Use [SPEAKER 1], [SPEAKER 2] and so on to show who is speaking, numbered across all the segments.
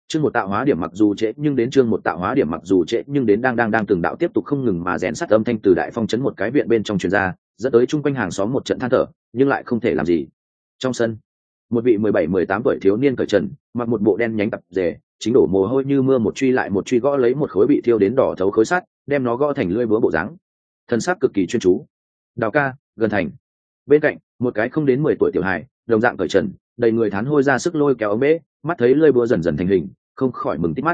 [SPEAKER 1] chương một tạo hóa điểm mặc dù trễ nhưng đến chương một tạo hóa điểm mặc dù trễ nhưng đến đang từng đạo tiếp tục không ngừng mà rèn sắt âm thanh từ đại phong trấn một cái viện bên trong truyền ra, dẫn tới chung quanh hàng xóm một trận than thở, nhưng lại không thể làm gì. Trong sân, một vị 17-18 tuổi thiếu niên cởi trần, mặc một bộ đen nhánh tập rể, chính đổ mồ hôi như mưa một truy lại một truy gõ lấy một khối bị thiêu đến đỏ thấu khối sắt, đem nó gõ thành lưỡi búa bộ dáng. Thân xác cực kỳ chuyên chú. Đào ca, gần thành. Bên cạnh, một cái không đến 10 tuổi tiểu hài, đồng dạng cởi trần, đầy người thán hôi ra sức lôi kéo ống bể, mắt thấy lưỡi búa dần dần thành hình, không khỏi mừng tít mắt.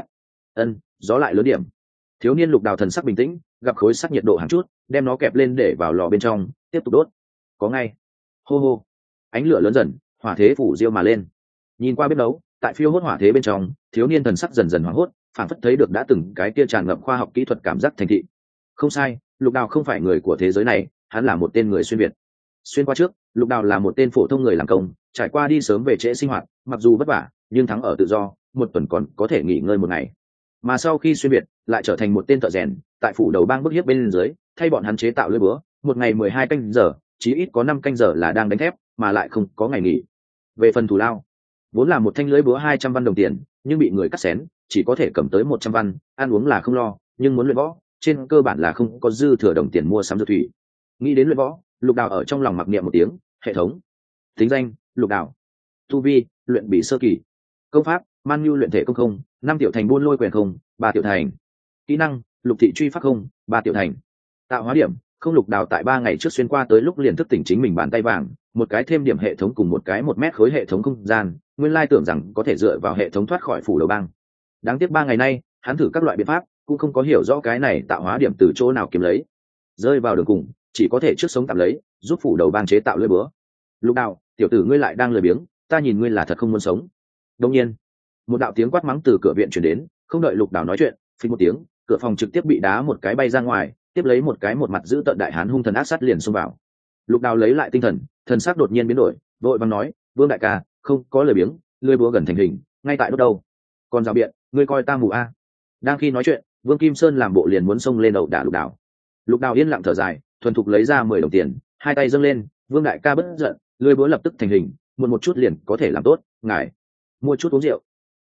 [SPEAKER 1] Gió lại lớn điểm. Thiếu niên Lục Đào thần sắc bình tĩnh, gặp khối sắt nhiệt độ hàng chút, đem nó kẹp lên để vào lò bên trong, tiếp tục đốt. Có ngay. Hô hô. Ánh lửa lớn dần, hỏa thế phủ diêu mà lên. Nhìn qua bếp nấu, tại phiêu hốt hỏa thế bên trong, thiếu niên thần sắc dần dần hoảng hốt, phản phất thấy được đã từng cái kia tràn ngập khoa học kỹ thuật cảm giác thành thị. Không sai, Lục Đào không phải người của thế giới này, hắn là một tên người xuyên việt. Xuyên qua trước, Lục Đào là một tên phổ thông người làm công, trải qua đi sớm về trễ sinh hoạt, mặc dù vất vả, nhưng thắng ở tự do, một tuần còn có thể nghỉ ngơi một ngày. Mà sau khi xuyên việt, lại trở thành một tên thợ rèn, tại phủ đầu bang bức hiếp bên dưới, thay bọn hắn chế tạo lưỡi búa, một ngày 12 canh giờ, chí ít có 5 canh giờ là đang đánh thép, mà lại không có ngày nghỉ. Về phần thù lao, vốn là một thanh lưỡi búa 200 văn đồng tiền, nhưng bị người cắt xén, chỉ có thể cầm tới 100 văn, ăn uống là không lo, nhưng muốn luyện võ, trên cơ bản là không có dư thừa đồng tiền mua sắm dược thủy. Nghĩ đến luyện võ, Lục Đào ở trong lòng mặc niệm một tiếng, hệ thống. Tính danh, Lục Đào. Tu vi, luyện bị sơ kỳ. Công pháp, Man Nhu luyện thể công không, 5 tiểu thành buôn lôi quyền không, 3 tiểu thành. Kỹ năng, Lục thị truy pháp không, 3 tiểu thành. Tạo hóa điểm, không. Lục Đào tại 3 ngày trước xuyên qua tới lúc liền thức tỉnh chính mình bàn tay vàng, một cái thêm điểm hệ thống cùng một cái 1 mét khối hệ thống không gian, nguyên lai tưởng rằng có thể dựa vào hệ thống thoát khỏi phủ đầu bang. Đáng tiếc 3 ngày nay, hắn thử các loại biện pháp, cũng không có hiểu rõ cái này tạo hóa điểm từ chỗ nào kiếm lấy. Rơi vào đường cùng, chỉ có thể trước sống tạm lấy, giúp phủ đầu bang chế tạo lưỡi búa. Lục Đào, tiểu tử ngươi lại đang lười biếng, ta nhìn ngươi là thật không muốn sống. Đương nhiên, một đạo tiếng quát mắng từ cửa viện truyền đến, không đợi Lục Đào nói chuyện, phình một tiếng, cửa phòng trực tiếp bị đá một cái bay ra ngoài, tiếp lấy một cái một mặt giữ tợn đại hán hung thần ác sát liền xông vào. Lục Đào lấy lại tinh thần, thần sắc đột nhiên biến đổi, vội vàng nói, Vương đại ca, không có lời biếng, lưỡi búa gần thành hình, ngay tại đốt đâu. Còn rào biện, ngươi coi ta mù a. Đang khi nói chuyện, Vương Kim Sơn làm bộ liền muốn xông lên đầu đả Lục Đào. Lục Đào yên lặng thở dài, thuần thục lấy ra 10 đồng tiền, hai tay dâng lên, Vương đại ca bất giận, lưỡi búa lập tức thành hình, muộn một chút liền có thể làm tốt, ngài mua chút uống rượu.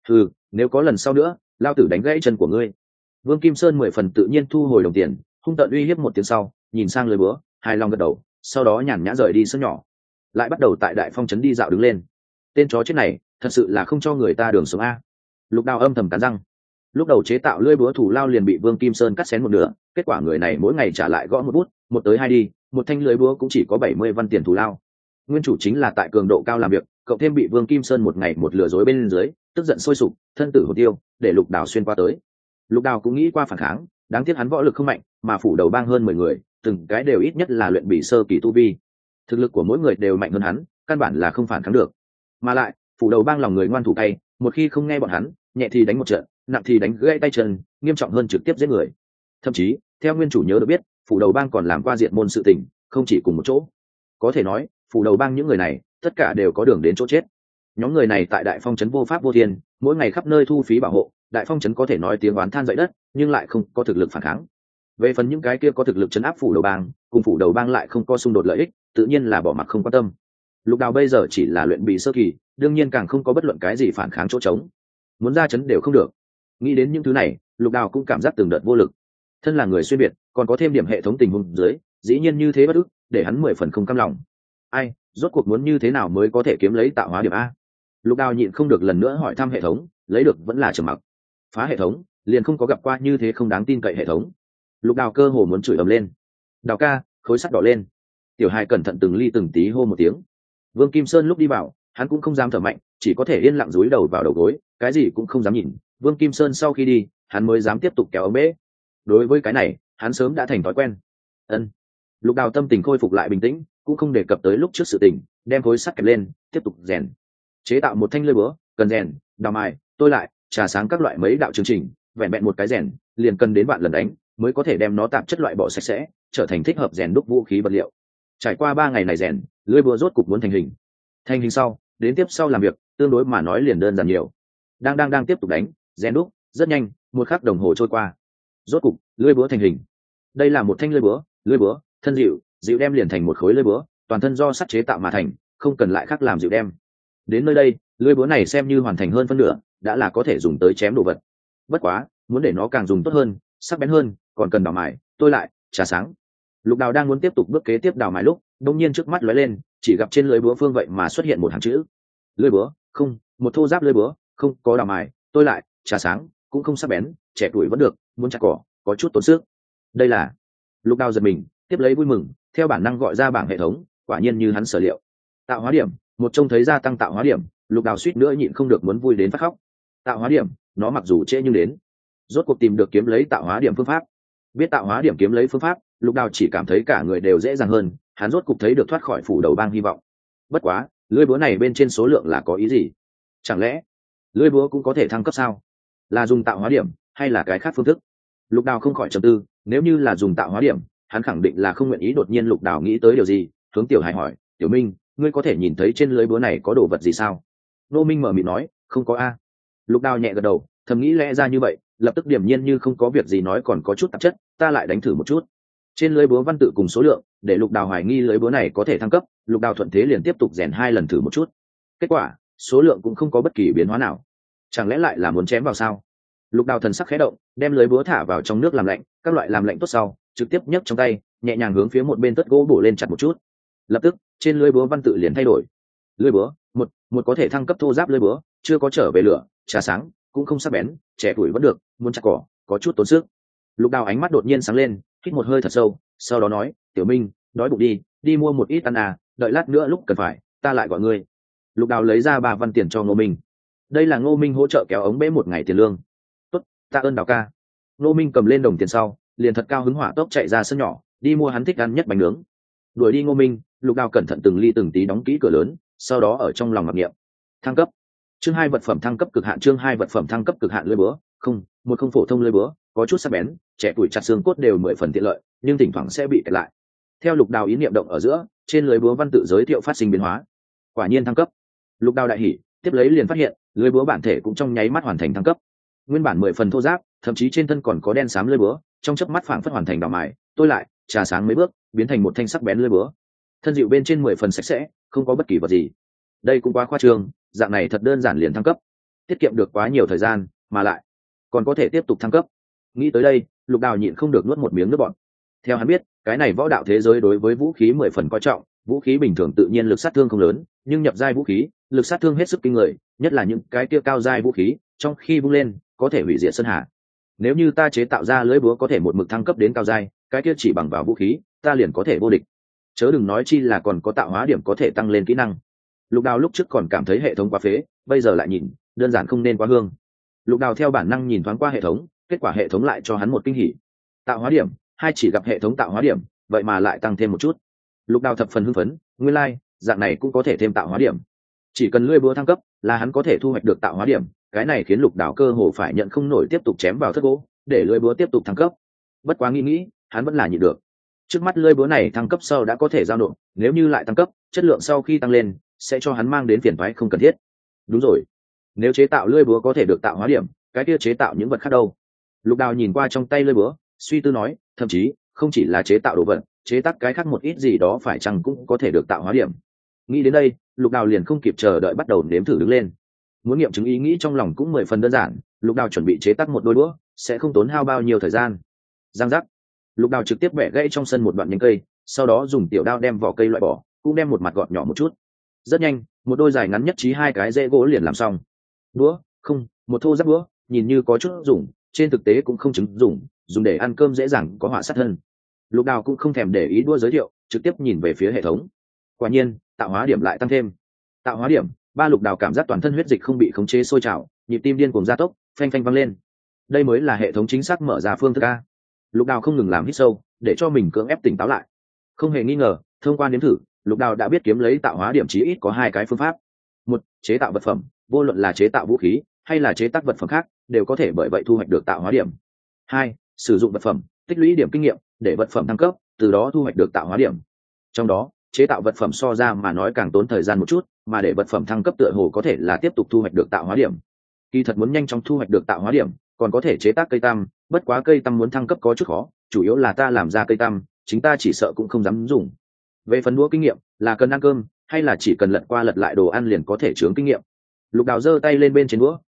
[SPEAKER 1] Nếu có lần sau nữa, lao tử đánh gãy chân của ngươi. Vương Kim Sơn 10 phần tự nhiên thu hồi đồng tiền, hung tợn uy hiếp một tiếng sau, nhìn sang lưỡi búa, hài lòng gật đầu, sau đó nhàn nhã rời đi sân nhỏ, lại bắt đầu tại đại phong trấn đi dạo đứng lên. Tên chó chết này, thật sự là không cho người ta đường sống a. Lục Đào âm thầm cắn răng. Lúc đầu chế tạo lưỡi búa thủ lao liền bị Vương Kim Sơn cắt xén một nửa, kết quả người này mỗi ngày trả lại gõ một bút, một tới hai đi, một thanh lưỡi búa cũng chỉ có 70 văn tiền thủ lao. Nguyên chủ chính là tại cường độ cao làm việc, cậu thêm bị Vương Kim Sơn một ngày một lừa dối bên dưới, tức giận sôi sục, thân tử hồn tiêu, để Lục Đào xuyên qua tới. Lục Đào cũng nghĩ qua phản kháng, đáng tiếc hắn võ lực không mạnh, mà phủ đầu bang hơn 10 người, từng cái đều ít nhất là luyện bị sơ kỳ tu vi. Thực lực của mỗi người đều mạnh hơn hắn, căn bản là không phản kháng được. Mà lại, phủ đầu bang lòng người ngoan thủ tay, một khi không nghe bọn hắn, nhẹ thì đánh một trận, nặng thì đánh gãy tay chân, nghiêm trọng hơn trực tiếp giết người. Thậm chí, theo nguyên chủ nhớ được biết, phủ đầu bang còn làm qua diệt môn sự tình, không chỉ cùng một chỗ. Có thể nói, phủ đầu bang những người này, tất cả đều có đường đến chỗ chết. Nhóm người này tại đại phong trấn vô pháp vô thiên, mỗi ngày khắp nơi thu phí bảo hộ, đại phong trấn có thể nói tiếng oán than dậy đất, nhưng lại không có thực lực phản kháng. Về phần những cái kia có thực lực trấn áp phủ đầu bang, cùng phủ đầu bang lại không có xung đột lợi ích, tự nhiên là bỏ mặc không quan tâm. Lục Đào bây giờ chỉ là luyện bị sơ kỳ, đương nhiên càng không có bất luận cái gì phản kháng chỗ trống, muốn ra trấn đều không được. Nghĩ đến những thứ này, Lục Đào cũng cảm giác từng đợt vô lực. Thân là người xuyên biệt, còn có thêm điểm hệ thống tình huống dưới, dĩ nhiên như thế bất ức, để hắn 10 phần không cam lòng. Ai, rốt cuộc muốn như thế nào mới có thể kiếm lấy tạo hóa điểm a? Lục Đào nhịn không được lần nữa hỏi thăm hệ thống, lấy được vẫn là trầm mặc. Phá hệ thống, liền không có gặp qua như thế không đáng tin cậy hệ thống. Lục Đào cơ hồ muốn chửi ầm lên. Đào ca, khối sắt đỏ lên. Tiểu Hai cẩn thận từng ly từng tí hô một tiếng. Vương Kim Sơn lúc đi vào, hắn cũng không dám thở mạnh, chỉ có thể yên lặng dúi đầu vào đầu gối, cái gì cũng không dám nhìn. Vương Kim Sơn sau khi đi, hắn mới dám tiếp tục kéo ống bể. Đối với cái này, hắn sớm đã thành thói quen. Lục Đào tâm tình khôi phục lại bình tĩnh, cũng không đề cập tới lúc trước sự tình, đem khối sắt kẹp lên, tiếp tục rèn. Chế tạo một thanh lưỡi búa, cần rèn, đào mài, tôi lại, trà sáng các loại mấy đạo chương trình, vẹn vẹn một cái rèn, liền cần đến bạn lần đánh, mới có thể đem nó tạp chất loại bỏ sạch sẽ, trở thành thích hợp rèn đúc vũ khí vật liệu. Trải qua 3 ngày này rèn, lưỡi búa rốt cục muốn thành hình. Thành hình sau, đến tiếp sau làm việc, tương đối mà nói liền đơn giản nhiều. Đang tiếp tục đánh, rèn đúc, rất nhanh, 1 khắc đồng hồ trôi qua. Rốt cục, lưỡi búa thành hình. Đây là một thanh lưỡi búa, thân dịu đem liền thành một khối lưỡi búa, toàn thân do sắt chế tạo mà thành, không cần lại khác làm dịu đem. Đến nơi đây, lưỡi búa này xem như hoàn thành hơn phân nửa, đã là có thể dùng tới chém đồ vật. Bất quá muốn để nó càng dùng tốt hơn, sắc bén hơn, còn cần đào mài tôi lại trà sáng. Lục Đào đang muốn tiếp tục bước kế tiếp đào mài lúc đông nhiên trước mắt lóe lên, chỉ gặp trên lưới búa phương vậy mà xuất hiện một hàng chữ: lưới búa không, một thô giáp lưới búa, không có đào mài tôi lại trà sáng, cũng không sắc bén, trẻ tuổi vẫn được, muốn chặt cỏ có chút tốn sức. Đây là... Lục Đào giật mình, tiếp lấy vui mừng, theo bản năng gọi ra bảng hệ thống. Quả nhiên như hắn sở liệu, tạo hóa điểm một, trông thấy gia tăng tạo hóa điểm, Lục Đào suýt nữa nhịn không được muốn vui đến phát khóc. Tạo hóa điểm, nó mặc dù trễ nhưng đến. Rốt cuộc tìm được kiếm lấy tạo hóa điểm phương pháp. Biết tạo hóa điểm kiếm lấy phương pháp, Lục Đào chỉ cảm thấy cả người đều dễ dàng hơn, hắn rốt cục thấy được thoát khỏi phủ đầu bang hy vọng. Bất quá lưỡi búa này bên trên số lượng là có ý gì? Chẳng lẽ lưỡi búa cũng có thể thăng cấp sao? Là dùng tạo hóa điểm hay là cái khác phương thức? Lục Đào không khỏi trầm tư, nếu như là dùng tạo hóa điểm, hắn khẳng định là không nguyện ý. Đột nhiên Lục Đào nghĩ tới điều gì, hướng Tiểu Hải hỏi: Tiểu Minh, ngươi có thể nhìn thấy trên lưới búa này có đồ vật gì sao? Nô Minh mở miệng nói: không có a. Lục Đào nhẹ gật đầu, thầm nghĩ lẽ ra như vậy, lập tức điểm nhiên như không có việc gì nói: còn có chút tạp chất, ta lại đánh thử một chút. Trên lưới búa văn tự cùng số lượng để Lục Đào hoài nghi lưới búa này có thể thăng cấp. Lục Đào thuận thế liền tiếp tục rèn 2 lần thử một chút. Kết quả số lượng cũng không có bất kỳ biến hóa nào. Chẳng lẽ lại là muốn chém vào sao? Lục Đào thần sắc khẽ động, đem lưới búa thả vào trong nước làm lạnh, các loại làm lạnh tốt sau trực tiếp nhấc trong tay, nhẹ nhàng hướng phía một bên tất gỗ bổ lên chặt một chút. Lập tức trên lưới búa văn tự liền thay đổi. Lưới búa một có thể thăng cấp thô giáp lưới búa, chưa có trở về lửa trà sáng, cũng không sắc bén, trẻ tuổi vẫn được, muốn chặt cỏ có chút tốn sức. Lục Đào ánh mắt đột nhiên sáng lên, hít một hơi thật sâu, sau đó nói: Tiểu Minh, đói bụng đi mua một ít ăn à, đợi lát nữa lúc cần phải ta lại gọi ngươi. Lục Đào lấy ra 3 văn tiền cho Ngô Minh. Đây là Ngô Minh hỗ trợ kéo ống bể một ngày tiền lương. Tốt, tạ ơn Đào ca. Ngô Minh cầm lên đồng tiền sau liền thật cao hứng hỏa tốc chạy ra sân nhỏ, đi mua hắn thích ăn nhất bánh nướng. Đuổi đi Ngô Minh, Lục Đào cẩn thận từng ly từng tí đóng kỹ cửa lớn, sau đó ở trong lòng mặc niệm: thăng cấp. Chương 2 vật phẩm thăng cấp cực hạn. Chương 2 vật phẩm thăng cấp cực hạn. Lưỡi búa không, một không phổ thông lưỡi búa, có chút sắc bén, trẻ tuổi chặt xương cốt đều 10 phần tiện lợi, nhưng thỉnh thoảng sẽ bị kẹt lại. Theo Lục Đào ý niệm động ở giữa, trên lưỡi búa văn tự giới thiệu phát sinh biến hóa. Quả nhiên thăng cấp. Lục Đào đại hỉ, tiếp lấy liền phát hiện lưỡi búa bản thể cũng trong nháy mắt hoàn thành thăng cấp. Nguyên bản 10 phần thô ráp, thậm chí trên thân còn có đen xám lưỡi búa, trong chớp mắt phảng phất hoàn thành đào mài tôi lại trà sáng mấy bước, biến thành một thanh sắc bén lưỡi búa. Thân dịu bên trên 10 phần sạch sẽ, không có bất kỳ vật gì. Đây cũng quá khoa trương, dạng này thật đơn giản liền thăng cấp, tiết kiệm được quá nhiều thời gian, mà lại còn có thể tiếp tục thăng cấp. Nghĩ tới đây, Lục Đào nhịn không được nuốt một miếng nước bọt. Theo hắn biết, cái này võ đạo thế giới đối với vũ khí 10 phần coi trọng, vũ khí bình thường tự nhiên lực sát thương không lớn, nhưng nhập giai vũ khí, lực sát thương hết sức kinh người, nhất là những cái kia cao giai vũ khí, trong khi vung lên có thể hủy diệt sơn hà. Nếu như ta chế tạo ra lưỡi búa có thể một mực thăng cấp đến cao giai, cái kia chỉ bằng vào vũ khí, ta liền có thể vô địch. Chớ đừng nói chi là còn có tạo hóa điểm có thể tăng lên kỹ năng. Lục Đào lúc trước còn cảm thấy hệ thống quá phế, bây giờ lại nhìn, đơn giản không nên quá hương. Lục Đào theo bản năng nhìn thoáng qua hệ thống, kết quả hệ thống lại cho hắn một kinh hỉ. Tạo hóa điểm 2, chỉ gặp hệ thống tạo hóa điểm, vậy mà lại tăng thêm một chút. Lục Đào thập phần hưng phấn, nguyên lai, dạng này cũng có thể thêm tạo hóa điểm. Chỉ cần lưỡi búa thăng cấp, là hắn có thể thu hoạch được tạo hóa điểm, cái này khiến Lục Đào cơ hồ phải nhận không nổi tiếp tục chém vào thất gỗ, để lưỡi búa tiếp tục thăng cấp. Bất quá nghĩ, hắn vẫn là nhịn được. Trước mắt lưỡi búa này thăng cấp sau đã có thể giao nộp, nếu như lại tăng cấp, chất lượng sau khi tăng lên sẽ cho hắn mang đến phiền toái không cần thiết. Đúng rồi, nếu chế tạo lưỡi búa có thể được tạo hóa điểm, cái kia chế tạo những vật khác đâu? Lục Đào nhìn qua trong tay lưỡi búa, suy tư nói, thậm chí không chỉ là chế tạo đồ vật, chế tác cái khác một ít gì đó phải chăng cũng có thể được tạo hóa điểm. Nghĩ đến đây, Lục Đào liền không kịp chờ đợi bắt đầu nếm thử đứng lên. Muốn nghiệm chứng ý nghĩ trong lòng cũng 10 phần đơn giản, Lục Đào chuẩn bị chế tác một đôi đũa, sẽ không tốn hao bao nhiêu thời gian. Giang giác, Lục Đào trực tiếp bẻ gãy trong sân một đoạn nhánh cây, sau đó dùng tiểu đao đem vỏ cây loại bỏ, cũng đem một mặt gọt nhỏ một chút. Rất nhanh, một đôi dài ngắn nhất trí 2 cái rễ gỗ liền làm xong. Đũa không, một thô giáp đũa, nhìn như có chút dùng, trên thực tế cũng không chứng dùng để ăn cơm dễ dàng có họa sát thân. Lục Đào cũng không thèm để ý đũa giới thiệu, trực tiếp nhìn về phía hệ thống. Quả nhiên, tạo hóa điểm lại tăng thêm. Tạo hóa điểm 3. Lục Đào cảm giác toàn thân huyết dịch không bị khống chế sôi trào, nhịp tim điên cuồng gia tốc, phanh phanh vang lên. Đây mới là hệ thống chính xác mở ra phương thức a. Lục Đào không ngừng làm hít sâu, để cho mình cưỡng ép tỉnh táo lại. Không hề nghi ngờ, thông qua nếm thử, Lục Đào đã biết kiếm lấy tạo hóa điểm chí ít có 2 cái phương pháp. 1. Chế tạo vật phẩm, vô luận là chế tạo vũ khí hay là chế tác vật phẩm khác, đều có thể bởi vậy thu hoạch được tạo hóa điểm. 2. Sử dụng vật phẩm, tích lũy điểm kinh nghiệm để vật phẩm thăng cấp, từ đó thu hoạch được tạo hóa điểm. Trong đó, chế tạo vật phẩm so ra mà nói càng tốn thời gian một chút, mà để vật phẩm thăng cấp tựa hồ có thể là tiếp tục thu hoạch được tạo hóa điểm. Kỳ thật muốn nhanh chóng thu hoạch được tạo hóa điểm, còn có thể chế tác cây tăm, bất quá cây tăm muốn thăng cấp có chút khó, chủ yếu là ta làm ra cây tăm, chính ta chỉ sợ cũng không dám dùng. Về phần đũa kinh nghiệm, là cần ăn cơm hay là chỉ cần lật qua lật lại đồ ăn liền có thể chướng kinh nghiệm. Lục Đào giơ tay lên bên trên đũa,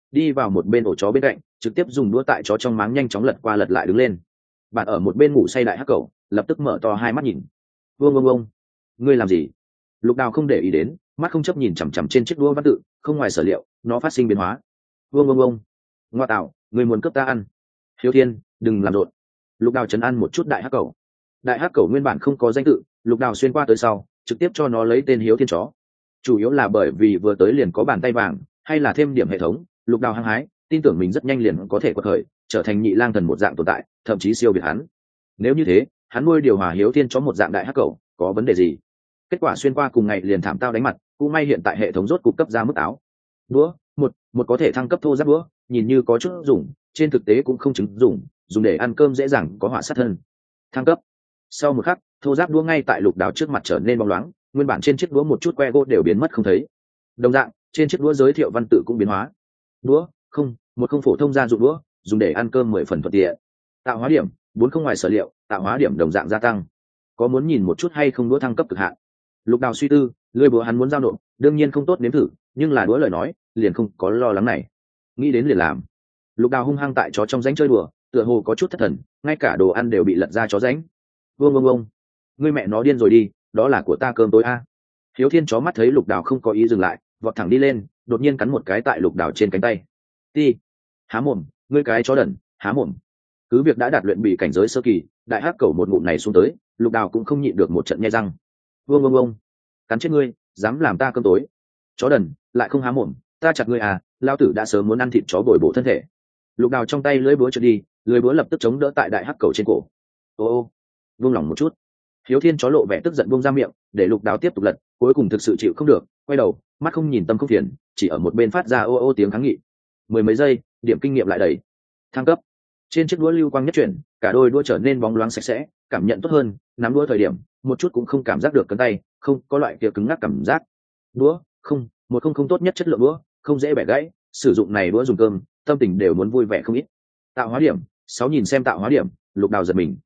[SPEAKER 1] đi vào một bên ổ chó bên cạnh, trực tiếp dùng đũa tại chó trong máng nhanh chóng lật qua lật lại đứng lên. Bạn ở một bên ngủ say đại hắc cẩu lập tức mở to hai mắt nhìn. Vương vương vương, ngươi làm gì? Lục Đào không để ý đến, mắt không chấp nhìn chằm chằm trên chiếc đũa văn tự, không ngoài sở liệu, nó phát sinh biến hóa. Vương vương vương, ngoa tạo, ngươi muốn cướp ta ăn? Hiếu Thiên, đừng làm rộn. Lục Đào trấn an một chút đại hắc cẩu. Đại hắc cẩu nguyên bản không có danh tự, Lục Đào xuyên qua tới sau, trực tiếp cho nó lấy tên Hiếu Thiên chó. Chủ yếu là bởi vì vừa tới liền có bàn tay vàng, hay là thêm điểm hệ thống, Lục Đào hăng hái, tin tưởng mình rất nhanh liền có thể quật khởi, trở thành nhị lang thần một dạng tồn tại, thậm chí siêu việt hắn. Nếu như thế, hắn nuôi điều hòa Hiếu Thiên chó một dạng đại hắc cẩu, có vấn đề gì? Kết quả xuyên qua cùng ngày liền thảm tao đánh mặt, cũng may hiện tại hệ thống rốt cục cấp ra mức áo. Đũa, một có thể thăng cấp thô giáp đũa, nhìn như có chút dùng, trên thực tế cũng không chứng dùng để ăn cơm dễ dàng có họa sát thân. Thăng cấp. Sau một khắc, thô giáp đũa ngay tại Lục Đào trước mặt trở nên bóng loáng, nguyên bản trên chiếc đũa một chút que gỗ đều biến mất không thấy. Đồng dạng, trên chiếc đũa giới thiệu văn tự cũng biến hóa. Đũa, một không phổ thông gia dụng đũa, dùng để ăn cơm 10 phần thuận tiện. Tạo hóa điểm, 4 không ngoài sở liệu, tạo hóa điểm đồng dạng gia tăng. Có muốn nhìn một chút hay không đũa thăng cấp cực hạn? Lục Đào suy tư, lưỡi búa hắn muốn giao nộp, đương nhiên không tốt nếm thử, nhưng là đũa lời nói, liền không có lo lắng này. Nghĩ đến liền làm. Lục Đào hung hăng tại chó trong rãnh chơi đùa, tựa hồ có chút thất thần, ngay cả đồ ăn đều bị lật ra chó rãnh. Vương vương vương, ngươi mẹ nó điên rồi đi, đó là của ta cơm tối a. Hiếu Thiên chó mắt thấy Lục Đào không có ý dừng lại, vọt thẳng đi lên, đột nhiên cắn một cái tại Lục Đào trên cánh tay. Ti, há mồm, ngươi cái chó đần, há mồm. Cứ việc đã đạt luyện bị cảnh giới sơ kỳ, đại hắc cẩu một ngụm này xuống tới, Lục Đào cũng không nhịn được một trận nhe răng. Vương vương vương, cắn chết ngươi, dám làm ta cơm tối. Chó đần, lại không há mồm, ta chặt ngươi à, lao tử đã sớm muốn ăn thịt chó bồi bổ thân thể. Lục Đào trong tay lưỡi búa trượt đi, lưỡi búa lập tức chống đỡ tại đại hắc cẩu trên cổ. Ô, vung lòng một chút. Hiếu Thiên chó lộ vẻ tức giận buông ra miệng, để Lục Đào tiếp tục lật, cuối cùng thực sự chịu không được, quay đầu, mắt không nhìn tâm không phiền, chỉ ở một bên phát ra ô ô tiếng kháng nghị. Mười mấy giây, điểm kinh nghiệm lại đầy. Thăng cấp. Trên chiếc đũa lưu quang nhất chuyển, cả đôi đũa trở nên bóng loáng sạch sẽ, cảm nhận tốt hơn, nắm đũa thời điểm, một chút cũng không cảm giác được cứng tay, không có loại kia cứng ngắc cảm giác. Đũa, không tốt nhất chất lượng đũa, không dễ bẻ gãy, sử dụng này đũa dùng cơm, tâm tình đều muốn vui vẻ không ít. Tạo hóa điểm, 6 nhìn xem tạo hóa điểm, Lục Đào giật mình,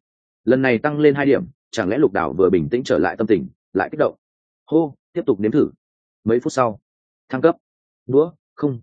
[SPEAKER 1] lần này tăng lên 2 điểm, chẳng lẽ Lục Đào vừa bình tĩnh trở lại tâm tình, lại kích động. Hô, tiếp tục nếm thử. Mấy phút sau, thăng cấp. Đũa,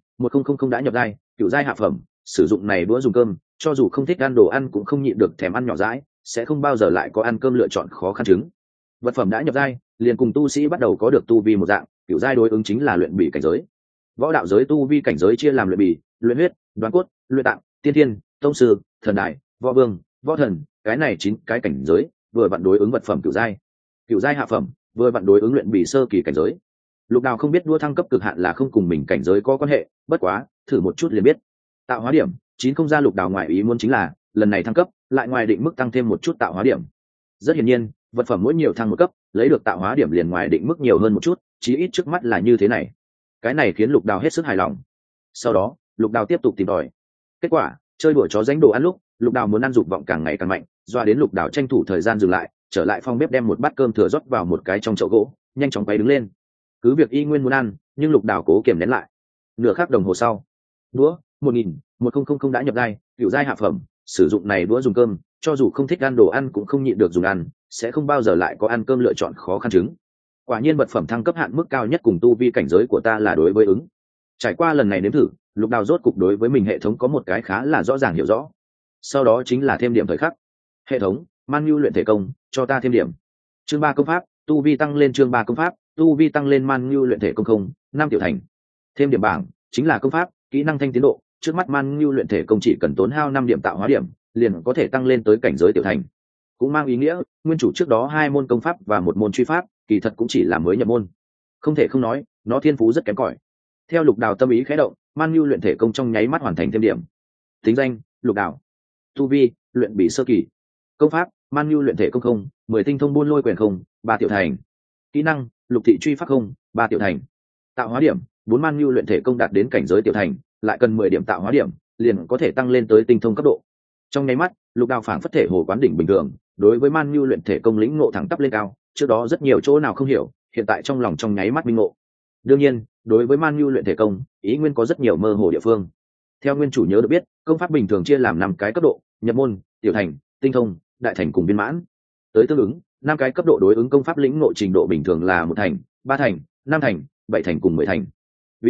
[SPEAKER 1] 1000 đã nhập giai, cửu giai hạ phẩm, sử dụng này đũa dùng cơm, cho dù không thích ăn đồ ăn cũng không nhịn được thèm ăn nhỏ dãi, sẽ không bao giờ lại có ăn cơm lựa chọn khó khăn chứng. Vật phẩm đã nhập giai, liền cùng tu sĩ bắt đầu có được tu vi một dạng, cửu giai đối ứng chính là luyện bì cảnh giới. Võ đạo giới tu vi cảnh giới chia làm luyện bì, luyện huyết, đoán cốt, luyện tạng, tiên thiên, tông sư, thần đại, võ vương, võ thần, cái này 9 cái cảnh giới, vừa vặn đối ứng vật phẩm cửu giai. Cửu giai hạ phẩm, vừa vặn đối ứng luyện bì sơ kỳ cảnh giới. Lục Đào không biết đua thăng cấp cực hạn là không cùng mình cảnh giới có quan hệ, bất quá, thử một chút liền biết. Tạo hóa điểm, 9 không ra Lục Đào ngoài ý muốn chính là, lần này thăng cấp, lại ngoài định mức tăng thêm một chút tạo hóa điểm. Rất hiển nhiên, vật phẩm mỗi nhiều thăng một cấp, lấy được tạo hóa điểm liền ngoài định mức nhiều hơn một chút, chí ít trước mắt là như thế này. Cái này khiến Lục Đào hết sức hài lòng. Sau đó, Lục Đào tiếp tục tìm tòi. Kết quả, chơi đùa chó ránh đồ ăn lúc, Lục Đào muốn ăn dục vọng càng ngày càng mạnh, doa đến Lục Đào tranh thủ thời gian dừng lại, trở lại phòng bếp đem một bát cơm thừa rót vào một cái trong chậu gỗ, nhanh chóng quay đứng lên. Cứ việc y nguyên muốn ăn, nhưng Lục Đào cố kiềm nén lại. Nửa khắc đồng hồ sau, đũa 1000 đã nhập giai, cửu giai hạ phẩm, sử dụng này đũa dùng cơm, cho dù không thích ăn đồ ăn cũng không nhịn được dùng ăn, sẽ không bao giờ lại có ăn cơm lựa chọn khó khăn chứng. Quả nhiên vật phẩm thăng cấp hạn mức cao nhất cùng tu vi cảnh giới của ta là đối với ứng. Trải qua lần này nếm thử, Lục Đào rốt cục đối với mình hệ thống có một cái khá là rõ ràng hiểu rõ. Sau đó chính là thêm điểm thời khắc. Hệ thống, Man Nhu luyện thể công, cho ta thêm điểm. Chương 3 công pháp, tu vi tăng lên. Chương 3 công pháp, tu vi tăng lên. Man Nhu luyện thể công 5 tiểu thành. Thêm điểm bảng, chính là công pháp, kỹ năng thanh tiến độ, trước mắt Man Nhu luyện thể công chỉ cần tốn hao 5 điểm tạo hóa điểm, liền có thể tăng lên tới cảnh giới tiểu thành. Cũng mang ý nghĩa, nguyên chủ trước đó 2 môn công pháp và 1 môn truy pháp, kỳ thật cũng chỉ là mới nhập môn. Không thể không nói, nó thiên phú rất kém cỏi. Theo Lục Đào tâm ý khẽ động, Man Nhu luyện thể công trong nháy mắt hoàn thành thêm điểm. Tính danh, Lục Đào. Tu vi, luyện bị sơ kỳ. Công pháp, Man Nhu luyện thể công 10 tinh thông buôn lôi quyền 3 tiểu thành. Kỹ năng, Lục thị truy pháp 3 tiểu thành. Tạo hóa điểm, 4 Man Nhu luyện thể công đạt đến cảnh giới tiểu thành, lại cần 10 điểm tạo hóa điểm, liền có thể tăng lên tới tinh thông cấp độ. Trong nháy mắt, Lục Đào phảng phất thể hồ quán đỉnh bình thường, đối với Man Nhu luyện thể công lĩnh ngộ thẳng tắp lên cao, trước đó rất nhiều chỗ nào không hiểu, hiện tại trong lòng trong nháy mắt minh ngộ. Đương nhiên, đối với Man Nhu luyện thể công, ý nguyên có rất nhiều mơ hồ địa phương. Theo nguyên chủ nhớ được biết, công pháp bình thường chia làm 5 cái cấp độ: nhập môn, tiểu thành, tinh thông, đại thành cùng viên mãn. Tới tương ứng, 5 cái cấp độ đối ứng công pháp lĩnh ngộ trình độ bình thường là 1 thành, 3 thành, 5 thành, 7 thành cùng 10 thành. Vì vậy,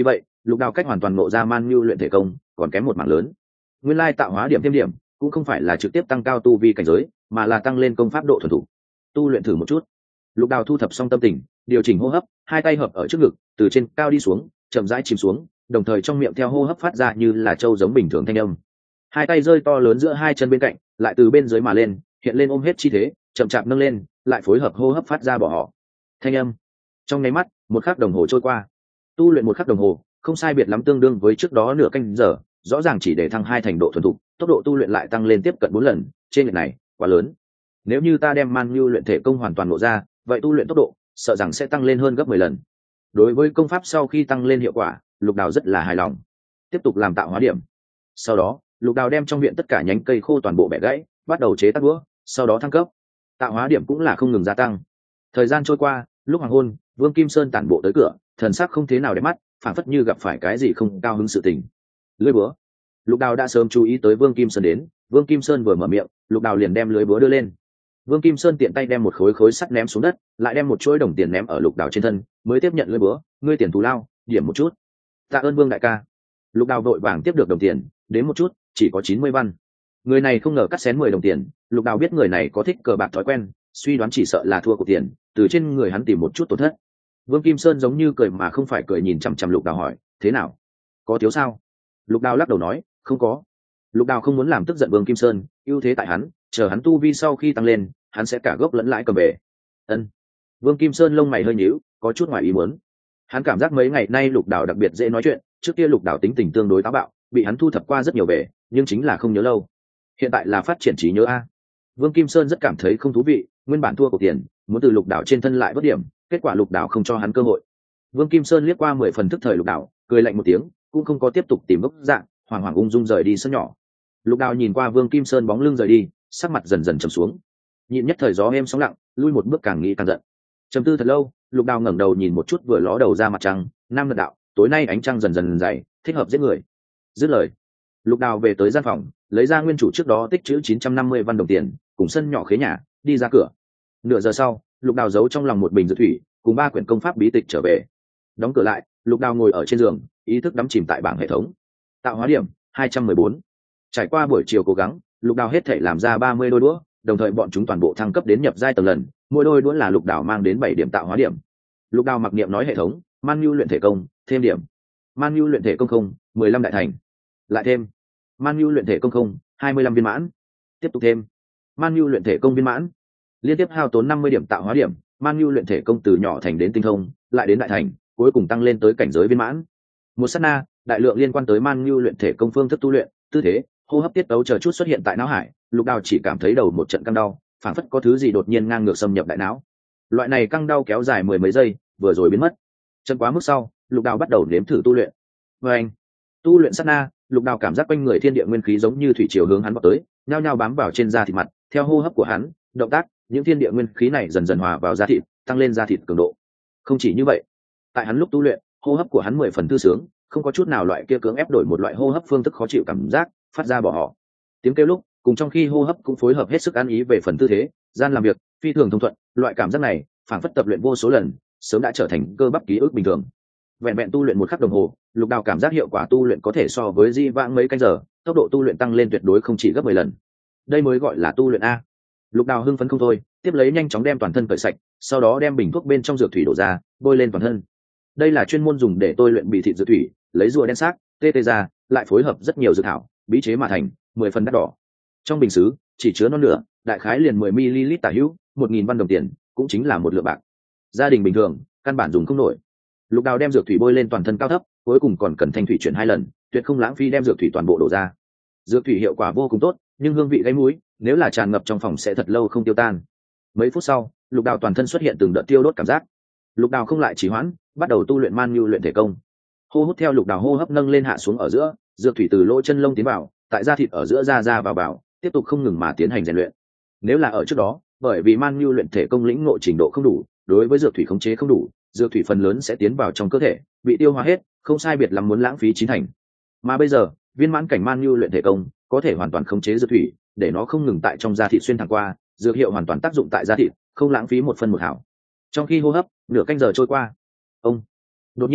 [SPEAKER 1] Lục Đào cách hoàn toàn ngộ ra man nhu luyện thể công còn kém một mảng lớn. Nguyên lai tạo hóa điểm thêm điểm cũng không phải là trực tiếp tăng cao tu vi cảnh giới, mà là tăng lên công pháp độ thuần thục. Tu luyện thử một chút. Lục Đào thu thập xong tâm tình, điều chỉnh hô hấp, hai tay hợp ở trước ngực, từ trên cao đi xuống, chậm rãi chìm xuống, đồng thời trong miệng theo hô hấp phát ra như là trâu giống bình thường thanh âm. Hai tay rơi to lớn giữa hai chân bên cạnh, lại từ bên dưới mà lên, hiện lên ôm hết chi thế, chậm chạp nâng lên, lại phối hợp hô hấp phát ra bỏ họ. Thanh âm. Trong nháy mắt, một khắc đồng hồ trôi qua. Tu luyện một khắc đồng hồ, không sai biệt lắm tương đương với trước đó nửa canh giờ, rõ ràng chỉ để thăng 2 thành độ thuần thục, tốc độ tu luyện lại tăng lên tiếp cận 4 lần, trên lệch này quá lớn. Nếu như ta đem man nhu luyện thể công hoàn toàn ngộ ra, vậy tu luyện tốc độ sợ rằng sẽ tăng lên hơn gấp 10 lần. Đối với công pháp sau khi tăng lên hiệu quả, Lục Đào rất là hài lòng. Tiếp tục làm tạo hóa điểm. Sau đó, Lục Đào đem trong viện tất cả nhánh cây khô toàn bộ bẻ gãy, bắt đầu chế tác đũa, sau đó thăng cấp. Tạo hóa điểm cũng là không ngừng gia tăng. Thời gian trôi qua, lúc hoàng hôn, Vương Kim Sơn tản bộ tới cửa, thần sắc không thế nào đẹp mắt, phảng phất như gặp phải cái gì không cao hứng sự tình. Lưỡi búa. Lục Đào đã sớm chú ý tới Vương Kim Sơn đến, Vương Kim Sơn vừa mở miệng, Lục Đào liền đem lưới búa đưa lên. Vương Kim Sơn tiện tay đem một khối sắt ném xuống đất, lại đem một chuỗi đồng tiền ném ở Lục Đào trên thân, mới tiếp nhận lưỡi búa, ngươi tiền thù lao, điểm một chút. Tạ ơn Vương đại ca. Lục Đào vội vàng tiếp được đồng tiền, đến một chút, chỉ có 90 văn. Người này không ngờ cắt xén 10 đồng tiền, Lục Đào biết người này có thích cờ bạc thói quen, suy đoán chỉ sợ là thua của tiền, từ trên người hắn tìm một chút tổn thất. Vương Kim Sơn giống như cười mà không phải cười nhìn chằm chằm Lục Đào hỏi, thế nào? Có thiếu sao? Lục Đào lắc đầu nói, không có. Lục Đào không muốn làm tức giận Vương Kim Sơn, ưu thế tại hắn, chờ hắn tu vi sau khi tăng lên, hắn sẽ cả gốc lẫn lãi cầm về. Ân. Vương Kim Sơn lông mày hơi nhíu, có chút ngoài ý muốn. Hắn cảm giác mấy ngày nay Lục Đào đặc biệt dễ nói chuyện, trước kia Lục Đào tính tình tương đối táo bạo, bị hắn thu thập qua rất nhiều về, nhưng chính là không nhớ lâu. Hiện tại là phát triển trí nhớ a. Vương Kim Sơn rất cảm thấy không thú vị, nguyên bản thua của tiền, muốn từ Lục Đào trên thân lại bất điểm, kết quả Lục Đào không cho hắn cơ hội. Vương Kim Sơn liếc qua 10 phần thức thời Lục Đào, cười lạnh một tiếng, cũng không có tiếp tục tìm gốc dạng, hoảng hoảng ung dung rời đi sân nhỏ. Lục Đào nhìn qua Vương Kim Sơn bóng lưng rời đi, sắc mặt dần dần trầm xuống. Nhịn nhất thời gió êm sóng lặng, lui một bước càng nghĩ càng giận. Trầm tư thật lâu, Lục Đào ngẩng đầu nhìn một chút vừa ló đầu ra mặt trăng, nam ngật đạo, tối nay ánh trăng dần dần dày, thích hợp giết người. Dứt lời, Lục Đào về tới gian phòng, lấy ra nguyên chủ trước đó tích trữ 950 văn đồng tiền, cùng sân nhỏ khế nhà, đi ra cửa. Nửa giờ sau, Lục Đào giấu trong lòng một bình dược thủy, cùng 3 quyển công pháp bí tịch trở về. Đóng cửa lại, Lục Đào ngồi ở trên giường, ý thức đắm chìm tại bảng hệ thống. Tạo hóa điểm 214. Trải qua buổi chiều cố gắng, Lục Đào hết thể làm ra 30 đôi đũa, đồng thời bọn chúng toàn bộ thăng cấp đến nhập giai tầng lần, mỗi đôi đũa là Lục Đào mang đến 7 điểm tạo hóa điểm. Lục Đào mặc niệm nói hệ thống, man nhu luyện thể công, thêm điểm. Man nhu luyện thể công không, 15 đại thành. Lại thêm. Man nhu luyện thể công không, 25 viên mãn. Tiếp tục thêm. Man nhu luyện thể công viên mãn. Liên tiếp hao tốn 50 điểm tạo hóa điểm, man nhu luyện thể công từ nhỏ thành đến tinh thông, lại đến đại thành, cuối cùng tăng lên tới cảnh giới viên mãn. Một sát na, đại lượng liên quan tới man nhu luyện thể công phương thức tu luyện, tư thế, hô hấp tiết tấu chờ chút xuất hiện tại não hải. Lục Đào chỉ cảm thấy đầu một trận căng đau, phảng phất có thứ gì đột nhiên ngang ngược xâm nhập đại não. Loại này căng đau kéo dài 10 mấy giây, vừa rồi biến mất. Chân quá mức sau, Lục Đào bắt đầu nếm thử tu luyện. Và anh, tu luyện sát na, Lục Đào cảm giác quanh người thiên địa nguyên khí giống như thủy triều hướng hắn vọt tới, nhao nhao bám vào trên da thịt mặt. Theo hô hấp của hắn, động tác, những thiên địa nguyên khí này dần dần hòa vào da thịt, tăng lên da thịt cường độ. Không chỉ như vậy, tại hắn lúc tu luyện, hô hấp của hắn 10 phần thư sướng, không có chút nào loại kia cưỡng ép đổi một loại hô hấp phương thức khó chịu cảm giác, phát ra bỏ họ. Tiếng kêu lúc, cùng trong khi hô hấp cũng phối hợp hết sức ăn ý về phần tư thế, gian làm việc, phi thường thông thuận, loại cảm giác này, phản phất tập luyện vô số lần, sớm đã trở thành cơ bắp ký ức bình thường. Vẹn vẹn tu luyện một khắc đồng hồ, Lục Đào cảm giác hiệu quả tu luyện có thể so với di vãng mấy canh giờ, tốc độ tu luyện tăng lên tuyệt đối không chỉ gấp 10 lần. Đây mới gọi là tu luyện a. Lục Đào hưng phấn không thôi, tiếp lấy nhanh chóng đem toàn thân cởi sạch, sau đó đem bình thuốc bên trong dược thủy đổ ra, bôi lên toàn thân. Đây là chuyên môn dùng để tôi luyện bị thịt dược thủy, lấy rùa đen xác, tê tê ra, lại phối hợp rất nhiều dược thảo, bí chế mà thành, 10 phần đắt đỏ. Trong bình sứ chỉ chứa non nửa, đại khái liền 10 ml tả hữu, 1000 văn đồng tiền, cũng chính là một lượng bạc. Gia đình bình thường, căn bản dùng không nổi. Lục Đào đem dược thủy bôi lên toàn thân cao thấp, cuối cùng còn cần thanh thủy chuyển 2 lần, tuyệt không lãng phí đem dược thủy toàn bộ đổ ra. Dược thủy hiệu quả vô cùng tốt, nhưng hương vị gây mũi, nếu là tràn ngập trong phòng sẽ thật lâu không tiêu tan. Mấy phút sau, Lục Đào toàn thân xuất hiện từng đợt tiêu đốt cảm giác. Lục Đào không lại trì hoãn, bắt đầu tu luyện man nhu luyện thể công. Hô hút theo Lục Đào hô hấp nâng lên hạ xuống ở giữa, dược thủy từ lỗ chân lông tiến vào, tại da thịt ở giữa ra vào, tiếp tục không ngừng mà tiến hành rèn luyện. Nếu là ở trước đó, bởi vì man nhu luyện thể công lĩnh ngộ trình độ không đủ, đối với dược thủy khống chế không đủ, dược thủy phần lớn sẽ tiến vào trong cơ thể, bị tiêu hóa hết, không sai biệt lắm muốn lãng phí chín thành. Mà bây giờ, viên mãn cảnh man nhu luyện thể công có thể hoàn toàn khống chế dược thủy, để nó không ngừng tại trong da thịt xuyên thẳng qua, dược hiệu hoàn toàn tác dụng tại da thịt, không lãng phí một phân một hào. Trong khi hô hấp, nửa canh giờ trôi qua. Ông, đột nhiên,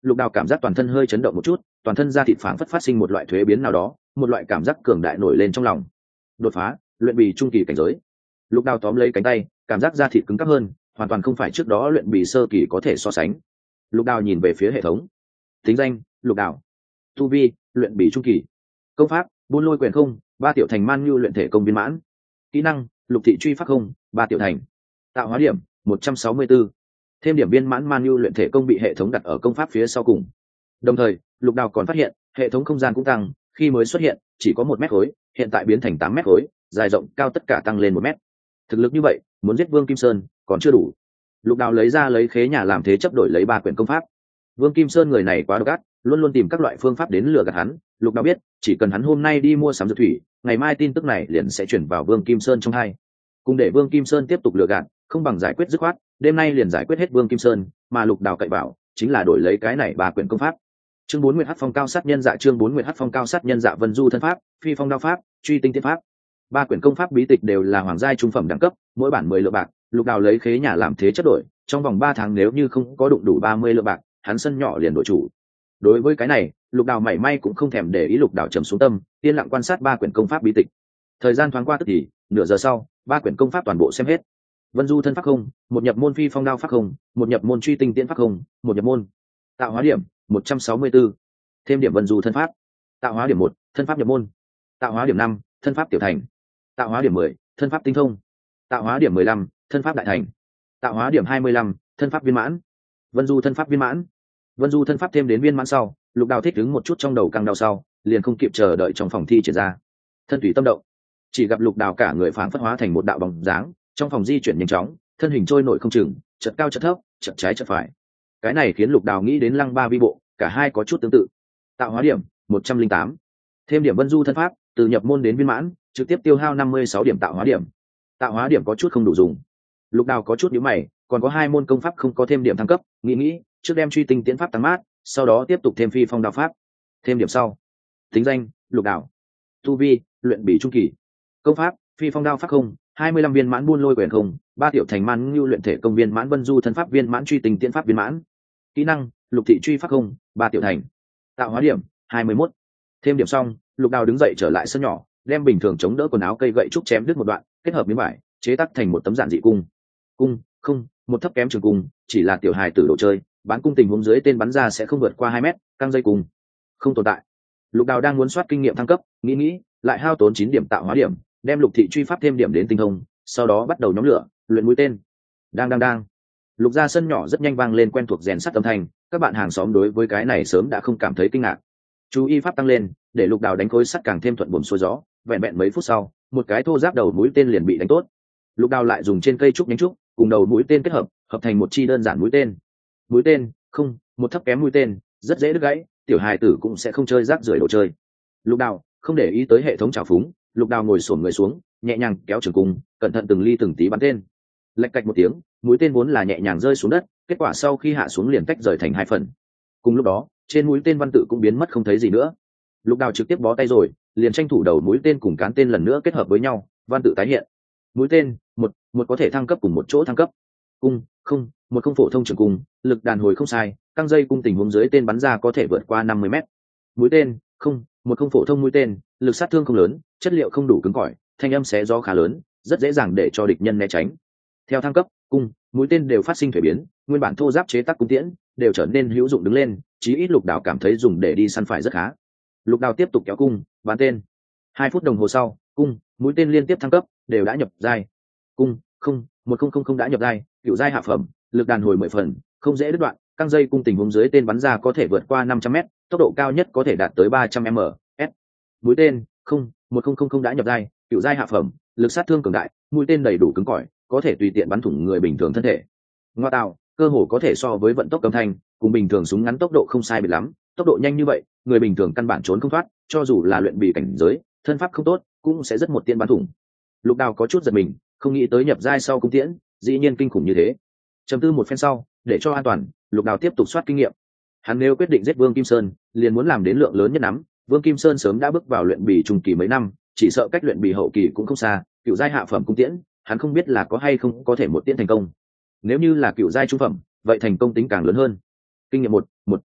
[SPEAKER 1] Lục Đào cảm giác toàn thân hơi chấn động một chút, toàn thân da thịt phảng phất phát sinh một loại thuế biến nào đó, một loại cảm giác cường đại nổi lên trong lòng. Đột phá, luyện bì trung kỳ cảnh giới. Lục Đào tóm lấy cánh tay, cảm giác da thịt cứng cáp hơn, hoàn toàn không phải trước đó luyện bì sơ kỳ có thể so sánh. Lục Đào nhìn về phía hệ thống. Tính danh: Lục Đào. Tu vi: luyện bì trung kỳ. Công pháp: Buôn Lôi Quyền Không, Ba Tiểu Thành Man Nhu luyện thể công viên mãn. Kỹ năng: Lục Thị Truy Pháp Không, Ba Tiểu Thành. Tạo hóa điểm: 164. Thêm điểm viên mãn Man Nhu luyện thể công bị hệ thống đặt ở công pháp phía sau cùng. Đồng thời, Lục Đào còn phát hiện, hệ thống không gian cũng tăng, khi mới xuất hiện, chỉ có 1 mét khối, hiện tại biến thành 8 mét khối, dài rộng cao tất cả tăng lên 1 mét. Thực lực như vậy, muốn giết Vương Kim Sơn còn chưa đủ. Lục Đào lấy khế nhà làm thế chấp đổi lấy 3 quyển công pháp. Vương Kim Sơn người này quá độc ác, luôn luôn tìm các loại phương pháp đến lừa gạt hắn. Lục Đào biết, chỉ cần hắn hôm nay đi mua sắm dược thủy, ngày mai tin tức này liền sẽ chuyển vào Vương Kim Sơn trong hai. Cùng để Vương Kim Sơn tiếp tục lừa gạt, không bằng giải quyết dứt khoát, đêm nay liền giải quyết hết Vương Kim Sơn, mà Lục Đào cậy bảo chính là đổi lấy cái này 3 quyển công pháp. Chương 4 Nguyệt Hắc Phong Cao Sát Nhân Dạ. Chương 4 Nguyệt Hắc Phong Cao Sát Nhân Dạ. Vân Du thân pháp, Phi Phong đao pháp, Truy tinh tiên pháp. 3 quyển công pháp bí tịch đều là hoàng giai trung phẩm đẳng cấp, mỗi bản 10 lượng bạc. Lục Đào lấy khế nhà làm thế chấp đổi, trong vòng 3 tháng nếu như không có đụng đủ 30 lượng bạc, hắn sân nhỏ liền đổi chủ. Đối với cái này, Lục Đào mảy may cũng không thèm để ý. Lục Đào trầm xuống tâm, yên lặng quan sát 3 quyển công pháp bí tịch. Thời gian thoáng qua tức thì, nửa giờ sau, 3 quyển công pháp toàn bộ xem hết. Vân Du thân pháp không, một nhập môn Phi Phong đao pháp không, một nhập môn Truy tinh tiễn pháp không, một nhập môn. Tạo hóa điểm 164. Thêm điểm Vân Du thân pháp. Tạo hóa điểm 1, thân pháp nhập môn. Tạo hóa điểm 5, thân pháp tiểu thành. Tạo hóa điểm 10, thân pháp tinh thông. Tạo hóa điểm 15, thân pháp đại thành. Tạo hóa điểm 25, thân pháp viên mãn. Vân Du thân pháp viên mãn. Vân Du thân pháp thêm đến viên mãn sau, Lục Đào thích đứng một chút trong đầu căng đau sau, liền không kịp chờ đợi trong phòng thi triển ra. Thân thủy tâm động, chỉ gặp Lục Đào cả người phảng phất hóa thành một đạo bóng dáng, trong phòng di chuyển nhanh chóng, thân hình trôi nổi không chừng, chợt cao chợt thấp, chợt trái chợt phải. Cái này khiến Lục Đào nghĩ đến Lăng Ba vi bộ, cả hai có chút tương tự. Tạo hóa điểm 108. Thêm điểm Vân Du thân pháp, từ nhập môn đến viên mãn, trực tiếp tiêu hao 56 điểm tạo hóa điểm. Tạo hóa điểm có chút không đủ dùng. Lục Đào có chút nhíu mày, còn có 2 môn công pháp không có thêm điểm thăng cấp, nghĩ trước đem Truy tinh tiễn pháp tăng mát, sau đó tiếp tục thêm Phi Phong đao pháp. Thêm điểm sau. Tính danh: Lục Đào. Tu vi: luyện bì trung kỳ. Công pháp: Phi Phong đao pháp không, 25 viên mãn Buôn Lôi Quyền Không, 3 Tiểu Thành Man Nhu luyện thể công viên mãn Vân Du thân pháp viên mãn Truy tinh tiễn pháp viên mãn. Kỹ năng: Lục Thị Truy pháp không, 3 Tiểu Thành. Tạo hóa điểm 21. Thêm điểm xong, Lục Đào đứng dậy trở lại sân nhỏ, đem bình thường chống đỡ quần áo cây gậy trúc chém đứt một đoạn, kết hợp miếng vải chế tác thành một tấm giản dị cung. Không, một thấp kém trường cung, chỉ là tiểu hài tử đồ chơi, bán cung tình huống dưới tên bắn ra sẽ không vượt qua 2 mét, căng dây cung không tồn tại. Lục Đào đang muốn soát kinh nghiệm thăng cấp, nghĩ lại hao tốn 9 điểm tạo hóa điểm, đem Lục Thị Truy pháp thêm điểm đến tinh thông, sau đó bắt đầu nhóm lửa luyện mũi tên. Đang. Lục ra sân nhỏ rất nhanh vang lên quen thuộc rèn sắt âm thanh, các bạn hàng xóm đối với cái này sớm đã không cảm thấy kinh ngạc. Chú ý pháp tăng lên, để Lục Đào đánh khối sắt càng thêm thuận buồm xuôi gió. Vẹn mấy phút sau, một cái thô giáp đầu mũi tên liền bị đánh tốt. Lục Đào lại dùng trên cây trúc nhánh trúc cùng đầu mũi tên kết hợp thành một chi đơn giản mũi tên. Mũi tên không, một thấp kém mũi tên, rất dễ đứt gãy, tiểu hài tử cũng sẽ không chơi rác rưởi đồ chơi. Lục Đào không để ý tới hệ thống trào phúng, Lục Đào ngồi xổm người xuống, nhẹ nhàng kéo trường cung, cẩn thận từng ly từng tí bắn tên. Lạch cạch một tiếng, mũi tên vốn là nhẹ nhàng rơi xuống đất, kết quả sau khi hạ xuống liền tách rời thành 2 phần. Cùng lúc đó, trên mũi tên văn tự cũng biến mất không thấy gì nữa. Lục Đào trực tiếp bó tay rồi, liền tranh thủ đầu mũi tên cùng cán tên lần nữa kết hợp với nhau, văn tự tái hiện. Mũi tên một có thể thăng cấp cùng một chỗ thăng cấp. Cung không, một không phổ thông trường cung, lực đàn hồi không sai, căng dây cung tình huống dưới tên bắn ra có thể vượt qua 50 mét. Mũi tên không, một không phổ thông mũi tên, lực sát thương không lớn, chất liệu không đủ cứng cỏi, thanh âm xé gió khá lớn, rất dễ dàng để cho địch nhân né tránh. Theo thăng cấp, cung, mũi tên đều phát sinh thuế biến, nguyên bản thô giáp chế tác cung tiễn đều trở nên hữu dụng đứng lên, chí ít Lục Đào cảm thấy dùng để đi săn phải rất khá. Lục Đào tiếp tục kéo cung, bắn tên. 2 phút đồng hồ sau, cung, mũi tên liên tiếp thăng cấp, đều đã nhập giai. Cung không, 1000 đã nhập giai, cựu giai hạ phẩm, lực đàn hồi 10 phần, không dễ đứt đoạn, căng dây cung tình huống dưới tên bắn ra có thể vượt qua 500m, tốc độ cao nhất có thể đạt tới 300m/s. Mũi tên không, 1000 đã nhập giai, cựu giai hạ phẩm, lực sát thương cường đại, mũi tên đầy đủ cứng cỏi, có thể tùy tiện bắn thủng người bình thường thân thể. Ngoa tạo, cơ hồ có thể so với vận tốc âm thanh, cùng bình thường súng ngắn tốc độ không sai biệt lắm, tốc độ nhanh như vậy, người bình thường căn bản trốn không thoát, cho dù là luyện bì cảnh giới, thân pháp không tốt, cũng sẽ rất một tiên bắn thủng. Lục Đào có chút giật mình, không nghĩ tới nhập giai sau cung tiễn, dĩ nhiên kinh khủng như thế. Trầm tư một phen sau, để cho an toàn, Lục Đào tiếp tục soát kinh nghiệm. Hắn nếu quyết định giết Vương Kim Sơn, liền muốn làm đến lượng lớn nhất nắm. Vương Kim Sơn sớm đã bước vào luyện bì trung kỳ mấy năm, chỉ sợ cách luyện bì hậu kỳ cũng không xa, cựu giai hạ phẩm cung tiễn, hắn không biết là có hay không có thể một tiễn thành công. Nếu như là cựu giai trung phẩm, vậy thành công tính càng lớn hơn. Kinh nghiệm một.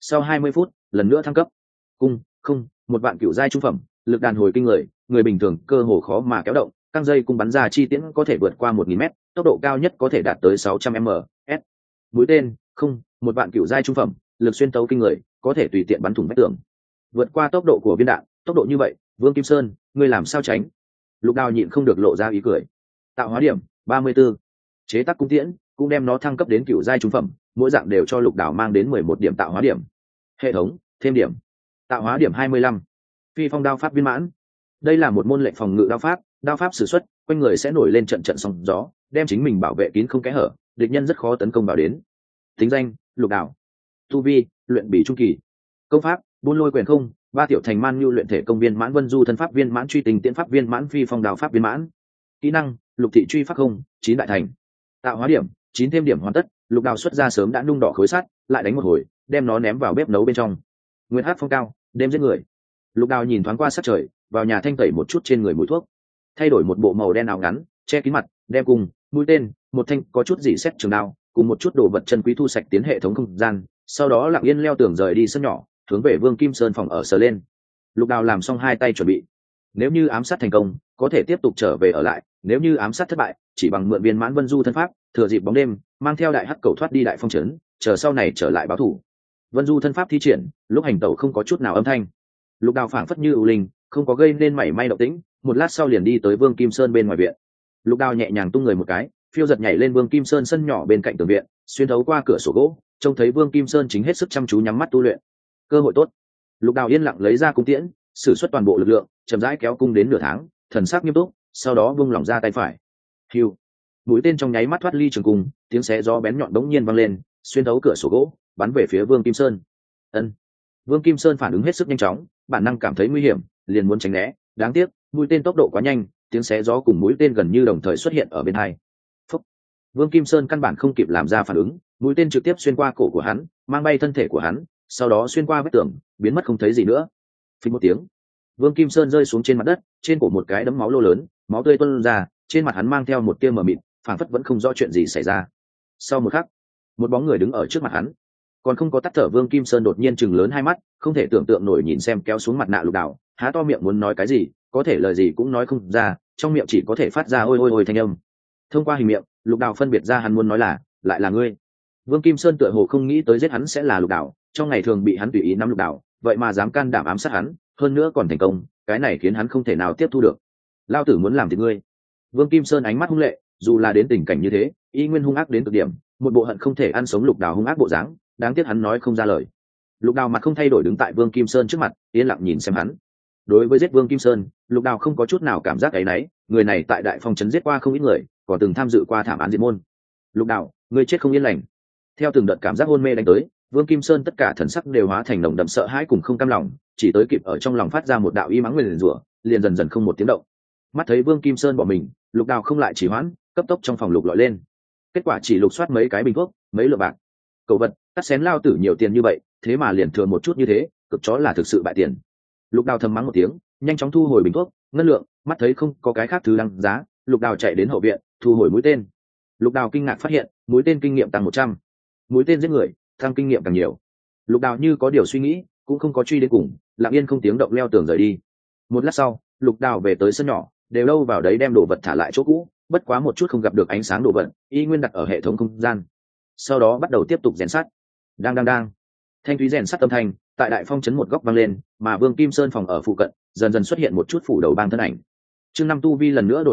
[SPEAKER 1] Sau 20 phút lần nữa thăng cấp. Cung không, một vạn cựu giai trung phẩm, lực đàn hồi kinh người, người bình thường cơ hồ khó mà kéo động, căng dây cung bắn ra chi tiễn có thể vượt qua 1000 mét, tốc độ cao nhất có thể đạt tới 600 ms. Mũi tên không, một vạn cựu giai trung phẩm, lực xuyên tấu kinh người, có thể tùy tiện bắn thủng vách tường, vượt qua tốc độ của viên đạn. Tốc độ như vậy, Vương Kim Sơn, ngươi làm sao tránh? Lục Đào nhịn không được lộ ra ý cười. Tạo hóa điểm 34. Chế tác cung tiễn cũng đem nó thăng cấp đến cựu giai trung phẩm, mỗi dạng đều cho Lục Đào mang đến 11 điểm tạo hóa điểm. Hệ thống thêm điểm, tạo hóa điểm 25. Phi phong đao pháp viên mãn. Đây là một môn lệnh phòng ngự đao pháp sử xuất, quanh người sẽ nổi lên trận trận sóng gió, đem chính mình bảo vệ kín không kẽ hở, địch nhân rất khó tấn công vào đến. Tính danh Lục Đào. Tu vi luyện bỉ trung kỳ. Công pháp buôn lôi quyền không, ba tiểu thành man nhu luyện thể công viên mãn, vân du thân pháp viên mãn, truy tình tiễn pháp viên mãn, phi phong đao pháp viên mãn. Kỹ năng lục thị truy pháp không, 9 đại thành. Tạo hóa điểm 9 thêm điểm hoàn tất. Lục Đào xuất ra sớm đã nung đỏ khối sắt, lại đánh một hồi, đem nó ném vào bếp nấu bên trong. Nguyên hát phong cao, đêm giết người. Lục Đào nhìn thoáng qua sát trời, vào nhà thanh tẩy một chút trên người mùi thuốc, thay đổi một bộ màu đen áo ngắn che kín mặt, đem cùng mũi tên, một thanh có chút dỉ xét trường đao cùng một chút đồ vật chân quý thu sạch tiến hệ thống không gian, sau đó lặng yên leo tường rời đi sân nhỏ, hướng về Vương Kim Sơn phòng ở sờ lên. Lục Đào làm xong hai tay chuẩn bị, nếu như ám sát thành công có thể tiếp tục trở về ở lại, nếu như ám sát thất bại chỉ bằng mượn viên mãn vân du thân pháp, thừa dịp bóng đêm mang theo đại hắc cầu thoát đi đại phong trấn, chờ sau này trở lại báo thù. Vân du thân pháp thi triển lúc hành tẩu không có chút nào âm thanh, Lục Đào phảng phất như ưu linh, không có gây nên mảy may động tĩnh, một lát sau liền đi tới Vương Kim Sơn bên ngoài viện. Lục Đào nhẹ nhàng tung người một cái, phiêu giật nhảy lên Vương Kim Sơn sân nhỏ bên cạnh tường viện, xuyên thấu qua cửa sổ gỗ, trông thấy Vương Kim Sơn chính hết sức chăm chú nhắm mắt tu luyện. Cơ hội tốt. Lục Đào yên lặng lấy ra cung tiễn, sử xuất toàn bộ lực lượng, chậm rãi kéo cung đến nửa tháng, thần sắc nghiêm túc, sau đó buông lỏng ra tay phải. Hưu. Mũi tên trong nháy mắt thoát ly trường cung, tiếng xé gió bén nhọn bỗng nhiên vang lên, xuyên thấu cửa sổ gỗ, bắn về phía Vương Kim Sơn. Ân. Vương Kim Sơn phản ứng hết sức nhanh chóng, bản năng cảm thấy nguy hiểm, liền muốn tránh né, đáng tiếc, mũi tên tốc độ quá nhanh, tiếng xé gió cùng mũi tên gần như đồng thời xuất hiện ở bên hai. Phúc. Vương Kim Sơn căn bản không kịp làm ra phản ứng, mũi tên trực tiếp xuyên qua cổ của hắn, mang bay thân thể của hắn, sau đó xuyên qua vách tường, biến mất không thấy gì nữa. Phình một tiếng, Vương Kim Sơn rơi xuống trên mặt đất, trên cổ một cái đấm máu lô lớn, máu tươi tuôn ra, trên mặt hắn mang theo một tia mờ mịt, phảng phất vẫn không rõ chuyện gì xảy ra. Sau một khắc, một bóng người đứng ở trước mặt hắn. Còn không có tắt thở, Vương Kim Sơn đột nhiên chừng lớn hai mắt, không thể tưởng tượng nổi nhìn xem kéo xuống mặt nạ Lục Đào, há to miệng muốn nói cái gì, có thể lời gì cũng nói không ra, trong miệng chỉ có thể phát ra ôi ôi ôi thanh âm. Thông qua hình miệng, Lục Đào phân biệt ra hắn muốn nói là, lại là ngươi. Vương Kim Sơn tựa hồ không nghĩ tới giết hắn sẽ là Lục Đào, trong ngày thường bị hắn tùy ý nắm Lục Đào, vậy mà dám can đảm ám sát hắn, hơn nữa còn thành công, cái này khiến hắn không thể nào tiếp thu được. Lao tử muốn làm thì ngươi. Vương Kim Sơn ánh mắt hung lệ, dù là đến tình cảnh như thế, y nguyên hung ác đến cực điểm, một bộ hận không thể ăn sống Lục Đào hung ác bộ dáng, đáng tiếc hắn nói không ra lời. Lục Đào mặt không thay đổi đứng tại Vương Kim Sơn trước mặt, yên lặng nhìn xem hắn. Đối với giết Vương Kim Sơn, Lục Đào không có chút nào cảm giác áy náy, người này tại đại phong trấn giết qua không ít người, còn từng tham dự qua thảm án diệt môn. Lục Đào, ngươi chết không yên lành. Theo từng đợt cảm giác hôn mê đánh tới, Vương Kim Sơn tất cả thần sắc đều hóa thành nồng đậm sợ hãi cùng không cam lòng, chỉ tới kịp ở trong lòng phát ra một đạo y mắng nguyền rủa, liền dần dần không một tiếng động. Mắt thấy Vương Kim Sơn bỏ mình, Lục Đào không lại chỉ hoãn, cấp tốc trong phòng lục lọi lên. Kết quả chỉ lục soát mấy cái bình thuốc, mấy lượng bạc. Cậu vật, cắt xén lao tử nhiều tiền như vậy, thế mà liền thừa một chút như thế, cực chó là thực sự bại tiền. Lục Đào thầm mắng một tiếng, nhanh chóng thu hồi bình thuốc, ngân lượng, mắt thấy không có cái khác thứ đăng giá, Lục Đào chạy đến hậu viện, thu hồi mũi tên. Lục Đào kinh ngạc phát hiện, mũi tên kinh nghiệm tăng 100, mũi tên giết người, tăng kinh nghiệm càng nhiều. Lục Đào như có điều suy nghĩ, cũng không có truy đến cùng, lặng yên không tiếng động leo tường rời đi. Một lát sau, Lục Đào về tới sân nhỏ, đều đâu vào đấy đem đồ vật thả lại chỗ cũ, bất quá một chút không gặp được ánh sáng đồ vật, y nguyên đặt ở hệ thống không gian. Sau đó bắt đầu tiếp tục rèn sắt. Đang. Thanh thúy rèn sắt âm thanh tại đại phong trấn một góc vang lên, mà Vương Kim Sơn phòng ở phụ cận dần dần xuất hiện một chút phủ đầu bang thân ảnh. Chương 5 tu vi lần nữa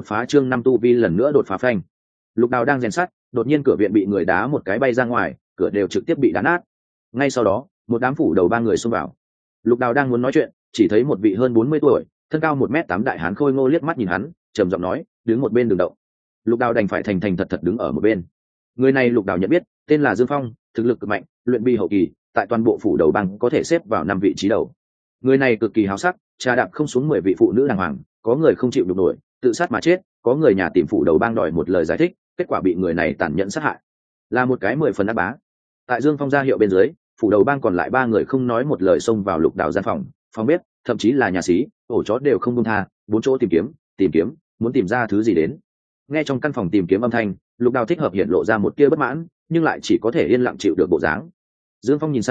[SPEAKER 1] đột phá phanh. Lục Đào đang rèn sắt, đột nhiên cửa viện bị người đá một cái bay ra ngoài, cửa đều trực tiếp bị đá nát. Ngay sau đó, một đám phủ đầu ba người xông vào. Lục Đào đang muốn nói chuyện, chỉ thấy một vị hơn 40 tuổi, thân cao 1m8 đại hán khôi ngô liếc mắt nhìn hắn, trầm giọng nói, đứng một bên đừng động. Lục Đào đành phải thành thành thật thật đứng ở một bên. Người này Lục Đào nhận biết, tên là Dương Phong, thực lực cực mạnh, luyện bi hậu kỳ, tại toàn bộ phủ đầu bang có thể xếp vào 5 vị trí đầu. Người này cực kỳ háo sắc, trà đạp không xuống 10 vị phụ nữ đàng hoàng, có người không chịu được nổi, tự sát mà chết, có người nhà tìm phủ đầu bang đòi một lời giải thích, kết quả bị người này tàn nhẫn sát hại. Là một cái 10 phần ác bá. Tại Dương Phong ra hiệu bên dưới, phủ đầu bang còn lại 3 người không nói một lời xông vào Lục Đào gian phòng, phòng bếp, thậm chí là nhà xí, ổ chó đều không buông tha, 4 chỗ tìm kiếm, muốn tìm ra thứ gì đến. Nghe trong căn phòng tìm kiếm âm thanh, Lục Đào thích hợp hiện lộ ra một tia bất mãn, nhưng lại chỉ có thể yên lặng chịu được bộ dáng. Dương Phong nhìn sang,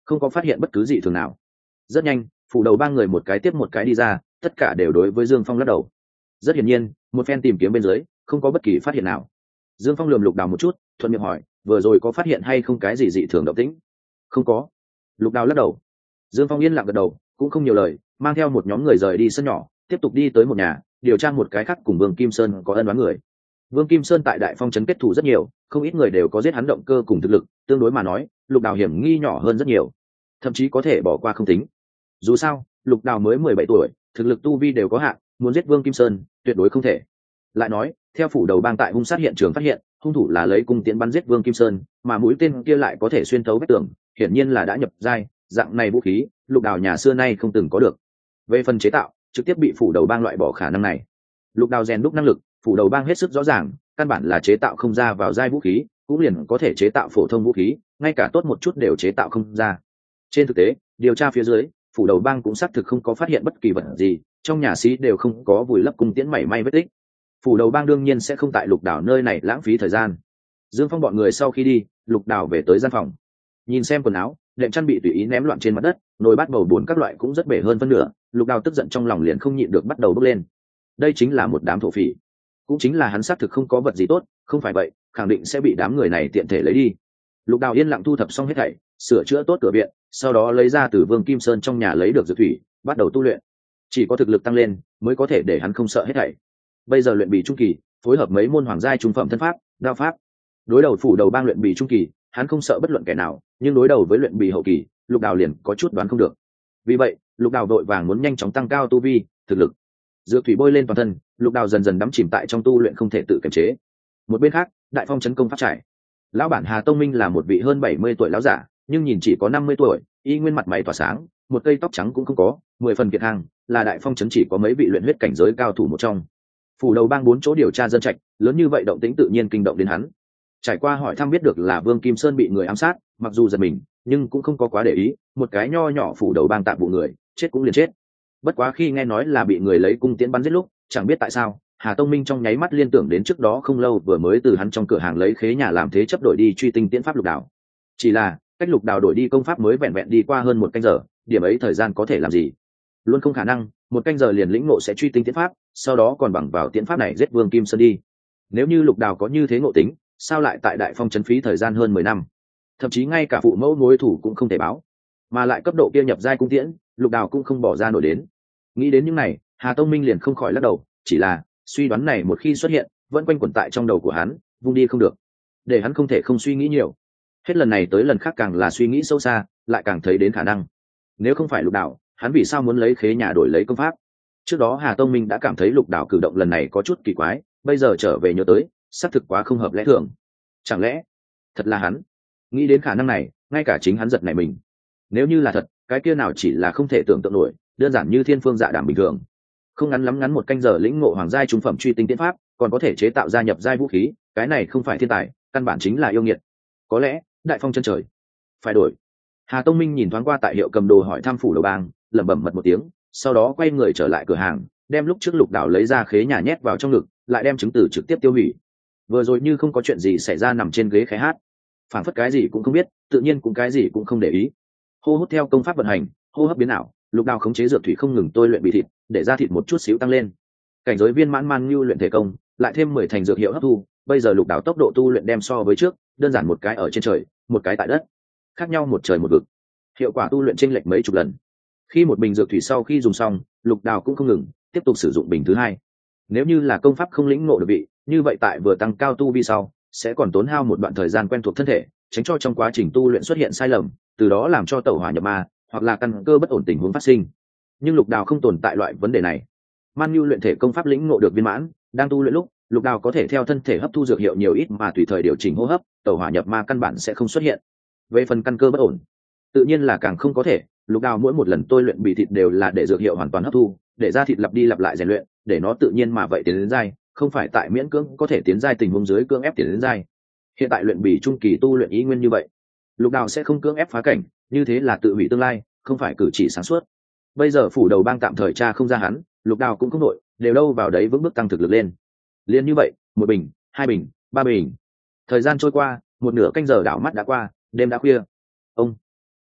[SPEAKER 1] không có phát hiện bất cứ gì thường nào. Rất nhanh, phủ đầu ba người một cái tiếp một cái đi ra, tất cả đều đối với Dương Phong lắc đầu. Rất hiển nhiên, một phen tìm kiếm bên dưới, không có bất kỳ phát hiện nào. Dương Phong lườm Lục Đào một chút, thuận miệng hỏi, vừa rồi có phát hiện hay không cái gì dị thường động tĩnh? Không có. Lục Đào lắc đầu. Dương Phong yên lặng gật đầu, cũng không nhiều lời, mang theo một nhóm người rời đi sân nhỏ, tiếp tục đi tới một nhà, điều tra một cái khác cùng Vương Kim Sơn có ân oán người. Vương Kim Sơn tại Đại Phong trấn kết thù rất nhiều, không ít người đều có giết hắn động cơ cùng thực lực, tương đối mà nói, Lục Đào hiểm nghi nhỏ hơn rất nhiều, thậm chí có thể bỏ qua không tính. Dù sao, Lục Đào mới 17 tuổi, thực lực tu vi đều có hạn, muốn giết Vương Kim Sơn, tuyệt đối không thể. Lại nói, theo phủ đầu bang tại hung sát hiện trường phát hiện, hung thủ là lấy cung tiễn bắn giết Vương Kim Sơn, mà mũi tên kia lại có thể xuyên thấu vách tường, hiển nhiên là đã nhập giai, dạng này vũ khí, Lục Đào nhà xưa nay không từng có được. Về phần chế tạo, trực tiếp bị phủ đầu bang loại bỏ khả năng này. Lục Đào rèn đúc năng lực, phủ đầu bang hết sức rõ ràng, căn bản là chế tạo không ra vào giai vũ khí, cũng liền có thể chế tạo phổ thông vũ khí, ngay cả tốt một chút đều chế tạo không ra. Trên thực tế, điều tra phía dưới, phủ đầu bang cũng xác thực không có phát hiện bất kỳ vật gì, trong nhà sĩ đều không có vùi lấp cung tiễn mảy may vết tích. Phủ đầu bang đương nhiên sẽ không tại Lục Đào nơi này lãng phí thời gian. Dương Phong bọn người sau khi đi, Lục Đào về tới gian phòng, nhìn xem quần áo, đệm chăn bị tùy ý ném loạn trên mặt đất, nồi bát bầu bùn các loại cũng rất bể hơn phân nửa. Lục Đào tức giận trong lòng liền không nhịn được bắt đầu bốc lên. Đây chính là một đám thổ phỉ, cũng chính là hắn xác thực không có vật gì tốt, không phải vậy khẳng định sẽ bị đám người này tiện thể lấy đi. Lục Đào yên lặng thu thập xong hết thảy, sửa chữa tốt cửa viện, sau đó lấy ra từ Vương Kim Sơn trong nhà lấy được dược thủy, bắt đầu tu luyện. Chỉ có thực lực tăng lên mới có thể để hắn không sợ hết thảy. Bây giờ luyện bì trung kỳ, phối hợp mấy môn hoàng giai trung phẩm thân pháp, đao pháp, đối đầu phủ đầu bang luyện bì trung kỳ, hắn không sợ bất luận kẻ nào, nhưng đối đầu với luyện bì hậu kỳ, Lục Đào liền có chút đoán không được. Vì vậy, Lục Đào đội vàng muốn nhanh chóng tăng cao tu vi, thực lực. Dược thủy bôi lên toàn thân, Lục Đào dần dần đắm chìm tại trong tu luyện không thể tự kiềm chế. Một bên khác, Đại Phong trấn công pháp trải. Lão bản Hà Tông Minh là một vị hơn 70 tuổi lão giả, nhưng nhìn chỉ có 50 tuổi, y nguyên mặt mày tỏa sáng, một cây tóc trắng cũng không có, 10 phần kiệt hàng, là Đại Phong trấn chỉ có mấy vị luyện huyết cảnh giới cao thủ một trong. Phủ đầu bang 4 chỗ điều tra dân trạch, lớn như vậy động tĩnh tự nhiên kinh động đến hắn. Trải qua hỏi thăm biết được là Vương Kim Sơn bị người ám sát, mặc dù giật mình, nhưng cũng không có quá để ý, một cái nho nhỏ phủ đầu bang tạm vụ người, chết cũng liền chết. Bất quá khi nghe nói là bị người lấy cung tiễn bắn giết lúc, chẳng biết tại sao, Hà Tông Minh trong nháy mắt liên tưởng đến trước đó không lâu vừa mới từ hắn trong cửa hàng lấy khế nhà làm thế chấp đổi đi truy tinh tiễn pháp Lục Đào. Chỉ là, cách Lục Đào đổi đi công pháp mới vẹn vẹn đi qua hơn 1 canh giờ, điểm ấy thời gian có thể làm gì? Luôn không khả năng, 1 canh giờ liền lĩnh ngộ sẽ truy tinh tiễn pháp, sau đó còn bằng vào tiễn pháp này giết Vương Kim Sơn đi. Nếu như Lục Đào có như thế ngộ tính, sao lại tại Đại Phong trấn phí thời gian hơn 10 năm? Thậm chí ngay cả phụ mẫu đối thủ cũng không thể báo, mà lại cấp độ kia nhập giai cung tiễn, Lục Đào cũng không bỏ ra nổi đến. Nghĩ đến những này, Hà Tông Minh liền không khỏi lắc đầu, chỉ là suy đoán này một khi xuất hiện, vẫn quanh quẩn tại trong đầu của hắn, vung đi không được, để hắn không thể không suy nghĩ nhiều. Hết lần này tới lần khác càng là suy nghĩ sâu xa, lại càng thấy đến khả năng. Nếu không phải Lục Đào, hắn vì sao muốn lấy khế nhà đổi lấy công pháp? Trước đó Hà Tông Minh đã cảm thấy Lục Đào cử động lần này có chút kỳ quái, bây giờ trở về nhớ tới, xác thực quá không hợp lẽ thường. Chẳng lẽ thật là hắn? Nghĩ đến khả năng này, ngay cả chính hắn giật nảy mình. Nếu như là thật, cái kia nào chỉ là không thể tưởng tượng nổi, đơn giản như thiên phương dạ đảm bình thường. Không ngắn lắm ngắn 1 canh giờ lĩnh ngộ hoàng giai trung phẩm truy tinh tiễn pháp, còn có thể chế tạo ra nhập giai vũ khí, cái này không phải thiên tài, căn bản chính là yêu nghiệt. Có lẽ Đại Phong chân trời phải đổi. Hà Tông Minh nhìn thoáng qua tại hiệu cầm đồ hỏi thăm phủ đầu bang, lẩm bẩm mật một tiếng, sau đó quay người trở lại cửa hàng, đem lúc trước Lục Đào lấy ra khế nhà nhét vào trong ngực, lại đem chứng từ trực tiếp tiêu hủy. Vừa rồi như không có chuyện gì xảy ra nằm trên ghế khé hát, phảng phất cái gì cũng không biết, tự nhiên cũng cái gì cũng không để ý. Hô hút theo công pháp vận hành, hô hấp biến ảo, Lục Đào khống chế dược thủy không ngừng tôi luyện bị thịt, để ra thịt một chút xíu tăng lên. Cảnh giới viên mãn man như luyện thể công, lại thêm 10 thành dược hiệu hấp thu, bây giờ Lục Đào tốc độ tu luyện đem so với trước, đơn giản một cái ở trên trời, một cái tại đất, khác nhau một trời một vực. Hiệu quả tu luyện chênh lệch mấy chục lần. Khi một bình dược thủy sau khi dùng xong, Lục Đào cũng không ngừng, tiếp tục sử dụng bình thứ hai. Nếu như là công pháp không lĩnh ngộ được vị, như vậy tại vừa tăng cao tu vi sau, sẽ còn tốn hao một đoạn thời gian quen thuộc thân thể, tránh cho trong quá trình tu luyện xuất hiện sai lầm, từ đó làm cho tẩu hỏa nhập ma, hoặc là căn cơ bất ổn tình huống phát sinh. Nhưng Lục Đào không tồn tại loại vấn đề này. Man Nhu luyện thể công pháp lĩnh ngộ được viên mãn, đang tu luyện lúc, Lục Đào có thể theo thân thể hấp thu dược hiệu nhiều ít mà tùy thời điều chỉnh hô hấp, tẩu hỏa nhập ma căn bản sẽ không xuất hiện. Về phần căn cơ bất ổn, tự nhiên là càng không có thể. Lục Đào mỗi một lần tôi luyện bị thịt đều là để dược hiệu hoàn toàn hấp thu, để ra thịt lặp đi lặp lại rèn luyện, để nó tự nhiên mà vậy tiến đến giai, không phải tại miễn cưỡng có thể tiến giai tình huống dưới cưỡng ép tiến đến giai. Hiện tại luyện bì trung kỳ tu luyện ý nguyên như vậy, Lục Đào sẽ không cưỡng ép phá cảnh, như thế là tự hủy tương lai, không phải cử chỉ sáng suốt. Bây giờ phủ đầu bang tạm thời tra không ra hắn, Lục Đào cũng không đội, đều đâu vào đấy vững bước tăng thực lực lên. Liên như vậy, 1 bình, 2 bình, 3 bình. Thời gian trôi qua, 1 nửa canh giờ đảo mắt đã qua, đêm đã khuya. Ông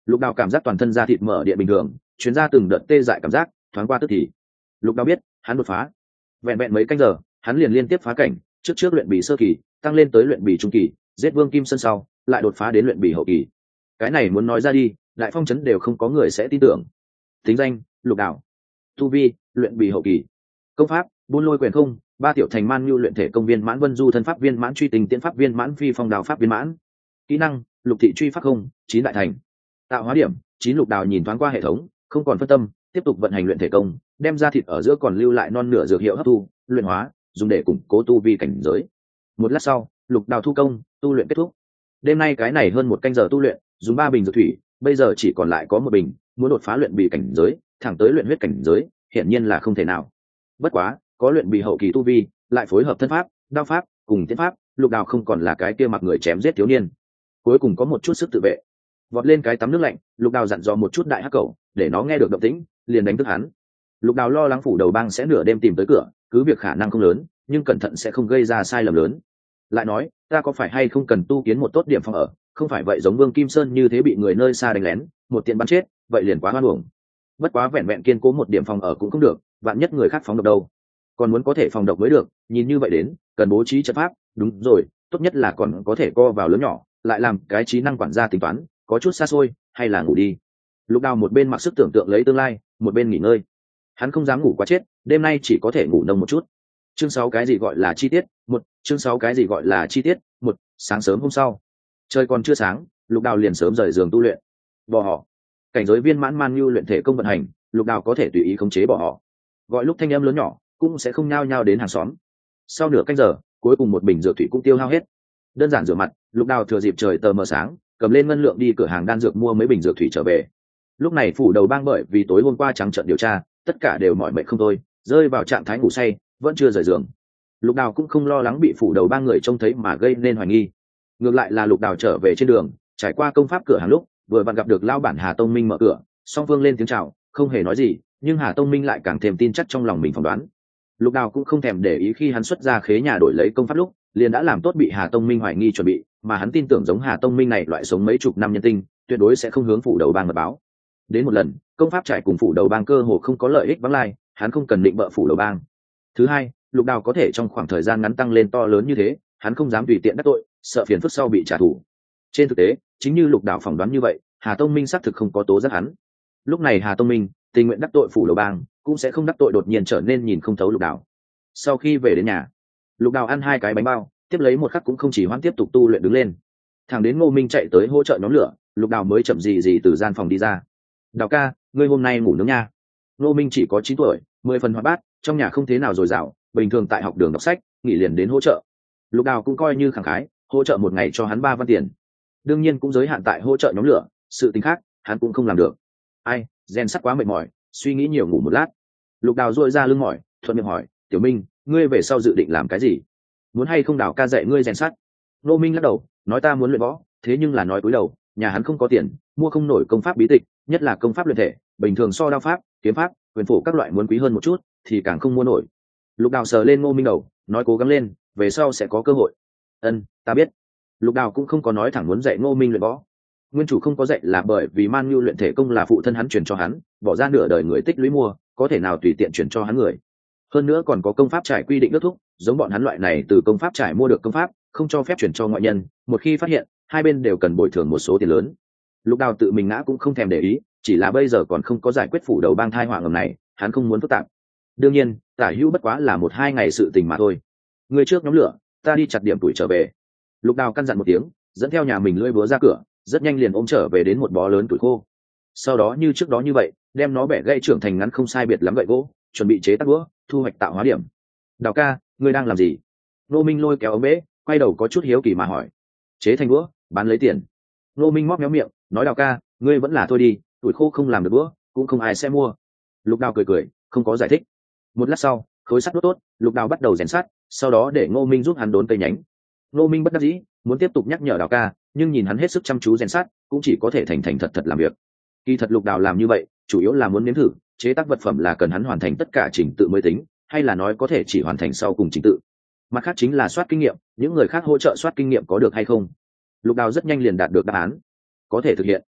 [SPEAKER 1] Lục đào cảm giác toàn thân da thịt mở điện bình thường, chuyến ra từng đợt tê dại cảm giác, thoáng qua tức thì lục đào biết hắn đột phá. Vẹn vẹn mấy canh giờ hắn liền liên tiếp phá cảnh, trước luyện bì sơ kỳ tăng lên tới luyện bì trung kỳ, giết Vương Kim Sơn sau lại đột phá đến luyện bì hậu kỳ. Cái này muốn nói ra đi, đại phong trấn đều không có người sẽ tin tưởng. Tính danh Lục Đào, tu vi luyện bì hậu kỳ, công pháp buôn lôi quyền không, ba tiểu thành man nhu luyện thể công viên mãn, vân du thân pháp viên mãn, truy tình tiễn pháp viên mãn, phi phong đào pháp viên mãn. Kỹ năng lục thị truy pháp không, 9 đại thành. Tạo hóa điểm 9. Lục Đào nhìn thoáng qua hệ thống, không còn phân tâm, tiếp tục vận hành luyện thể công, đem ra thịt ở giữa còn lưu lại non nửa dược hiệu hấp thu luyện hóa, dùng để củng cố tu vi cảnh giới. Một lát sau Lục Đào thu công, tu luyện kết thúc. Đêm nay cái này hơn 1 canh giờ tu luyện, dùng 3 bình dược thủy, bây giờ chỉ còn lại có 1 bình, muốn đột phá luyện bì cảnh giới, thẳng tới luyện huyết cảnh giới, hiển nhiên là không thể nào. Bất quá có luyện bì hậu kỳ tu vi, lại phối hợp thân pháp, đao pháp cùng tiến pháp, Lục Đào không còn là cái kia mặc người chém giết thiếu niên, cuối cùng có một chút sức tự vệ. Vọt lên cái tắm nước lạnh, Lục Đào dặn dò một chút đại hắc cẩu, để nó nghe được động tĩnh liền đánh thức hắn. Lục Đào lo lắng phủ đầu bang sẽ nửa đêm tìm tới cửa, cứ việc khả năng không lớn, nhưng cẩn thận sẽ không gây ra sai lầm lớn. Lại nói ta có phải hay không cần tu kiến một tốt điểm phòng ở, không phải vậy giống Vương Kim Sơn như thế bị người nơi xa đánh lén, một tiện bắn chết, vậy liền quá hoan uổng. Bất quá vẹn vẹn kiên cố một điểm phòng ở cũng không được, vạn nhất người khác phóng độc đâu, còn muốn có thể phòng độc mới được. Nhìn như vậy đến cần bố trí trận pháp, đúng rồi, tốt nhất là còn có thể co vào lớn nhỏ, lại làm cái trí năng quản gia tính toán, có chút xa xôi, hay là ngủ đi. Lục Đào một bên mặc sức tưởng tượng lấy tương lai, một bên nghỉ ngơi. Hắn không dám ngủ quá chết, đêm nay chỉ có thể ngủ nông một chút. Chương 6 cái gì gọi là chi tiết một. Chương 6 cái gì gọi là chi tiết một. Sáng sớm hôm sau, trời còn chưa sáng, Lục Đào liền sớm rời giường tu luyện. Bỏ họ cảnh giới viên mãn man nhu luyện thể công vận hành, Lục Đào có thể tùy ý khống chế bỏ họ, gọi lúc thanh âm lớn nhỏ cũng sẽ không nhao nhao đến hàng xóm. Sau nửa canh giờ, cuối cùng một bình dược thủy cũng tiêu hao hết. Đơn giản rửa mặt, Lục Đào thừa dịp trời tờ mờ sáng, cầm lên ngân lượng đi cửa hàng đan dược mua mấy bình dược thủy trở về. Lúc này phủ đầu bang bởi vì tối hôm qua trắng trợn điều tra, tất cả đều mỏi mệt không thôi, rơi vào trạng thái ngủ say, vẫn chưa rời giường. Lục Đào cũng không lo lắng bị phủ đầu bang người trông thấy mà gây nên hoài nghi. Ngược lại là Lục Đào trở về trên đường, trải qua công pháp cửa hàng lúc, vừa vặn gặp được lao bản Hà Tông Minh mở cửa, song phương lên tiếng chào, không hề nói gì, nhưng Hà Tông Minh lại càng thêm tin chắc trong lòng mình phỏng đoán. Lục Đào cũng không thèm để ý khi hắn xuất ra khế nhà đổi lấy công pháp lúc, liền đã làm tốt bị Hà Tông Minh hoài nghi chuẩn bị, mà hắn tin tưởng giống Hà Tông Minh này loại sống mấy chục năm nhân tinh, tuyệt đối sẽ không hướng phủ đầu bang mật báo. Đến một lần, công pháp trải cùng phủ đầu bang cơ hồ không có lợi ích vắng lai, hắn không cần định bợ phủ đầu bang. Thứ hai, Lục Đào có thể trong khoảng thời gian ngắn tăng lên to lớn như thế, hắn không dám tùy tiện đắc tội, sợ phiền phức sau bị trả thù. Trên thực tế, chính như Lục Đào phỏng đoán như vậy, Hà Tông Minh xác thực không có tố giác hắn. Lúc này Hà Tông Minh tình nguyện đắc tội phủ đầu bang, cũng sẽ không đắc tội đột nhiên trở nên nhìn không thấu Lục Đào. Sau khi về đến nhà, Lục Đào ăn 2 cái bánh bao, tiếp lấy một khắc cũng không chỉ hoãn tiếp tục tu luyện đứng lên. Thằng đến Ngô Minh chạy tới hỗ trợ nhóm lửa, Lục Đào mới chậm gì từ gian phòng đi ra. Đào ca, ngươi hôm nay ngủ nướng nha. Ngô Minh chỉ có 9 tuổi, 10 phần hoạt bát, trong nhà không thế nào dồi dào, bình thường tại học đường đọc sách, nghỉ liền đến hỗ trợ. Lục Đào cũng coi như khẳng khái, hỗ trợ một ngày cho hắn 3 văn tiền. Đương nhiên cũng giới hạn tại hỗ trợ nhóm lửa, sự tình khác hắn cũng không làm được. Ai, rèn sắt quá mệt mỏi, suy nghĩ nhiều ngủ một lát. Lục Đào duỗi ra lưng mỏi, thuận miệng hỏi, Tiểu Minh, ngươi về sau dự định làm cái gì? Muốn hay không Đào ca dạy ngươi rèn sắt? Ngô Minh lắc đầu, nói ta muốn luyện võ, thế nhưng là nói cúi đầu, nhà hắn không có tiền, mua không nổi công pháp bí tịch, nhất là công pháp luyện thể, bình thường so đao pháp, kiếm pháp, quyền phổ các loại muốn quý hơn một chút, thì càng không mua nổi. Lục Đào sờ lên Ngô Minh đầu, nói cố gắng lên, về sau sẽ có cơ hội. Ân, ta biết. Lục Đào cũng không có nói thẳng muốn dạy Ngô Minh luyện võ. Nguyên chủ không có dạy là bởi vì man nhu luyện thể công là phụ thân hắn truyền cho hắn, bỏ ra nửa đời người tích lũy mua, có thể nào tùy tiện truyền cho hắn người. Hơn nữa còn có công pháp trải quy định ước thúc, giống bọn hắn loại này từ công pháp trải mua được công pháp, không cho phép truyền cho ngoại nhân, một khi phát hiện, hai bên đều cần bồi thường một số tiền lớn. Lục Đào tự mình ngã cũng không thèm để ý, chỉ là bây giờ còn không có giải quyết phủ đầu bang thai họa ngầm này, hắn không muốn phức tạp. Đương nhiên, tả hữu bất quá là 1-2 ngày sự tình mà thôi. Người trước nhóm lửa, ta đi chặt điểm tuổi trở về. Lục Đào căn dặn một tiếng, dẫn theo nhà mình lưỡi búa ra cửa, rất nhanh liền ôm trở về đến một bó lớn tuổi khô. Sau đó như trước đó như vậy, đem nó bẻ gãy trưởng thành ngắn không sai biệt lắm gậy gỗ, chuẩn bị chế tác búa, thu hoạch tạo hóa điểm. Đào ca, ngươi đang làm gì? Nô Minh lôi kéo ống bể, quay đầu có chút hiếu kỳ mà hỏi. Chế thành búa, bán lấy tiền. Nô Minh móc méo miệng, nói Đào ca, ngươi vẫn là thôi đi, tuổi khô không làm được búa, cũng không ai sẽ mua. Lục Đào cười, không có giải thích. Một lát sau, khối sắt đốt tốt, Lục Đào bắt đầu rèn sắt, sau đó để Ngô Minh giúp hắn đốn cây nhánh. Ngô Minh bất đắc dĩ, muốn tiếp tục nhắc nhở Đào ca, nhưng nhìn hắn hết sức chăm chú rèn sắt, cũng chỉ có thể thành thành thật thật làm việc. Kỳ thật Lục Đào làm như vậy, chủ yếu là muốn nếm thử, chế tác vật phẩm là cần hắn hoàn thành tất cả trình tự mới tính, hay là nói có thể chỉ hoàn thành sau cùng trình tự. Mặt khác chính là soát kinh nghiệm, những người khác hỗ trợ soát kinh nghiệm có được hay không. Lục Đào rất nhanh liền đạt được đáp án, có thể thực hiện.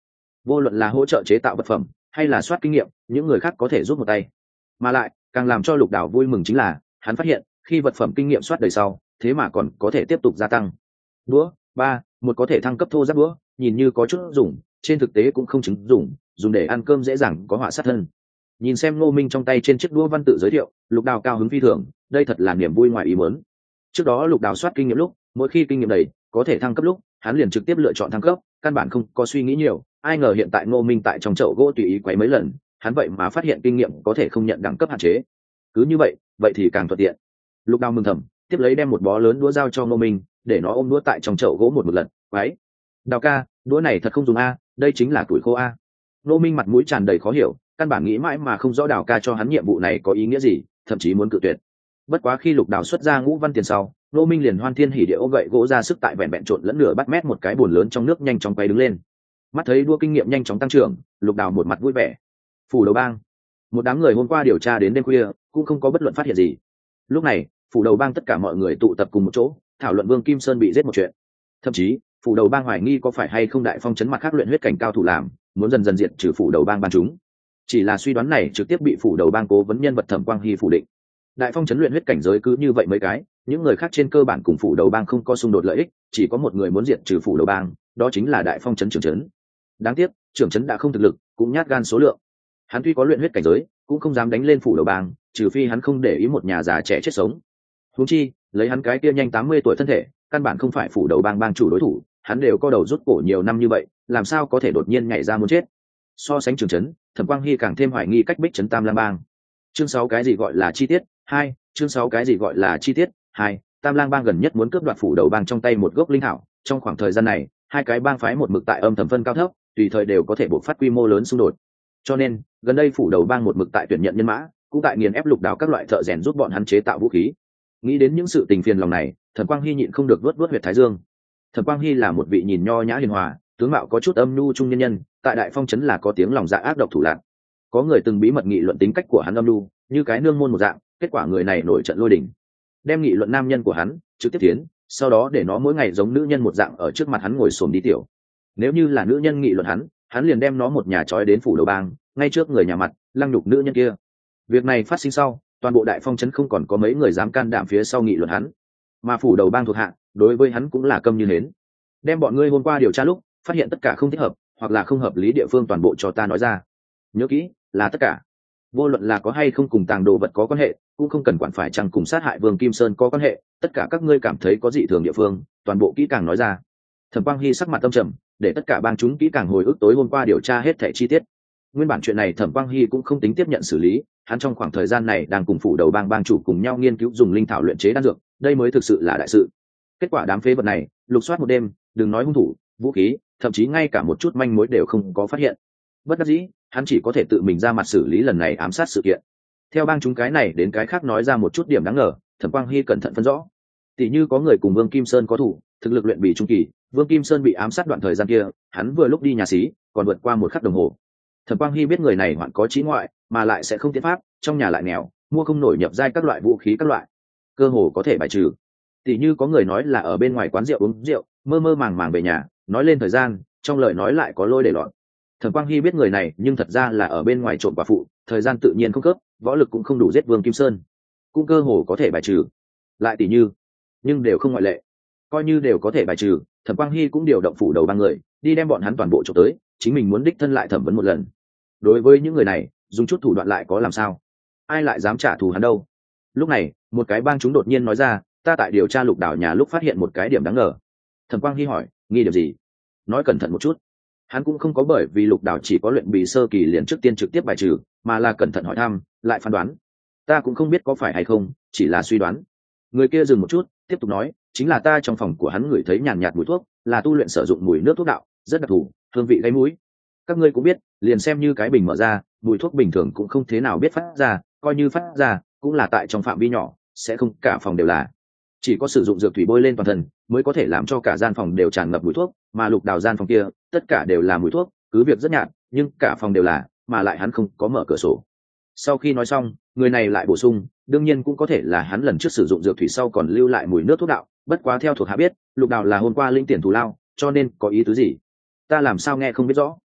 [SPEAKER 1] vô luận là hỗ trợ chế tạo vật phẩm hay là soát kinh nghiệm, những người khác có thể giúp một tay. Mà lại càng làm cho Lục Đào vui mừng chính là hắn phát hiện khi vật phẩm kinh nghiệm soát đời sau, thế mà còn có thể tiếp tục gia tăng. Đũa ba một có thể thăng cấp thô giáp đũa, nhìn như có chút dùng, trên thực tế cũng không chứng dùng để ăn cơm dễ dàng có họa sát thân. Nhìn xem Ngô Minh trong tay trên chiếc đũa văn tự giới thiệu, Lục Đào cao hứng phi thường, đây thật là niềm vui ngoài ý muốn. Trước đó Lục Đào soát kinh nghiệm lúc, mỗi khi kinh nghiệm đầy có thể thăng cấp lúc, hắn liền trực tiếp lựa chọn thăng cấp, căn bản không có suy nghĩ nhiều. Ai ngờ hiện tại Ngô Minh tại trong chậu gỗ tùy ý quấy mấy lần, hắn vậy mà phát hiện kinh nghiệm có thể không nhận đẳng cấp hạn chế. Cứ như vậy thì càng thuận tiện. Lục Đào mừng thầm, tiếp lấy đem một bó lớn đũa giao cho Ngô Minh, để nó ôm đũa tại trong chậu gỗ một lần. Quái, Đào ca, đũa này thật không dùng a, đây chính là tuổi khô a. Ngô Minh mặt mũi tràn đầy khó hiểu, căn bản nghĩ mãi mà không rõ Đào ca cho hắn nhiệm vụ này có ý nghĩa gì, thậm chí muốn cự tuyệt. Bất quá khi Lục Đào xuất ra ngũ văn tiền sau, Ngô Minh liền hoan thiên hỉ địa ôm gậy gỗ ra sức tại vẹn trộn lẫn nửa bát mét một cái bồn lớn trong nước nhanh chóng quay đứng lên. Mắt thấy đua kinh nghiệm nhanh chóng tăng trưởng, Lục Đào một mặt vui vẻ. Phủ đầu bang, một đám người hôm qua điều tra đến đêm khuya cũng không có bất luận phát hiện gì. Lúc này phủ đầu bang tất cả mọi người tụ tập cùng một chỗ thảo luận Vương Kim Sơn bị giết một chuyện. Thậm chí phủ đầu bang hoài nghi có phải hay không Đại Phong trấn mặt khác luyện huyết cảnh cao thủ làm, muốn dần dần diệt trừ phủ đầu bang ban chúng. Chỉ là suy đoán này trực tiếp bị phủ đầu bang cố vấn nhân vật Thẩm Quang Hy phủ định. Đại Phong trấn luyện huyết cảnh giới cứ như vậy mấy cái, những người khác trên cơ bản cùng phủ đầu bang không có xung đột lợi ích, chỉ có một người muốn diệt trừ phủ đầu bang, đó chính là Đại Phong trấn trưởng trấn. Đáng tiếc trưởng trấn đã không thực lực, cũng nhát gan số lượng. Hắn tuy có luyện huyết cảnh giới, cũng không dám đánh lên phủ đầu bang, trừ phi hắn không để ý một nhà già trẻ chết sống. Huống chi lấy hắn cái kia nhanh 80 tuổi thân thể, căn bản không phải phủ đầu bang bang chủ đối thủ, hắn đều có đầu rút cổ nhiều năm như vậy, làm sao có thể đột nhiên nhảy ra muốn chết. So sánh trưởng trấn, Thẩm Quang Hy càng thêm hoài nghi cách bích trấn Tam Lang bang. Chương 6 cái gì gọi là chi tiết 2, chương 6 cái gì gọi là chi tiết 2, Tam Lang bang gần nhất muốn cướp đoạt phủ đầu bang trong tay một gốc linh thảo, trong khoảng thời gian này, hai cái bang phái một mực tại âm thầm phân cao thấp, tùy thời đều có thể bộc phát quy mô lớn xung đột. Cho nên gần đây phủ đầu bang một mực tại tuyển nhận nhân mã, cũng tại nghiền ép Lục Đào các loại thợ rèn giúp bọn hắn chế tạo vũ khí. Nghĩ đến những sự tình phiền lòng này, Thẩm Quang Hy nhịn không được vuốt huyệt thái dương. Thẩm Quang Hy là một vị nhìn nho nhã hiền hòa, tướng mạo có chút âm nhu trung nhân nhân, tại Đại Phong trấn là có tiếng lòng dạ ác độc thủ lạn. Có người từng bí mật nghị luận tính cách của hắn âm nhu, như cái nương môn một dạng, kết quả người này nổi trận lôi đình. Đem nghị luận nam nhân của hắn trực tiếp tiến, sau đó để nó mỗi ngày giống nữ nhân một dạng ở trước mặt hắn ngồi xổm đi tiểu. Nếu như là nữ nhân nghị luận hắn liền đem nó một nhà trói đến phủ đầu bang, ngay trước người nhà mặt lăng nhục nữ nhân kia. Việc này phát sinh sau, toàn bộ Đại Phong trấn không còn có mấy người dám can đảm phía sau nghị luận hắn, mà phủ đầu bang thuộc hạ đối với hắn cũng là câm như hến. Đem bọn ngươi hôm qua điều tra lúc phát hiện tất cả không thích hợp hoặc là không hợp lý địa phương toàn bộ cho ta nói ra. Nhớ kỹ, là tất cả. Vô luận là có hay không cùng tàng đồ vật có quan hệ, cũng không cần quản phải chăng cùng sát hại Vương Kim Sơn có quan hệ, tất cả các ngươi cảm thấy có dị thường địa phương, toàn bộ kỹ càng nói ra. Thẩm Quang Hy sắc mặt tâm trầm, để tất cả bang chúng kỹ càng hồi ức tối hôm qua điều tra hết thảy chi tiết. Nguyên bản chuyện này Thẩm Quang Hy cũng không tính tiếp nhận xử lý, hắn trong khoảng thời gian này đang cùng phủ đầu bang chủ cùng nhau nghiên cứu dùng linh thảo luyện chế đan dược, đây mới thực sự là đại sự. Kết quả đám phế vật này lục soát một đêm, đừng nói hung thủ, vũ khí, thậm chí ngay cả một chút manh mối đều không có phát hiện. Bất đắc dĩ, hắn chỉ có thể tự mình ra mặt xử lý lần này ám sát sự kiện. Theo bang chúng cái này đến cái khác nói ra một chút điểm đáng ngờ, Thẩm Quang Hy cẩn thận phân rõ. Tỷ như có người cùng Vương Kim Sơn có thủ, thực lực luyện bì trung kỳ, Vương Kim Sơn bị ám sát đoạn thời gian kia, hắn vừa lúc đi nhà xí, còn vượt qua một khắc đồng hồ. Thẩm Quang Hy biết người này hoạn có trí ngoại, mà lại sẽ không tiến pháp, trong nhà lại nghèo, mua không nổi nhập giai các loại vũ khí các loại, cơ hồ có thể bài trừ. Tỷ như có người nói là ở bên ngoài quán rượu uống rượu, mơ mơ màng màng về nhà, nói lên thời gian, trong lời nói lại có lôi để lọt. Thẩm Quang Hy biết người này, nhưng thật ra là ở bên ngoài trộm quả phụ, thời gian tự nhiên không khớp, võ lực cũng không đủ giết Vương Kim Sơn, cũng cơ hồ có thể bài trừ. Lại tỷ như, nhưng đều không ngoại lệ. Coi như đều có thể bài trừ, Thẩm Quang Hy cũng điều động phủ đầu ba người, đi đem bọn hắn toàn bộ trộm tới, chính mình muốn đích thân lại thẩm vấn một lần. Đối với những người này, dùng chút thủ đoạn lại có làm sao? Ai lại dám trả thù hắn đâu? Lúc này, một cái bang chúng đột nhiên nói ra, ta tại điều tra Lục Đào nhà lúc phát hiện một cái điểm đáng ngờ. Thẩm Quang Hy hỏi, nghi điểm gì? Nói cẩn thận một chút. Hắn cũng không có bởi vì Lục Đào chỉ có luyện bì sơ kỳ liền trước tiên trực tiếp bài trừ, mà là cẩn thận hỏi thăm, lại phán đoán. Ta cũng không biết có phải hay không, chỉ là suy đoán. Người kia dừng một chút, tiếp tục nói, chính là ta trong phòng của hắn ngửi thấy nhàn nhạt mùi thuốc, là tu luyện sử dụng mùi nước thuốc đạo, rất đặc thù, hương vị gây mũi. Các ngươi cũng biết, liền xem như cái bình mở ra, mùi thuốc bình thường cũng không thế nào biết phát ra, coi như phát ra, cũng là tại trong phạm vi nhỏ, sẽ không cả phòng đều là. Chỉ có sử dụng dược thủy bôi lên toàn thân, mới có thể làm cho cả gian phòng đều tràn ngập mùi thuốc, mà Lục Đào gian phòng kia, tất cả đều là mùi thuốc, cứ việc rất nhạt, nhưng cả phòng đều là, mà lại hắn không có mở cửa sổ. Sau khi nói xong, người này lại bổ sung, đương nhiên cũng có thể là hắn lần trước sử dụng dược thủy sau còn lưu lại mùi nước thuốc đạo, bất quá theo thuộc hạ biết, Lục Đào là hôm qua linh tiền thù lao, cho nên có ý tứ gì ta làm sao nghe không biết rõ.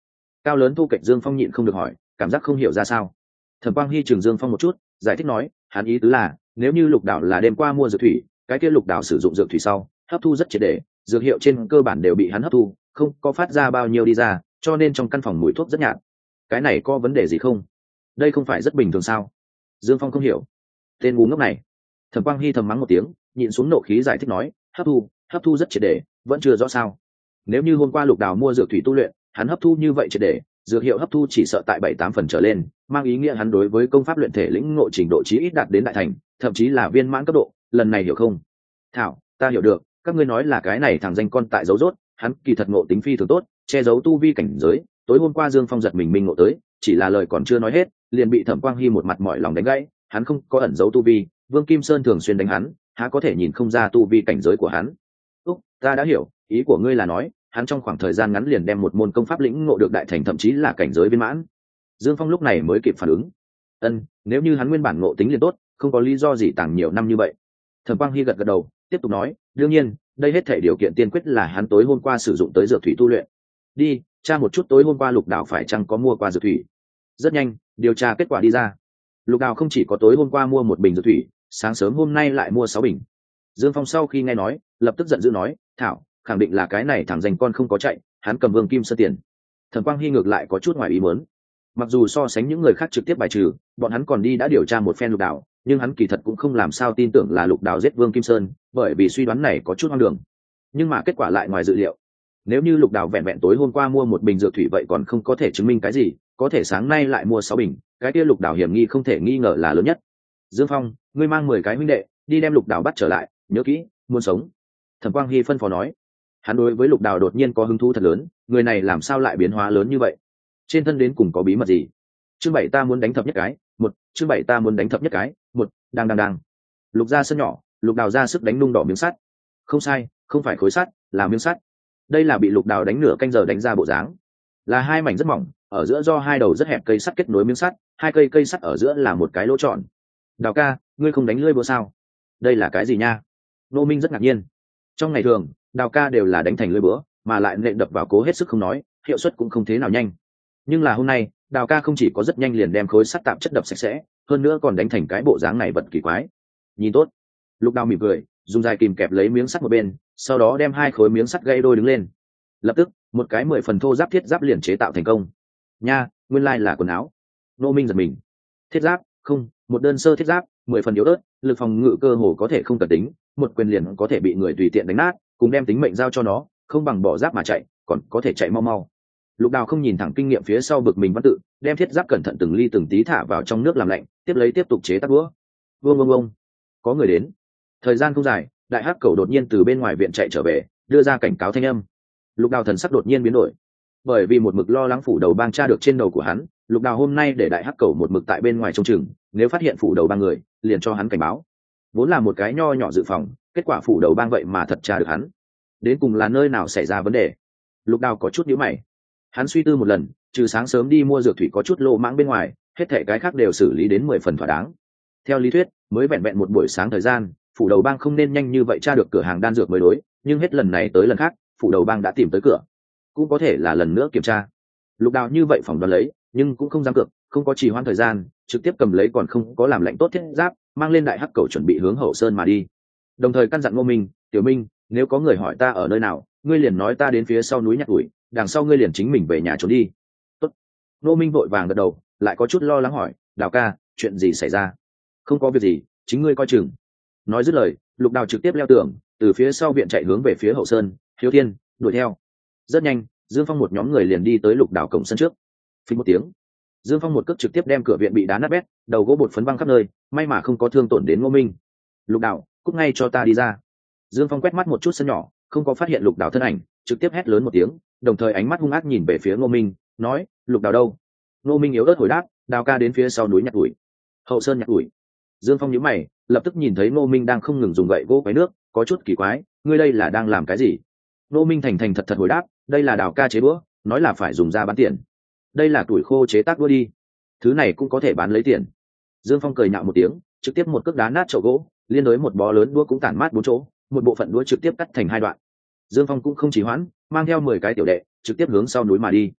[SPEAKER 1] Cao lớn thu kệch Dương Phong nhịn không được hỏi, cảm giác không hiểu ra sao. Thẩm Quang Hy chừng Dương Phong một chút, giải thích nói, hắn ý tứ là nếu như Lục Đảo là đêm qua mua dược thủy, cái kia Lục Đảo sử dụng dược thủy sau hấp thu rất triệt để, dược hiệu trên cơ bản đều bị hắn hấp thu, không có phát ra bao nhiêu đi ra, cho nên trong căn phòng mùi thuốc rất nhạt. Cái này có vấn đề gì không? Đây không phải rất bình thường sao? Dương Phong không hiểu. Tên ngu ngốc này. Thẩm Quang Hy thầm mắng một tiếng, nhịn xuống nộ khí giải thích nói, hấp thu rất triệt để, vẫn chưa rõ sao. Nếu như hôm qua Lục Đảo mua dược thủy tu luyện, hắn hấp thu như vậy triệt để, dược hiệu hấp thu chỉ sợ tại 7-8 phần trở lên, mang ý nghĩa hắn đối với công pháp luyện thể lĩnh ngộ trình độ chí ít đạt đến đại thành, thậm chí là viên mãn cấp độ, lần này hiểu không? Thảo, ta hiểu được, các ngươi nói là cái này thằng danh con tại giấu rốt, hắn kỳ thật ngộ tính phi thường tốt, che giấu tu vi cảnh giới, tối hôm qua Dương Phong giật mình minh ngộ tới, chỉ là lời còn chưa nói hết, liền bị Thẩm Quang Hy một mặt mỏi lòng đánh gãy, hắn không có ẩn giấu tu vi, Vương Kim Sơn thường xuyên đánh hắn, há có thể nhìn không ra tu vi cảnh giới của hắn. Úc, ta đã hiểu, ý của ngươi là nói, hắn trong khoảng thời gian ngắn liền đem một môn công pháp lĩnh ngộ được đại thành, thậm chí là cảnh giới viên mãn. Dương Phong lúc này mới kịp phản ứng. Nếu như hắn nguyên bản ngộ tính liền tốt, không có lý do gì tàng nhiều năm như vậy. Thẩm Quang Hy gật gật đầu, tiếp tục nói, đương nhiên, đây hết thể điều kiện tiên quyết là hắn tối hôm qua sử dụng tới dược thủy tu luyện. Đi, tra một chút tối hôm qua Lục Đảo phải chăng có mua qua dược thủy. Rất nhanh, điều tra kết quả đi ra. Lục Đảo không chỉ có tối hôm qua mua một bình dược thủy, sáng sớm hôm nay lại mua 6 bình. Dương Phong sau khi nghe nói, lập tức giận dữ nói, thảo, khẳng định là cái này thằng danh con không có chạy, hắn cầm Vương Kim Sơn tiền. Thẩm Quang Hy ngược lại có chút ngoài ý muốn. Mặc dù so sánh những người khác trực tiếp bài trừ, bọn hắn còn đi đã điều tra một phen Lục Đảo, nhưng hắn kỳ thật cũng không làm sao tin tưởng là Lục Đảo giết Vương Kim Sơn, bởi vì suy đoán này có chút hoang đường. Nhưng mà kết quả lại ngoài dự liệu. Nếu như Lục Đảo vẹn vẹn tối hôm qua mua một bình dược thủy vậy còn không có thể chứng minh cái gì, có thể sáng nay lại mua 6 bình, cái kia Lục Đảo hiểm nghi không thể nghi ngờ là lớn nhất. Dương Phong, ngươi mang 10 cái huynh đệ đi đem Lục Đảo bắt trở lại, nhớ kỹ, muốn sống. Thẩm Quang Hy phân phó nói. Hắn đối với Lục Đảo đột nhiên có hứng thú thật lớn, người này làm sao lại biến hóa lớn như vậy, trên thân đến cùng có bí mật gì? Chương 7 ta muốn đánh thập nhất cái, chương 7 ta muốn đánh thập nhất cái, đang. Lục ra sân nhỏ, Lục Đảo ra sức đánh nung đỏ miếng sắt. Không sai, không phải khối sắt, là miếng sắt. Đây là bị Lục Đảo đánh nửa canh giờ đánh ra bộ dáng. Là hai mảnh rất mỏng, ở giữa do hai đầu rất hẹp cây sắt kết nối miếng sắt, hai cây sắt ở giữa là một cái lỗ tròn. Đào ca, ngươi không đánh lưỡi búa sao? Đây là cái gì nha? Nô Minh rất ngạc nhiên. Trong ngày thường, Đào ca đều là đánh thành lưỡi búa, mà lại nện đập vào cố hết sức không nói, hiệu suất cũng không thế nào nhanh. Nhưng là hôm nay, Đào ca không chỉ có rất nhanh liền đem khối sắt tạp chất đập sạch sẽ, hơn nữa còn đánh thành cái bộ dáng này vật kỳ quái. Nhìn tốt. Lục Đào mỉm cười, dùng dài kìm kẹp lấy miếng sắt một bên, sau đó đem hai khối miếng sắt gãy đôi đứng lên. Lập tức, một cái 10 phần thô giáp thiết giáp liền chế tạo thành công. Nha, nguyên lai là quần áo. Nô Minh giật mình. Thiết giáp, không, một đơn sơ thiết giáp, 10 phần yếu ớt, lực phòng ngự cơ hồ có thể không cần tính, một quyền liền có thể bị người tùy tiện đánh nát, cùng đem tính mệnh giao cho nó, không bằng bỏ giáp mà chạy, còn có thể chạy mau mau. Lục Đào không nhìn thẳng kinh nghiệm phía sau bực mình văn tự, đem thiết giáp cẩn thận từng ly từng tí thả vào trong nước làm lạnh, tiếp tục chế tác đũa. Vương, có người đến. Thời gian không dài, đại hắc cẩu đột nhiên từ bên ngoài viện chạy trở về, đưa ra cảnh cáo thanh âm. Lục Đào thần sắc đột nhiên biến đổi, bởi vì một mực lo lắng phủ đầu bang tra được trên đầu của hắn, Lục Đào hôm nay để đại hắc cẩu một mực tại bên ngoài trông chừng, nếu phát hiện phủ đầu bang người, liền cho hắn cảnh báo. Vốn là một cái nho nhỏ dự phòng, kết quả phủ đầu bang vậy mà thật tra được hắn. Đến cùng là nơi nào xảy ra vấn đề? Lục Đào có chút nhíu mày. Hắn suy tư một lần, trừ sáng sớm đi mua dược thủy có chút lô mãng bên ngoài, hết thảy cái khác đều xử lý đến 10 phần thỏa đáng. Theo lý thuyết, mới vẹn vẹn một buổi sáng thời gian, phủ đầu bang không nên nhanh như vậy tra được cửa hàng đan dược mới đối, nhưng hết lần này tới lần khác, phủ đầu bang đã tìm tới cửa. Cũng có thể là lần nữa kiểm tra. Lục Đào như vậy phỏng đoán lấy, nhưng cũng không dám cược, không có trì hoãn thời gian, trực tiếp cầm lấy còn không có làm lạnh tốt thiết giáp, mang lên đại hắc cầu chuẩn bị hướng hậu sơn mà đi. Đồng thời căn dặn Ngô Minh, Tiểu Minh, nếu có người hỏi ta ở nơi nào, ngươi liền nói ta đến phía sau núi nhặt ủi, đằng sau ngươi liền chính mình về nhà trốn đi. Tốt. Ngô Minh vội vàng gật đầu, lại có chút lo lắng hỏi, Đào ca, chuyện gì xảy ra? Không có việc gì, chính ngươi coi chừng. Nói dứt lời, Lục Đào trực tiếp leo tường, từ phía sau viện chạy hướng về phía hậu sơn. Hiếu Thiên đuổi theo. Rất nhanh, Dương Phong một nhóm người liền đi tới Lục Đào cổng sân trước. Phình một tiếng, Dương Phong một cước trực tiếp đem cửa viện bị đá nát bét, đầu gỗ bột phấn văng khắp nơi, may mà không có thương tổn đến Ngô Minh. Lục Đào, cút ngay cho ta đi ra. Dương Phong quét mắt một chút sân nhỏ, không có phát hiện Lục Đào thân ảnh, trực tiếp hét lớn một tiếng, đồng thời ánh mắt hung ác nhìn về phía Ngô Minh, nói, Lục Đào đâu? Ngô Minh yếu ớt hồi đáp, Đào ca đến phía sau núi nhặt ủi. Hậu sơn nhặt ủi. Dương Phong nhíu mày, lập tức nhìn thấy Ngô Minh đang không ngừng dùng gậy gỗ quấy nước, có chút kỳ quái, ngươi đây là đang làm cái gì? Ngô Minh thành thành thật thật hồi đáp, đây là Đào ca chế đũa, nói là phải dùng ra bán tiền. Đây là tuổi khô chế tác đũa đi, thứ này cũng có thể bán lấy tiền. Dương Phong cười nhạo một tiếng, trực tiếp một cước đá nát chậu gỗ, liên đối một bó lớn đũa cũng tản mát 4 chỗ, một bộ phận đũa trực tiếp cắt thành 2 đoạn. Dương Phong cũng không trì hoãn, mang theo 10 cái tiểu đệ, trực tiếp hướng sau núi mà đi.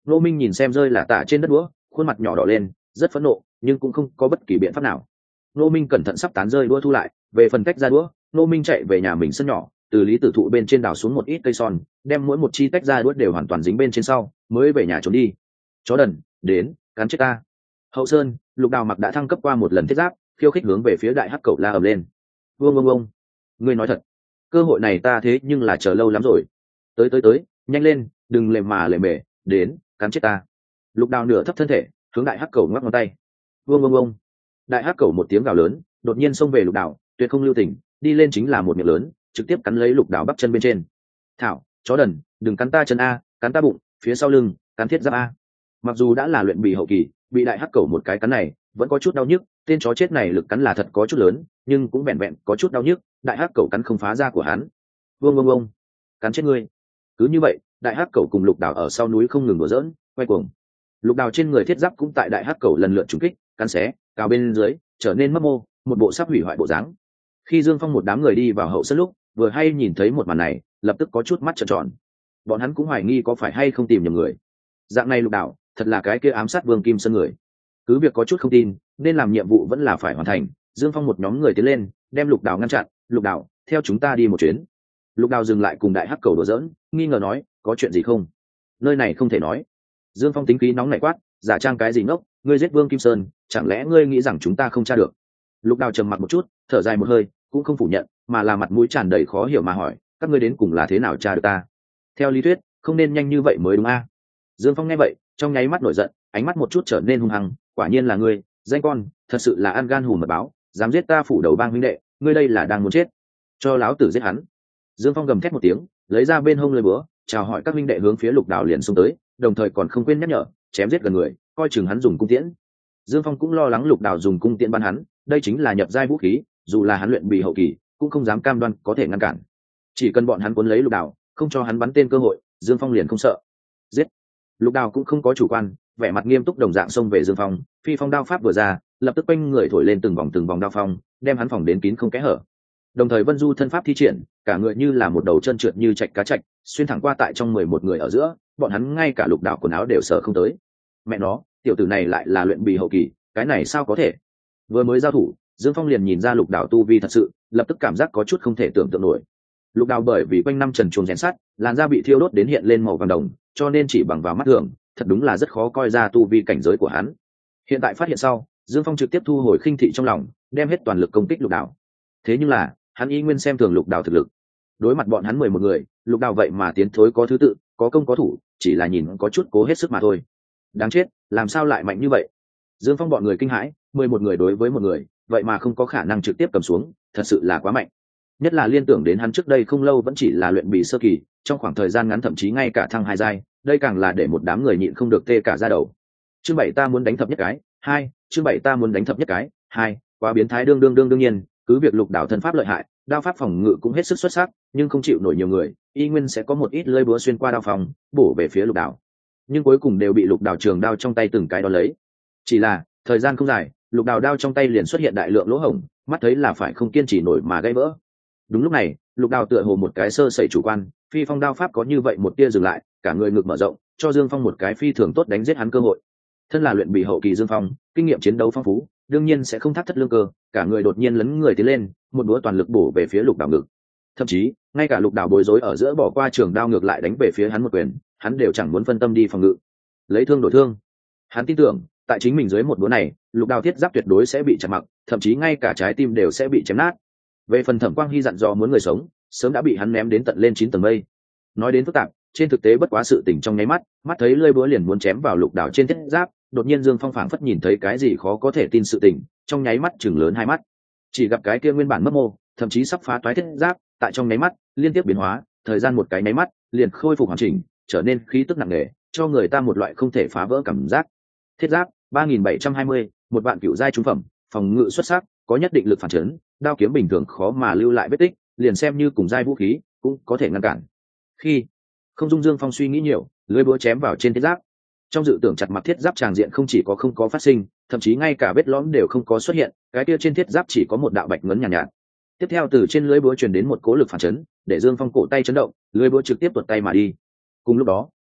[SPEAKER 1] Ngô Minh nhìn xem rơi là tả trên đất đũa, khuôn mặt nhỏ đỏ lên, rất phẫn nộ, nhưng cũng không có bất kỳ biện pháp nào. Ngô Minh cẩn thận sắp tán rơi đũa thu lại, về phần cách ra đũa, Ngô Minh chạy về nhà mình sân nhỏ, từ lý tử thụ bên trên đào xuống một ít cây son, đem mỗi một chi tách ra đũa đều hoàn toàn dính bên trên sau, mới về nhà trốn đi. Chó đần, đến, cắn chết ta. Hậu Sơn, Lục Đào mặc đã thăng cấp qua một lần thiết giáp, khiêu khích hướng về phía đại hắc cẩu la ầm lên. Vương, ngươi nói thật, cơ hội này ta thế nhưng là chờ lâu lắm rồi. Tới, nhanh lên, đừng lề mà lề mề, đến, cắn chết ta. Lục Đào nửa thấp thân thể, hướng đại hắc cẩu ngoắc ngón tay. Vương. Đại hắc cẩu một tiếng gào lớn, đột nhiên xông về Lục Đào, tuyệt không lưu tình, đi lên chính là một miệng lớn, trực tiếp cắn lấy Lục Đào bắp chân bên trên. Thảo, chó đần, đừng cắn ta chân a, cắn ta bụng, phía sau lưng, cắn thiết giáp a. Mặc dù đã là luyện bì hậu kỳ, bị đại hắc cẩu một cái cắn này vẫn có chút đau nhức, tên chó chết này lực cắn là thật có chút lớn, nhưng cũng vẹn vẹn có chút đau nhức, đại hắc cẩu cắn không phá da của hắn. Vương, cắn chết ngươi. Cứ như vậy, đại hắc cẩu cùng Lục Đào ở sau núi không ngừng đùa giỡn, quay cuồng. Lục Đào trên người thiết giáp cũng tại đại hắc cẩu lần lượt trúng kích, cắn xé, cào bên dưới, trở nên mấp mô, một bộ sắp hủy hoại bộ dáng. Khi Dương Phong một đám người đi vào hậu sân lúc, vừa hay nhìn thấy một màn này, lập tức có chút mắt trợn tròn. Bọn hắn cũng hoài nghi có phải hay không tìm nhầm người. Dạng này Lục Đào, thật là cái kia ám sát Vương Kim Sơn người. Cứ việc có chút không tin, nên làm nhiệm vụ vẫn là phải hoàn thành. Dương Phong một nhóm người tiến lên, đem Lục Đào ngăn chặn. Lục Đào, theo chúng ta đi một chuyến. Lục Đào dừng lại cùng đại hắc cầu đùa giỡn, nghi ngờ nói, có chuyện gì không? Nơi này không thể nói. Dương Phong tính khí nóng nảy quát, giả trang cái gì ngốc, ngươi giết Vương Kim Sơn, chẳng lẽ ngươi nghĩ rằng chúng ta không tra được? Lục Đào trầm mặc một chút, thở dài một hơi, cũng không phủ nhận, mà là mặt mũi tràn đầy khó hiểu mà hỏi, các ngươi đến cùng là thế nào tra được ta? Theo lý thuyết, không nên nhanh như vậy mới đúng a? Dương Phong nghe vậy, trong nháy mắt nổi giận, ánh mắt một chút trở nên hung hăng, quả nhiên là ngươi, danh con, thật sự là ăn gan hùm mật báo, dám giết ta phủ đầu bang huynh đệ, ngươi đây là đang muốn chết, cho láo tử giết hắn. Dương Phong gầm thét một tiếng, lấy ra bên hông lưỡi búa, chào hỏi các huynh đệ hướng phía Lục Đào liền xông tới, đồng thời còn không quên nhắc nhở, chém giết gần người, coi chừng hắn dùng cung tiễn. Dương Phong cũng lo lắng Lục Đào dùng cung tiễn bắn hắn, đây chính là nhập giai vũ khí, dù là hắn luyện bị hậu kỳ, cũng không dám cam đoan có thể ngăn cản. Chỉ cần bọn hắn cuốn lấy Lục Đào, không cho hắn bắn tên cơ hội, Dương Phong liền không sợ. Giết! Lục Đào cũng không có chủ quan, vẻ mặt nghiêm túc đồng dạng xông về Dương Phong, phi phong đao pháp vừa ra, lập tức quanh người thổi lên từng vòng đao phong, đem hắn phòng đến kín không kẽ hở. Đồng thời Vân Du thân pháp thi triển, cả người như là một đầu chân trượt như chạch cá chạch, xuyên thẳng qua tại trong 11 người ở giữa, bọn hắn ngay cả Lục Đào quần áo đều sợ không tới. Mẹ nó, tiểu tử này lại là luyện bì hậu kỳ, cái này sao có thể? Vừa mới giao thủ, Dương Phong liền nhìn ra Lục Đào tu vi thật sự, lập tức cảm giác có chút không thể tưởng tượng nổi. Lục Đào bởi vì quanh năm trần truồng rèn sắt, làn da bị thiêu đốt đến hiện lên màu vàng đồng, cho nên chỉ bằng vào mắt thường, thật đúng là rất khó coi ra tu vi cảnh giới của hắn. Hiện tại phát hiện sau, Dương Phong trực tiếp thu hồi khinh thị trong lòng, đem hết toàn lực công kích Lục Đào. Thế nhưng là, hắn y nguyên xem thường Lục Đào thực lực. Đối mặt bọn hắn 11 người, Lục Đào vậy mà tiến thối có thứ tự, có công có thủ, chỉ là nhìn có chút cố hết sức mà thôi. Đáng chết, làm sao lại mạnh như vậy? Dương Phong bọn người kinh hãi, 11 người đối với một người, vậy mà không có khả năng trực tiếp cầm xuống, thật sự là quá mạnh. Nhất là liên tưởng đến hắn trước đây không lâu vẫn chỉ là luyện bị sơ kỳ, trong khoảng thời gian ngắn thậm chí ngay cả thăng 2 giai, đây càng là để một đám người nhịn không được tê cả da đầu. Chương 7 ta muốn đánh thập nhất cái, 2, chương 7 ta muốn đánh thập nhất cái, 2, quá biến thái đương nhiên, cứ việc Lục Đào thân pháp lợi hại, đao pháp phòng ngự cũng hết sức xuất sắc, nhưng không chịu nổi nhiều người, y nguyên sẽ có một ít lưỡi búa xuyên qua đao phòng, bổ về phía Lục Đào. Nhưng cuối cùng đều bị Lục Đào trường đao trong tay từng cái đo lấy. Chỉ là, thời gian không dài, Lục Đào đao trong tay liền xuất hiện đại lượng lỗ hổng, mắt thấy là phải không kiên trì nổi mà gãy vỡ. Đúng lúc này, Lục Đào tựa hồ một cái sơ sẩy chủ quan, phi phong đao pháp có như vậy một tia dừng lại, cả người ngực mở rộng, cho Dương Phong một cái phi thường tốt đánh giết hắn cơ hội. Thân là luyện bị hậu kỳ Dương Phong, kinh nghiệm chiến đấu phong phú, đương nhiên sẽ không thắt thất lương cơ, cả người đột nhiên lấn người tiến lên, một búa toàn lực bổ về phía Lục Đào ngực. Thậm chí, ngay cả Lục Đào bối rối ở giữa bỏ qua trường đao ngược lại đánh về phía hắn một quyền, hắn đều chẳng muốn phân tâm đi phòng ngự. Lấy thương đổi thương. Hắn tin tưởng, tại chính mình dưới một búa này, Lục Đào thiết giáp tuyệt đối sẽ bị chặt mặc, thậm chí ngay cả trái tim đều sẽ bị chém nát. Về phần Thẩm Quang Hy dặn dò muốn người sống, sớm đã bị hắn ném đến tận lên 9 tầng mây. Nói đến phức tạp, trên thực tế bất quá sự tình trong nháy mắt, mắt thấy lưỡi búa liền muốn chém vào Lục Đào trên thiết giáp, đột nhiên Dương Phong phảng phất nhìn thấy cái gì khó có thể tin sự tình, trong nháy mắt chừng lớn hai mắt. Chỉ gặp cái kia nguyên bản mất mô, thậm chí sắp phá toái thiết giáp, tại trong nháy mắt liên tiếp biến hóa, thời gian một cái nháy mắt, liền khôi phục hoàn chỉnh, trở nên khí tức nặng nề, cho người ta một loại không thể phá vỡ cảm giác. Thiết giáp 3720, một vạn cựu giai trung phẩm, phòng ngự xuất sắc, có nhất định lực phản chấn, đao kiếm bình thường khó mà lưu lại vết tích, liền xem như cùng giai vũ khí cũng có thể ngăn cản. Khi không dung Dương Phong suy nghĩ nhiều, lưỡi búa chém vào trên thiết giáp. Trong dự tưởng chặt mặc thiết giáp tràng diện không chỉ có không có phát sinh, thậm chí ngay cả vết lõm đều không có xuất hiện, cái kia trên thiết giáp chỉ có một đạo bạch ngấn nhàn nhạt. Tiếp theo từ trên lưỡi búa truyền đến một cỗ lực phản chấn, để Dương Phong cổ tay chấn động, lưỡi búa trực tiếp tuột tay mà đi. Cùng lúc đó,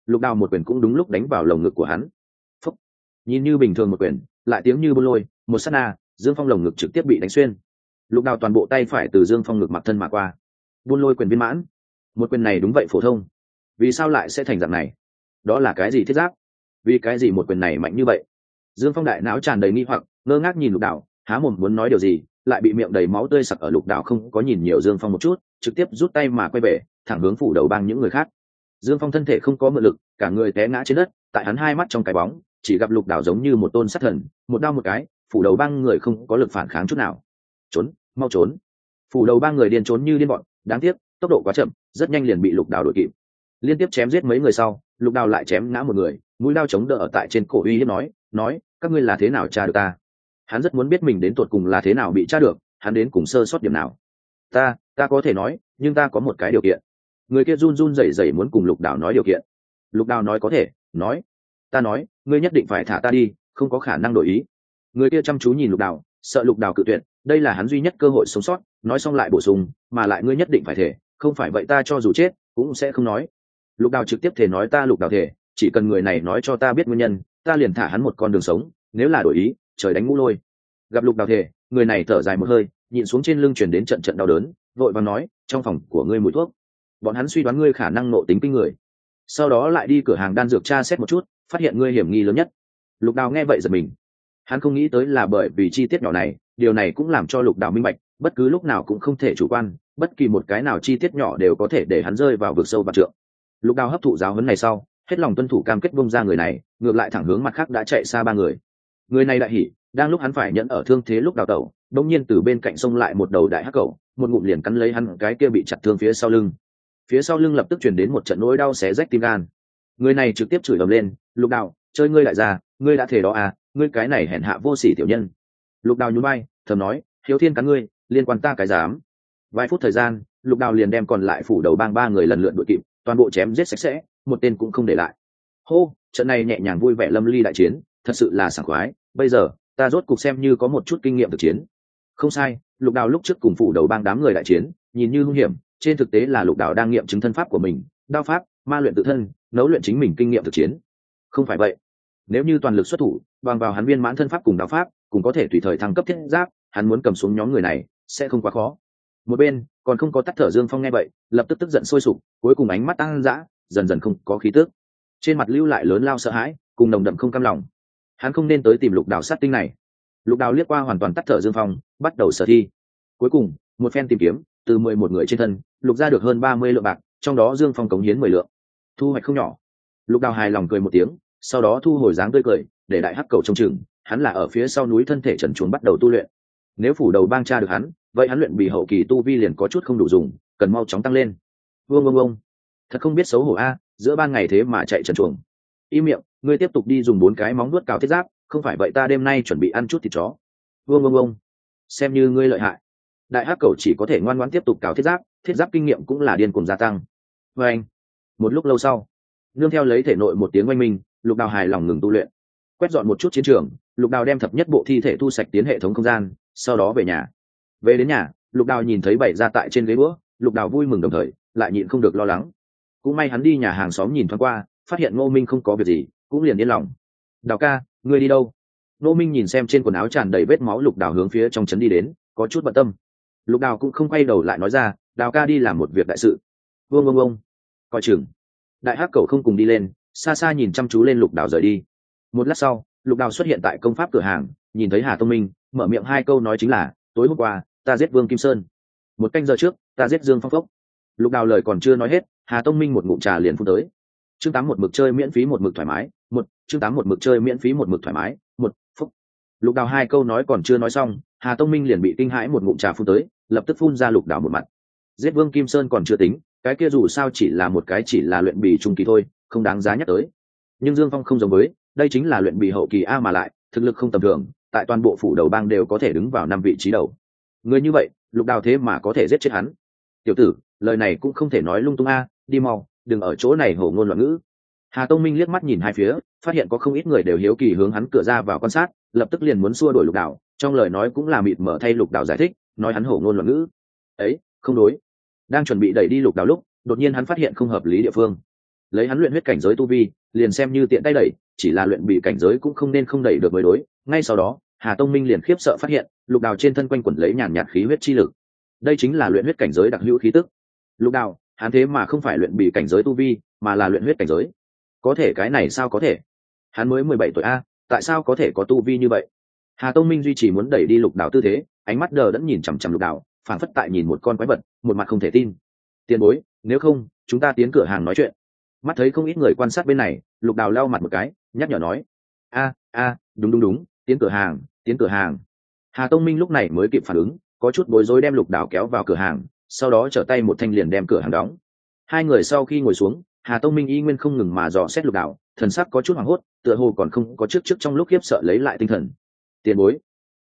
[SPEAKER 1] Lục Đào một quyền cũng đúng lúc đánh vào lồng ngực của hắn. Phúc. Nhìn như bình thường một quyền, lại tiếng như buôn lôi, một sát na, Dương Phong lồng ngực trực tiếp bị đánh xuyên. Lục Đào toàn bộ tay phải từ Dương Phong ngực mặc thân mà qua. Buôn lôi quyền viên mãn. Một quyền này đúng vậy phổ thông. Vì sao lại sẽ thành dạng này? Đó là cái gì thiết giáp? Vì cái gì một quyền này mạnh như vậy? Dương Phong đại não tràn đầy nghi hoặc, ngơ ngác nhìn Lục Đào, há mồm muốn nói điều gì, lại bị miệng đầy máu tươi sặc ở. Lục Đào không có nhìn nhiều Dương Phong một chút, trực tiếp rút tay mà quay về, thẳng hướng phủ đầu bang những người khác. Dương Phong thân thể không có mượn lực, cả người té ngã trên đất, tại hắn hai mắt trong cái bóng, chỉ gặp Lục Đào giống như một tôn sát thần, một đao một cái, phủ đầu bang người không có lực phản kháng chút nào. Trốn, mau trốn! Phủ đầu bang người điên trốn như điên bọn, đáng tiếc, tốc độ quá chậm, rất nhanh liền bị Lục Đào đuổi kịp. Liên tiếp chém giết mấy người sau, Lục Đào lại chém ngã một người, mũi đao chống đỡ ở tại trên cổ uy hiếp nói, các ngươi là thế nào tra được ta? Hắn rất muốn biết mình đến tuột cùng là thế nào bị tra được, hắn đến cùng sơ sót điểm nào. Ta có thể nói, nhưng ta có một cái điều kiện. Người kia run run rẩy rẩy muốn cùng Lục Đào nói điều kiện. Lục Đào nói có thể, nói. Ta nói, ngươi nhất định phải thả ta đi, không có khả năng đổi ý. Người kia chăm chú nhìn Lục Đào, sợ Lục Đào cự tuyệt, đây là hắn duy nhất cơ hội sống sót. Nói xong lại bổ sung, mà lại ngươi nhất định phải thể, không phải vậy ta cho dù chết cũng sẽ không nói. Lục Đào trực tiếp thể nói, ta Lục Đào thể, chỉ cần người này nói cho ta biết nguyên nhân, ta liền thả hắn một con đường sống. Nếu là đổi ý, trời đánh ngũ lôi. Gặp Lục Đào thể, người này thở dài một hơi, nhịn xuống trên lưng truyền đến trận trận đau đớn, vội vàng nói, trong phòng của ngươi mùi thuốc. Bọn hắn suy đoán ngươi khả năng nộ tính kinh người, sau đó lại đi cửa hàng đan dược tra xét một chút, phát hiện ngươi hiểm nghi lớn nhất. Lục Đào nghe vậy giật mình, hắn không nghĩ tới là bởi vì chi tiết nhỏ này, điều này cũng làm cho Lục Đào minh bạch, bất cứ lúc nào cũng không thể chủ quan, bất kỳ một cái nào chi tiết nhỏ đều có thể để hắn rơi vào vực sâu vạn trượng. Lục Đào hấp thụ giáo huấn này sau, hết lòng tuân thủ cam kết bông ra người này, ngược lại thẳng hướng mặt khác đã chạy xa ba người. Người này đại hỉ, đang lúc hắn phải nhận ở thương thế lúc đào tẩu, đột nhiên từ bên cạnh xông lại một đầu đại hắc cẩu, một ngụm liền cắn lấy hắn cái kia bị chặt thương phía sau lưng. Phía sau lưng lập tức truyền đến một trận nỗi đau xé rách tim gan. Người này trực tiếp chửi ầm lên, Lục Đào, chơi ngươi lại ra, ngươi đã thề đó à, ngươi cái này hèn hạ vô sỉ tiểu nhân. Lục Đào nhún vai, thầm nói, Hiếu Thiên cắn ngươi, liên quan ta cái dám. Vài phút thời gian, Lục Đào liền đem còn lại phủ đầu bang ba người lần lượt đuổi kịp, toàn bộ chém giết sạch sẽ, một tên cũng không để lại. Hô, trận này nhẹ nhàng vui vẻ lâm ly đại chiến, thật sự là sảng khoái, bây giờ ta rốt cục xem như có một chút kinh nghiệm thực chiến. Không sai, Lục Đào lúc trước cùng phủ đầu bang đám người đại chiến, nhìn như hung hiểm, trên thực tế là Lục Đào đang nghiệm chứng thân pháp của mình, đao pháp, ma luyện tự thân, nấu luyện chính mình kinh nghiệm thực chiến. Không phải vậy, nếu như toàn lực xuất thủ, bằng vào hắn viên mãn thân pháp cùng đao pháp, cũng có thể tùy thời thăng cấp thiết giáp, hắn muốn cầm xuống nhóm người này sẽ không quá khó. Một bên còn không có tắt thở Dương Phong nghe vậy, lập tức tức giận sôi sục, cuối cùng ánh mắt tăng dã, dần dần không có khí tức, trên mặt lưu lại lớn lao sợ hãi cùng nồng đậm không cam lòng. Hắn không nên tới tìm Lục Đào sát tinh này. Lục Đào liếc qua hoàn toàn tắt thở Dương Phong, bắt đầu sở thi. Cuối cùng một phen tìm kiếm, từ 11 người trên thân lục ra được hơn 30 lượng bạc, trong đó Dương Phong cống hiến 10 lượng, thu hoạch không nhỏ. Lục Đào hài lòng cười một tiếng, sau đó thu hồi dáng tươi cười, để đại hắc cầu trông chừng, hắn là ở phía sau núi thân thể trần truồng bắt đầu tu luyện. Nếu phủ đầu bang tra được hắn, vậy hắn luyện bị hậu kỳ tu vi liền có chút không đủ dùng, cần mau chóng tăng lên. Vương, thật không biết xấu hổ a, giữa ban ngày thế mà chạy trần truồng. Im miệng, ngươi tiếp tục đi dùng 4 cái móng nuốt cào thiết giáp, không phải vậy ta đêm nay chuẩn bị ăn chút thịt chó. Vương, xem như ngươi lợi hại. Đại hắc cầu chỉ có thể ngoan ngoãn tiếp tục cào thiết giáp kinh nghiệm cũng là điên cuồng gia tăng. Và anh, một lúc lâu sau, nương theo lấy thể nội một tiếng oanh minh, Lục Đào hài lòng ngừng tu luyện, quét dọn một chút chiến trường. Lục Đào đem thập nhất bộ thi thể thu sạch tiến hệ thống không gian, sau đó về nhà. Về đến nhà, Lục Đào nhìn thấy bày ra tại trên ghế bữa, Lục Đào vui mừng đồng thời lại nhịn không được lo lắng. Cũng may hắn đi nhà hàng xóm nhìn thoáng qua, phát hiện Ngô Minh không có việc gì, cũng liền yên lòng. Đào ca, ngươi đi đâu? Ngô Minh nhìn xem trên quần áo tràn đầy vết máu Lục Đào hướng phía trong trấn đi đến, có chút bận tâm. Lục Đào cũng không quay đầu lại nói ra, Đào ca đi làm một việc đại sự. Vương, coi chừng. Đại hắc cầu không cùng đi lên, xa xa nhìn chăm chú lên Lục Đào rời đi. Một lát sau, Lục Đào xuất hiện tại công pháp cửa hàng, nhìn thấy Hà Tông Minh, mở miệng 2 câu nói chính là, tối hôm qua ta giết Vương Kim Sơn, 1 canh giờ trước ta giết Dương Phong Phốc. Lục Đào lời còn chưa nói hết, Hà Tông Minh một ngụm trà liền phun tới. Chương 8 một mực chơi miễn phí một mực thoải mái, chương 8 một mực chơi miễn phí một mực thoải mái, phúc. Lục Đào 2 câu nói còn chưa nói xong, Hà Tông Minh liền bị kinh hãi một ngụm trà phun tới, lập tức phun ra Lục Đào một mặt. Giết Vương Kim Sơn còn chưa tính, cái kia dù sao chỉ là luyện bì trung kỳ thôi, không đáng giá nhắc tới. Nhưng Dương Phong không giống với, đây chính là luyện bì hậu kỳ a, mà lại thực lực không tầm thường, tại toàn bộ phủ đầu bang đều có thể đứng vào 5 vị trí đầu. Người như vậy, Lục Đào thế mà có thể giết chết hắn. Tiểu tử, lời này cũng không thể nói lung tung a, đi mau, đừng ở chỗ này hổ ngôn loạn ngữ. Hà Tông Minh liếc mắt nhìn hai phía, phát hiện có không ít người đều hiếu kỳ hướng hắn cửa ra vào quan sát, lập tức liền muốn xua đuổi Lục Đào, trong lời nói cũng là mịt mở thay Lục Đào giải thích, nói hắn hổ ngôn loạn ngữ. Ấy, không đối. Đang chuẩn bị đẩy đi Lục Đào lúc, đột nhiên hắn phát hiện không hợp lý địa phương. lấy hắn luyện huyết cảnh giới tu vi liền xem như tiện tay đẩy, chỉ là luyện bị cảnh giới cũng không nên không đẩy được mới đối. Ngay sau đó Hà Tông Minh liền khiếp sợ phát hiện Lục Đào trên thân quanh quẩn lấy nhàn nhạt khí huyết chi lực. Đây chính là luyện huyết cảnh giới đặc hữu khí tức. Lục Đào, hắn thế mà không phải luyện bị cảnh giới tu vi mà là luyện huyết cảnh giới. Có thể cái này sao có thể? Hắn mới 17 tuổi a, tại sao có thể có tu vi như vậy? Hà Tông Minh duy trì muốn đẩy đi Lục Đào tư thế, ánh mắt đờ đẫn nhìn chằm chằm Lục Đào, phảng phất tại nhìn một con quái vật, một mặt không thể tin. Tiền bối, nếu không chúng ta tiến cửa hàng nói chuyện. Mắt thấy không ít người quan sát bên này, Lục Đào lau mặt một cái, nhắc nhở nói: đúng, tiến cửa hàng, tiến cửa hàng. Hà Tông Minh lúc này mới kịp phản ứng, có chút bối rối đem Lục Đào kéo vào cửa hàng, sau đó trở tay một thanh liền đem cửa hàng đóng. Hai người sau khi ngồi xuống, Hà Tông Minh y nguyên không ngừng mà dò xét Lục Đào, thần sắc có chút hoảng hốt, tựa hồ còn không có trước trong lúc khiếp sợ lấy lại tinh thần. Tiền bối.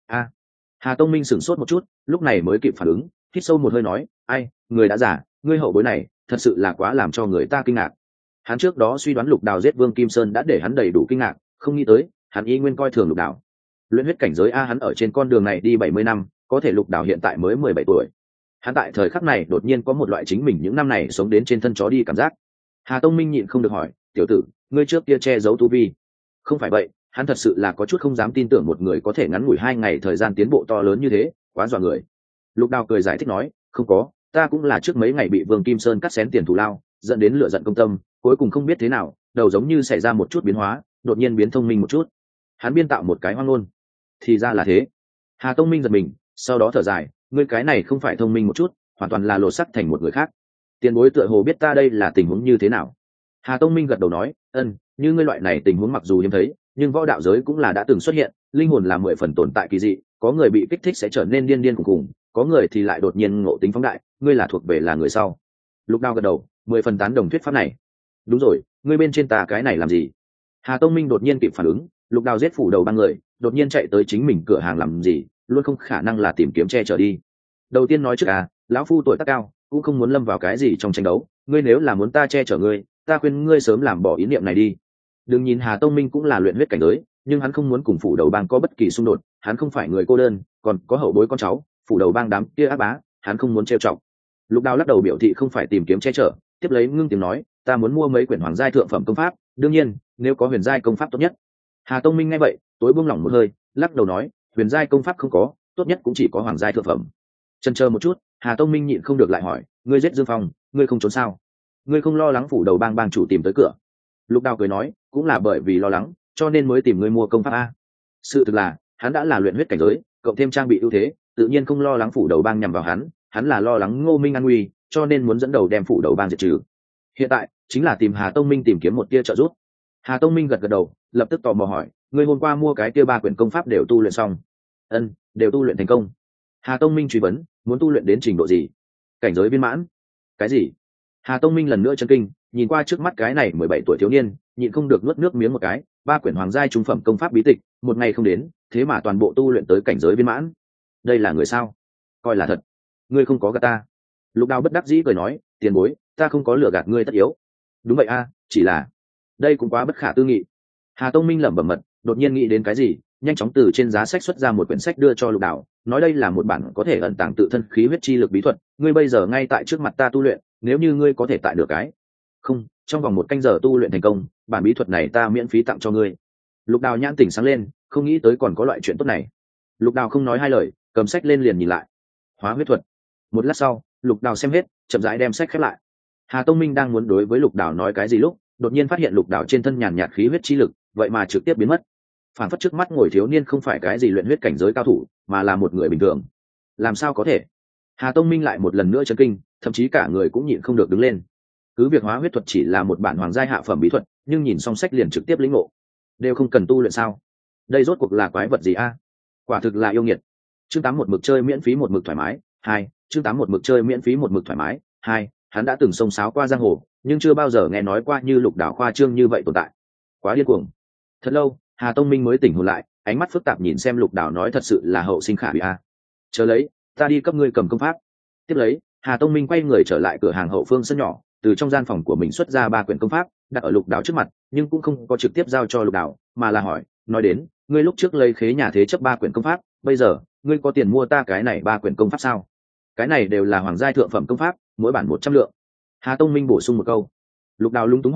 [SPEAKER 1] Hà Tông Minh sửng sốt một chút, lúc này mới kịp phản ứng, hít sâu một hơi nói: ai, người đã giả, ngươi hậu bối này thật sự là quá làm cho người ta kinh ngạc. Hắn trước đó suy đoán Lục Đào giết Vương Kim Sơn đã để hắn đầy đủ kinh ngạc, không nghĩ tới hắn y nguyên coi thường Lục Đào. Luyện huyết cảnh giới hắn ở trên con đường này đi 70 năm, có thể Lục Đào hiện tại mới 17 tuổi. Hắn tại thời khắc này đột nhiên có một loại chính mình những năm này sống đến trên thân chó đi cảm giác. Hà Tông Minh nhịn không được hỏi: tiểu tử, ngươi trước kia che giấu tu vi? Không phải vậy, hắn thật sự là có chút không dám tin tưởng một người có thể ngắn ngủi 2 ngày thời gian tiến bộ to lớn như thế, quá dọa người. Lục Đào cười giải thích nói: không có, ta cũng là trước mấy ngày bị Vương Kim Sơn cắt xén tiền thù lao, dẫn đến lửa giận công tâm, cuối cùng không biết thế nào, đầu giống như xảy ra một chút biến hóa, đột nhiên biến thông minh một chút. Hắn biên tạo một cái hoang ngôn. Thì ra là thế. Hà Tông Minh giật mình, sau đó thở dài: ngươi cái này không phải thông minh một chút, hoàn toàn là lột sắc thành một người khác. Tiền bối tựa hồ biết ta đây là tình huống như thế nào. Hà Tông Minh gật đầu nói: như ngươi loại này tình huống mặc dù hiếm thấy, nhưng võ đạo giới cũng là đã từng xuất hiện, linh hồn là 10 phần tồn tại kỳ dị, có người bị kích thích sẽ trở nên điên điên khùng khùng, có người thì lại đột nhiên ngộ tính phóng đại, ngươi là thuộc về là người sau. Lục Đào gật đầu, 10 phần tán đồng thuyết pháp này. Đúng rồi, ngươi bên trên ta cái này làm gì? Hà Tông Minh đột nhiên kịp phản ứng, Lục Đào giết phủ đầu 3 người, đột nhiên chạy tới chính mình cửa hàng làm gì, luôn không khả năng là tìm kiếm che chở đi. Đầu tiên nói trước lão phu tuổi tác cao, cũng không muốn lâm vào cái gì trong tranh đấu, ngươi nếu là muốn ta che chở ngươi, ta khuyên ngươi sớm làm bỏ ý niệm này đi. Đừng nhìn Hà Tông Minh cũng là luyện huyết cảnh giới, nhưng hắn không muốn cùng phủ đầu bang có bất kỳ xung đột, hắn không phải người cô đơn, còn có hậu bối con cháu, phủ đầu bang đám kia ác bá, hắn không muốn trêu chọc. Lục Đào lắc đầu biểu thị không phải tìm kiếm che chở, tiếp lấy ngưng tiếng nói: ta muốn mua mấy quyển hoàng giai thượng phẩm công pháp, đương nhiên nếu có huyền giai công pháp tốt nhất. Hà Tông Minh nghe vậy tối buông lỏng một hơi, lắc đầu nói: huyền giai công pháp không có, tốt nhất cũng chỉ có hoàng giai thượng phẩm. Chần chờ một chút, Hà Tông Minh nhịn không được lại hỏi: ngươi giết Dương Phong, ngươi không trốn sao? Ngươi không lo lắng phủ đầu bang chủ tìm tới cửa? Lục Đào cười nói: cũng là bởi vì lo lắng, cho nên mới tìm ngươi mua công pháp a. Sự thực là hắn đã là luyện huyết cảnh giới, cộng thêm trang bị ưu thế, tự nhiên không lo lắng phủ đầu bang nhằm vào hắn, hắn là lo lắng Ngô Minh an nguy, cho nên muốn dẫn đầu đem phủ đầu bang diệt trừ. Hiện tại chính là tìm Hà Tông Minh tìm kiếm một tia trợ giúp. Hà Tông Minh gật gật đầu, lập tức tò mò hỏi: ngươi hôm qua mua cái tia 3 quyển công pháp đều tu luyện xong? Đều tu luyện thành công. Hà Tông Minh truy vấn: muốn tu luyện đến trình độ gì? Cảnh giới viên mãn. Cái gì? Hà Tông Minh lần nữa chấn kinh, nhìn qua trước mắt cái này 17 tuổi thiếu niên, nhịn không được nuốt nước miếng một cái. 3 quyển hoàng giai trung phẩm công pháp bí tịch, một ngày không đến, thế mà toàn bộ tu luyện tới cảnh giới viên mãn. Đây là người sao? Coi là thật. Ngươi không có gạt ta. Lục Đào bất đắc dĩ cười nói: tiền bối, ta không có lừa gạt ngươi tất yếu. Đúng vậy chỉ là đây cũng quá bất khả tư nghị. Hà Tông Minh lẩm bẩm mật, đột nhiên nghĩ đến cái gì, nhanh chóng từ trên giá sách xuất ra một quyển sách đưa cho Lục Đào, nói đây là một bản có thể ẩn tàng tự thân khí huyết chi lực bí thuật, ngươi bây giờ ngay tại trước mặt ta tu luyện, nếu như ngươi có thể tại được cái không trong vòng 1 canh giờ tu luyện thành công, bản bí thuật này ta miễn phí tặng cho ngươi. Lục Đào nhãn tỉnh sáng lên, không nghĩ tới còn có loại chuyện tốt này. Lục Đào không nói hai lời, cầm sách lên liền nhìn lại. Hóa huyết thuật. Một lát sau, Lục Đào xem hết, chậm rãi đem sách khép lại. Hà Tông Minh đang muốn đối với Lục Đào nói cái gì lúc, đột nhiên phát hiện Lục Đào trên thân nhàn nhạt khí huyết chi lực, vậy mà trực tiếp biến mất. Phản phất trước mắt ngồi thiếu niên không phải cái gì luyện huyết cảnh giới cao thủ, mà là một người bình thường. Làm sao có thể? Hà Tông Minh lại một lần nữa chấn kinh, thậm chí cả người cũng nhịn không được đứng lên. Cứ việc hóa huyết thuật chỉ là một bản hoàng giai hạ phẩm bí thuật, nhưng nhìn xong sách liền trực tiếp lĩnh ngộ, đều không cần tu luyện sao? Đây rốt cuộc là quái vật gì Quả thực là yêu nghiệt. Chương 8 một mực chơi miễn phí một mực thoải mái 2, chương 8 một mực chơi miễn phí một mực thoải mái 2, hắn đã từng xông xáo qua giang hồ, nhưng chưa bao giờ nghe nói qua như Lục Đào khoa trương như vậy tồn tại. Quá điên cuồng. Thật lâu, Hà Tông Minh mới tỉnh hồn lại, ánh mắt phức tạp nhìn xem Lục Đào nói: thật sự là hậu sinh khả bị Chờ lấy, ta đi cấp ngươi cầm công pháp. Tiếp lấy, Hà Tông Minh quay người trở lại cửa hàng hậu phương sân nhỏ, từ trong gian phòng của mình xuất ra 3 quyển công pháp, đặt ở Lục Đào trước mặt, nhưng cũng không có trực tiếp giao cho Lục Đào, mà là hỏi: nói đến, ngươi lúc trước lấy khế nhà thế chấp 3 quyển công pháp, bây giờ ngươi có tiền mua ta cái này 3 quyển công pháp sao? Cái này đều là hoàng giai thượng phẩm công pháp, mỗi bản 100 lượng. Hà Tông Minh bổ sung một câu. Lục Đào lung túng hỏi: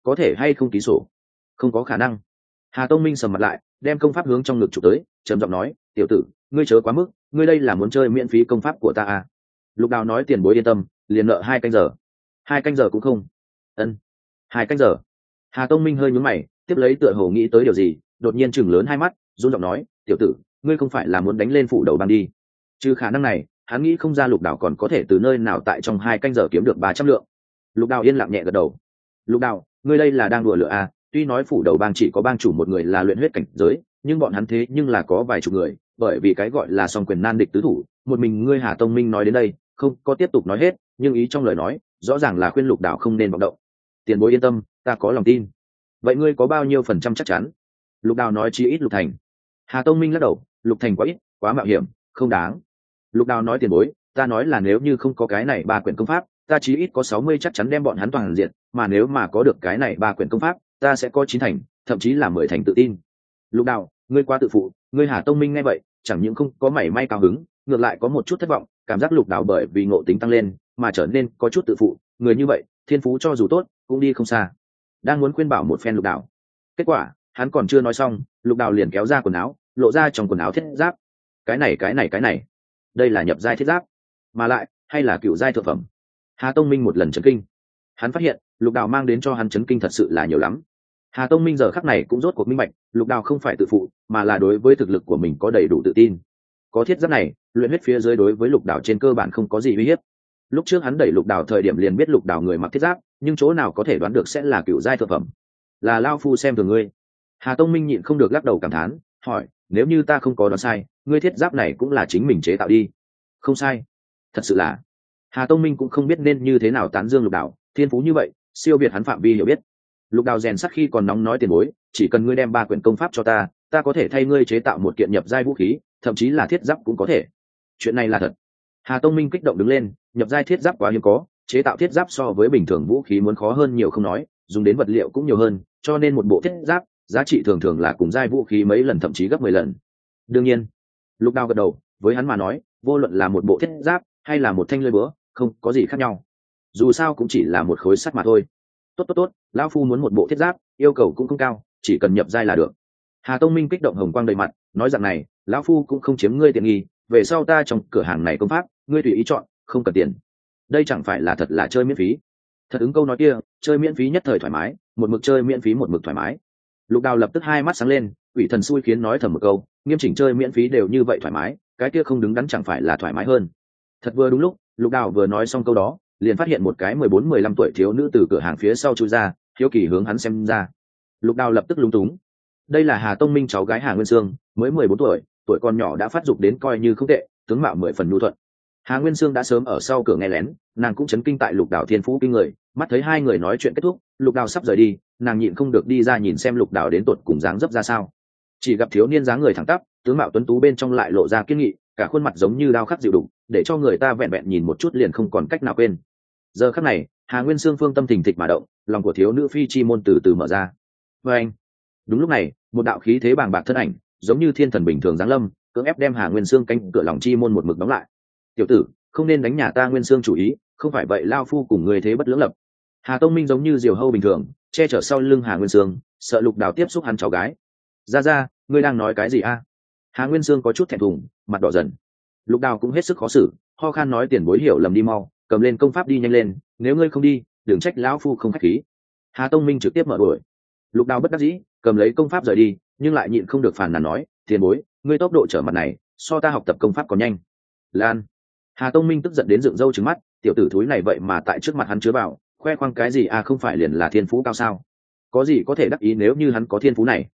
[SPEAKER 1] có thể hay không ký sổ? Không có khả năng. Hà Tông Minh sầm mặt lại, đem công pháp hướng trong ngực chụp tới, trầm giọng nói, tiểu tử, ngươi chớ quá mức, ngươi đây là muốn chơi miễn phí công pháp của ta à? Lục Đào nói, tiền bối yên tâm, liền nợ 2 canh giờ. 2 canh giờ cũng không? Ân, 2 canh giờ. Hà Tông Minh hơi nhướng mày, tiếp lấy tựa hồ nghĩ tới điều gì, đột nhiên chừng lớn hai mắt, run giọng nói, tiểu tử, ngươi không phải là muốn đánh lên phủ đầu bang đi? Trừ khả năng này, hắn nghĩ không ra Lục Đào còn có thể từ nơi nào tại trong 2 canh giờ kiếm được 300 lượng. Lục Đào yên lặng nhẹ gật đầu. Lục Đào, ngươi đây là đang đùa lửa à? Tuy nói phủ đầu bang chỉ có bang chủ một người là luyện huyết cảnh giới, nhưng bọn hắn thế nhưng là có vài chục người, bởi vì cái gọi là song quyền nan địch tứ thủ, một mình ngươi Hà Tông Minh nói đến đây, không có tiếp tục nói hết, nhưng ý trong lời nói rõ ràng là khuyên Lục Đào không nên vọng động. Tiền bối yên tâm, ta có lòng tin. Vậy ngươi có bao nhiêu phần trăm chắc chắn? Lục Đào nói chí ít Lục Thành. Hà Tông Minh lắc đầu, Lục Thành quá ít, quá mạo hiểm, không đáng. Lục Đào nói, tiền bối, ta nói là nếu như không có cái này 3 quyển công pháp, ta chí ít có 60 chắc chắn đem bọn hắn toàn diện, mà nếu mà có được cái này 3 quyển công pháp, ta sẽ có 9 thành, thậm chí là 10 thành tự tin. Lục Đào, ngươi quá tự phụ. Ngươi Hà Tông Minh nghe vậy, chẳng những không có mảy may cao hứng, ngược lại có một chút thất vọng, cảm giác Lục Đào bởi vì ngộ tính tăng lên mà trở nên có chút tự phụ, người như vậy, thiên phú cho dù tốt, cũng đi không xa. Đang muốn khuyên bảo một phen Lục Đào, kết quả hắn còn chưa nói xong, Lục Đào liền kéo ra quần áo, lộ ra trong quần áo thiết giáp. Cái này, đây là nhập giai thiết giáp, mà lại hay là cựu giai thượng phẩm. Hà Tông Minh một lần chấn kinh, hắn phát hiện Lục Đào mang đến cho hắn chấn kinh thật sự là nhiều lắm. Hà Tông Minh giờ khắc này cũng rốt cuộc minh bạch, Lục Đào không phải tự phụ, mà là đối với thực lực của mình có đầy đủ tự tin. Có thiết giáp này, luyện huyết phía dưới đối với Lục Đào trên cơ bản không có gì uy hiếp. Lúc trước hắn đẩy Lục Đào thời điểm liền biết Lục Đào người mặc thiết giáp, nhưng chỗ nào có thể đoán được sẽ là cựu giai thượng phẩm. Là lao phu xem thường ngươi. Hà Tông Minh nhịn không được lắc đầu cảm thán, hỏi, nếu như ta không có đoán sai, ngươi thiết giáp này cũng là chính mình chế tạo đi? Không sai, thật sự là. Hà Tông Minh cũng không biết nên như thế nào tán dương Lục Đào, thiên phú như vậy, siêu việt hắn phạm vi hiểu biết. Lục Đào rèn sắt khi còn nóng nói, tiền bối, chỉ cần ngươi đem 3 quyển công pháp cho ta, ta có thể thay ngươi chế tạo một kiện nhập giai vũ khí, thậm chí là thiết giáp cũng có thể. Chuyện này là thật. Hà Tông Minh kích động đứng lên, nhập giai thiết giáp quá hiếm có, chế tạo thiết giáp so với bình thường vũ khí muốn khó hơn nhiều không nói, dùng đến vật liệu cũng nhiều hơn, cho nên một bộ thiết giáp giá trị thường thường là cùng giai vũ khí mấy lần thậm chí gấp 10 lần. Đương nhiên, Lục Đào gật đầu, với hắn mà nói, vô luận là một bộ thiết giáp hay là một thanh lưỡi búa, không có gì khác nhau. Dù sao cũng chỉ là một khối sắt mà thôi. Tốt, lão phu muốn một bộ thiết giáp, yêu cầu cũng không cao, chỉ cần nhập giai là được. Hà Tông Minh kích động hồng quang đầy mặt, nói rằng này, lão phu cũng không chiếm ngươi tiện nghi, về sau ta trong cửa hàng này công pháp, ngươi tùy ý chọn, không cần tiền. Đây chẳng phải là thật là chơi miễn phí. Thật ứng câu nói kia, chơi miễn phí nhất thời thoải mái, một mực chơi miễn phí một mực thoải mái. Lục Đào lập tức hai mắt sáng lên, quỷ thần xui khiến nói thầm một câu, nghiêm chỉnh chơi miễn phí đều như vậy thoải mái, cái kia không đứng đắn chẳng phải là thoải mái hơn. Thật vừa đúng lúc, Lục Đào vừa nói xong câu đó, liền phát hiện một cái 14-15 tuổi thiếu nữ từ cửa hàng phía sau chui ra, hiếu kỳ hướng hắn xem ra. Lục Đào lập tức lúng túng. Đây là Hà Tông Minh cháu gái Hà Nguyên Sương, mới 14 tuổi, tuổi còn nhỏ đã phát dục đến coi như không tệ, tướng mạo 10 phần nhu thuận. Hà Nguyên Sương đã sớm ở sau cửa nghe lén, nàng cũng chấn kinh tại Lục Đào thiên phú kinh người, mắt thấy hai người nói chuyện kết thúc, Lục Đào sắp rời đi, nàng nhịn không được đi ra nhìn xem Lục Đào đến tột cùng dáng dấp ra sao. Chỉ gặp thiếu niên dáng người thẳng tắp, tướng mạo tuấn tú bên trong lại lộ ra kiên nghị, cả khuôn mặt giống như đao khắc dịu đục, để cho người ta vẹn vẹn nhìn một chút liền không còn cách nào quên. Giờ khắc này, Hà Nguyên Sương phương tâm thình thịch mà động, lòng của thiếu nữ phi chi môn từ từ mở ra. Và anh, đúng lúc này, một đạo khí thế bàng bạc thân ảnh, giống như thiên thần bình thường giáng lâm, cưỡng ép đem Hà Nguyên Sương cánh cửa lòng chi môn một mực đóng lại. Tiểu tử, không nên đánh nhà ta Nguyên Sương chủ ý, không phải vậy lao phu cùng người thế bất lưỡng lập. Hà Tông Minh giống như diều hâu bình thường, che chở sau lưng Hà Nguyên Sương, sợ Lục Đào tiếp xúc hắn cháu gái. Ra, ngươi đang nói cái gì a? Hà Nguyên Sương có chút thẹn thùng, mặt đỏ dần. Lục Đào cũng hết sức khó xử, ho khan nói, tiền bối hiểu lầm đi mau, cầm lên công pháp đi nhanh lên, nếu ngươi không đi, đừng trách lão phu không khách khí. Hà Tông Minh trực tiếp mở đuổi. Lục Đào bất đắc dĩ, cầm lấy công pháp rời đi, nhưng lại nhịn không được phàn nàn nói, tiền bối, ngươi tốc độ trở mặt này, so ta học tập công pháp còn nhanh. Lan. Hà Tông Minh tức giận đến dựng râu trừng mắt, tiểu tử thúi này vậy mà tại trước mặt hắn chứa bảo, khoe khoang cái gì à, không phải liền là thiên phú cao sao? Có gì có thể đắc ý nếu như hắn có thiên phú này?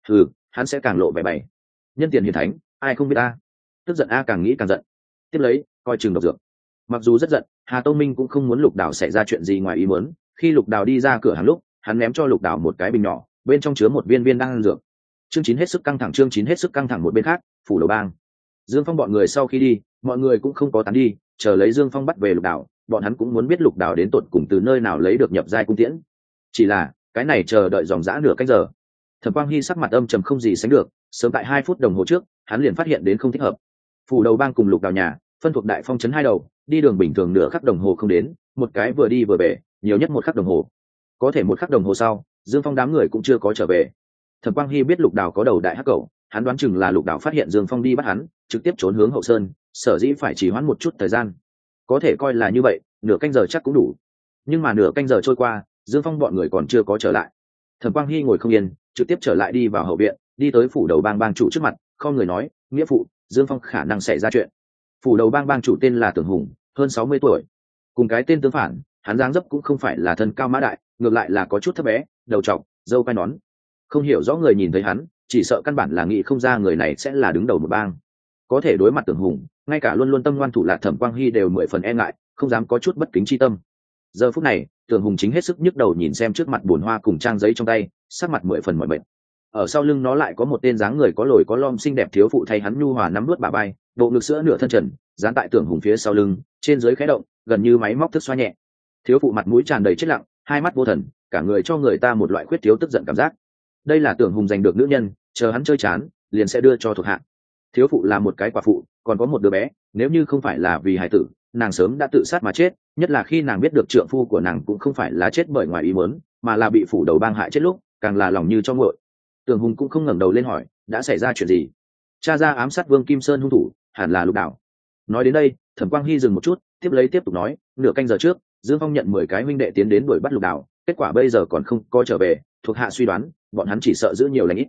[SPEAKER 1] Hắn sẽ càng lộ vẻ bày. Nhân tiền hiền thánh, ai không biết a? Tức giận a, càng nghĩ càng giận. Tiếp lấy, coi chừng độc dược. Mặc dù rất giận, Hà Tông Minh cũng không muốn Lục Đào xảy ra chuyện gì ngoài ý muốn. Khi Lục Đào đi ra cửa hàng lúc, hắn ném cho Lục Đào một cái bình nhỏ, bên trong chứa một viên đan dược. Chương 9 hết sức căng thẳng một bên khác, phủ đầu bang. Dương Phong bọn người sau khi đi, mọi người cũng không có tán đi, chờ lấy Dương Phong bắt về Lục Đào, bọn hắn cũng muốn biết Lục Đào đến tột cùng từ nơi nào lấy được nhập giai cung tiễn. Chỉ là, cái này chờ đợi dòng dã nửa canh giờ. Thẩm Quang Hy sắc mặt âm trầm không gì sánh được, sớm tại 2 phút đồng hồ trước, hắn liền phát hiện đến không thích hợp. Phủ đầu bang cùng Lục Đào nhà, phân thuộc Đại Phong trấn hai đầu, đi đường bình thường nửa khắc đồng hồ không đến, một cái vừa đi vừa về, nhiều nhất 1 khắc đồng hồ. Có thể 1 khắc đồng hồ sau, Dương Phong đám người cũng chưa có trở về. Thẩm Quang Hy biết Lục Đào có đầu đại hắc cầu, hắn đoán chừng là Lục Đào phát hiện Dương Phong đi bắt hắn, trực tiếp trốn hướng hậu sơn, sở dĩ phải trì hoãn một chút thời gian. Có thể coi là như vậy, nửa canh giờ chắc cũng đủ. Nhưng mà nửa canh giờ trôi qua, Dương Phong bọn người còn chưa có trở lại. Thẩm Quang Hy ngồi không yên, trực tiếp trở lại đi vào hậu viện, đi tới phủ đầu bang bang chủ trước mặt, không người nói, nghĩa phụ, Dương Phong khả năng xảy ra chuyện. Phủ đầu bang bang chủ tên là Tưởng Hùng, hơn 60 tuổi. Cùng cái tên tương phản, hắn dáng dấp cũng không phải là thân cao mã đại, ngược lại là có chút thấp bé, đầu trọc, râu quai nón. Không hiểu rõ người nhìn thấy hắn, chỉ sợ căn bản là nghĩ không ra người này sẽ là đứng đầu một bang. Có thể đối mặt Tưởng Hùng, ngay cả luôn luôn tâm ngoan thủ lạc Thẩm Quang Hy đều 10 phần e ngại, không dám có chút bất kính chi tâm. Giờ phút này, Tưởng Hùng chính hết sức nhức đầu nhìn xem trước mặt bồn hoa cùng trang giấy trong tay, sắc mặt 10 phần mỏi mệt. Ở sau lưng nó lại có một tên dáng người có lồi có lõm xinh đẹp thiếu phụ thay hắn nhu hòa nắm nuốt bả vai, bộ ngực sữa nửa thân trần, dán tại Tưởng Hùng phía sau lưng, trên dưới khẽ động, gần như máy móc thức xoa nhẹ. Thiếu phụ mặt mũi tràn đầy chết lặng, hai mắt vô thần, cả người cho người ta một loại khuyết thiếu tức giận cảm giác. Đây là Tưởng Hùng giành được nữ nhân, chờ hắn chơi chán, liền sẽ đưa cho thuộc hạ. Thiếu phụ là một cái quả phụ, còn có một đứa bé, nếu như không phải là vì hải tử, nàng sớm đã tự sát mà chết, nhất là khi nàng biết được trượng phu của nàng cũng không phải là chết bởi ngoài ý muốn, mà là bị phủ đầu bang hại chết lúc, càng là lòng như cho nguội. Tưởng Hùng cũng không ngẩng đầu lên hỏi, đã xảy ra chuyện gì? Cha ra ám sát Vương Kim Sơn hung thủ, hẳn là Lục Đào. Nói đến đây, Thẩm Quang Hy dừng một chút, tiếp tục nói, nửa canh giờ trước, Dương Phong nhận 10 cái huynh đệ tiến đến đuổi bắt Lục Đào, kết quả bây giờ còn không có trở về, thuộc hạ suy đoán, bọn hắn chỉ sợ giữ nhiều lành ít.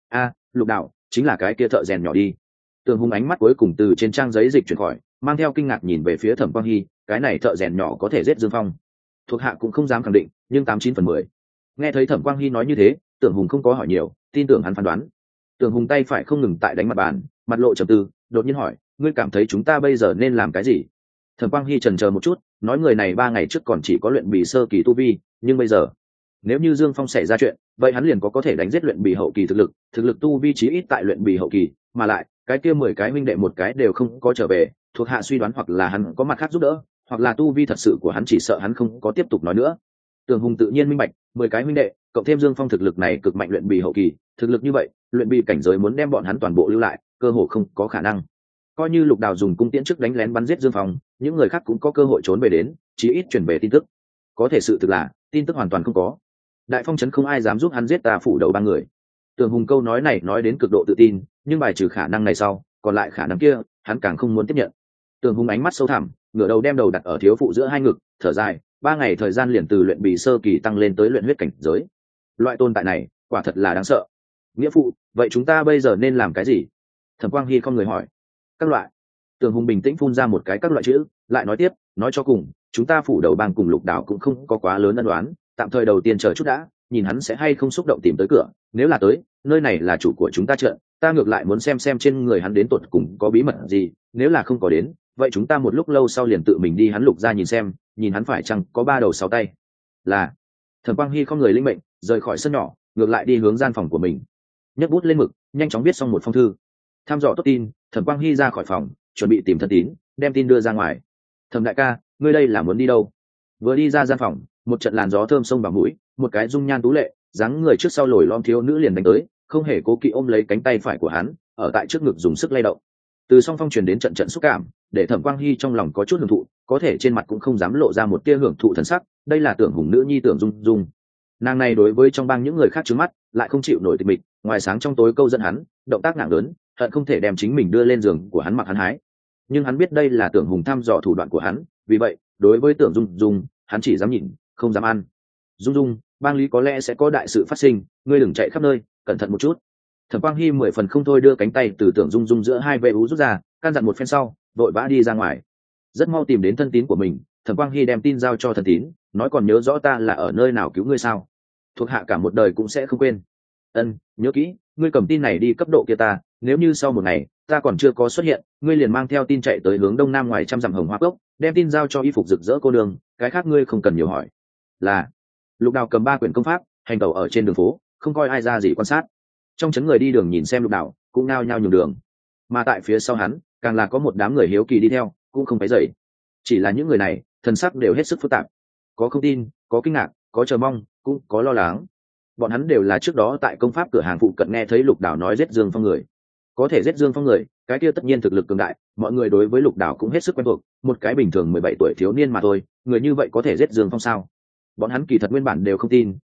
[SPEAKER 1] Lục Đào chính là cái kia thợ rèn nhỏ đi. Tưởng Hùng ánh mắt cuối cùng từ trên trang giấy dịch chuyển khỏi, mang theo kinh ngạc nhìn về phía Thẩm Quang Hy, cái này thợ rèn nhỏ có thể giết Dương Phong. Thuộc hạ cũng không dám khẳng định, nhưng 89/10. Nghe thấy Thẩm Quang Hy nói như thế, Tưởng Hùng không có hỏi nhiều, tin tưởng hắn phán đoán. Tưởng Hùng tay phải không ngừng tại đánh mặt bàn, mặt lộ trầm tư, đột nhiên hỏi, ngươi cảm thấy chúng ta bây giờ nên làm cái gì? Thẩm Quang Hy chần chờ một chút, nói người này 3 ngày trước còn chỉ có luyện bì sơ kỳ tu vi, nhưng bây giờ, nếu như Dương Phong xảy ra chuyện, vậy hắn liền có thể đánh giết luyện bì hậu kỳ thực lực tu vi chí ít tại luyện bì hậu kỳ, mà lại, cái kia 10 cái huynh đệ một cái đều không có trở về, thuộc hạ suy đoán hoặc là hắn có mặt khác giúp đỡ, hoặc là tu vi thật sự của hắn chỉ sợ hắn không có tiếp tục nói nữa. Tưởng Hùng tự nhiên minh bạch, 10 cái huynh đệ, cộng thêm Dương Phong thực lực này cực mạnh luyện bì hậu kỳ, thực lực như vậy, luyện bì cảnh giới muốn đem bọn hắn toàn bộ lưu lại, cơ hội không có khả năng. Coi như Lục Đào dùng cung tiễn trước đánh lén bắn giết Dương Phong, những người khác cũng có cơ hội trốn về đến, chí ít truyền về tin tức. Có thể sự thực là, tin tức hoàn toàn không có. Đại Phong trấn không ai dám giúp hắn giết ta phủ đầu 3 người. Tưởng Hùng câu nói này nói đến cực độ tự tin, nhưng bài trừ khả năng này sau, còn lại khả năng kia, hắn càng không muốn tiếp nhận. Tưởng Hùng ánh mắt sâu thẳm, ngửa đầu đem đầu đặt ở thiếu phụ giữa hai ngực, thở dài, 3 ngày thời gian liền từ luyện bì sơ kỳ tăng lên tới luyện huyết cảnh giới. Loại tồn tại này, quả thật là đáng sợ. Nghĩa phụ, vậy chúng ta bây giờ nên làm cái gì? Thẩm Quang Hy không người hỏi. Các loại. Tưởng Hùng bình tĩnh phun ra một cái các loại chữ, lại nói tiếp, nói cho cùng, chúng ta phủ đầu bang cùng Lục Đào cũng không có quá lớn ân đoán, tạm thời đầu tiên chờ chút đã, nhìn hắn sẽ hay không xúc động tìm tới cửa, nếu là tới, nơi này là chủ của chúng ta trận, ta ngược lại muốn xem trên người hắn đến tột cùng có bí mật gì, nếu là không có đến, vậy chúng ta một lúc lâu sau liền tự mình đi hắn Lục ra nhìn xem, nhìn hắn phải chăng có 3 đầu 6 tay. Là. Thẩm Quang Hy không người linh mệnh, rời khỏi sân nhỏ, ngược lại đi hướng gian phòng của mình. Nhấc bút lên mực, nhanh chóng viết xong một phong thư. Tham dò tốt tin, Thẩm Quang Hy ra khỏi phòng, chuẩn bị tìm thân tín, đem tin đưa ra ngoài. Thẩm đại ca, ngươi đây là muốn đi đâu? Vừa đi ra gian phòng, một trận làn gió thơm xông vào mũi, một cái dung nhan tú lệ, dáng người trước sau lồi lõm thiếu nữ liền đánh tới, không hề cố kỵ ôm lấy cánh tay phải của hắn, ở tại trước ngực dùng sức lay động. Từ song phong truyền đến trận trận xúc cảm, để Thẩm Quang Hy trong lòng có chút hưởng thụ, có thể trên mặt cũng không dám lộ ra một tia hưởng thụ thần sắc. Đây là Tưởng Hùng nữ nhi Tưởng Dung Dung. Nàng này đối với trong bang những người khác trướng mắt, lại không chịu nổi tịch mịch, ngoài sáng trong tối câu dẫn hắn, động tác nặng lớn, hận không thể đem chính mình đưa lên giường của hắn mặc hắn hái. Nhưng hắn biết đây là Tưởng Hùng thăm dò thủ đoạn của hắn, vì vậy, đối với Tưởng Dung Dung, hắn chỉ dám nhìn, không dám ăn. Dung Dung, bang lý có lẽ sẽ có đại sự phát sinh, ngươi đừng chạy khắp nơi, cẩn thận một chút. Thẩm Quang Hy 10 phần không thôi đưa cánh tay từ Tưởng Dung Dung giữa hai vệ ú rút ra, căn dặn một phen sau, vội vã đi ra ngoài. Rất mau tìm đến thân tín của mình, Thẩm Quang Hy đem tin giao cho thân tín, nói còn nhớ rõ ta là ở nơi nào cứu ngươi sao? Thuộc hạ cả một đời cũng sẽ không quên. Ân, nhớ kỹ, ngươi cầm tin này đi cấp độ kia ta, nếu như sau một ngày ta còn chưa có xuất hiện, ngươi liền mang theo tin chạy tới hướng đông nam ngoài trăm dặm Hồng Hoa Cốc, đem tin giao cho y phục rực rỡ cô đường, cái khác ngươi không cần nhiều hỏi. Là. Lục Đào cầm 3 quyển công pháp, hành tẩu ở trên đường phố, không coi ai ra gì quan sát. Trong chấn người đi đường nhìn xem Lục Đào, cũng nao nhao nhường đường. Mà tại phía sau hắn, càng là có một đám người hiếu kỳ đi theo, cũng không phải dậy. Chỉ là những người này, thần sắc đều hết sức phức tạp. Có không tin, có kinh ngạc, có chờ mong, cũng có lo lắng. Bọn hắn đều là trước đó tại công pháp cửa hàng phụ cận nghe thấy Lục Đào nói giết Dương Phong người. Có thể giết Dương Phong người, cái kia tất nhiên thực lực cường đại, mọi người đối với Lục Đào cũng hết sức quen thuộc, một cái bình thường 17 tuổi thiếu niên mà thôi, người như vậy có thể giết Dương Phong sao? Bọn hắn kỳ thật nguyên bản đều không tin,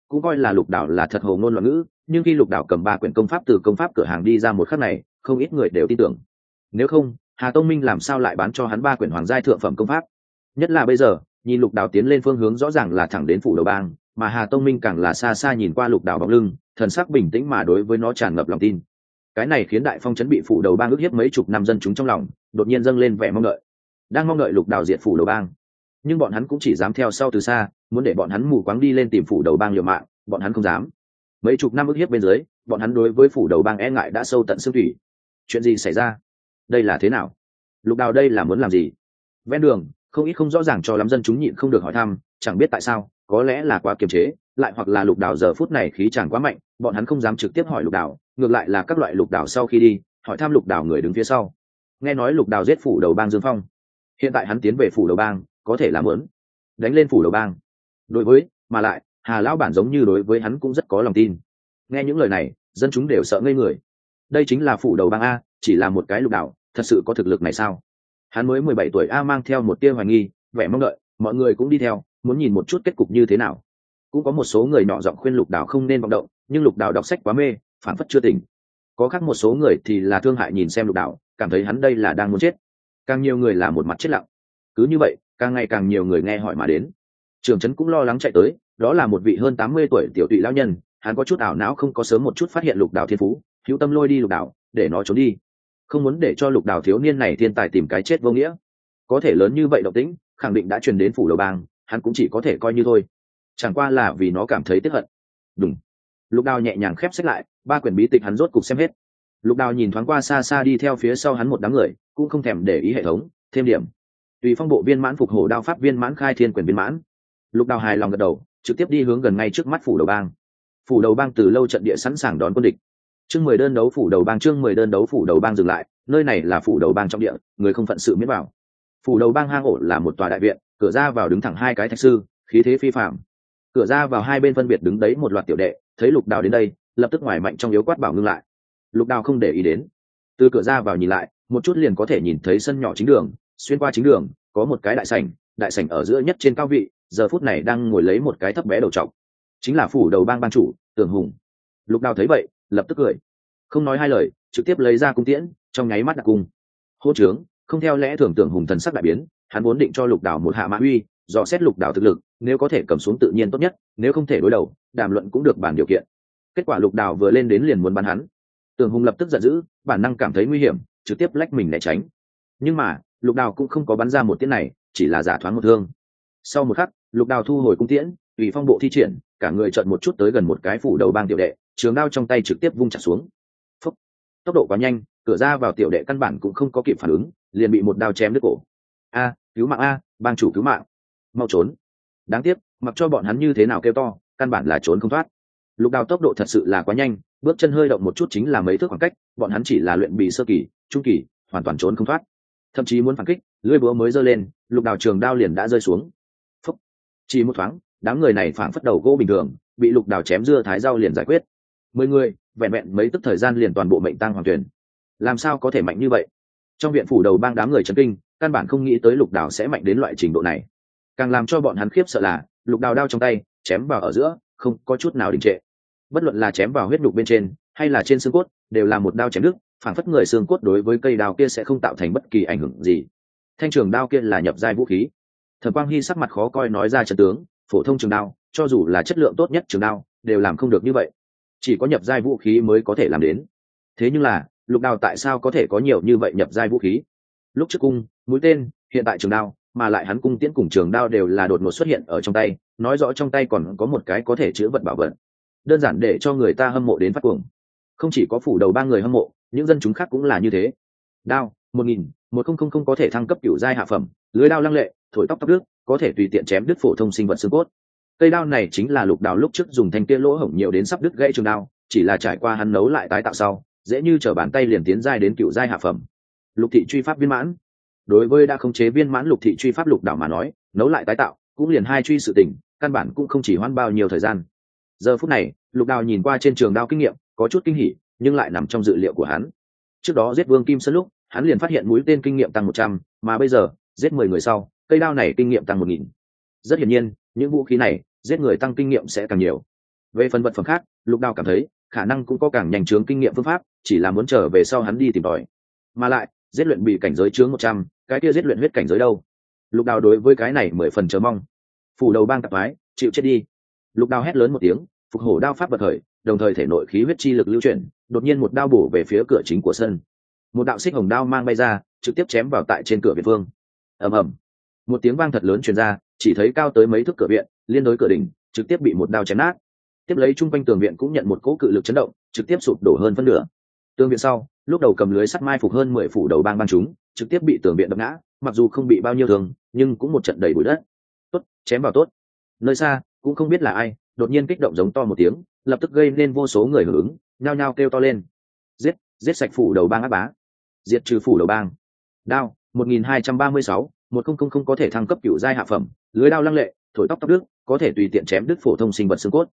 [SPEAKER 1] cũng coi là Lục Đảo là thật hồ ngôn loạn ngữ, nhưng khi Lục Đảo cầm 3 quyển công pháp từ công pháp cửa hàng đi ra một khắc này, không ít người đều tin tưởng. Nếu không, Hà Tông Minh làm sao lại bán cho hắn 3 quyển hoàng giai thượng phẩm công pháp? Nhất là bây giờ, nhìn Lục Đảo tiến lên phương hướng rõ ràng là thẳng đến phủ đầu bang, mà Hà Tông Minh càng là xa xa nhìn qua Lục Đảo bóng lưng, thần sắc bình tĩnh mà đối với nó tràn ngập lòng tin. Cái này khiến Đại Phong trấn bị phủ đầu bang ức hiếp mấy chục năm dân chúng trong lòng, đột nhiên dâng lên vẻ mong đợi. Đang mong đợi Lục Đảo diệt phủ đầu bang, nhưng bọn hắn cũng chỉ dám theo sau từ xa, muốn để bọn hắn mù quáng đi lên tìm phủ đầu bang liều mạng, bọn hắn không dám. Mấy chục năm ức hiếp bên dưới, bọn hắn đối với phủ đầu bang e ngại đã sâu tận xương thủy. Chuyện gì xảy ra? Đây là thế nào? Lục Đào đây là muốn làm gì? Ven đường, không ít không rõ ràng cho lắm dân chúng nhịn không được hỏi thăm, chẳng biết tại sao, có lẽ là quá kiềm chế, lại hoặc là Lục Đào giờ phút này khí chàng quá mạnh, bọn hắn không dám trực tiếp hỏi Lục Đào, ngược lại là các loại Lục Đào sau khi đi, hỏi thăm Lục Đào người đứng phía sau. Nghe nói Lục Đào giết phủ đầu bang Dương Phong, hiện tại hắn tiến về phủ đầu bang, có thể là muốn đánh lên phủ đầu bang. Đối với, mà lại, Hà lão bản giống như đối với hắn cũng rất có lòng tin. Nghe những lời này, dân chúng đều sợ ngây người. Đây chính là phủ đầu bang a, chỉ là một cái Lục Đào, thật sự có thực lực này sao? Hắn mới 17 tuổi a, mang theo một tia hoài nghi, vẻ mong đợi, mọi người cũng đi theo, muốn nhìn một chút kết cục như thế nào. Cũng có một số người nhỏ giọng khuyên Lục Đào không nên vọng động, nhưng Lục Đào đọc sách quá mê, phản phất chưa tỉnh. Có khác một số người thì là thương hại nhìn xem Lục Đào, cảm thấy hắn đây là đang muốn chết. Càng nhiều người là một mặt chết lặng. Cứ như vậy, càng ngày càng nhiều người nghe hỏi mà đến. Trưởng trấn cũng lo lắng chạy tới, đó là một vị hơn 80 tuổi tiểu tụy lão nhân, hắn có chút ảo não không có sớm một chút phát hiện Lục Đào thiên phú, hữu tâm lôi đi Lục Đào, để nó trốn đi. Không muốn để cho Lục Đào thiếu niên này thiên tài tìm cái chết vô nghĩa. Có thể lớn như vậy động tĩnh, khẳng định đã truyền đến phủ đầu bang, hắn cũng chỉ có thể coi như thôi. Chẳng qua là vì nó cảm thấy tiếc hận. Đúng. Lục Đào nhẹ nhàng khép sách lại, 3 quyển bí tịch hắn rốt cục xem hết. Lục Đào nhìn thoáng qua xa xa đi theo phía sau hắn một đám người, cũng không thèm để ý hệ thống, thêm điểm. Tùy phong bộ viên mãn, phục hổ đao pháp viên mãn, khai thiên quyền viên mãn. Lục Đào hài lòng gật đầu, trực tiếp đi hướng gần ngay trước mắt phủ đầu bang. Phủ đầu bang từ lâu trận địa sẵn sàng đón quân địch. Chương 10 đơn đấu phủ đầu bang, chương 10 đơn đấu phủ đầu bang dừng lại, nơi này là phủ đầu bang trọng địa, người không phận sự miễn vào. Phủ đầu bang hang ổ là một tòa đại viện, cửa ra vào đứng thẳng 2 cái thạch sư, khí thế phi phàm. Cửa ra vào 2 bên phân biệt đứng đấy một loạt tiểu đệ, thấy Lục Đào đến đây, lập tức ngoài mạnh trong yếu quát bảo ngưng lại. Lục Đào không để ý đến, từ cửa ra vào nhìn lại, một chút liền có thể nhìn thấy sân nhỏ chính đường, xuyên qua chính đường, có một cái đại sảnh ở giữa nhất trên cao vị, giờ phút này đang ngồi lấy một cái thấp bé đầu trọc, chính là phủ đầu bang bang chủ Tưởng Hùng. Lục Đào thấy vậy, lập tức cười, không nói hai lời, trực tiếp lấy ra cung tiễn, trong nháy mắt đặt cung. Hô trướng, không theo lẽ thường, Tưởng Hùng thần sắc đại biến, hắn vốn định cho Lục Đào một hạ mã uy, dò xét Lục Đào thực lực, nếu có thể cầm xuống tự nhiên tốt nhất, nếu không thể đối đầu, đàm luận cũng được bàn điều kiện. Kết quả Lục Đào vừa lên đến liền muốn bắn hắn. Tưởng Hùng lập tức giận dữ, bản năng cảm thấy nguy hiểm, trực tiếp lách mình né tránh. Nhưng mà Lục Đào cũng không có bắn ra một tiễn này, chỉ là giả thoáng một thương. Sau một khắc, Lục Đào thu hồi cung tiễn, tùy phong bộ thi triển, cả người chợt một chút tới gần một cái phủ đầu bang tiểu đệ, trường đao trong tay trực tiếp vung chặt xuống. Phúc! Tốc độ quá nhanh, cửa ra vào tiểu đệ căn bản cũng không có kịp phản ứng, liền bị một đao chém đứt cổ. A, cứu mạng a, bang chủ cứu mạng! Mau trốn! Đáng tiếc, mặc cho bọn hắn như thế nào kêu to, căn bản là trốn không thoát. Lục Đào tốc độ thật sự là quá nhanh, bước chân hơi động một chút chính là mấy thước khoảng cách, bọn hắn chỉ là luyện bì sơ kỳ, trung kỳ, hoàn toàn trốn không thoát. Thậm chí muốn phản kích, lưỡi búa mới giơ lên, Lục Đào trường đao liền đã rơi xuống. Phúc! Chỉ một thoáng, đám người này phảng phất đầu gỗ bình thường, bị Lục Đào chém dưa thái rau liền giải quyết. 10 người, vẹn vẹn mấy tức thời gian liền toàn bộ mệnh tang hoàng tuyển. Làm sao có thể mạnh như vậy? Trong viện phủ đầu bang đám người chấn kinh, căn bản không nghĩ tới Lục Đào sẽ mạnh đến loại trình độ này. Càng làm cho bọn hắn khiếp sợ là, Lục Đào đao trong tay, chém vào ở giữa, không có chút nào đình trệ. Bất luận là chém vào huyết nhục bên trên, hay là trên xương cốt, đều là một đao chém đứt, phảng phất người xương cốt đối với cây đao kia sẽ không tạo thành bất kỳ ảnh hưởng gì. Thanh trường đao kia là nhập giai vũ khí. Thẩm Quang Hy sắc mặt khó coi nói ra trận tướng, phổ thông trường đao, cho dù là chất lượng tốt nhất trường đao, đều làm không được như vậy. Chỉ có nhập giai vũ khí mới có thể làm đến. Thế nhưng là, Lục Đào tại sao có thể có nhiều như vậy nhập giai vũ khí? Lúc trước cung, mũi tên, hiện tại trường đao, mà lại hắn cung tiễn cùng trường đao đều là đột ngột xuất hiện ở trong tay, nói rõ trong tay còn có một cái có thể chứa vật bảo vật. Đơn giản để cho người ta hâm mộ đến phát cuồng. Không chỉ có phủ đầu ba người hâm mộ, những dân chúng khác cũng là như thế. Đao 1000 có thể thăng cấp cửu giai hạ phẩm, lưới đao lăng lệ, thổi tóc đứt, có thể tùy tiện chém đứt phổ thông sinh vật xương cốt. Cây đao này chính là Lục Đào lúc trước dùng thanh kia lỗ hổng nhiều đến sắp đứt gãy trường đao, chỉ là trải qua hắn nấu lại tái tạo sau, dễ như trở bàn tay liền tiến giai đến cửu giai hạ phẩm. Lục thị truy pháp viên mãn. Đối với đã khống chế viên mãn lục thị truy pháp Lục Đào mà nói, nấu lại tái tạo cũng liền 2 truy sự tỉnh, căn bản cũng không chỉ hoãn bao nhiêu thời gian. Giờ phút này, Lục Đào nhìn qua trên trường đao kinh nghiệm, có chút kinh hỉ, nhưng lại nằm trong dự liệu của hắn. Trước đó giết Vương Kim Sơn lúc, hắn liền phát hiện mũi tên kinh nghiệm tăng 100, mà bây giờ, giết 10 người sau, cây đao này kinh nghiệm tăng 1000. Rất hiển nhiên, những vũ khí này, giết người tăng kinh nghiệm sẽ càng nhiều. Về phần vật phẩm khác, Lục Đào cảm thấy khả năng cũng có càng nhanh chướng kinh nghiệm phương pháp, chỉ là muốn trở về sau hắn đi tìm tòi. Mà lại giết luyện bị cảnh giới chướng 100, cái kia giết luyện huyết cảnh giới đâu? Lục Đào đối với cái này 10 phần chờ mong. Phủ đầu bang tạp thoái, chịu chết đi. Lục Đào hét lớn một tiếng, phục hổ đao pháp bật khởi, đồng thời thể nội khí huyết chi lực lưu chuyển, đột nhiên một đao bổ về phía cửa chính của sân. Một đạo xích hồng đao mang bay ra, trực tiếp chém vào tại trên cửa viện vương. Ầm ầm, một tiếng vang thật lớn truyền ra, chỉ thấy cao tới mấy thước cửa viện, liên đối cửa đỉnh, trực tiếp bị một đao chém nát. Tiếp lấy trung quanh tường viện cũng nhận một cỗ cự lực chấn động, trực tiếp sụp đổ hơn phân nửa. Tường viện sau, lúc đầu cầm lưới sắt mai phục hơn 10 phủ đầu bang bang chúng, trực tiếp bị tường viện đập ngã, mặc dù không bị bao nhiêu thương, nhưng cũng một trận đầy bụi đất. Tốt, chém vào tốt. Nơi xa, cũng không biết là ai, đột nhiên kích động giống to một tiếng, lập tức gây nên vô số người hưởng ứng, nhao nhao kêu to lên. Giết sạch phủ đầu bang ác bá. Diệt trừ phủ đầu bang. Đao 1236, 1000 có thể thăng cấp cửu giai hạ phẩm, lưới đao lăng lệ, thổi tóc đức, có thể tùy tiện chém đứt phổ thông sinh vật xương cốt.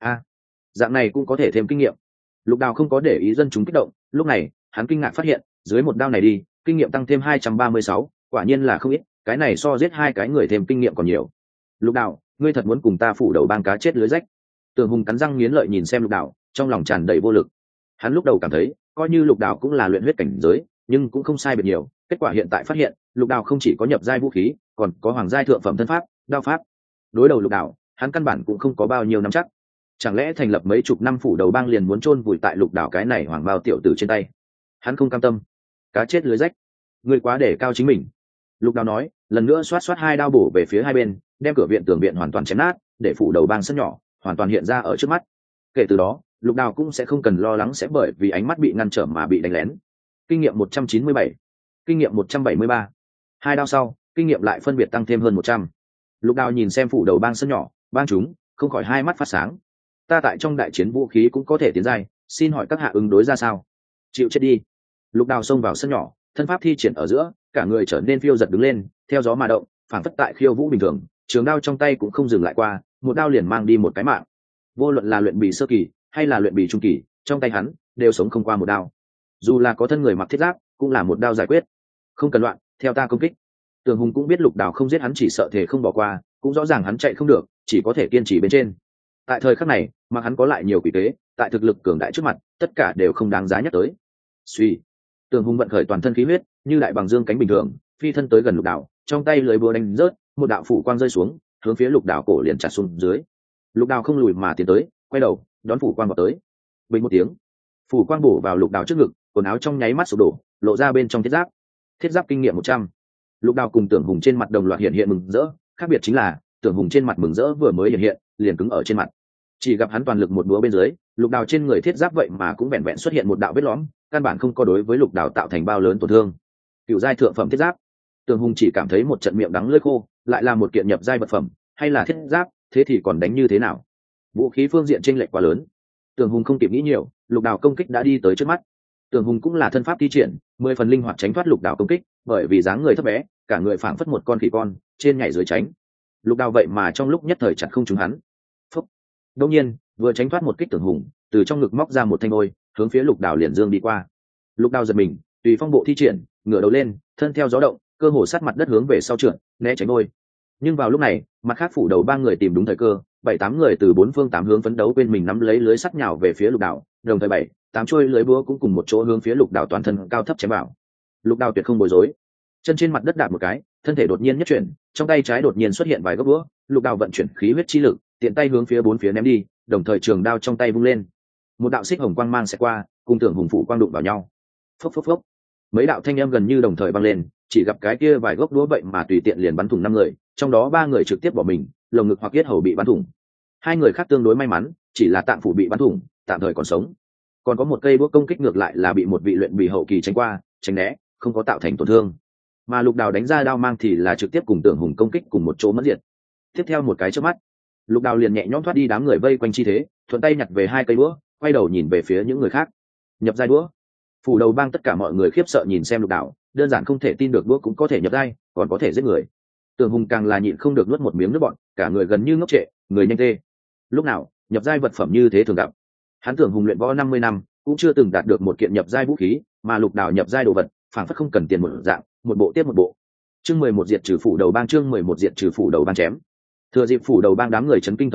[SPEAKER 1] Dạng này cũng có thể thêm kinh nghiệm. Lục Đào không có để ý dân chúng kích động, lúc này hắn kinh ngạc phát hiện dưới một đao này đi kinh nghiệm tăng thêm 236, quả nhiên là không ít, cái này so giết hai cái người thêm kinh nghiệm còn nhiều. Lục Đào, ngươi thật muốn cùng ta phủ đầu bang cá chết lưới rách? Tường Hùng cắn răng nghiến lợi nhìn xem Lục Đào, trong lòng tràn đầy vô lực. Hắn lúc đầu cảm thấy coi như Lục Đào cũng là luyện huyết cảnh giới, nhưng cũng không sai biệt nhiều, kết quả hiện tại phát hiện Lục Đào không chỉ có nhập giai vũ khí, còn có hoàng giai thượng phẩm thân pháp, đao pháp. Đối đầu Lục Đào, hắn căn bản cũng không có bao nhiêu nắm chắc. Chẳng lẽ thành lập mấy chục năm phủ đầu bang liền muốn chôn vùi tại Lục Đào cái này hoàng bao tiểu tử trên tay? Hắn không cam tâm. Cá chết lưới rách, ngươi quá để cao chính mình. Lục Đào nói, lần nữa xoát xoát hai đao bổ về phía hai bên, đem cửa viện tường viện hoàn toàn chém nát, để phủ đầu bang sân nhỏ hoàn toàn hiện ra ở trước mắt. Kể từ đó, Lục Đào cũng sẽ không cần lo lắng sẽ bởi vì ánh mắt bị ngăn trở mà bị đánh lén. Kinh nghiệm 197, kinh nghiệm 173. Hai đao sau, kinh nghiệm lại phân biệt tăng thêm hơn 100. Lục Đào nhìn xem phủ đầu bang sân nhỏ, bang chúng không khỏi hai mắt phát sáng. Ta tại trong đại chiến vũ khí cũng có thể tiến giai, xin hỏi các hạ ứng đối ra sao? Chịu chết đi. Lục Đào xông vào sân nhỏ, thân pháp thi triển ở giữa, cả người trở nên phiêu giật đứng lên, theo gió mà động, phảng phất tại khiêu vũ bình thường, trường đao trong tay cũng không dừng lại qua, một đao liền mang đi một cái mạng. Vô luận là luyện bì sơ kỳ hay là luyện bì trung kỳ, trong tay hắn đều sống không qua một đao. Dù là có thân người mặc thiết giáp, cũng là một đao giải quyết. Không cần loạn, theo ta công kích. Tường Hùng cũng biết Lục Đào không giết hắn chỉ sợ thể không bỏ qua, cũng rõ ràng hắn chạy không được, chỉ có thể kiên trì bên trên. Tại thời khắc này, mà hắn có lại nhiều quỷ kế, tại thực lực cường đại trước mặt, tất cả đều không đáng giá nhắc tới. Suy, Tường Hùng vận khởi toàn thân khí huyết, như đại bằng dương cánh bình thường, phi thân tới gần Lục Đào, trong tay lưới búa đánh rớt, một đạo phủ quang rơi xuống, hướng phía Lục Đào cổ liền chặt xuống dưới. Lục Đào không lùi mà tiến tới, quay đầu, đón phủ quang vào tới. Bình một tiếng, phủ quang bổ vào Lục Đào trước ngực, quần áo trong nháy mắt sụp đổ, lộ ra bên trong thiết giáp. Thiết giáp kinh nghiệm 100. Lục Đào cùng Tưởng Hùng trên mặt đồng loạt hiện mừng rỡ, khác biệt chính là Tưởng Hùng trên mặt mừng rỡ vừa mới hiện, liền cứng ở trên mặt. Chỉ gặp hắn toàn lực một búa bên dưới, Lục Đào trên người thiết giáp vậy mà cũng vẹn vẹn xuất hiện một đạo vết lõm, căn bản không có đối với Lục Đào tạo thành bao lớn tổn thương. Cựu giai thượng phẩm thiết giáp. Tưởng Hùng chỉ cảm thấy một trận miệng đắng lưỡi khô, lại là một kiện nhập giai vật phẩm, hay là thiết giáp, thế thì còn đánh như thế nào? Vũ khí phương diện chênh lệch quá lớn. Tưởng Hùng không kịp nghĩ nhiều, Lục Đào công kích đã đi tới trước mắt. Tưởng Hùng cũng là thân pháp thi triển, 10 phần linh hoạt tránh thoát Lục Đào công kích, bởi vì dáng người thấp bé, cả người phảng phất một con khỉ con, trên nhảy dưới tránh. Lục Đào vậy mà trong lúc nhất thời chặt không trúng hắn. Phúc. Đương nhiên, vừa tránh thoát một kích Tưởng Hùng, từ trong ngực móc ra một thanh ôi, hướng phía Lục Đào liền dương đi qua. Lục Đào giật mình, tùy phong bộ thi triển, ngửa đầu lên, thân theo gió động, cơ hồ sát mặt đất hướng về sau trượt, né tránh ôi. Nhưng vào lúc này, mặt khác phủ đầu ba người tìm đúng thời cơ, 7-8 người từ bốn phương tám hướng phấn đấu quên mình nắm lấy lưới sắt nhào về phía Lục Đào, đồng thời 7-8 chuôi lưới búa cũng cùng một chỗ hướng phía Lục Đào toàn thân cao thấp chém vào. Lục Đào tuyệt không bối rối, chân trên mặt đất đạp một cái, thân thể đột nhiên nhất chuyển, trong tay trái đột nhiên xuất hiện vài gốc búa, Lục Đào vận chuyển khí huyết chi lực, tiện tay hướng phía bốn phía ném đi, đồng thời trường đao trong tay vung lên, một đạo xích hồng quang mang sẽ qua, cùng Tưởng Hùng phủ quang đụng vào nhau. Phốc phốc phốc, mấy đạo thanh âm gần như đồng thời vang lên, chỉ gặp cái kia vài gốc đũa vậy mà tùy tiện liền bắn thủng 5 người, trong đó 3 người trực tiếp bỏ mình, lồng ngực hoặc yết hầu bị bắn thủng. 2 người khác tương đối may mắn, chỉ là tạng phủ bị bắn thủng, tạm thời còn sống. Còn có một cây đũa công kích ngược lại là bị một vị luyện bì hậu kỳ tránh qua, tránh né, không có tạo thành tổn thương. Mà Lục Đào đánh ra đao mang thì là trực tiếp cùng Tưởng Hùng công kích cùng một chỗ mất diệt. Tiếp theo một cái chớp mắt, Lục Đào liền nhẹ nhõm thoát đi đám người vây quanh chi thế, thuận tay nhặt về 2 cây đũa, quay đầu nhìn về phía những người khác. Nhập giai đũa. Phủ đầu bang tất cả mọi người khiếp sợ nhìn xem Lục Đào, đơn giản không thể tin được đũa cũng có thể nhập giai, còn có thể giết người. Tưởng Hùng càng là nhịn không được nuốt một miếng nước bọt, cả người gần như ngốc trệ, người nhanh tê. Lúc nào, nhập giai vật phẩm như thế thường gặp. Hắn Tưởng Hùng luyện võ 50 năm, cũng chưa từng đạt được một kiện nhập giai vũ khí, mà Lục Đào nhập giai đồ vật, phảng phất không cần tiền một dạng, một bộ tiếp một bộ. Chương 11 diệt trừ phủ đầu bang, chương 11 diệt trừ phủ đầu bang chém. Thừa dịp phủ đầu bang đám người chấn kinh thời khắc,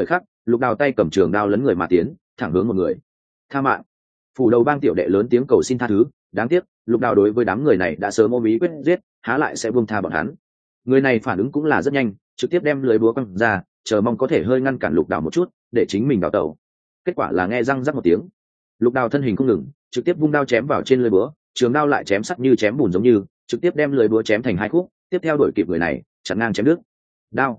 [SPEAKER 1] Lục Đào tay cầm trường đao lấn người mà tiến, thẳng hướng một người. Tha mạng! Phủ đầu bang tiểu đệ lớn tiếng cầu xin tha thứ, đáng tiếc Lục Đào đối với đám người này đã sớm ôm ý quyết giết, há lại sẽ buông tha bọn hắn. Người này phản ứng cũng là rất nhanh, trực tiếp đem lưới búa quăng ra, chờ mong có thể hơi ngăn cản Lục Đào một chút, để chính mình đào tẩu. Kết quả là nghe răng rắc một tiếng, Lục Đào thân hình không ngừng, trực tiếp vung đao chém vào trên lưới búa, trường đao lại chém sắt như chém bùn giống như, trực tiếp đem lưới búa chém thành hai khúc, tiếp theo đuổi kịp người này, chặn ngang chém đứt. Đao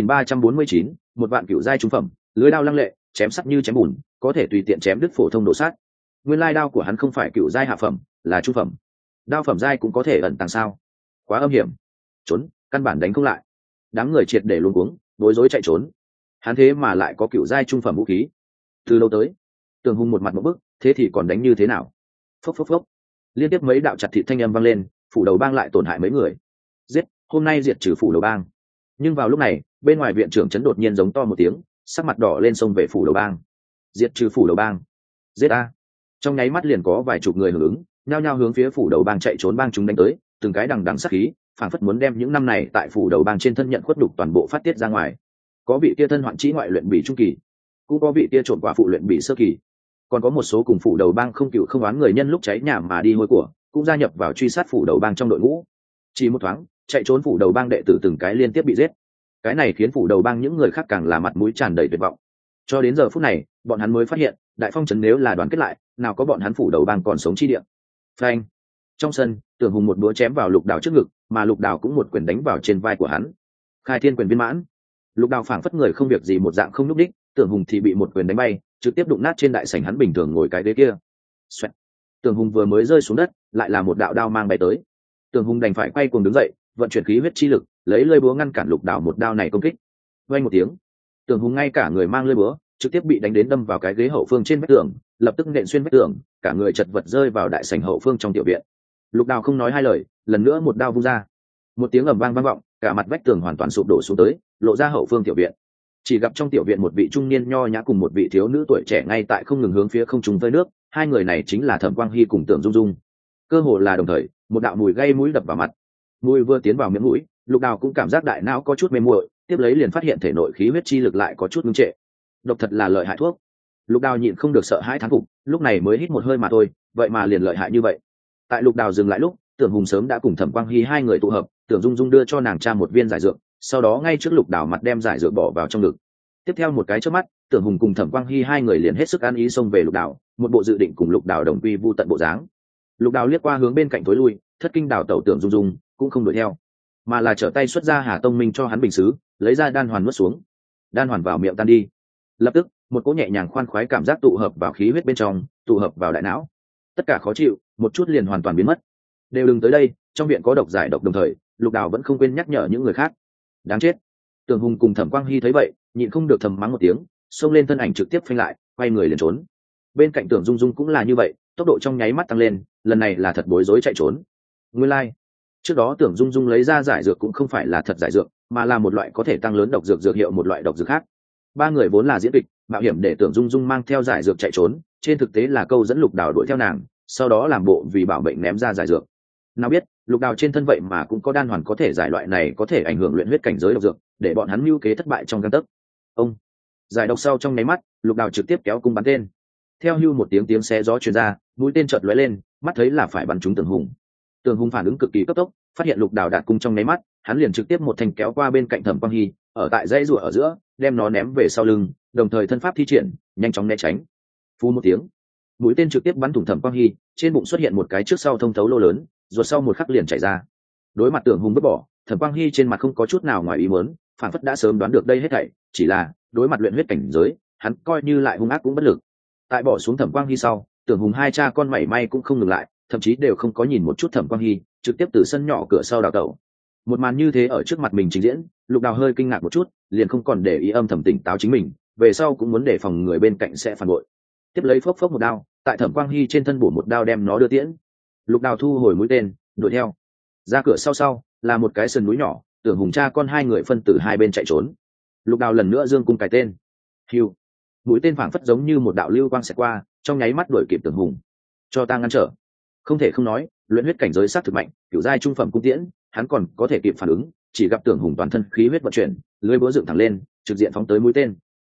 [SPEAKER 1] 2349, một vạn cựu giai trung phẩm, lưới đao lăng lệ, chém sắt như chém bùn, có thể tùy tiện chém đứt phổ thông độ sát. Nguyên lai đao của hắn không phải cựu giai hạ phẩm, là trung phẩm. Đao phẩm giai cũng có thể ẩn tàng sao? Quá âm hiểm. Trốn, căn bản đánh không lại. Đám người triệt để luống cuống, bối rối chạy trốn. Hắn thế mà lại có cựu giai trung phẩm vũ khí. Từ lâu tới, Tường Hùng một mặt một bức, thế thì còn đánh như thế nào? Phốc phốc phốc. Liên tiếp mấy đạo chặt thịt thanh âm vang lên, phủ đầu bang lại tổn hại mấy người. Giết, hôm nay diệt trừ phủ đầu bang. Nhưng vào lúc này, bên ngoài viện trưởng trấn đột nhiên giống to một tiếng, sắc mặt đỏ lên xông về phủ đầu bang. Diệt trừ phủ đầu bang. Giết a! Trong nháy mắt liền có vài chục người hưởng ứng, nhao nhao hướng phía phủ đầu bang chạy trốn bang chúng đánh tới, từng cái đằng đằng sát khí, phảng phất muốn đem những năm này tại phủ đầu bang trên thân nhận khuất đục toàn bộ phát tiết ra ngoài. Có vị kia thân hoạn chỉ ngoại luyện bị trung kỳ, cũng có vị kia trộn quả phụ luyện bị sơ kỳ, còn có một số cùng phủ đầu bang không cựu không oán người nhân lúc cháy nhà mà đi hôi của, cũng gia nhập vào truy sát phủ đầu bang trong đội ngũ. Chỉ một thoáng, chạy trốn phủ đầu bang đệ tử từng cái liên tiếp bị giết. Cái này khiến phủ đầu bang những người khác càng là mặt mũi tràn đầy tuyệt vọng. Cho đến giờ phút này, bọn hắn mới phát hiện, đại phong trấn nếu là đoàn kết lại, nào có bọn hắn phủ đầu bang còn sống chi địa. Phanh! Trong sân, Tưởng Hùng một búa chém vào Lục Đào trước ngực, mà Lục Đào cũng một quyền đánh vào trên vai của hắn. Khai thiên quyền viên mãn. Lục Đào phảng phất người không việc gì một dạng không lúc đích, Tưởng Hùng thì bị một quyền đánh bay, trực tiếp đụng nát trên đại sảnh hắn bình thường ngồi cái ghế kia. Xoẹt. Tưởng Hùng vừa mới rơi xuống đất, lại là một đạo đao mang bay tới. Tưởng Hùng đành phải quay cuồng đứng dậy, vận chuyển khí huyết chi lực, lấy lưỡi búa ngăn cản Lục Đào một đao này công kích. Vang một tiếng, Tưởng Hùng ngay cả người mang lưỡi búa, trực tiếp bị đánh đến đâm vào cái ghế hậu phương trên vách tường, lập tức nện xuyên vách tường, cả người chật vật rơi vào đại sảnh hậu phương trong tiểu viện. Lục Đào không nói hai lời, lần nữa một đao vung ra. Một tiếng ầm vang vang vọng, cả mặt vách tường hoàn toàn sụp đổ xuống tới, lộ ra hậu phương tiểu viện. Chỉ gặp trong tiểu viện một vị trung niên nho nhã cùng một vị thiếu nữ tuổi trẻ ngay tại không ngừng hướng phía không trung vơi nước, hai người này chính là Thẩm Quang Hy cùng Tưởng Dung Dung. Cơ hồ là đồng thời, một đạo mùi gây mũi đập vào mặt. Mùi vừa tiến vào miệng mũi, Lục Đào cũng cảm giác đại não có chút mê muội, tiếp lấy liền phát hiện thể nội khí huyết chi lực lại có chút ngưng trệ. Độc thật là lợi hại thuốc. Lục Đào nhịn không được sợ hãi thán phục, lúc này mới hít một hơi mà thôi, vậy mà liền lợi hại như vậy. Tại Lục Đào dừng lại lúc, Tưởng Hùng sớm đã cùng Thẩm Quang Hy hai người tụ hợp, Tưởng Dung Dung đưa cho nàng cha một viên giải dược, sau đó ngay trước Lục Đào mặt đem giải dược bỏ vào trong ngực. Tiếp theo một cái chớp mắt, Tưởng Hùng cùng Thẩm Quang Hy hai người liền hết sức ăn ý xông về Lục Đào, một bộ dự định cùng Lục Đào đồng quy vu tận bộ dáng. Lục Đào liếc qua hướng bên cạnh tối lui, thất kinh đào tẩu Tưởng Dung Dung cũng không đuổi theo, mà là trở tay xuất ra Hà Tông Minh cho hắn bình sứ, lấy ra đan hoàn nuốt xuống. Đan hoàn vào miệng tan đi. Lập tức, một cỗ nhẹ nhàng khoan khoái cảm giác tụ hợp vào khí huyết bên trong, tụ hợp vào đại não. Tất cả khó chịu, một chút liền hoàn toàn biến mất. Đều đừng tới đây, trong viện có độc giải độc đồng thời, Lục Đào vẫn không quên nhắc nhở những người khác. Đáng chết. Tưởng Hùng cùng Thẩm Quang Hy thấy vậy, nhịn không được thầm mắng một tiếng, xông lên thân ảnh trực tiếp phanh lại, quay người liền trốn. Bên cạnh Tưởng Dung Dung cũng là như vậy, tốc độ trong nháy mắt tăng lên, lần này là thật bối rối chạy trốn. Nguyên lai, trước đó Tưởng Dung Dung lấy ra giải dược cũng không phải là thật giải dược, mà là một loại có thể tăng lớn độc dược dược hiệu một loại độc dược khác. Ba người vốn là diễn kịch, mạo hiểm để Tưởng Dung Dung mang theo giải dược chạy trốn, trên thực tế là câu dẫn Lục Đào đuổi theo nàng, sau đó làm bộ vì bảo mệnh ném ra giải dược. Nào biết, Lục Đào trên thân vậy mà cũng có đan hoàn có thể giải loại này có thể ảnh hưởng luyện huyết cảnh giới độc dược, để bọn hắn mưu kế thất bại trong gang tấc. Ông giải độc sau trong nháy mắt, Lục Đào trực tiếp kéo cung bắn tên. Theo hưu một tiếng xé gió truyền ra, mũi tên chợt lóe lên, mắt thấy là phải bắn trúng Tưởng Hùng. Tưởng Hùng phản ứng cực kỳ cấp tốc, phát hiện Lục Đào đạt cung trong nháy mắt, hắn liền trực tiếp một thanh kéo qua bên cạnh Thẩm Quang Hy, ở tại dãy rùa ở giữa, đem nó ném về sau lưng, đồng thời thân pháp thi triển, nhanh chóng né tránh. Phù một tiếng, mũi tên trực tiếp bắn thủng Thẩm Quang Hy, trên bụng xuất hiện một cái trước sau thông thấu lỗ lớn, ruột sau một khắc liền chảy ra. Đối mặt Tưởng Hùng vứt bỏ, Thẩm Quang Hy trên mặt không có chút nào ngoài ý muốn, phản phất đã sớm đoán được đây hết thảy, chỉ là đối mặt luyện huyết cảnh giới, hắn coi như lại hung ác cũng bất lực. Tại bỏ xuống Thẩm Quang Hy sau, Tưởng Hùng hai cha con mảy may cũng không ngừng lại, thậm chí đều không có nhìn một chút Thẩm Quang Hy, trực tiếp từ sân nhỏ cửa sau đào tẩu. Một màn như thế ở trước mặt mình trình diễn, Lục Đào hơi kinh ngạc một chút, liền không còn để ý âm thầm tỉnh táo chính mình, về sau cũng muốn đề phòng người bên cạnh sẽ phản bội. Tiếp lấy phốc phốc một đao, tại Thẩm Quang Hy trên thân bổ một đao đem nó đưa tiễn. Lục Đào thu hồi mũi tên, đuổi theo. Ra cửa sau là một cái sườn núi nhỏ, Tưởng Hùng cha con hai người phân từ hai bên chạy trốn. Lục Đào lần nữa giương cung cài tên. Hiu. Mũi tên phảng phất giống như một đạo lưu quang xẹt qua, trong nháy mắt đuổi kịp Tưởng Hùng. Cho ta ngăn trở. Không thể không nói, luyện huyết cảnh giới sát thực mạnh, cửu giai trung phẩm cung tiễn, hắn còn có thể kịp phản ứng, chỉ gặp Tưởng Hùng toàn thân khí huyết vận chuyển, lưỡi búa dựng thẳng lên, trực diện phóng tới mũi tên.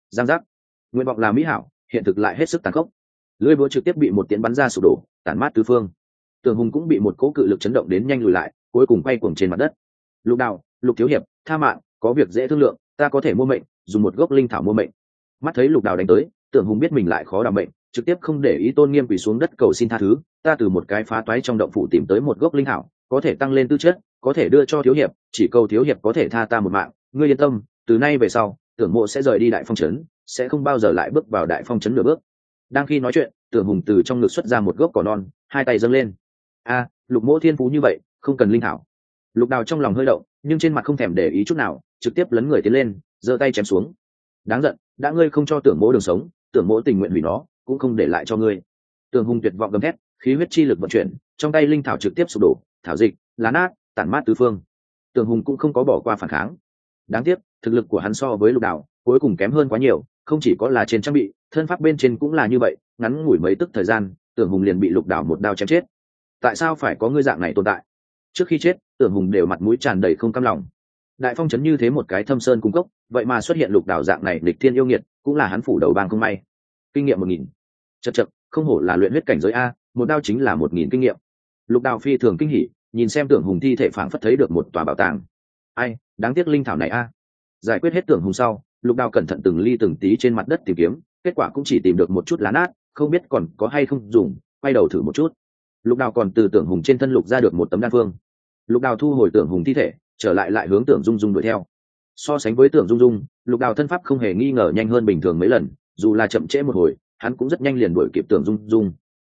[SPEAKER 1] giang giác, nguyện vọng là mỹ hảo, hiện thực lại hết sức tàn khốc. Lưỡi búa trực tiếp bị một tiễn bắn ra sụp đổ, tản mát tứ phương. Tưởng Hùng cũng bị một cỗ cự lực chấn động đến nhanh lùi lại, cuối cùng quay cuồng trên mặt đất. Lục Đào, Lục thiếu hiệp, tha mạng, có việc dễ thương lượng, ta có thể mua mệnh, dùng một gốc linh thảo mua mệnh. Mắt thấy Lục Đào đánh tới, Tưởng Hùng biết mình lại khó đảm mệnh, trực tiếp không để ý tôn nghiêm quỳ xuống đất cầu xin tha thứ. Ta từ một cái phá toái trong động phủ tìm tới một gốc linh thảo, có thể tăng lên tư chất, có thể đưa cho thiếu hiệp, chỉ cầu thiếu hiệp có thể tha ta một mạng. Ngươi yên tâm, từ nay về sau, Tưởng mộ sẽ rời đi Đại Phong trấn, sẽ không bao giờ lại bước vào Đại Phong trấn nửa bước. Đang khi nói chuyện, Tưởng Hùng từ trong ngực xuất ra một gốc cỏ non, hai tay dâng lên. A, Lục mỗ thiên phú như vậy, không cần linh thảo. Lục Đào trong lòng hơi động, nhưng trên mặt không thèm để ý chút nào, trực tiếp lấn người tiến lên, giơ tay chém xuống. Đáng giận, đã ngươi không cho Tưởng mỗ đường sống, Tưởng mỗ tình nguyện hủy nó, cũng không để lại cho ngươi. Tưởng Hùng tuyệt vọng gầm thét, khí huyết chi lực vận chuyển, trong tay linh thảo trực tiếp sụp đổ, thảo dịch, lá nát, tản mát tứ phương. Tưởng Hùng cũng không có bỏ qua phản kháng. Đáng tiếc, thực lực của hắn so với Lục Đào cuối cùng kém hơn quá nhiều, không chỉ có là trên trang bị, thân pháp bên trên cũng là như vậy. Ngắn ngủi mấy tức thời gian, Tưởng Hùng liền bị Lục Đào một đao chém chết. Tại sao phải có ngươi dạng này tồn tại? Trước khi chết, Tưởng Hùng đều mặt mũi tràn đầy không cam lòng. Đại Phong trấn như thế một cái thâm sơn cung cốc, vậy mà xuất hiện Lục Đào dạng này lịch thiên yêu nghiệt, cũng là hắn phủ đầu bang không may. Kinh nghiệm 1000. Chậc chậc, không hổ là luyện huyết cảnh giới a, một đao chính là 1000 kinh nghiệm. Lục Đào phi thường kinh hỉ, nhìn xem Tưởng Hùng thi thể phảng phất thấy được một tòa bảo tàng. Ai, đáng tiếc linh thảo này a. Giải quyết hết Tưởng Hùng sau, Lục Đào cẩn thận từng ly từng tí trên mặt đất tìm kiếm, kết quả cũng chỉ tìm được một chút lá nát, không biết còn có hay không dùng, quay đầu thử một chút. Lục Đào còn từ Tưởng Hùng trên thân lục ra được một tấm đan phương. Lục Đào thu hồi Tưởng Hùng thi thể, trở lại hướng Tưởng Dung Dung đuổi theo. So sánh với Tưởng Dung Dung, Lục Đào thân pháp không hề nghi ngờ nhanh hơn bình thường mấy lần, dù là chậm trễ một hồi, hắn cũng rất nhanh liền đuổi kịp Tưởng Dung Dung.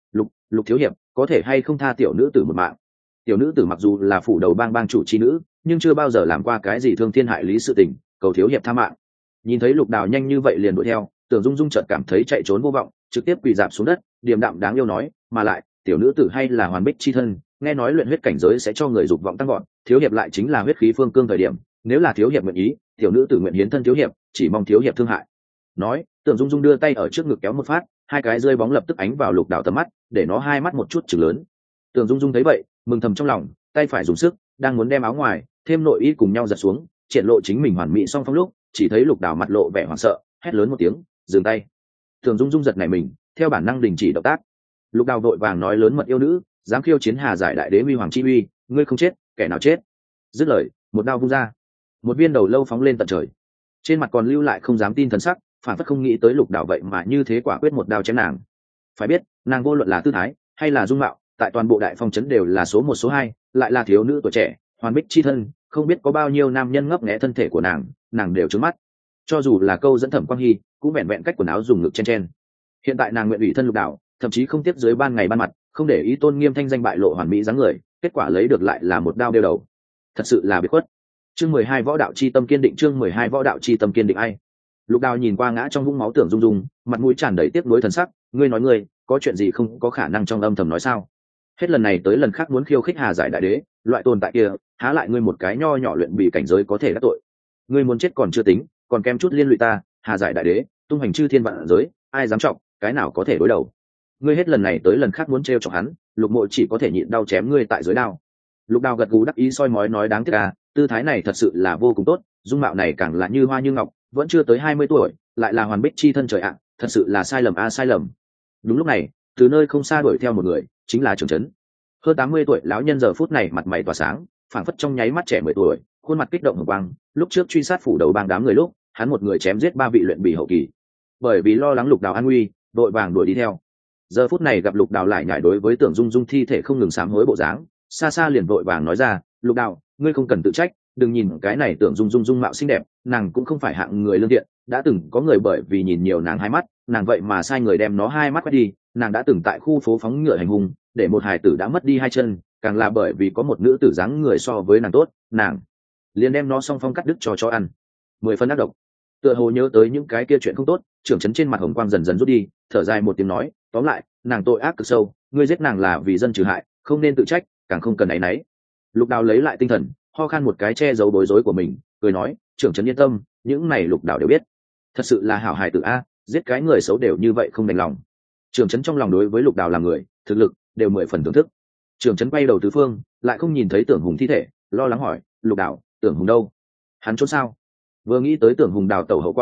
[SPEAKER 1] Lục thiếu hiệp, có thể hay không tha tiểu nữ tử một mạng? Tiểu nữ tử mặc dù là phủ đầu bang bang chủ chi nữ, nhưng chưa bao giờ làm qua cái gì thương thiên hại lý sự tình, cầu thiếu hiệp tha mạng. Nhìn thấy Lục Đào nhanh như vậy liền đuổi theo, Tưởng Dung Dung chợt cảm thấy chạy trốn vô vọng, trực tiếp quỳ rạp xuống đất, điềm đạm đáng yêu nói, mà lại, tiểu nữ tử hay là hoàn bích chi thân, nghe nói luyện huyết cảnh giới sẽ cho người dục vọng tăng gọn, thiếu hiệp lại chính là huyết khí phương cương thời điểm, nếu là thiếu hiệp nguyện ý, tiểu nữ tử nguyện hiến thân thiếu hiệp, chỉ mong thiếu hiệp thương hại. Nói, Tưởng Dung Dung đưa tay ở trước ngực kéo một phát, hai cái rơi bóng lập tức ánh vào Lục Đào tầm mắt, để nó hai mắt một chút chừng lớn. Tưởng Dung Dung thấy vậy, mừng thầm trong lòng, tay phải dùng sức, đang muốn đem áo ngoài thêm nội y cùng nhau giật xuống, triển lộ chính mình hoàn mỹ song phong lúc, chỉ thấy Lục Đào mặt lộ vẻ hoảng sợ, hét lớn một tiếng, dừng tay. Tưởng Dung Dung giật nảy mình, theo bản năng đình chỉ động tác. Lục Đào vội vàng nói lớn mật yêu nữ, dám khiêu chiến Hà Giải đại đế huy hoàng chi uy, ngươi không chết, kẻ nào chết? Dứt lời, một đao vung ra, một viên đầu lâu phóng lên tận trời. Trên mặt còn lưu lại không dám tin thần sắc, phản phất không nghĩ tới Lục Đào vậy mà như thế quả quyết một đao chém nàng. Phải biết, nàng vô luận là tư thái hay là dung mạo, tại toàn bộ Đại Phong trấn đều là số một số hai, lại là thiếu nữ tuổi trẻ, hoàn bích chi thân, không biết có bao nhiêu nam nhân ngấp nghé thân thể của nàng đều trướng mắt. Cho dù là câu dẫn Thẩm Quang Hy, cũng vẹn vẹn cách quần áo dùng ngực chen. Hiện tại nàng nguyện ủy thân Lục Đào, thậm chí không tiếp dưới ban ngày ban mặt, không để ý tôn nghiêm thanh danh bại lộ hoàn mỹ dáng người, kết quả lấy được lại là một đao đeo đầu. Thật sự là biệt khuất. Chương 12 võ đạo chi tâm kiên định, chương 12 võ đạo chi tâm kiên định ai? Lục Đào nhìn qua ngã trong vũng máu Tưởng Dung Dung, mặt mũi tràn đầy tiếc nuối thần sắc, ngươi nói ngươi, có chuyện gì không có khả năng trong âm thầm nói sao? Hết lần này tới lần khác muốn khiêu khích Hà Giải đại đế, loại tồn tại kia, há lại ngươi một cái nho nhỏ luyện bị cảnh giới có thể đắc tội. Ngươi muốn chết còn chưa tính, còn kém chút liên lụy ta, Hà Giải đại đế, tung hành chư thiên vạn giới, ai dám trọng, cái nào có thể đối đầu. Ngươi hết lần này tới lần khác muốn trêu chọc hắn, Lục Mộ chỉ có thể nhịn đau chém ngươi tại dưới đao. Lục Đào gật gù đắc ý soi mói nói đáng tiếc à, tư thái này thật sự là vô cùng tốt, dung mạo này càng là như hoa như ngọc, vẫn chưa tới 20 tuổi, lại là hoàn bích chi thân trời ạ, thật sự là sai lầm a sai lầm. Đúng lúc này, từ nơi không xa đuổi theo một người, chính là Trường Chấn. Hơn 80 tuổi lão nhân giờ phút này mặt mày tỏa sáng, phảng phất trong nháy mắt trẻ 10 tuổi, khuôn mặt kích động hồng quang, lúc trước truy sát phủ đầu bang đám người lúc, hắn một người chém giết 3 vị luyện bì hậu kỳ. Bởi vì lo lắng Lục Đào an nguy, đội vàng đuổi đi theo. Giờ phút này gặp Lục Đào lại nhảy đối với Tưởng Dung Dung thi thể không ngừng sám hối bộ dáng, xa xa liền vội vàng nói ra, Lục Đào, ngươi không cần tự trách, đừng nhìn cái này Tưởng Dung Dung dung mạo xinh đẹp, nàng cũng không phải hạng người lương thiện, đã từng có người bởi vì nhìn nhiều nàng hai mắt, nàng vậy mà sai người đem nó hai mắt quét đi, nàng đã từng tại khu phố phóng ngựa hành hung, để một hài tử đã mất đi hai chân, càng là bởi vì có một nữ tử dáng người so với nàng tốt, nàng liền đem nó song phong cắt đứt cho ăn. 10 phân ác độc. Tựa hồ nhớ tới những cái kia chuyện không tốt, Trưởng Chấn trên mặt hồng quang dần dần rút đi, thở dài một tiếng nói, tóm lại, nàng tội ác cực sâu, ngươi giết nàng là vì dân trừ hại, không nên tự trách, càng không cần áy náy. Lục Đào lấy lại tinh thần, ho khan một cái che giấu bối rối của mình, cười nói, Trưởng Chấn yên tâm, những này Lục Đào đều biết. Thật sự là hảo hài tử a, giết cái người xấu đều như vậy không đành lòng. Trưởng Chấn trong lòng đối với Lục Đào là người, thực lực đều 10 phần thưởng thức. Trưởng Chấn quay đầu tứ phương, lại không nhìn thấy Tưởng Hùng thi thể, lo lắng hỏi, Lục Đào, Tưởng Hùng đâu? Hắn trốn sao? Vừa nghĩ tới Tưởng Hùng đào tẩu hậu quả,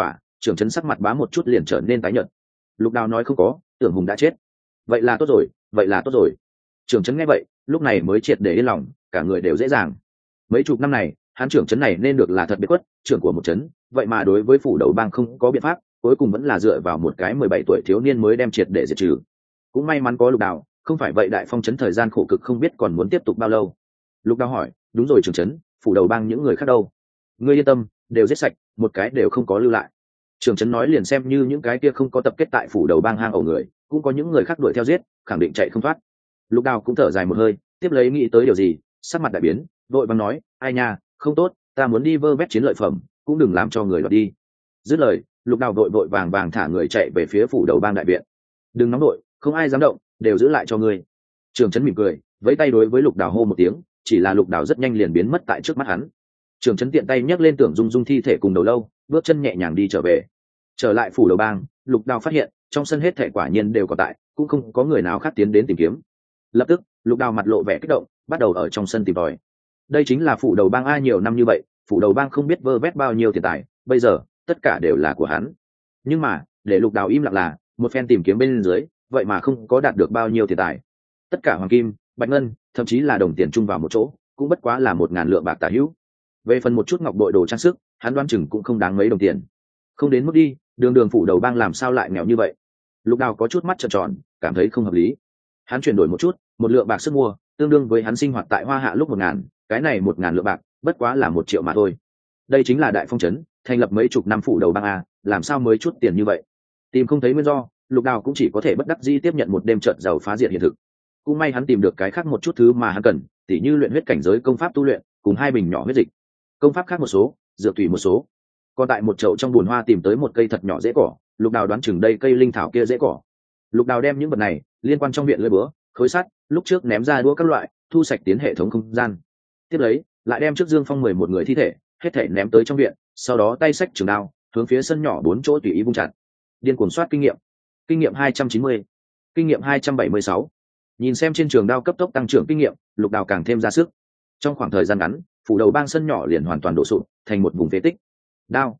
[SPEAKER 1] trưởng trấn sắc mặt bá một chút liền trở nên tái nhợt. Lục Đào nói không có, Tưởng Hùng đã chết. Vậy là tốt rồi, vậy là tốt rồi. Trưởng trấn nghe vậy lúc này mới triệt để yên lòng, cả người đều dễ dàng. Mấy chục năm này hắn trưởng trấn này nên được là thật biệt quất, trưởng của một trấn, vậy mà đối với phủ đầu bang không có biện pháp, cuối cùng vẫn là dựa vào một cái 17 tuổi thiếu niên mới đem triệt để diệt trừ. Cũng may mắn có Lục Đào, không phải vậy đại phong trấn thời gian khổ cực không biết còn muốn tiếp tục bao lâu. Lục Đào hỏi, đúng rồi trưởng trấn, phủ đầu bang những người khác đâu? Ngươi yên tâm, đều giết sạch, một cái đều không có lưu lại. Trưởng trấn nói liền xem như những cái kia không có tập kết tại phủ đầu bang hang ổ người, cũng có những người khác đuổi theo giết, khẳng định chạy không thoát. Lục Đào cũng thở dài một hơi, tiếp lấy nghĩ tới điều gì, sắc mặt đại biến, vội vàng nói, ai nha, không tốt, ta muốn đi vơ vét chiến lợi phẩm, cũng đừng làm cho người đoạt đi. Dứt lời, Lục Đào vội vàng thả người chạy về phía phủ đầu bang đại viện. Đừng nóng đội, không ai dám động, đều giữ lại cho ngươi. Trưởng trấn mỉm cười, vẫy tay đối với Lục Đào hô một tiếng, chỉ là Lục Đào rất nhanh liền biến mất tại trước mắt hắn. Trưởng trấn tiện tay nhấc lên Tưởng Dung Dung thi thể cùng đầu lâu, bước chân nhẹ nhàng đi trở về. Trở lại phủ đầu bang, Lục Đào phát hiện trong sân hết thể quả nhiên đều còn tại, cũng không có người nào khác tiến đến tìm kiếm. Lập tức Lục Đào mặt lộ vẻ kích động, bắt đầu ở trong sân tìm tòi. Đây chính là phủ đầu bang ai nhiều năm như vậy, phủ đầu bang không biết vơ vét bao nhiêu tiền tài, bây giờ tất cả đều là của hắn. Nhưng mà để Lục Đào im lặng là một phen tìm kiếm bên dưới, vậy mà không có đạt được bao nhiêu tiền tài. Tất cả hoàng kim, bạch ngân, thậm chí là đồng tiền chung vào một chỗ, cũng bất quá là 1000 lượng bạc tả hữu. Về phần một chút ngọc bội đồ trang sức, hắn đoán chừng cũng không đáng mấy đồng tiền. Không đến mức đi, đường phủ đầu bang làm sao lại nghèo như vậy? Lục Đào có chút mắt trợn tròn, cảm thấy không hợp lý. Hắn chuyển đổi một chút, 1 lượng bạc sức mua tương đương với hắn sinh hoạt tại Hoa Hạ lúc 1000, cái này 1000 lượng bạc bất quá là 1 triệu mà thôi. Đây chính là đại phong trấn, thành lập mấy chục năm phủ đầu bang a, làm sao mới chút tiền như vậy? Tìm không thấy nguyên do, Lục Đào cũng chỉ có thể bất đắc dĩ tiếp nhận một đêm trợt giàu phá diệt hiện thực. Cũng may hắn tìm được cái khác một chút thứ mà hắn cần, tỉ như luyện huyết cảnh giới công pháp tu luyện, cùng 2 bình nhỏ huyết dịch. Công pháp khác một số, dược thủy một số. Còn tại một chậu trong bùn hoa tìm tới một cây thật nhỏ rễ cỏ, Lục Đào đoán chừng đây cây linh thảo kia rễ cỏ. Lục Đào đem những vật này liên quan trong viện lưỡi búa, khối sắt, lúc trước ném ra đũa các loại, thu sạch tiến hệ thống không gian. Tiếp lấy, lại đem trước Dương Phong 11 người thi thể, hết thể ném tới trong viện, sau đó tay xách trường đao, hướng phía sân nhỏ 4 chỗ tùy ý vung chặt. Điên cuồng soát kinh nghiệm. Kinh nghiệm 290, kinh nghiệm 276. Nhìn xem trên trường đao cấp tốc tăng trưởng kinh nghiệm, Lục Đào càng thêm ra sức. Trong khoảng thời gian ngắn, phủ đầu bang sân nhỏ liền hoàn toàn đổ sụp, thành một vùng phế tích. Đao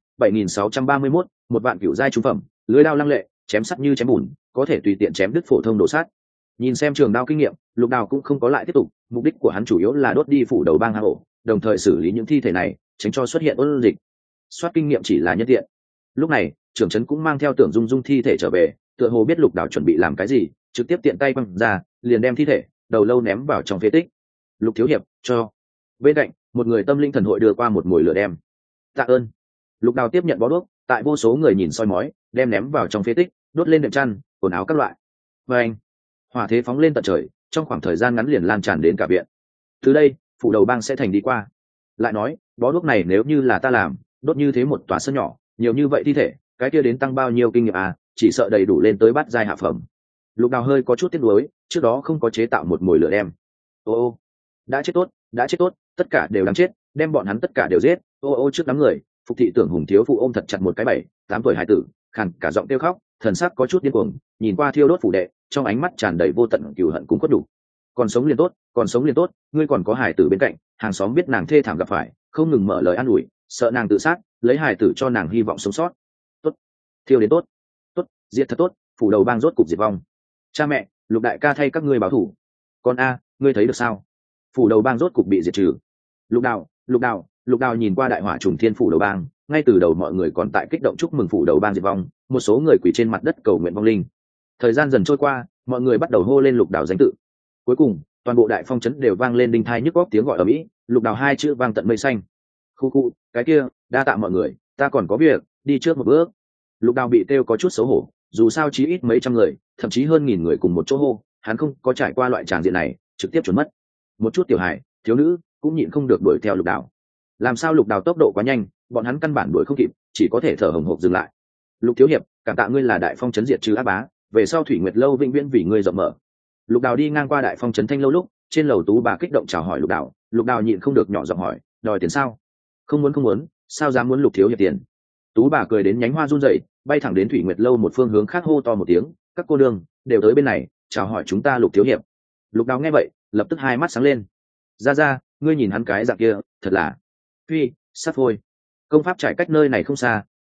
[SPEAKER 1] 7631, một vạn cửu giai trung phẩm, lưới đao lăng lệ, chém sắt như chém bùn, có thể tùy tiện chém đứt phổ thông đổ sát. Nhìn xem trường đao kinh nghiệm, Lục Đào cũng không có lại tiếp tục, mục đích của hắn chủ yếu là đốt đi phủ đầu bang hang ổ, đồng thời xử lý những thi thể này, tránh cho xuất hiện ôn dịch. Soát kinh nghiệm chỉ là nhân tiện. Lúc này, trưởng trấn cũng mang theo Tưởng Dung Dung thi thể trở về, tựa hồ biết Lục Đào chuẩn bị làm cái gì, trực tiếp tiện tay quăng ra, liền đem thi thể, đầu lâu ném vào trong phế tích. Lục thiếu hiệp, cho. Bên cạnh, một người tâm linh thần hội đưa qua một mồi lửa đem. Tạ ơn. Lục Đào tiếp nhận bó đuốc, tại vô số người nhìn soi mói, đem ném vào trong phế tích, đốt lên đệm chăn, quần áo các loại. Và anh, hỏa thế phóng lên tận trời, trong khoảng thời gian ngắn liền lan tràn đến cả viện. Từ đây, phủ đầu bang sẽ thành đi qua. Lại nói, bó đuốc này nếu như là ta làm, đốt như thế một tòa sân nhỏ, nhiều như vậy thi thể, cái kia đến tăng bao nhiêu kinh nghiệm à, chỉ sợ đầy đủ lên tới bát giai hạ phẩm. Lục Đào hơi có chút tiếc nuối, trước đó không có chế tạo một mồi lửa đem. Ô, đã chết tốt, đã chết tốt, tất cả đều đáng chết, đem bọn hắn tất cả đều giết. Trước đám người, Phục thị Tưởng Hùng thiếu phụ ôm thật chặt một cái 7-8 tuổi hải tử, khàn cả giọng kêu khóc, thần sắc có chút điên cuồng, nhìn qua thiêu đốt phủ đệ, trong ánh mắt tràn đầy vô tận cừu hận cũng khuất đủ. Còn sống liền tốt, còn sống liền tốt, ngươi còn có hải tử bên cạnh, hàng xóm biết nàng thê thảm gặp phải, không ngừng mở lời an ủi, sợ nàng tự sát, lấy hải tử cho nàng hy vọng sống sót. Tốt, thiêu đến tốt, tốt, diệt thật tốt, phủ đầu bang rốt cục diệt vong. Cha mẹ, Lục đại ca thay các ngươi báo thủ. Con a, ngươi thấy được sao? Phủ đầu bang rốt cục bị diệt trừ. Lục Đào nhìn qua đại hỏa trùng thiên phủ đầu bang, ngay từ đầu mọi người còn tại kích động chúc mừng phủ đầu bang diệt vong, một số người quỳ trên mặt đất cầu nguyện vong linh. Thời gian dần trôi qua, mọi người bắt đầu hô lên Lục Đào danh tự. Cuối cùng, toàn bộ đại phong trấn đều vang lên đinh thai nhức góc tiếng gọi ở mỹ, Lục Đào 2 chữ vang tận mây xanh. Khu, cái kia, đa tạ mọi người, ta còn có việc, đi trước một bước. Lục Đào bị kêu có chút xấu hổ, dù sao chí ít mấy trăm người, thậm chí hơn 1000 người cùng một chỗ hô, hắn không có trải qua loại tràng diện này, trực tiếp trốn mất. Một chút tiểu hài, thiếu nữ cũng nhịn không được đuổi theo Lục Đào. Làm sao Lục Đào tốc độ quá nhanh, bọn hắn căn bản đuổi không kịp, chỉ có thể thở hổn hộc dừng lại. Lục thiếu hiệp, cảm tạ ngươi là đại phong trấn diệt trừ ác bá, về sau Thủy Nguyệt lâu vĩnh viễn vì ngươi rộng mở. Lục Đào đi ngang qua đại phong trấn Thanh lâu lúc, trên lầu Tú bà kích động chào hỏi Lục Đào nhịn không được nhỏ giọng hỏi, đòi tiền sao? Không muốn, sao dám muốn Lục thiếu hiệp tiền? Tú bà cười đến nhánh hoa run rẩy, bay thẳng đến Thủy Nguyệt lâu một phương hướng khác hô to một tiếng, các cô đương đều tới bên này, chào hỏi chúng ta Lục thiếu hiệp. Lục Đào nghe vậy, lập tức hai mắt sáng lên. Ra, ngươi nhìn hắn cái dạng kia, thật là phi sát phôi. Công pháp trải cách nơi này không xa,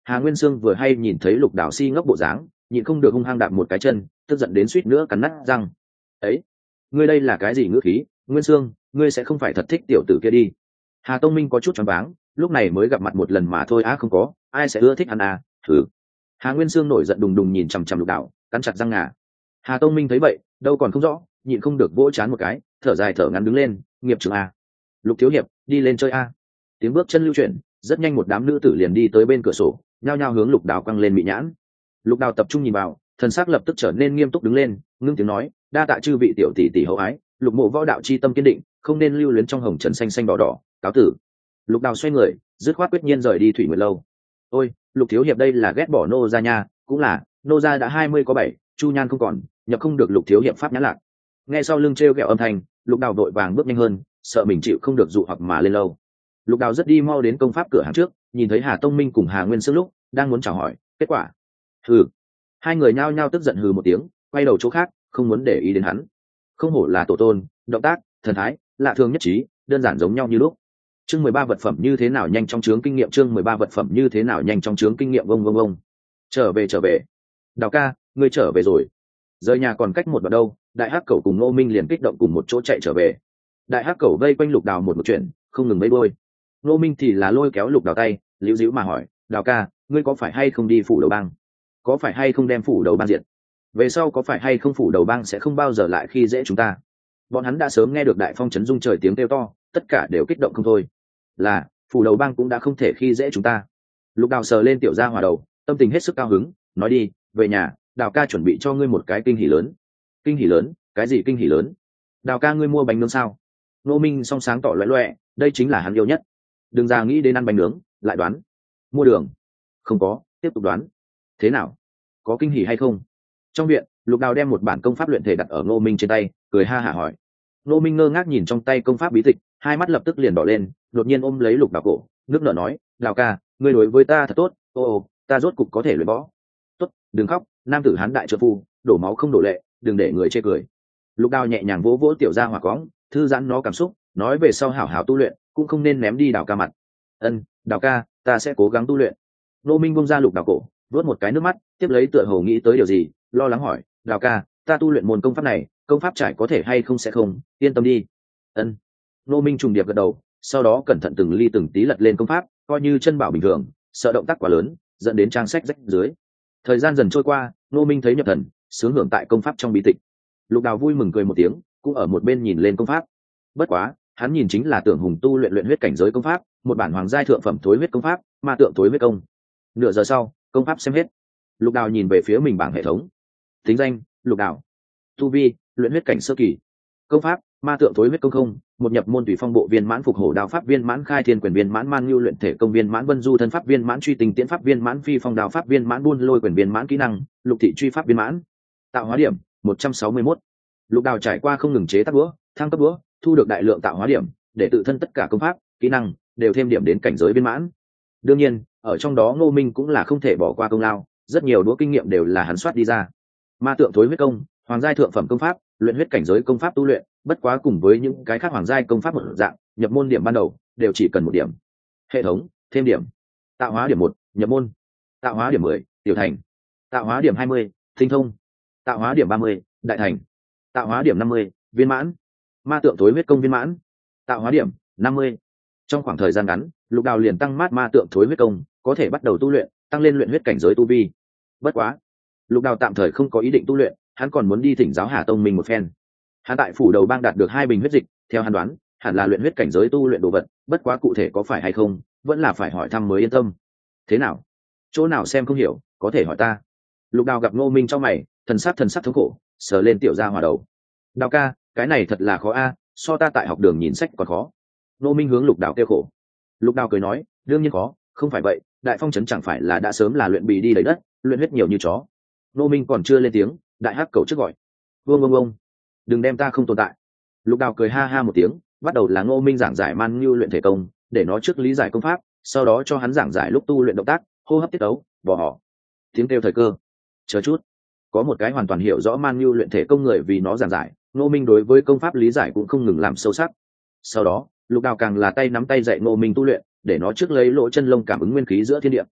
[SPEAKER 1] Hà Nguyên Sương vừa hay nhìn thấy Lục Đào si ngốc bộ dáng, nhịn không được hung hăng đạp một cái chân, tức giận đến suýt nữa cắn nát răng. Ấy, ngươi đây là cái gì ngữ khí? Nguyên Sương, ngươi sẽ không phải thật thích tiểu tử kia đi? Hà Tông Minh có chút choáng váng, lúc này mới gặp mặt một lần mà thôi á, không có ai sẽ ưa thích hắn à? Thử. Hà Nguyên Sương nổi giận đùng đùng nhìn chằm chằm Lục Đào, cắn chặt răng ngà. Hà Tông Minh thấy vậy, đâu còn không rõ, nhịn không được vỗ chán một cái, thở dài thở ngắn đứng lên, nghiệp trưởng a. Lục thiếu hiệp, đi lên chơi a. Tiếng bước chân lưu chuyển, rất nhanh một đám nữ tử liền đi tới bên cửa sổ, nhao nhao hướng Lục Đào quăng lên mị nhãn. Lục Đào tập trung nhìn vào, thần sắc lập tức trở nên nghiêm túc đứng lên, ngưng tiếng nói, đa tạ chư vị tiểu tỷ tỷ hậu ái, Lục Mộ võ đạo chi tâm kiên định, không nên lưu luyến trong hồng trần xanh xanh đỏ đỏ, cáo tử. Lục Đào xoay người, dứt khoát quyết nhiên rời đi Thủy Nguyệt lâu. Ôi, Lục thiếu hiệp đây là ghét bỏ nô gia nha, cũng là, nô gia đã 20 có 7, chu nhan không còn, nhập không được Lục thiếu hiệp pháp nhãn lạc. Nghe sau lưng trêu ghẹo âm thanh, Lục Đào vội vàng bước nhanh hơn, sợ mình chịu không được dụ hoặc mà lên lâu. Lục Đào rất đi mau đến công pháp cửa hàng trước, nhìn thấy Hà Tông Minh cùng Hà Nguyên Sương lúc đang muốn chào hỏi, kết quả hừ. Hai người nhao nhao tức giận hừ một tiếng, quay đầu chỗ khác, không muốn để ý đến hắn. Không hổ là tổ tôn, động tác, thần thái, lạ thường nhất trí, đơn giản giống nhau như lúc. Chương 13 vật phẩm như thế nào nhanh trong chướng kinh nghiệm, chương 13 vật phẩm như thế nào nhanh trong chướng kinh nghiệm, vông vông vông. Trở về. Đào ca, ngươi trở về rồi. Rời nhà còn cách một đoạn đâu, Đại Hắc Cẩu cùng Ngô Minh liền kích động cùng một chỗ chạy trở về. Đại Hắc Cẩu vây quanh Lục Đào một chuyện, không ngừng mấy đuôi. Ngô Minh thì là lôi kéo Lục Đào tay, líu díu mà hỏi, Đào ca, ngươi có phải hay không đi phủ đầu bang? Có phải hay không đem phủ đầu bang diệt? Về sau có phải hay không phủ đầu bang sẽ không bao giờ lại khi dễ chúng ta? Bọn hắn đã sớm nghe được Đại Phong chấn rung trời tiếng kêu to, tất cả đều kích động không thôi. Là, phủ đầu bang cũng đã không thể khi dễ chúng ta. Lục Đào sờ lên tiểu gia hỏa đầu, tâm tình hết sức cao hứng, nói đi, về nhà, Đào ca chuẩn bị cho ngươi một cái kinh hỉ lớn. Kinh hỉ lớn? Cái gì kinh hỉ lớn? Đào ca ngươi mua bánh nướng sao? Ngô Minh song sáng tỏ loẹ loẹ, đây chính là hắn yêu nhất. Đừng ra nghĩ đến ăn bánh nướng, lại đoán. Mua đường? Không có, tiếp tục đoán. Thế nào? Có kinh hỉ hay không? Trong viện, Lục Đào đem một bản công pháp luyện thể đặt ở Ngô Minh trên tay, cười ha hả hỏi. Ngô Minh ngơ ngác nhìn trong tay công pháp bí tịch, hai mắt lập tức liền đỏ lên, đột nhiên ôm lấy Lục Đào cổ, nước nở nói, Đào ca, ngươi đối với ta thật tốt, ô, ta rốt cục có thể luyện võ. Tốt, đừng khóc, nam tử hán đại trợ phu, đổ máu không đổ lệ, đừng để người chê cười. Lục Đào nhẹ nhàng vỗ vỗ tiểu gia hỏa cóng, thư giãn nó cảm xúc, nói về sau hảo hảo tu luyện, cũng không nên ném đi Đào ca mặt. Ân, Đào ca, ta sẽ cố gắng tu luyện. Ngô Minh bông ra Lục Đào cổ, vớt một cái nước mắt, tiếp lấy tựa hồ nghĩ tới điều gì, lo lắng hỏi, Đào ca, ta tu luyện môn công pháp này, công pháp trải có thể hay không sẽ không, yên tâm đi. Ân. Ngô Minh trùng điệp gật đầu, sau đó cẩn thận từng ly từng tí lật lên công pháp, coi như chân bảo bình thường, sợ động tác quá lớn, dẫn đến trang sách rách dưới. Thời gian dần trôi qua, Ngô Minh thấy nhập thần, sướng hưởng tại công pháp trong bí tịch. Lục Đào vui mừng cười một tiếng, cũng ở một bên nhìn lên công pháp. Bất quá, hắn nhìn chính là Tưởng Hùng tu luyện huyết cảnh giới công pháp, một bản hoàng giai thượng phẩm thối huyết công pháp, ma tượng thối huyết công. Nửa giờ sau, công pháp xem hết. Lục Đào nhìn về phía mình bảng hệ thống. Tính danh: Lục Đào. Tu vi: luyện huyết cảnh sơ kỳ. Công pháp: ma tượng thối huyết công không, một nhập môn tùy phong bộ viên mãn phục hổ đao pháp viên mãn khai thiên quyền viên mãn man nhu luyện thể công viên mãn vân du thân pháp viên mãn truy tình tiễn pháp viên mãn phi phong đao pháp viên mãn buôn lôi quyền viên mãn kỹ năng lục thị truy pháp viên mãn. Tạo hóa điểm 161. Lục Đào trải qua không ngừng chế tác búa, thăng cấp búa, thu được đại lượng tạo hóa điểm, để tự thân tất cả công pháp, kỹ năng đều thêm điểm đến cảnh giới viên mãn. Đương nhiên, ở trong đó Ngô Minh cũng là không thể bỏ qua công lao, rất nhiều đũa kinh nghiệm đều là hắn soát đi ra. Ma tượng thối huyết công, hoàng giai thượng phẩm công pháp, luyện huyết cảnh giới công pháp tu luyện, bất quá cùng với những cái khác hoàng giai công pháp một dạng, nhập môn điểm ban đầu đều chỉ cần 1 điểm. Hệ thống, thêm điểm. Tạo hóa điểm 1, nhập môn. Tạo hóa điểm 10, tiểu thành. Tạo hóa điểm 20, tinh thông. Tạo hóa điểm 30, đại thành. Tạo hóa điểm 50, viên mãn. Ma tượng thối huyết công viên mãn. Tạo hóa điểm 50. Trong khoảng thời gian ngắn, Lục Đào liền tăng mát ma tượng thối huyết công, có thể bắt đầu tu luyện, tăng lên luyện huyết cảnh giới tu vi. Bất quá, Lục Đào tạm thời không có ý định tu luyện, hắn còn muốn đi thỉnh giáo Hà Tông Minh một phen. Hắn tại phủ đầu bang đạt được 2 bình huyết dịch, theo hắn đoán, hẳn là luyện huyết cảnh giới tu luyện đồ vật, bất quá cụ thể có phải hay không, vẫn là phải hỏi thăm mới yên tâm. Thế nào? Chỗ nào xem không hiểu, có thể hỏi ta. Lục Đào gặp Ngô Minh trong mày, thần sắc thống khổ, sờ lên tiểu gia hỏa đầu. Đào ca, cái này thật là khó a, so ta tại học đường nhìn sách còn khó. Ngô Minh hướng Lục Đào kêu khổ. Lục Đào cười nói, đương nhiên khó, không phải vậy, Đại Phong trấn chẳng phải là đã sớm là luyện bì đi đầy đất, luyện huyết nhiều như chó. Ngô Minh còn chưa lên tiếng, Đại Hắc Cẩu trước gọi. Vương, đừng đem ta không tồn tại. Lục Đào cười ha ha một tiếng, bắt đầu là Ngô Minh giảng giải man như luyện thể công, để nó trước lý giải công pháp, sau đó cho hắn giảng giải lúc tu luyện động tác, hô hấp tiết tấu, bỏ họ. Tiếng kêu thời cơ. Chờ chút, có một cái hoàn toàn hiểu rõ man như luyện thể công người vì nó giảng giải, Ngô Minh đối với công pháp lý giải cũng không ngừng làm sâu sắc. Sau đó, Lục Đào càng là tay nắm tay dạy Ngô Minh tu luyện, để nó trước lấy lỗ chân lông cảm ứng nguyên khí giữa thiên địa.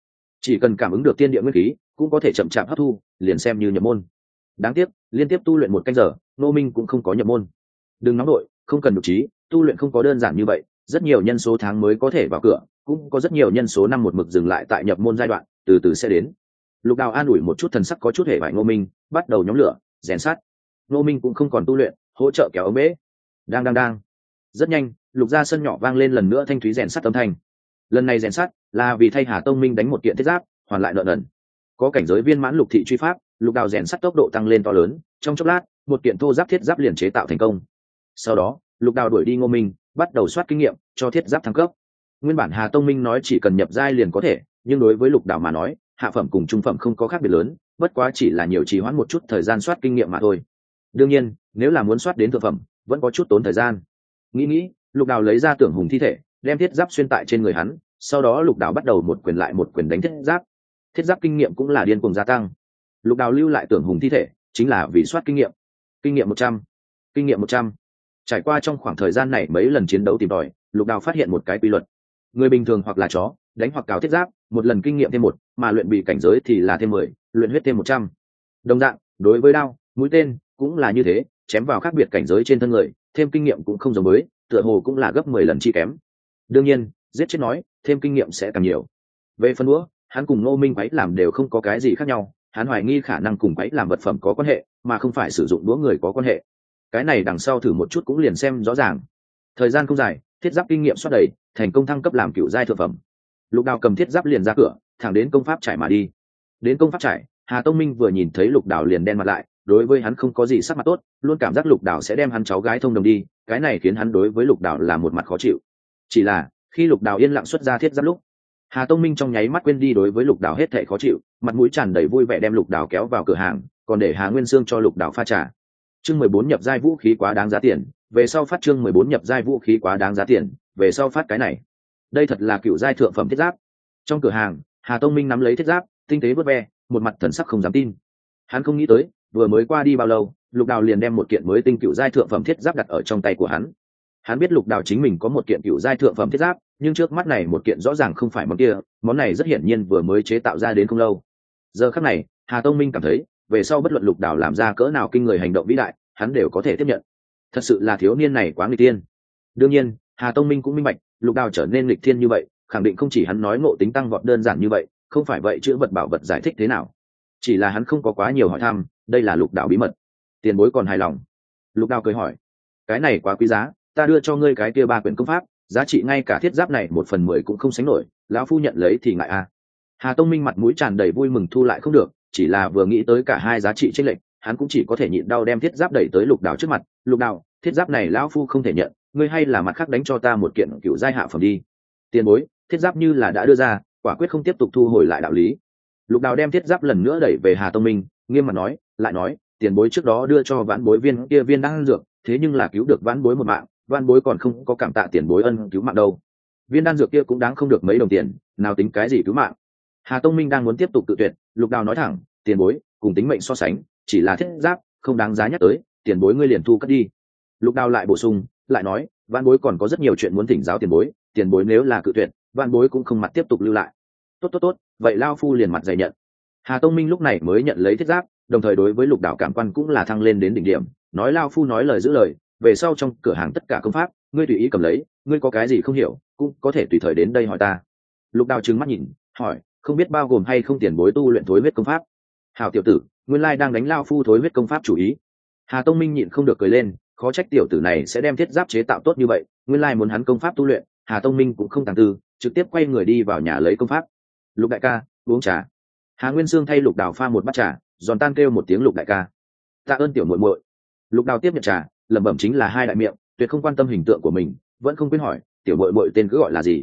[SPEAKER 1] chỉ cần cảm ứng được tiên địa nguyên khí cũng có thể chậm chạp hấp thu, liền xem như nhập môn. Đáng tiếc liên tiếp tu luyện 1 canh giờ, Ngô Minh cũng không có nhập môn. Đừng nóng đội, không cần nhục trí, tu luyện không có đơn giản như vậy, rất nhiều nhân số tháng mới có thể vào cửa, cũng có rất nhiều nhân số năm một mực dừng lại tại nhập môn giai đoạn, từ từ sẽ đến. Lục Đào an ủi một chút, thần sắc có chút hề bại Ngô Minh, bắt đầu nhóm lửa rèn sắt. Ngô Minh cũng không còn tu luyện, hỗ trợ kéo ống bể. Đang. Rất nhanh, Lục gia sân nhỏ vang lên lần nữa thanh thúy rèn sắt âm thanh. Lần này rèn sắt là vì thay Hà Tông Minh đánh một kiện thiết giáp, hoàn lại nợ nần. Có cảnh giới viên mãn Lục thị truy pháp, Lục Đào rèn sắt tốc độ tăng lên to lớn, trong chốc lát, một kiện thô giáp thiết giáp liền chế tạo thành công. Sau đó, Lục Đào đuổi đi Ngô Minh, bắt đầu soát kinh nghiệm cho thiết giáp thăng cấp. Nguyên bản Hà Tông Minh nói chỉ cần nhập giai liền có thể, nhưng đối với Lục Đào mà nói, hạ phẩm cùng trung phẩm không có khác biệt lớn, bất quá chỉ là nhiều trì hoãn một chút thời gian soát kinh nghiệm mà thôi. Đương nhiên, nếu là muốn soát đến thượng phẩm, vẫn có chút tốn thời gian. Nghĩ, Lục Đào lấy ra Tưởng Hùng thi thể, đem thiết giáp xuyên tại trên người hắn, sau đó Lục Đào bắt đầu một quyền lại một quyền đánh thiết giáp. Thiết giáp kinh nghiệm cũng là điên cuồng gia tăng. Lục Đào lưu lại Tưởng Hùng thi thể, chính là vì soát kinh nghiệm. Kinh nghiệm 100, kinh nghiệm 100. Trải qua trong khoảng thời gian này mấy lần chiến đấu tìm tòi, Lục Đào phát hiện một cái quy luật. Người bình thường hoặc là chó, đánh hoặc cào thiết giáp, một lần kinh nghiệm thêm 1, mà luyện bị cảnh giới thì là thêm 10, luyện huyết thêm 100. Đồng dạng, đối với đao, mũi tên cũng là như thế, chém vào khác biệt cảnh giới trên thân người, thêm kinh nghiệm cũng không giống với, tựa hồ cũng là gấp 10 lần chi kém. Đương nhiên, giết chết nói, thêm kinh nghiệm sẽ càng nhiều. Về phân đũa, hắn cùng Ngô Minh quấy làm đều không có cái gì khác nhau, hắn hoài nghi khả năng cùng quấy làm vật phẩm có quan hệ, mà không phải sử dụng đũa người có quan hệ. Cái này đằng sau thử một chút cũng liền xem rõ ràng. Thời gian không dài, thiết giáp kinh nghiệm soát đầy, thành công thăng cấp làm cựu giai thượng phẩm. Lục Đào cầm thiết giáp liền ra cửa, thẳng đến công pháp trải mà đi. Đến công pháp trải, Hà Tông Minh vừa nhìn thấy Lục Đào liền đen mặt lại, đối với hắn không có gì sắc mặt tốt, luôn cảm giác Lục Đào sẽ đem hắn cháu gái thông đồng đi, cái này khiến hắn đối với Lục Đào là một mặt khó chịu. Chỉ là khi Lục Đào yên lặng xuất ra thiết giáp lúc, Hà Tông Minh trong nháy mắt quên đi đối với Lục Đào hết thảy khó chịu, mặt mũi tràn đầy vui vẻ đem Lục Đào kéo vào cửa hàng, còn để Hà Nguyên Sương cho Lục Đào pha trà. Chương 14 nhập giai vũ khí quá đáng giá tiền, về sau phát chương 14 nhập giai vũ khí quá đáng giá tiền, về sau phát cái này. Đây thật là cựu giai thượng phẩm thiết giáp. Trong cửa hàng, Hà Tông Minh nắm lấy thiết giáp, tinh tế vớt ve, một mặt thần sắc không dám tin. Hắn không nghĩ tới, vừa mới qua đi bao lâu, Lục Đào liền đem một kiện mới tinh cựu giai thượng phẩm thiết giáp đặt ở trong tay của hắn. Hắn biết Lục Đào chính mình có một kiện cựu giai thượng phẩm thiết giáp, nhưng trước mắt này một kiện rõ ràng không phải món kia, món này rất hiển nhiên vừa mới chế tạo ra đến không lâu. Giờ khắc này, Hà Tông Minh cảm thấy, về sau bất luận Lục Đào làm ra cỡ nào kinh người hành động vĩ đại, hắn đều có thể tiếp nhận. Thật sự là thiếu niên này quá nghịch thiên. Đương nhiên, Hà Tông Minh cũng minh bạch, Lục Đào trở nên nghịch thiên như vậy, khẳng định không chỉ hắn nói ngộ tính tăng vọt đơn giản như vậy, không phải vậy chữ vật bảo vật giải thích thế nào. Chỉ là hắn không có quá nhiều hỏi thăm, đây là Lục Đào bí mật. Tiền bối còn hài lòng? Lục Đào cười hỏi. Cái này quá quý giá, ta đưa cho ngươi cái kia 3 quyển công pháp, giá trị ngay cả thiết giáp này 1/10 cũng không sánh nổi, lão phu nhận lấy thì ngại a. Hà Tông Minh mặt mũi tràn đầy vui mừng thu lại không được, chỉ là vừa nghĩ tới cả hai giá trị chênh lệch, hắn cũng chỉ có thể nhịn đau đem thiết giáp đẩy tới Lục Đào trước mặt. Lục Đào, thiết giáp này lão phu không thể nhận, ngươi hay là mặt khác đánh cho ta một kiện cựu giai hạ phẩm đi. Tiền bối, thiết giáp như là đã đưa ra, quả quyết không tiếp tục thu hồi lại đạo lý. Lục Đào đem thiết giáp lần nữa đẩy về Hà Tông Minh, nghiêm mặt nói, lại nói, tiền bối trước đó đưa cho vãn bối viên kia viên đan dược, thế nhưng là cứu được vãn bối một mạng, vãn bối còn không có cảm tạ tiền bối ân cứu mạng đâu. Viên đan dược kia cũng đáng không được mấy đồng tiền, nào tính cái gì cứu mạng. Hà Tông Minh đang muốn tiếp tục tự tuyệt, Lục Đào nói thẳng, tiền bối cùng tính mệnh so sánh, chỉ là thiết giáp, không đáng giá nhắc tới, tiền bối ngươi liền thu cất đi. Lục Đào lại bổ sung, lại nói, vãn bối còn có rất nhiều chuyện muốn thỉnh giáo tiền bối nếu là cự tuyệt, vãn bối cũng không mặt tiếp tục lưu lại. Tốt, vậy lao phu liền mặt dày nhận. Hà Tông Minh lúc này mới nhận lấy thiết giáp, đồng thời đối với Lục Đào cảm quan cũng là thăng lên đến đỉnh điểm, nói lao phu nói lời giữ lời, về sau trong cửa hàng tất cả công pháp, ngươi tùy ý cầm lấy, ngươi có cái gì không hiểu, cũng có thể tùy thời đến đây hỏi ta. Lục Đào trừng mắt nhìn, hỏi, không biết bao gồm hay không tiền bối tu luyện thối huyết công pháp. Hảo tiểu tử, nguyên lai đang đánh lao phu thối huyết công pháp chủ ý. Hà Tông Minh nhịn không được cười lên, khó trách tiểu tử này sẽ đem thiết giáp chế tạo tốt như vậy, nguyên lai muốn hắn công pháp tu luyện. Hà Tông Minh cũng không tàng tư, trực tiếp quay người đi vào nhà lấy công pháp. Lục đại ca, uống trà. Hà Nguyên Sương thay Lục Đào pha một bát trà, giòn tan kêu một tiếng Lục đại ca. Tạ ơn tiểu muội muội. Lục Đào tiếp nhận trà, lẩm bẩm chính là hai đại miệng, tuyệt không quan tâm hình tượng của mình, vẫn không quên hỏi, tiểu muội muội tên cứ gọi là gì?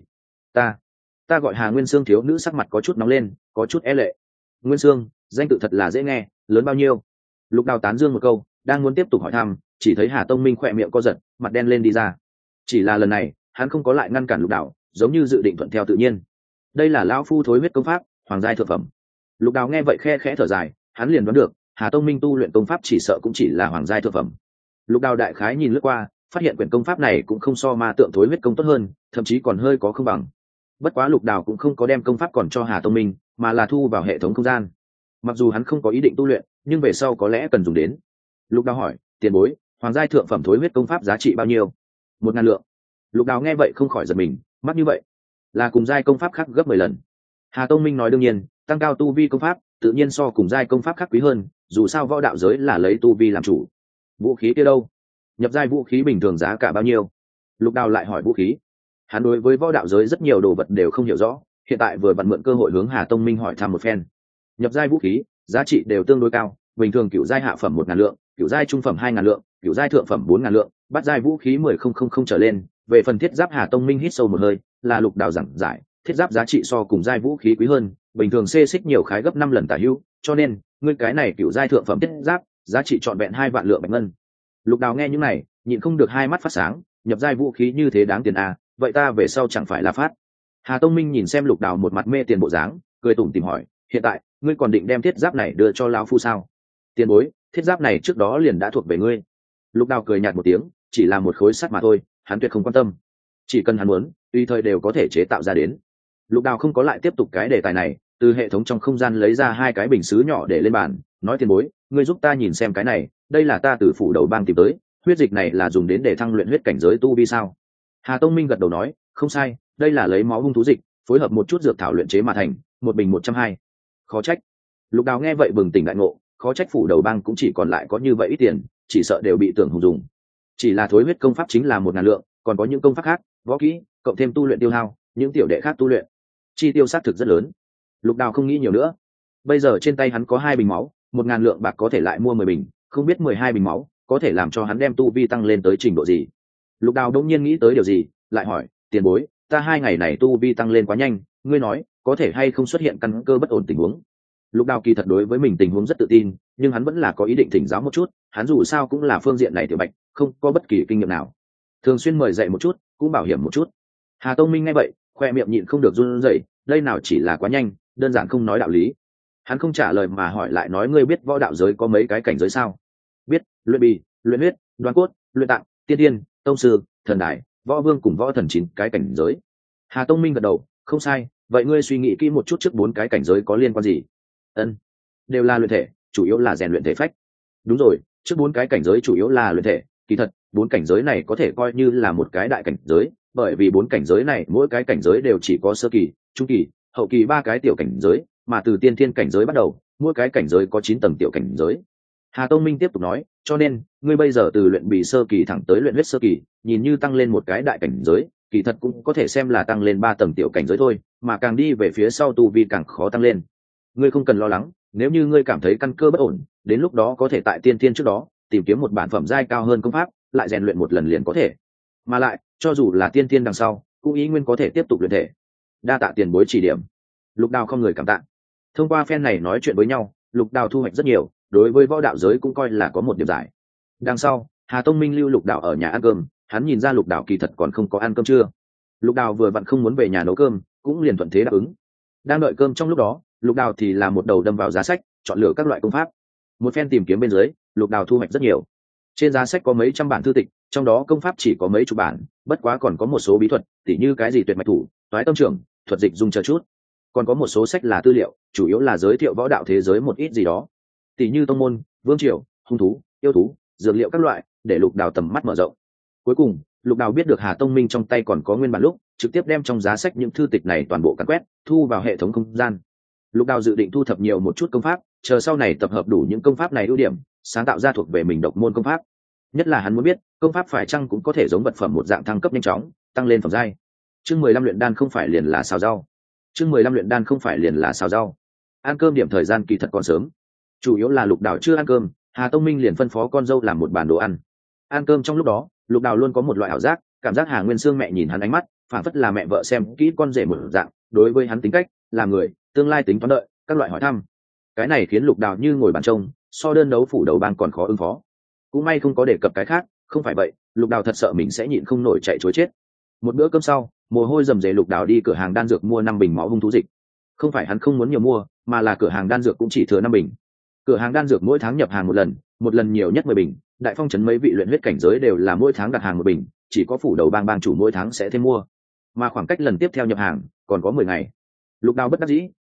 [SPEAKER 1] Ta gọi Hà Nguyên Sương. Thiếu nữ sắc mặt có chút nóng lên, có chút e lệ. Nguyên Sương, danh tự thật là dễ nghe, lớn bao nhiêu? Lục Đào tán dương một câu, đang muốn tiếp tục hỏi thăm, chỉ thấy Hà Tông Minh khỏe miệng co giật, mặt đen lên đi ra. Chỉ là lần này, hắn không có lại ngăn cản Lục Đào, giống như dự định thuận theo tự nhiên. Đây là lão phu thối huyết công pháp, hoàng giai thượng phẩm. Lục Đào nghe vậy khe khẽ thở dài, hắn liền đoán được, Hà Tông Minh tu luyện công pháp chỉ sợ cũng chỉ là hoàng giai thượng phẩm. Lục Đào đại khái nhìn lướt qua, phát hiện quyển công pháp này cũng không so ma tượng thối huyết công tốt hơn, thậm chí còn hơi có không bằng. Bất quá Lục Đào cũng không có đem công pháp còn cho Hà Tông Minh, mà là thu vào hệ thống không gian. Mặc dù hắn không có ý định tu luyện, nhưng về sau có lẽ cần dùng đến. Lục Đào hỏi, tiền bối, hoàng giai thượng phẩm thối huyết công pháp giá trị bao nhiêu? 1.000 lượng. Lục Đào nghe vậy không khỏi giật mình, mắc như vậy, là cùng giai công pháp khác gấp 10 lần. Hà Tông Minh nói đương nhiên, tăng cao tu vi công pháp, tự nhiên so cùng giai công pháp khác quý hơn, dù sao võ đạo giới là lấy tu vi làm chủ. Vũ khí kia đâu? Nhập giai vũ khí bình thường giá cả bao nhiêu? Lục Đào lại hỏi vũ khí. Hắn đối với võ đạo giới rất nhiều đồ vật đều không hiểu rõ, hiện tại vừa vặn mượn cơ hội hướng Hà Tông Minh hỏi thăm một phen. Nhập giai vũ khí, giá trị đều tương đối cao, bình thường cựu giai hạ phẩm 1.000 lượng, cựu giai trung phẩm 2.000 lượng, cựu giai thượng phẩm 4.000 lượng, bắt giai vũ khí 10.000 trở lên. Về phần thiết giáp, Hà Tông Minh hít sâu một hơi, là Lục Đào giảng giải, thiết giáp giá trị so cùng giai vũ khí quý hơn, bình thường xê xích nhiều khái gấp 5 lần tả hữu, cho nên ngươi cái này cựu giai thượng phẩm thiết giáp, giá trị trọn vẹn 2 vạn lượng bạch ngân. Lục Đào nghe những này, nhịn không được hai mắt phát sáng, nhập giai vũ khí như thế đáng tiền à, vậy ta về sau chẳng phải là phát. Hà Tông Minh nhìn xem Lục Đào một mặt mê tiền bộ dáng, cười tủm tỉm hỏi, hiện tại ngươi còn định đem thiết giáp này đưa cho lão phu sao? Tiền bối, thiết giáp này trước đó liền đã thuộc về ngươi. Lục Đào cười nhạt một tiếng, chỉ là một khối sắt mà thôi, hắn tuyệt không quan tâm, chỉ cần hắn muốn, tùy thời đều có thể chế tạo ra đến. Lục Đào không có lại tiếp tục cái đề tài này, từ hệ thống trong không gian lấy ra 2 cái bình sứ nhỏ để lên bàn, nói, tiền bối, ngươi giúp ta nhìn xem cái này, đây là ta từ phủ đầu bang tìm tới, huyết dịch này là dùng đến để thăng luyện huyết cảnh giới tu vi sao? Hà Tông Minh gật đầu nói, không sai, đây là lấy máu hung thú dịch phối hợp một chút dược thảo luyện chế mà thành, một bình 120. Khó trách. Lục Đào nghe vậy bừng tỉnh đại ngộ, khó trách phủ đầu bang cũng chỉ còn lại có như vậy ít tiền, chỉ sợ đều bị tưởng hùng dùng. Chỉ là thối huyết công pháp chính là 1.000 lượng, còn có những công pháp khác, võ kỹ, cộng thêm tu luyện tiêu hao, những tiểu đệ khác tu luyện, chi tiêu sát thực rất lớn. Lục Đào không nghĩ nhiều nữa. Bây giờ trên tay hắn có 2 bình máu, 1.000 lượng bạc có thể lại mua 10 bình, không biết 12 bình máu có thể làm cho hắn đem tu vi tăng lên tới trình độ gì. Lục Đào đột nhiên nghĩ tới điều gì, lại hỏi, tiền bối, ta 2 ngày này tu vi tăng lên quá nhanh, ngươi nói có thể hay không xuất hiện căn cơ bất ổn tình huống? Lục Đào kỳ thật đối với mình tình huống rất tự tin, nhưng hắn vẫn là có ý định thỉnh giáo một chút, hắn dù sao cũng là phương diện này tiểu bạch, không có bất kỳ kinh nghiệm nào, thường xuyên mời dạy một chút, cũng bảo hiểm một chút. Hà Tông Minh nghe vậy, khoe miệng nhịn không được run rẩy, đây nào chỉ là quá nhanh, đơn giản không nói đạo lý. Hắn không trả lời mà hỏi lại, nói, ngươi biết võ đạo giới có mấy cái cảnh giới sao? Biết, luyện bì, luyện huyết, đoán cốt, luyện tạng, tiên tiên, tông sư, thần đài, võ vương cùng võ thần 9 cái cảnh giới. Hà Tông Minh gật đầu, không sai, vậy ngươi suy nghĩ kỹ một chút, trước 4 cái cảnh giới có liên quan gì? Ân, đều là luyện thể, chủ yếu là rèn luyện thể phách. Đúng rồi, trước 4 cái cảnh giới chủ yếu là luyện thể, kỳ thật 4 cảnh giới này có thể coi như là một cái đại cảnh giới, bởi vì 4 cảnh giới này mỗi cái cảnh giới đều chỉ có sơ kỳ, trung kỳ, hậu kỳ 3 cái tiểu cảnh giới, mà từ tiên thiên cảnh giới bắt đầu, mỗi cái cảnh giới có 9 tầng tiểu cảnh giới. Hà Tông Minh tiếp tục nói, cho nên ngươi bây giờ từ luyện bì sơ kỳ thẳng tới luyện huyết sơ kỳ, nhìn như tăng lên một cái đại cảnh giới, kỳ thật cũng có thể xem là tăng lên 3 tầng tiểu cảnh giới thôi, mà càng đi về phía sau tu vi càng khó tăng lên. Ngươi không cần lo lắng, nếu như ngươi cảm thấy căn cơ bất ổn, đến lúc đó có thể tại tiên thiên trước đó tìm kiếm một bản phẩm giai cao hơn công pháp, lại rèn luyện một lần liền có thể. Mà lại, cho dù là tiên thiên đằng sau, cũng ý nguyên có thể tiếp tục luyện thể. Đa tạ tiền bối chỉ điểm. Lục Đào không người cảm tạ. Thông qua phen này nói chuyện với nhau, Lục Đào thu hoạch rất nhiều, đối với võ đạo giới cũng coi là có một điểm giải. Đằng sau, Hà Tông Minh lưu Lục Đào ở nhà ăn cơm, hắn nhìn ra Lục Đào kỳ thật còn không có ăn cơm trưa. Lục Đào vừa vặn không muốn về nhà nấu cơm, cũng liền thuận thế đáp ứng. Đang đợi cơm trong lúc đó, Lục Đào thì là một đầu đâm vào giá sách, chọn lựa các loại công pháp. Một phen tìm kiếm bên dưới, Lục Đào thu hoạch rất nhiều. Trên giá sách có mấy trăm bản thư tịch, trong đó công pháp chỉ có mấy chục bản, bất quá còn có một số bí thuật, tỉ như cái gì tuyệt mạch thủ, toái tâm trưởng, thuật dịch dung chờ chút. Còn có một số sách là tư liệu, chủ yếu là giới thiệu võ đạo thế giới một ít gì đó, tỉ như tông môn, vương triều, hung thú, yêu thú, dược liệu các loại, để Lục Đào tầm mắt mở rộng. Cuối cùng, Lục Đào biết được Hà Tông Minh trong tay còn có nguyên bản lúc, trực tiếp đem trong giá sách những thư tịch này toàn bộ càn quét, thu vào hệ thống không gian. Lục Đào dự định thu thập nhiều một chút công pháp, chờ sau này tập hợp đủ những công pháp này ưu điểm, sáng tạo ra thuộc về mình độc môn công pháp. Nhất là hắn muốn biết, công pháp phải chăng cũng có thể giống vật phẩm một dạng thăng cấp nhanh chóng, tăng lên phẩm giai. Chương 15 luyện đan không phải liền là xào rau. Chương 15 luyện đan không phải liền là xào rau. Ăn cơm điểm thời gian kỳ thật còn sớm. Chủ yếu là Lục Đào chưa ăn cơm, Hà Tông Minh liền phân phó con dâu làm một bàn đồ ăn. Ăn cơm trong lúc đó, Lục Đào luôn có một loại ảo giác, cảm giác Hà Nguyên Sương mẹ nhìn hắn ánh mắt, phản phất là mẹ vợ xem kỹ con rể một dạng, đối với hắn tính cách, làm người, tương lai tính toán đợi, các loại hỏi thăm. Cái này khiến Lục Đào như ngồi bàn trông, so đơn đấu phủ đầu bang còn khó ứng phó. Cũng may không có đề cập cái khác, không phải vậy, Lục Đào thật sợ mình sẽ nhịn không nổi chạy chối chết. Một bữa cơm sau, mồ hôi rầm rề, Lục Đào đi cửa hàng đan dược mua 5 bình máu hung thú dịch. Không phải hắn không muốn nhiều mua, mà là cửa hàng đan dược cũng chỉ thừa 5 bình. Cửa hàng đan dược mỗi tháng nhập hàng một lần nhiều nhất 10 bình, Đại Phong trấn mấy vị luyện huyết cảnh giới đều là mỗi tháng đặt hàng 1 bình, chỉ có phủ đầu bang bang chủ mỗi tháng sẽ thêm mua, mà khoảng cách lần tiếp theo nhập hàng còn có 10 ngày. Lục Đào bất đắc dĩ,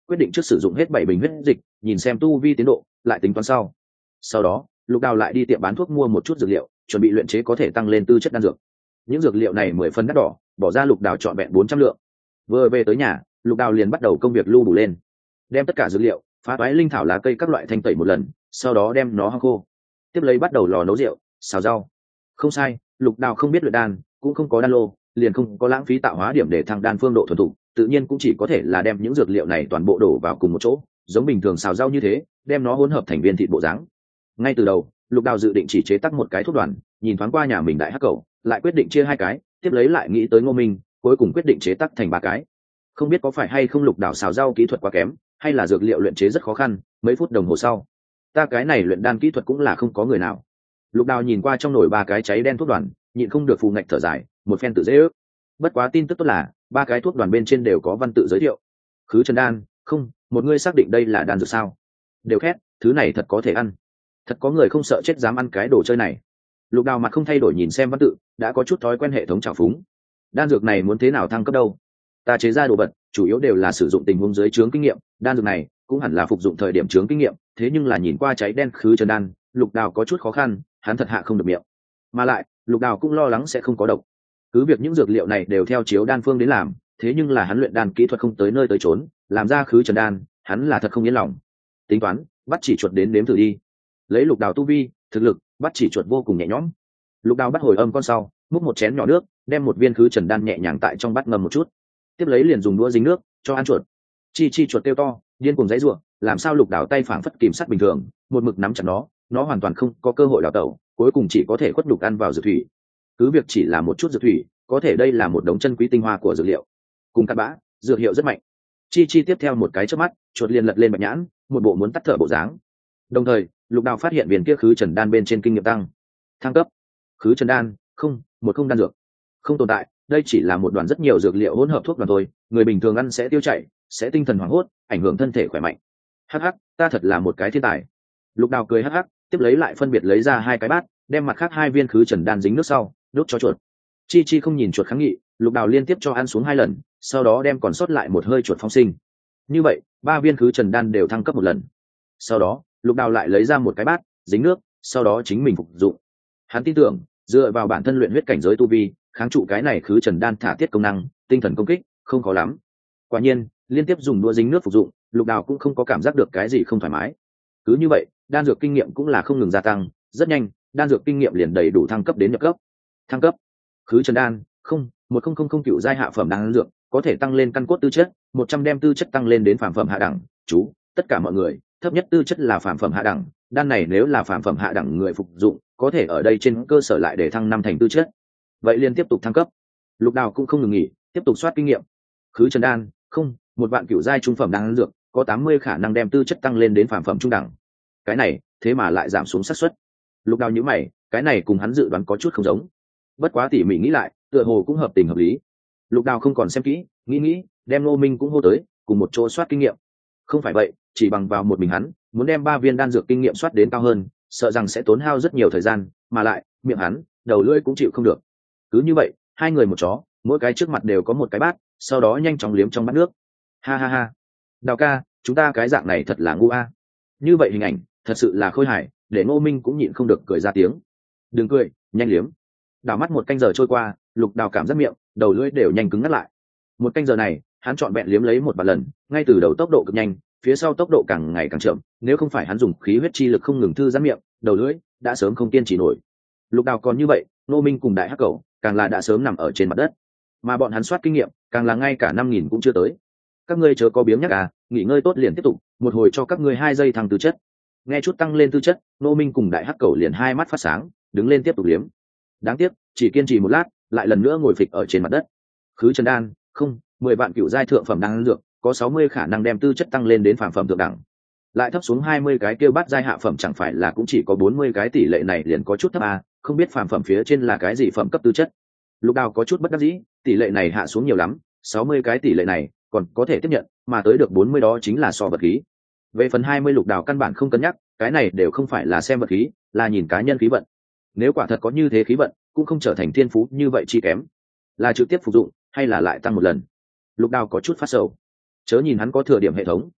[SPEAKER 1] quyết định trước sử dụng hết 7 bình huyết dịch, nhìn xem tu vi tiến độ, lại tính toán sau đó Lục Đào lại đi tiệm bán thuốc mua một chút dược liệu, chuẩn bị luyện chế có thể tăng lên tư chất đan dược. Những dược liệu này 10 phần đắt đỏ, bỏ ra Lục Đào trọn vẹn 400 lượng. Vừa về tới nhà, Lục Đào liền bắt đầu công việc lưu đủ lên, đem tất cả dược liệu, phá toái linh thảo lá cây các loại thanh tẩy một lần, sau đó đem nó hong khô. Tiếp lấy bắt đầu lò nấu rượu, xào rau. Không sai, Lục Đào không biết luyện đan, cũng không có đan lô, liền không có lãng phí tạo hóa điểm để thăng đan phương độ thuần thục, tự nhiên cũng chỉ có thể là đem những dược liệu này toàn bộ đổ vào cùng một chỗ, giống bình thường xào rau như thế, đem nó hỗn hợp thành viên thịt bộ dáng. Ngay từ đầu, Lục Đào dự định chỉ chế tác một cái thuốc đoàn, nhìn thoáng qua nhà mình đại hắc cầu, lại quyết định chia 2 cái, tiếp lấy lại nghĩ tới Ngô Minh, cuối cùng quyết định chế tác thành 3 cái. Không biết có phải hay không Lục Đào xào rau kỹ thuật quá kém, hay là dược liệu luyện chế rất khó khăn, mấy phút đồng hồ sau, ta cái này luyện đan kỹ thuật cũng là không có người nào. Lục Đào nhìn qua trong nồi 3 cái cháy đen thuốc đoàn, nhịn không được phù ngạch thở dài, một phen tự dễ ước. Bất quá tin tức tốt là 3 cái thuốc đoàn bên trên đều có văn tự giới thiệu. Khứ Trần đan, không, một người xác định đây là đan dược sao? Đều khét, thứ này thật có thể ăn. Thật có người không sợ chết dám ăn cái đồ chơi này. Lục Đào mặt không thay đổi nhìn xem văn tự, đã có chút thói quen hệ thống trào phúng. Đan dược này muốn thế nào thăng cấp đâu? Ta chế ra đồ vật, chủ yếu đều là sử dụng tình huống dưới trướng kinh nghiệm, đan dược này cũng hẳn là phục dụng thời điểm trướng kinh nghiệm, thế nhưng là nhìn qua cháy đen Khứ Trần đan, Lục Đào có chút khó khăn, hắn thật hạ không được miệng. Mà lại, Lục Đào cũng lo lắng sẽ không có độc. Cứ việc những dược liệu này đều theo chiếu đan phương đến làm, thế nhưng là hắn luyện đan kỹ thuật không tới nơi tới chốn, làm ra Khứ Trần đan, hắn là thật không yên lòng. Tính toán, bắt chỉ chuột đến nếm thử đi. Lấy Lục Đào tu vi, thực lực, bắt chỉ chuột vô cùng nhẹ nhõm. Lục Đào bắt hồi âm con sau, múc một chén nhỏ nước, đem một viên Khứ Trần đan nhẹ nhàng tại trong bát ngâm một chút, tiếp lấy liền dùng đũa dính nước cho ăn chuột. Chi chuột kêu to, điên cuồng giãy giụa, làm sao Lục Đào tay phảng phất kìm sắt bình thường, một mực nắm chặt nó hoàn toàn không có cơ hội đào tẩu, cuối cùng chỉ có thể khuất đục ăn vào dược thủy. Cứ việc chỉ là một chút dược thủy, có thể đây là một đống chân quý tinh hoa của dược liệu, cùng cặn bã, dược hiệu rất mạnh. Chi tiếp theo một cái chớp mắt, chuột liền lật lên bạch nhãn, một bộ muốn tắt thở bộ dáng. Đồng thời, Lục Đào phát hiện viên kia Khứ Trần đan bên trên kinh nghiệm thăng cấp. Khứ Trần đan, không đan dược, không tồn tại, đây chỉ là một đoàn rất nhiều dược liệu hỗn hợp thuốc đoàn thôi, người bình thường ăn sẽ tiêu chảy, sẽ tinh thần hoảng hốt, ảnh hưởng thân thể khỏe mạnh. Hắc hắc, ta thật là một cái thiên tài. Lục Đào cười hắc hắc, tiếp lấy lại phân biệt lấy ra 2 cái bát, đem mặt khác 2 viên Khứ Trần đan dính nước sau, đốt cho chuột. Chi không nhìn chuột kháng nghị, Lục Đào liên tiếp cho ăn xuống 2 lần, sau đó đem còn sót lại một hơi chuột phong sinh. Như vậy, 3 viên Khứ Trần đan đều thăng cấp một lần. Sau đó, Lục Đào lại lấy ra một cái bát, dính nước, sau đó chính mình phục dụng. Hắn tin tưởng, dựa vào bản thân luyện huyết cảnh giới tu vi, kháng trụ cái này Khứ Trần đan thả tiết công năng, tinh thần công kích, không khó lắm. Quả nhiên, liên tiếp dùng đũa dính nước phục dụng, Lục Đào cũng không có cảm giác được cái gì không thoải mái. Cứ như vậy, đan dược kinh nghiệm cũng là không ngừng gia tăng, rất nhanh, đan dược kinh nghiệm liền đầy đủ thăng cấp đến nhập cấp. Thăng cấp. Khứ Trần đan, một không cựu giai hạ phẩm đan dược, có thể tăng lên căn cốt tư chất, 100 đem tư chất tăng lên đến phàm phẩm hạ đẳng. Chú, tất cả mọi người, thấp nhất tư chất là phàm phẩm hạ đẳng, đan này nếu là phàm phẩm hạ đẳng người phục dụng, có thể ở đây trên cơ sở lại để thăng 5 thành tư chất. Vậy liền tiếp tục thăng cấp. Lục Đào cũng không ngừng nghỉ, tiếp tục soát kinh nghiệm. Khứ Trần đan, một vạn cựu giai trung phẩm đan dược, có 80 khả năng đem tư chất tăng lên đến phàm phẩm trung đẳng. Cái này, thế mà lại giảm xuống xác suất. Lục Đào nhíu mày, cái này cùng hắn dự đoán có chút không giống. Bất quá tỉ mỉ nghĩ lại, tựa hồ cũng hợp tình hợp lý. Lục Đào không còn xem kỹ, nghĩ, đem Ngô Minh cũng hô tới, cùng một chỗ soát kinh nghiệm. Không phải vậy, chỉ bằng vào một mình hắn, muốn đem 3 viên đan dược kinh nghiệm soát đến cao hơn, sợ rằng sẽ tốn hao rất nhiều thời gian, mà lại, miệng hắn, đầu lưỡi cũng chịu không được. Cứ như vậy, 2 người một chó, mỗi cái trước mặt đều có một cái bát, sau đó nhanh chóng liếm trong bát nước. Ha. Đào ca, chúng ta cái dạng này thật là ngu a. Như vậy hình ảnh, thật sự là khôi hài, để Ngô Minh cũng nhịn không được cười ra tiếng. Đừng cười, nhanh liếm. Đào mắt 1 canh giờ trôi qua, Lục Đào cảm giác miệng, đầu lưỡi đều nhanh cứng ngắt lại. 1 canh giờ này, hắn trọn vẹn liếm lấy 1 vài lần, ngay từ đầu tốc độ cực nhanh, phía sau tốc độ càng ngày càng chậm, nếu không phải hắn dùng khí huyết chi lực không ngừng thư giãn miệng, đầu lưỡi đã sớm không kiên trì nổi. Lục Đào còn như vậy, Ngô Minh cùng đại hắc cẩu càng là đã sớm nằm ở trên mặt đất, mà bọn hắn soát kinh nghiệm, càng là ngay cả 5.000 cũng chưa tới. Các ngươi chớ có biếng nhắc à, nghỉ ngơi tốt liền tiếp tục, một hồi cho các ngươi 2 giây thăng tư chất. Nghe chút tăng lên tư chất, Ngô Minh cùng đại hắc cẩu liền 2 mắt phát sáng, đứng lên tiếp tục liếm. Đáng tiếc, chỉ kiên trì 1 lát, lại lần nữa ngồi phịch ở trên mặt đất. Khứ Trần đan, 10 vạn cựu giai thượng phẩm đan dược, có 60 khả năng đem tư chất tăng lên đến phàm phẩm thượng đẳng. Lại thấp xuống 20 cái kêu bát giai hạ phẩm chẳng phải là cũng chỉ có 40 cái, tỷ lệ này liền có chút thấp à, không biết phàm phẩm phía trên là cái gì phẩm cấp tư chất. Lục Đào có chút bất đắc dĩ, tỷ lệ này hạ xuống nhiều lắm, 60 cái tỷ lệ này còn có thể tiếp nhận, mà tới được 40 đó chính là so vật khí. Về phần 20 Lục Đào căn bản không cân nhắc, cái này đều không phải là xem vật khí, là nhìn cá nhân khí vận. Nếu quả thật có như thế khí vận, cũng không trở thành thiên phú như vậy chi kém. Là trực tiếp phục dụng, hay là lại tăng một lần? Lục Đào có chút phát sầu. Chớ nhìn hắn có thừa điểm hệ thống,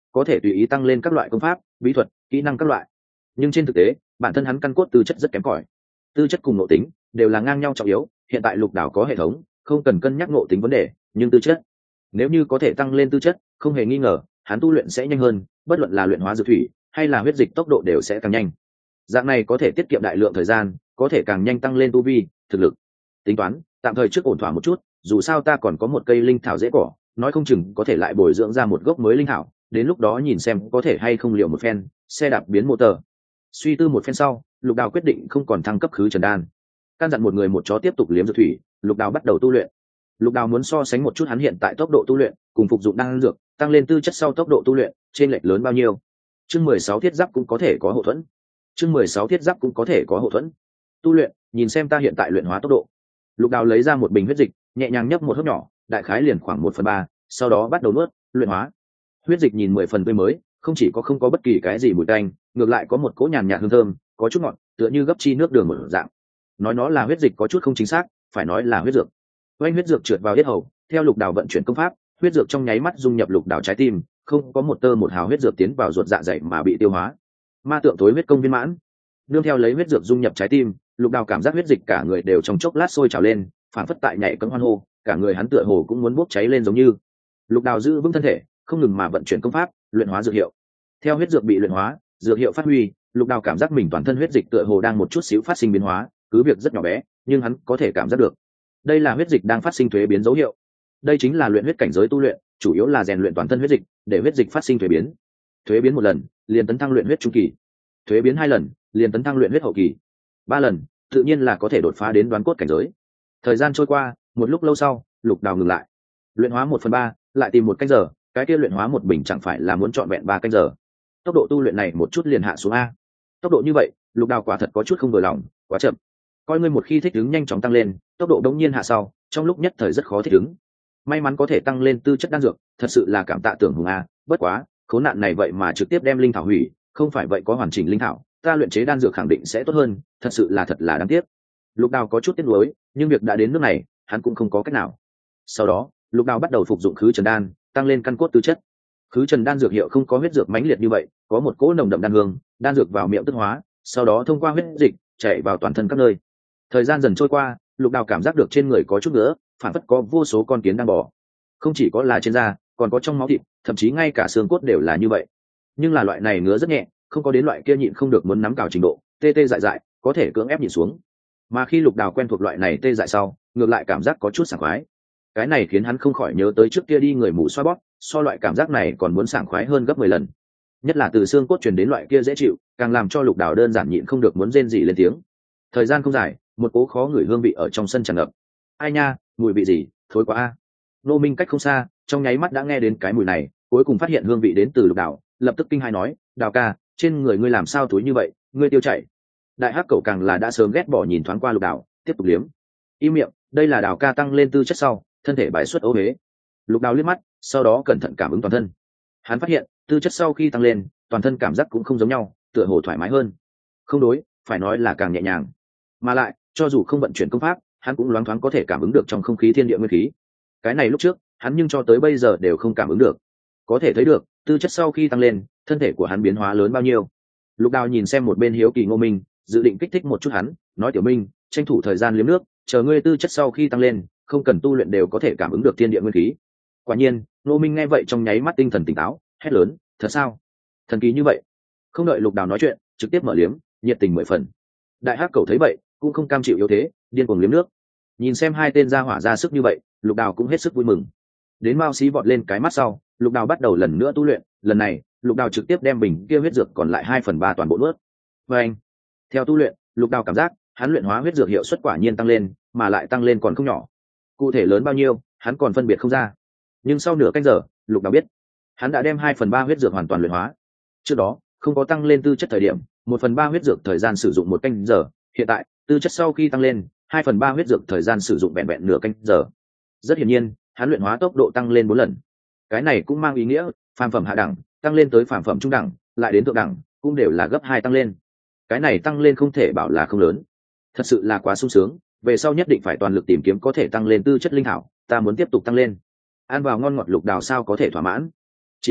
[SPEAKER 1] có thể tùy ý tăng lên các loại công pháp, bí thuật, kỹ năng các loại. Nhưng trên thực tế bản thân hắn căn cốt tư chất rất kém cỏi, tư chất cùng nội tính đều là ngang nhau trọng yếu. Hiện tại Lục Đào có hệ thống, không cần cân nhắc nội tính vấn đề, nhưng tư chất, nếu như có thể tăng lên tư chất, không hề nghi ngờ hắn tu luyện sẽ nhanh hơn, bất luận là luyện hóa dược thủy hay là huyết dịch tốc độ đều sẽ càng nhanh. Dạng này có thể tiết kiệm đại lượng thời gian, có thể càng nhanh tăng lên tu vi, thực lực. Tính toán tạm thời trước ổn thỏa một chút, dù sao ta còn có một cây linh thảo dễ cỏ, nói không chừng có thể lại bồi dưỡng ra một gốc mới linh thảo, đến lúc đó nhìn xem có thể hay không liệu một phen xe đạp biến motor. Suy tư một phen sau, Lục Đào quyết định không còn thăng cấp khứ trần đan, căn dặn một người một chó tiếp tục liếm dược thủy. Lục Đào bắt đầu tu luyện. Lục Đào muốn so sánh một chút hắn hiện tại tốc độ tu luyện cùng phục dụng đan dược tăng lên tư chất sau tốc độ tu luyện trên lệch lớn bao nhiêu. Chương 16 thiết giáp cũng có thể có hậu thuẫn. Chương 16 thiết giáp cũng có thể có hậu thuẫn. Tu luyện, nhìn xem ta hiện tại luyện hóa tốc độ. Lục Đào lấy ra một bình huyết dịch, nhẹ nhàng nhấp một hớp nhỏ, đại khái liền khoảng 1/3, sau đó bắt đầu nuốt, luyện hóa. Huyết dịch nhìn 10 phần tươi mới, không chỉ có không có bất kỳ cái gì mùi tanh, ngược lại có một cỗ nhàn nhạt hương thơm, có chút ngọt, tựa như gấp chi nước đường một dạng. Nói nó là huyết dịch có chút không chính xác, phải nói là huyết dược. Oanh huyết dược trượt vào yết hầu, theo Lục Đào vận chuyển công pháp, huyết dược trong nháy mắt dung nhập Lục Đào trái tim, không có một tơ một hào huyết dược tiến vào ruột dạ dày mà bị tiêu hóa. Ma tượng tối huyết công viên mãn. Nương theo lấy huyết dược dung nhập trái tim, Lục Đào cảm giác huyết dịch cả người đều trong chốc lát sôi trào lên, phản phất tại nhảy cẫng hoan hô, cả người hắn tựa hồ cũng muốn bốc cháy lên giống như. Lục Đào giữ vững thân thể, không ngừng mà vận chuyển công pháp, luyện hóa dược hiệu. Theo huyết dược bị luyện hóa, dược hiệu phát huy, Lục Đào cảm giác mình toàn thân huyết dịch tựa hồ đang một chút xíu phát sinh biến hóa, cứ việc rất nhỏ bé, nhưng hắn có thể cảm giác được. Đây là huyết dịch đang phát sinh thuế biến dấu hiệu. Đây chính là luyện huyết cảnh giới tu luyện, chủ yếu là rèn luyện toàn thân huyết dịch, để huyết dịch phát sinh thuế biến. Thuế biến một lần, liền tấn thăng luyện huyết trung kỳ. Thuế biến 2 lần, liền tấn thăng luyện huyết hậu kỳ. 3 lần, tự nhiên là có thể đột phá đến đoán cốt cảnh giới. Thời gian trôi qua, một lúc lâu sau, Lục Đào ngừng lại. Luyện hóa 1/3, lại tìm một canh giờ, cái kia luyện hóa một bình chẳng phải là muốn trọn vẹn 3 canh giờ. Tốc độ tu luyện này một chút liền hạ xuống a. Tốc độ như vậy, Lục Đào quả thật có chút không vừa lòng, quá chậm. Coi ngươi một khi thích ứng nhanh chóng tăng lên, tốc độ đống nhiên hạ sau, trong lúc nhất thời rất khó thích ứng. May mắn có thể tăng lên tư chất đan dược, thật sự là cảm tạ Tưởng Hùng a, bất quá, khốn nạn này vậy mà trực tiếp đem linh thảo hủy, không phải vậy có hoàn chỉnh linh thảo, ta luyện chế đan dược khẳng định sẽ tốt hơn, thật sự là thật là đáng tiếc. Lục Đào có chút tiếc nuối, nhưng việc đã đến nước này, hắn cũng không có cách nào. Sau đó, Lục Đào bắt đầu phục dụng khứ trần đan, tăng lên căn cốt tư chất. Khứ trần đan dược hiệu không có huyết dược mãnh liệt như vậy, có một cỗ nồng đậm đan hương, đan dược vào miệng tức hóa, sau đó thông qua huyết dịch chảy vào toàn thân các nơi. Thời gian dần trôi qua, Lục Đào cảm giác được trên người có chút nữa, phản phất có vô số con kiến đang bò. Không chỉ có là trên da, còn có trong máu thịt, thậm chí ngay cả xương cốt đều là như vậy. Nhưng là loại này ngứa rất nhẹ, không có đến loại kia nhịn không được muốn nắm cào trình độ, tê tê dại dại, có thể cưỡng ép nhịn xuống. Mà khi Lục Đào quen thuộc loại này tê dại sau, ngược lại cảm giác có chút sảng khoái. Cái này khiến hắn không khỏi nhớ tới trước kia đi người mù xoa bóp, so loại cảm giác này còn muốn sảng khoái hơn gấp 10 lần. Nhất là từ xương cốt truyền đến loại kia dễ chịu, càng làm cho Lục Đào đơn giản nhịn không được muốn rên rỉ lên tiếng. Thời gian không dài, một cố khó ngửi hương vị ở trong sân tràn ngập. Ai nha, mùi vị gì, thối quá a. Nô Minh cách không xa, trong nháy mắt đã nghe đến cái mùi này, cuối cùng phát hiện hương vị đến từ Lục Đào, lập tức kinh hãi nói, Đào ca, trên người ngươi làm sao túi như vậy, ngươi tiêu chảy. Đại hắc cẩu càng là đã sớm ghét bỏ nhìn thoáng qua Lục Đào, tiếp tục liếm. Im miệng, đây là Đào ca tăng lên tư chất sau, thân thể bài xuất ấu huế. Lục Đào liếc mắt, sau đó cẩn thận cảm ứng toàn thân. Hắn phát hiện, tư chất sau khi tăng lên, toàn thân cảm giác cũng không giống nhau, tựa hồ thoải mái hơn. Không đối, phải nói là càng nhẹ nhàng. Mà lại, cho dù không vận chuyển công pháp, hắn cũng loáng thoáng có thể cảm ứng được trong không khí thiên địa nguyên khí. Cái này lúc trước, hắn nhưng cho tới bây giờ đều không cảm ứng được. Có thể thấy được, tư chất sau khi tăng lên, thân thể của hắn biến hóa lớn bao nhiêu. Lục Đào nhìn xem một bên hiếu kỳ Ngô Minh, dự định kích thích một chút hắn, nói Tiểu Minh, tranh thủ thời gian liếm nước, chờ ngươi tư chất sau khi tăng lên, không cần tu luyện đều có thể cảm ứng được thiên địa nguyên khí. Quả nhiên, Ngô Minh nghe vậy trong nháy mắt tinh thần tỉnh táo, hét lớn, thật sao? Thần kỳ như vậy? Không đợi Lục Đào nói chuyện, trực tiếp mở liếm, nhiệt tình 10 phần. Đại hắc cẩu thấy vậy, cũng không cam chịu yếu thế, điên cuồng liếm nước. Nhìn xem hai tên gia hỏa ra sức như vậy, Lục Đào cũng hết sức vui mừng. Đến Mao Xí vọt lên cái mắt sau, Lục Đào bắt đầu lần nữa tu luyện, lần này, Lục Đào trực tiếp đem bình kia huyết dược còn lại 2/3 toàn bộ nuốt. Và anh, theo tu luyện, Lục Đào cảm giác, hắn luyện hóa huyết dược hiệu suất quả nhiên tăng lên, mà lại tăng lên còn không nhỏ. Cụ thể lớn bao nhiêu, hắn còn phân biệt không ra. Nhưng sau nửa canh giờ, Lục Đào biết, hắn đã đem 2/3 huyết dược hoàn toàn luyện hóa. Trước đó, không có tăng lên tư chất thời điểm, 1/3 huyết dược thời gian sử dụng 1 canh giờ, hiện tại, tư chất sau khi tăng lên, 2/3 huyết dược thời gian sử dụng vẹn vẹn nửa canh giờ. Rất hiển nhiên, hắn luyện hóa tốc độ tăng lên 4 lần. Cái này cũng mang ý nghĩa, phàm phẩm hạ đẳng, tăng lên tới phàm phẩm trung đẳng, lại đến thượng đẳng, cũng đều là gấp 2 tăng lên. Cái này tăng lên không thể bảo là không lớn. Thật sự là quá sung sướng, về sau nhất định phải toàn lực tìm kiếm có thể tăng lên tư chất linh thảo, ta muốn tiếp tục tăng lên. Ăn vào ngon ngọt Lục Đào sao có thể thỏa mãn. Chỉ là,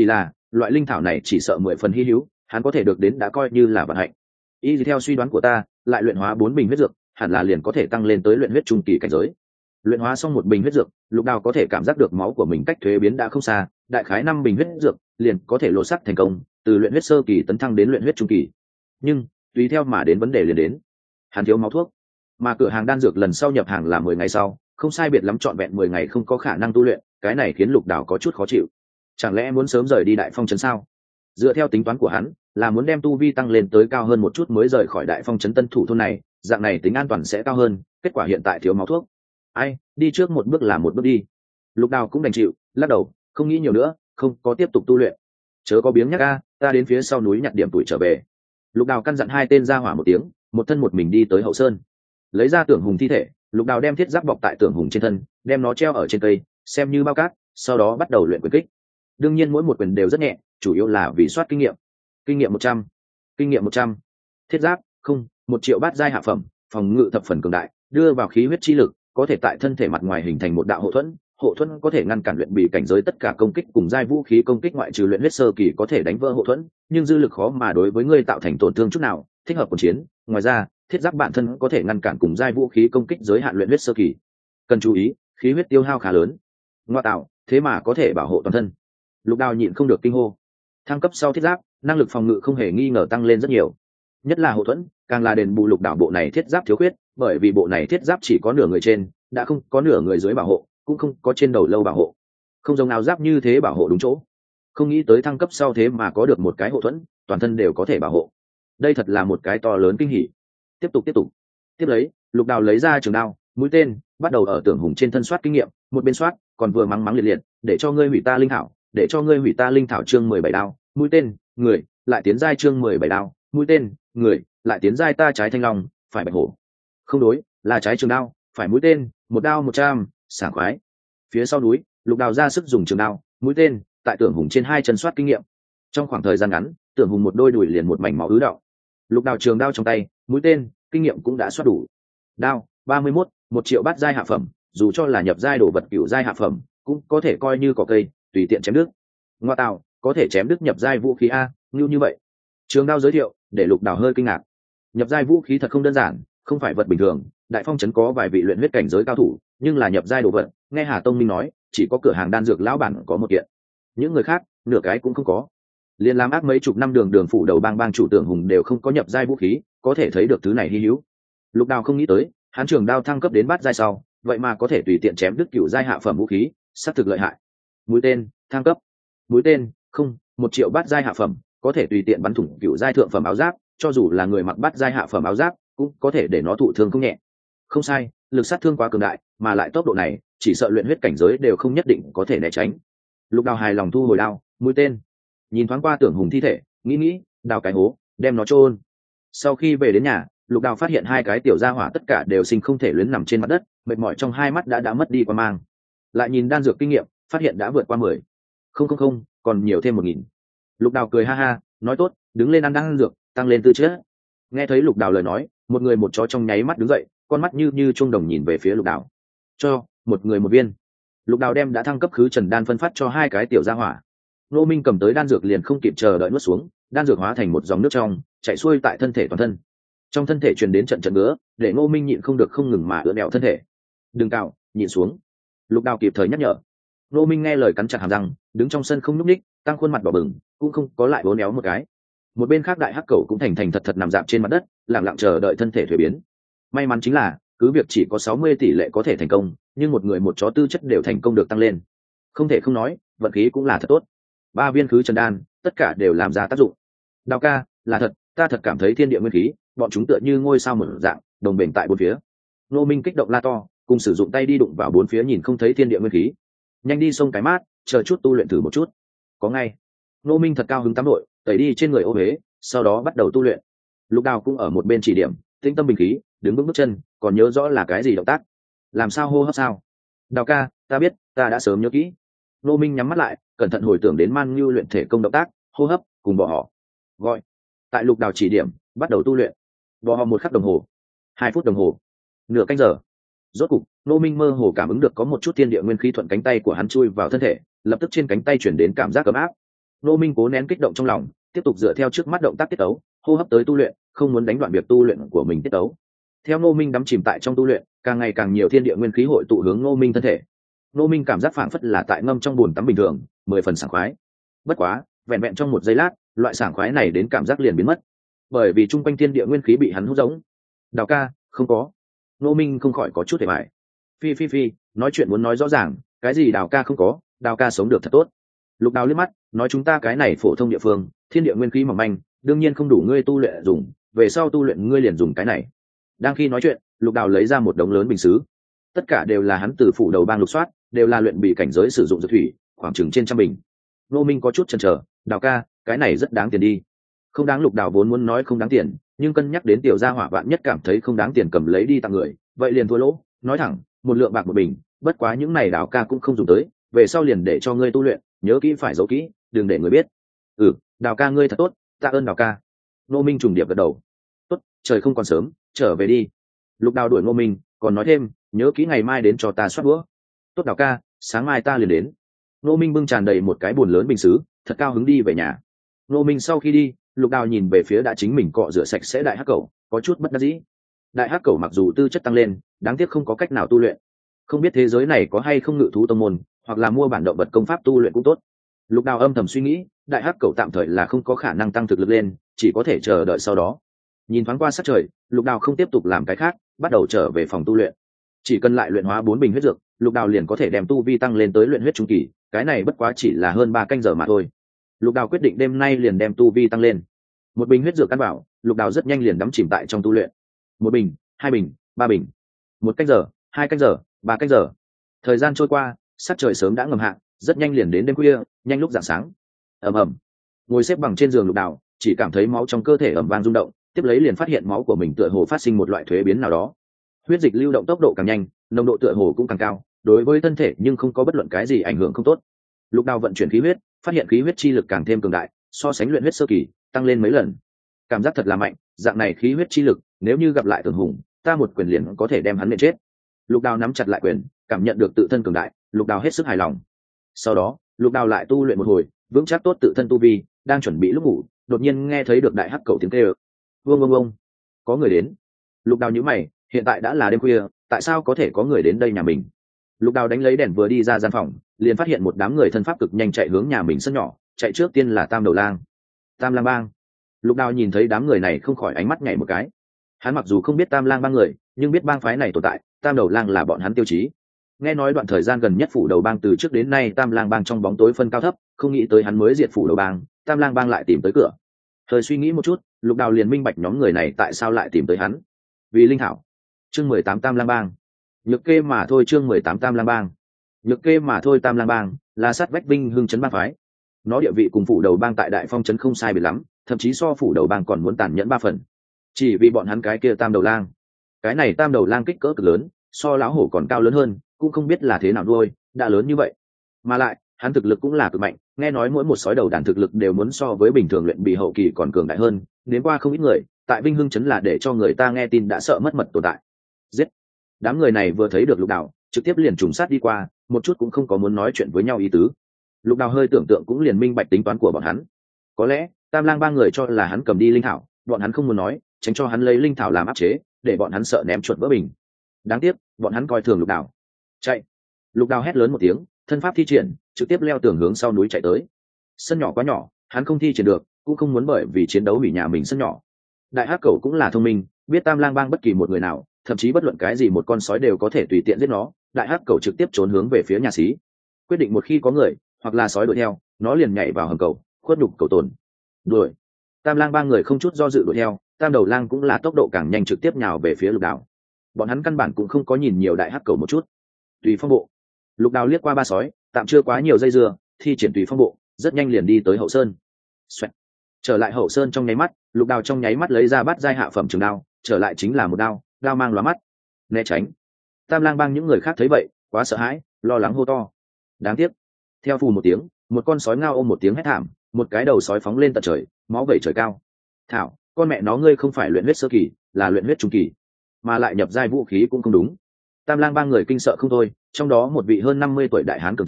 [SPEAKER 1] loại linh thảo này chỉ sợ 10 phần hy hữu, hắn có thể được đến đã coi như là vận hạnh. Y theo suy đoán của ta, lại luyện hóa 4 bình huyết dược, hẳn là liền có thể tăng lên tới luyện huyết trung kỳ cảnh giới. Luyện hóa xong 1 bình huyết dược, Lục Đào có thể cảm giác được máu của mình cách thuế biến đã không xa, đại khái 5 bình huyết dược liền có thể lột xác thành công, từ luyện huyết sơ kỳ tấn thăng đến luyện huyết trung kỳ. Nhưng tùy theo mà đến vấn đề liền đến, hắn thiếu máu thuốc, mà cửa hàng đan dược lần sau nhập hàng là 10 ngày sau, không sai biệt lắm trọn vẹn 10 ngày không có khả năng tu luyện, cái này khiến Lục Đào có chút khó chịu. Chẳng lẽ muốn sớm rời đi Đại Phong trấn sao? Dựa theo tính toán của hắn, là muốn đem tu vi tăng lên tới cao hơn một chút mới rời khỏi Đại Phong trấn Tân Thủ thôn này, dạng này tính an toàn sẽ cao hơn, kết quả hiện tại thiếu máu thuốc. Ai, đi trước một bước là một bước đi. Lục Đào cũng đành chịu, lắc đầu, không nghĩ nhiều nữa, không có tiếp tục tu luyện. Chớ có biếng nhắc a, ta đến phía sau núi nhặt điểm tuổi trở về. Lục Đào căn dặn hai tên ra hỏa một tiếng, một thân một mình đi tới hậu sơn, lấy ra Tưởng Hùng thi thể. Lục Đào đem thiết giáp bọc tại Tưởng Hùng trên thân, đem nó treo ở trên cây, xem như bao cát, sau đó bắt đầu luyện quyền kích. Đương nhiên mỗi một quyền đều rất nhẹ, chủ yếu là vì soát kinh nghiệm. Kinh nghiệm 100, kinh nghiệm 100. Thiết giáp, không, 1 triệu bát giai hạ phẩm, phòng ngự thập phần cường đại, đưa vào khí huyết chi lực, có thể tại thân thể mặt ngoài hình thành một đạo hộ thuẫn có thể ngăn cản luyện bị cảnh giới tất cả công kích cùng giai vũ khí công kích, ngoại trừ luyện huyết sơ kỳ có thể đánh vỡ hộ thuẫn, nhưng dư lực khó mà đối với ngươi tạo thành tổn thương chút nào, thích hợp cuộc chiến. Ngoài ra, thiết giáp bản thân có thể ngăn cản cùng giai vũ khí công kích giới hạn luyện huyết sơ kỳ. Cần chú ý, khí huyết tiêu hao khá lớn. Ngoa tạo, thế mà có thể bảo hộ toàn thân. Lục Đào nhịn không được kinh hô. Thăng cấp sau thiết giáp, năng lực phòng ngự không hề nghi ngờ tăng lên rất nhiều, nhất là hộ thuẫn càng là đền bù Lục Đào bộ này thiết giáp thiếu khuyết, bởi vì bộ này thiết giáp chỉ có nửa người trên, đã không có nửa người dưới bảo hộ, cũng không có trên đầu lâu bảo hộ, không giống áo giáp như thế bảo hộ đúng chỗ. Không nghĩ tới thăng cấp sau thế mà có được một cái hộ thuẫn, toàn thân đều có thể bảo hộ, đây thật là một cái to lớn kinh hỉ. Tiếp tục tiếp lấy, Lục Đào lấy ra trường đao, mũi tên, bắt đầu ở Tưởng Hùng trên thân soát kinh nghiệm, một bên soát còn vừa mắng liệt liệt, để cho ngươi hủy ta linh thảo, để cho ngươi hủy ta linh thảo. Chương 17 đao, mũi tên, người, lại tiến giai. Chương 17 đao, mũi tên, người, lại tiến giai. Ta trái thanh long, phải bạch hổ. Không đối, là trái trường đao, phải mũi tên, một đao 100, sảng khoái. Phía sau núi, Lục Đào ra sức dùng trường đao, mũi tên, tại Tưởng Hùng trên hai chân soát kinh nghiệm. Trong khoảng thời gian ngắn, Tưởng Hùng một đôi đùi liền một mảnh máu ứ đọng. Lục Đào trường đao trong tay, mũi tên, kinh nghiệm cũng đã soát đủ. Đao 31, 1 triệu bát giai hạ phẩm, dù cho là nhập giai đồ vật cửu giai hạ phẩm, cũng có thể coi như cỏ cây, tùy tiện chém đứt. Ngoa tạo, có thể chém đứt nhập giai vũ khí a, như vậy. Trường đao giới thiệu, để Lục Đào hơi kinh ngạc. Nhập giai vũ khí thật không đơn giản, không phải vật bình thường. Đại Phong trấn có vài vị luyện huyết cảnh giới cao thủ, nhưng là nhập giai đồ vật, nghe Hà Tông Minh nói, chỉ có cửa hàng đan dược lão bản có một kiện, những người khác nửa cái cũng không có. Liên làm ác mấy chục năm đường phủ đầu bang chủ Tưởng Hùng đều không có nhập giai vũ khí, có thể thấy được thứ này hy hữu. Lục Đào không nghĩ tới, hắn trường đao thăng cấp đến bát giai sau, vậy mà có thể tùy tiện chém đứt cửu giai hạ phẩm vũ khí, xác thực lợi hại. Mũi tên, thăng cấp. Mũi tên, không, 1 triệu bát giai hạ phẩm, có thể tùy tiện bắn thủng cửu giai thượng phẩm áo giáp, cho dù là người mặc bát giai hạ phẩm áo giáp, cũng có thể để nó thụ thương không nhẹ. Không sai, lực sát thương quá cường đại, mà lại tốc độ này, chỉ sợ luyện huyết cảnh giới đều không nhất định có thể né tránh. Lục Đào hài lòng thu hồi đao, mũi tên, nhìn thoáng qua Tưởng Hùng thi thể, nghĩ, đào cái hố, đem nó chôn. Sau khi về đến nhà, Lục Đào phát hiện hai cái tiểu gia hỏa tất cả đều sinh không thể luyến nằm trên mặt đất, mệt mỏi trong hai mắt đã mất đi qua mang. Lại nhìn đan dược kinh nghiệm, phát hiện đã vượt qua 10. Không, còn nhiều thêm 1000. Lục Đào cười ha ha, nói tốt, đứng lên ăn đan dược, tăng lên tư chất. Nghe thấy Lục Đào lời nói, một người một chó trong nháy mắt đứng dậy, con mắt như chuông đồng nhìn về phía Lục Đào. Cho một người một viên. Lục Đào đem đã thăng cấp khứ trần đan phân phát cho hai cái tiểu gia hỏa. Ngô Minh cầm tới đan dược liền không kịp chờ đợi nuốt xuống, đan dược hóa thành một dòng nước trong, chảy xuôi tại thân thể toàn thân. Trong thân thể truyền đến trận ngứa, để Ngô Minh nhịn không được không ngừng mà ưỡn ẹo thân thể. Đừng cào, nhịn xuống. Lục Đào kịp thời nhắc nhở. Ngô Minh nghe lời cắn chặt hàm răng, đứng trong sân không nhúc ních, tăng khuôn mặt đỏ bừng, cũng không có lại uốn éo một cái. Một bên khác đại hắc cẩu cũng thành thật nằm dạp trên mặt đất, lặng lặng chờ đợi thân thể thuế biến. May mắn chính là, cứ việc chỉ có 60 tỷ lệ có thể thành công, nhưng một người một chó tư chất đều thành công được tăng lên. Không thể không nói, vận khí cũng là thật tốt. 3 viên khứ trần đan, tất cả đều làm ra tác dụng. Đào ca, là thật, ta thật cảm thấy thiên địa nguyên khí, bọn chúng tựa như ngôi sao mở dạng, đồng bền tại bốn phía. Ngô Minh kích động la to, cùng sử dụng tay đi đụng vào bốn phía nhìn không thấy thiên địa nguyên khí. Nhanh đi xông cái mát, chờ chút tu luyện thử một chút. Có ngay. Ngô Minh thật cao hứng tắm đội, tẩy đi trên người ô huế, sau đó bắt đầu tu luyện. Lục Đào cũng ở một bên chỉ điểm, tĩnh tâm bình khí, đứng vững bước chân, còn nhớ rõ là cái gì động tác. Làm sao hô hấp sao? Đào ca, ta biết, ta đã sớm nhớ kỹ. Ngô Minh nhắm mắt lại, cẩn thận hồi tưởng đến Man Nhu luyện thể công động tác, hô hấp, cùng bỏ họ. Gọi. Tại Lục Đào chỉ điểm, bắt đầu tu luyện. Bỏ họ 1 khắc đồng hồ, 2 phút đồng hồ, nửa canh giờ. Rốt cục, Ngô Minh mơ hồ cảm ứng được có một chút thiên địa nguyên khí thuận cánh tay của hắn chui vào thân thể, lập tức trên cánh tay chuyển đến cảm giác ấm áp. Ngô Minh cố nén kích động trong lòng, tiếp tục dựa theo trước mắt động tác tiết tấu hô hấp tới tu luyện, không muốn đánh đoạn việc tu luyện của mình tiết tấu. Theo Ngô Minh đắm chìm tại trong tu luyện, càng ngày càng nhiều thiên địa nguyên khí hội tụ hướng Ngô Minh thân thể. Ngô Minh cảm giác phảng phất là tại ngâm trong bùn tắm bình thường, 10 phần sảng khoái. Bất quá, vẹn vẹn trong một giây lát, loại sảng khoái này đến cảm giác liền biến mất, bởi vì trung quanh thiên địa nguyên khí bị hắn hút giống. Đào ca, không có. Ngô Minh không khỏi có chút hề bại. Phi, nói chuyện muốn nói rõ ràng, cái gì Đào ca không có, Đào ca sống được thật tốt. Lục Đào liếc mắt, nói chúng ta cái này phổ thông địa phương, thiên địa nguyên khí mỏng manh, đương nhiên không đủ ngươi tu luyện dùng, về sau tu luyện ngươi liền dùng cái này. Đang khi nói chuyện, Lục Đào lấy ra một đống lớn bình sứ, tất cả đều là hắn từ phủ đầu bang lục soát, đều là luyện bị cảnh giới sử dụng dược thủy, khoảng chừng trên trăm bình. Ngô Minh có chút chần chờ, Đào ca, cái này rất đáng tiền đi. Không đáng. Lục Đào vốn muốn nói không đáng tiền, nhưng cân nhắc đến tiểu gia hỏa vạn nhất cảm thấy không đáng tiền cầm lấy đi tặng người, vậy liền thua lỗ, nói thẳng, 1 lượng bạc 1 bình, bất quá những này Đào ca cũng không dùng tới, về sau liền để cho ngươi tu luyện, nhớ kỹ phải giấu kỹ, đừng để người biết. Đào ca ngươi thật tốt, tạ ơn Đào ca. Ngô Minh trùng điệp gật đầu. Tốt, trời không còn sớm, trở về đi. Lục Đào đuổi Ngô Minh, còn nói thêm, nhớ kỹ ngày mai đến cho ta soát đũa. Tốt Đào ca, sáng mai ta liền đến. Ngô Minh bưng tràn đầy một cái bùn lớn bình sứ, thật cao hứng đi về nhà. Ngô Minh sau khi đi, Lục Đào nhìn về phía đã chính mình cọ rửa sạch sẽ đại hắc cẩu, có chút bất đắc dĩ. Đại hắc cẩu mặc dù tư chất tăng lên, đáng tiếc không có cách nào tu luyện. Không biết thế giới này có hay không ngự thú tông môn, hoặc là mua bản động vật công pháp tu luyện cũng tốt. Lục Đào âm thầm suy nghĩ, đại hắc cẩu tạm thời là không có khả năng tăng thực lực lên, chỉ có thể chờ đợi sau đó. Nhìn thoáng qua sát trời, Lục Đào không tiếp tục làm cái khác, bắt đầu trở về phòng tu luyện. Chỉ cần lại luyện hóa 4 bình huyết dược, Lục Đào liền có thể đem tu vi tăng lên tới luyện huyết trung kỳ, cái này bất quá chỉ là hơn 3 canh giờ mà thôi. Lục Đào quyết định đêm nay liền đem tu vi tăng lên. 1 bình huyết dược căn bảo, Lục Đào rất nhanh liền đắm chìm tại trong tu luyện. 1 bình, 2 bình, 3 bình. 1 canh giờ, 2 canh giờ, 3 canh giờ. Thời gian trôi qua, sắc trời sớm đã ngầm hạ, rất nhanh liền đến đêm khuya, nhanh lúc rạng sáng. Ầm. Ngồi xếp bằng trên giường Lục Đào, chỉ cảm thấy máu trong cơ thể ầm vang rung động, tiếp lấy liền phát hiện máu của mình tựa hồ phát sinh một loại thuế biến nào đó. Huyết dịch lưu động tốc độ càng nhanh, nồng độ tựa hồ cũng càng cao, đối với thân thể nhưng không có bất luận cái gì ảnh hưởng không tốt. Lục Đào vận chuyển khí huyết, phát hiện khí huyết chi lực càng thêm cường đại, so sánh luyện huyết sơ kỳ, tăng lên mấy lần. Cảm giác thật là mạnh, dạng này khí huyết chi lực, nếu như gặp lại Tưởng Hùng, ta một quyền liền có thể đem hắn nện chết. Lục Đào nắm chặt lại quyền, cảm nhận được tự thân cường đại, Lục Đào hết sức hài lòng. Sau đó, Lục Đào lại tu luyện một hồi, vững chắc tốt tự thân tu vi, đang chuẩn bị lúc ngủ, đột nhiên nghe thấy được đại hắc cẩu tiếng kêu. Vương, có người đến. Lục Đào nhíu mày, hiện tại đã là đêm khuya, tại sao có thể có người đến đây nhà mình? Lục Đào đánh lấy đèn vừa đi ra gian phòng, liền phát hiện một đám người thân pháp cực nhanh chạy hướng nhà mình sân nhỏ, chạy trước tiên là Tam Đầu Lang. Tam Lang Bang. Lục Đào nhìn thấy đám người này không khỏi ánh mắt nhảy một cái. Hắn mặc dù không biết Tam Lang Bang người, nhưng biết bang phái này tồn tại, Tam Đầu Lang là bọn hắn tiêu chí. Nghe nói đoạn thời gian gần nhất phủ đầu bang từ trước đến nay Tam Lang Bang trong bóng tối phân cao thấp, không nghĩ tới hắn mới diệt phủ đầu bang, Tam Lang Bang lại tìm tới cửa. Thời suy nghĩ một chút, Lục Đào liền minh bạch nhóm người này tại sao lại tìm tới hắn. Vì linh thảo. Chương 18 Tam Lang Bang. Nhược kê mà thôi. Chương 18 Tam Lang Bang. Nhược kê mà thôi. Tam Lang Bang là sát vách Vinh Hưng trấn bang phái. Nó địa vị cùng phủ đầu bang tại Đại Phong trấn không sai biệt lắm, thậm chí so phủ đầu bang còn muốn tàn nhẫn 3 phần. Chỉ vì bọn hắn cái kia Tam Đầu Lang. Cái này Tam Đầu Lang kích cỡ cực lớn, so lão hổ còn cao lớn hơn, cũng không biết là thế nào nuôi, đã lớn như vậy. Mà lại, hắn thực lực cũng là cực mạnh, nghe nói mỗi một sói đầu đàn thực lực đều muốn so với bình thường luyện bị hậu kỳ còn cường đại hơn, đến qua không ít người, tại Vinh Hưng trấn là để cho người ta nghe tin đã sợ mất mật tồn tại. Giết. Đám người này vừa thấy được Lục Đào, trực tiếp liền trùng sát đi qua, một chút cũng không có muốn nói chuyện với nhau ý tứ. Lục Đào hơi tưởng tượng cũng liền minh bạch tính toán của bọn hắn. Có lẽ Tam Lang ba người cho là hắn cầm đi linh thảo, bọn hắn không muốn nói, tránh cho hắn lấy linh thảo làm áp chế, để bọn hắn sợ ném chuột vỡ bình. Đáng tiếc, bọn hắn coi thường Lục Đào. Chạy. Lục Đào hét lớn một tiếng, thân pháp thi triển, trực tiếp leo tường hướng sau núi chạy tới. Sân nhỏ quá nhỏ, hắn không thi triển được, cũng không muốn bởi vì chiến đấu hủy nhà mình sân nhỏ. Đại hắc cẩu cũng là thông minh, biết Tam Lang bang bất kỳ một người nào, thậm chí bất luận cái gì một con sói đều có thể tùy tiện giết nó. Đại hắc cẩu trực tiếp trốn hướng về phía nhà xí, quyết định một khi có người hoặc là sói đuổi theo, nó liền nhảy vào hầm cầu, khuất nhục cầu tồn. Đuổi. Tam Lang ba người không chút do dự đuổi theo, Tam Đầu Lang cũng là tốc độ càng nhanh trực tiếp nhào về phía Lục Đào. Bọn hắn căn bản cũng không có nhìn nhiều đại hắc cẩu một chút. Tùy phong bộ. Lục Đào liếc qua ba sói, tạm chưa quá nhiều dây dưa, thi triển tùy phong bộ, rất nhanh liền đi tới hậu sơn. Xoẹt. Trở lại hậu sơn trong nháy mắt, Lục Đào trong nháy mắt lấy ra bát giai hạ phẩm trường đao, trở lại chính là một đao, đao mang lóa mắt. Né tránh. Tam Lang bang những người khác thấy vậy, quá sợ hãi, lo lắng hô to. Đáng tiếc. Theo phù một tiếng, một con sói ngao ôm một tiếng hét thảm, một cái đầu sói phóng lên tận trời, máu vẩy trời cao. Thảo, con mẹ nó ngươi không phải luyện huyết sơ kỳ, là luyện huyết trung kỳ, mà lại nhập giai vũ khí cũng không đúng. Tam Lang ba người kinh sợ không thôi, trong đó một vị hơn 50 tuổi đại hán cường tráng,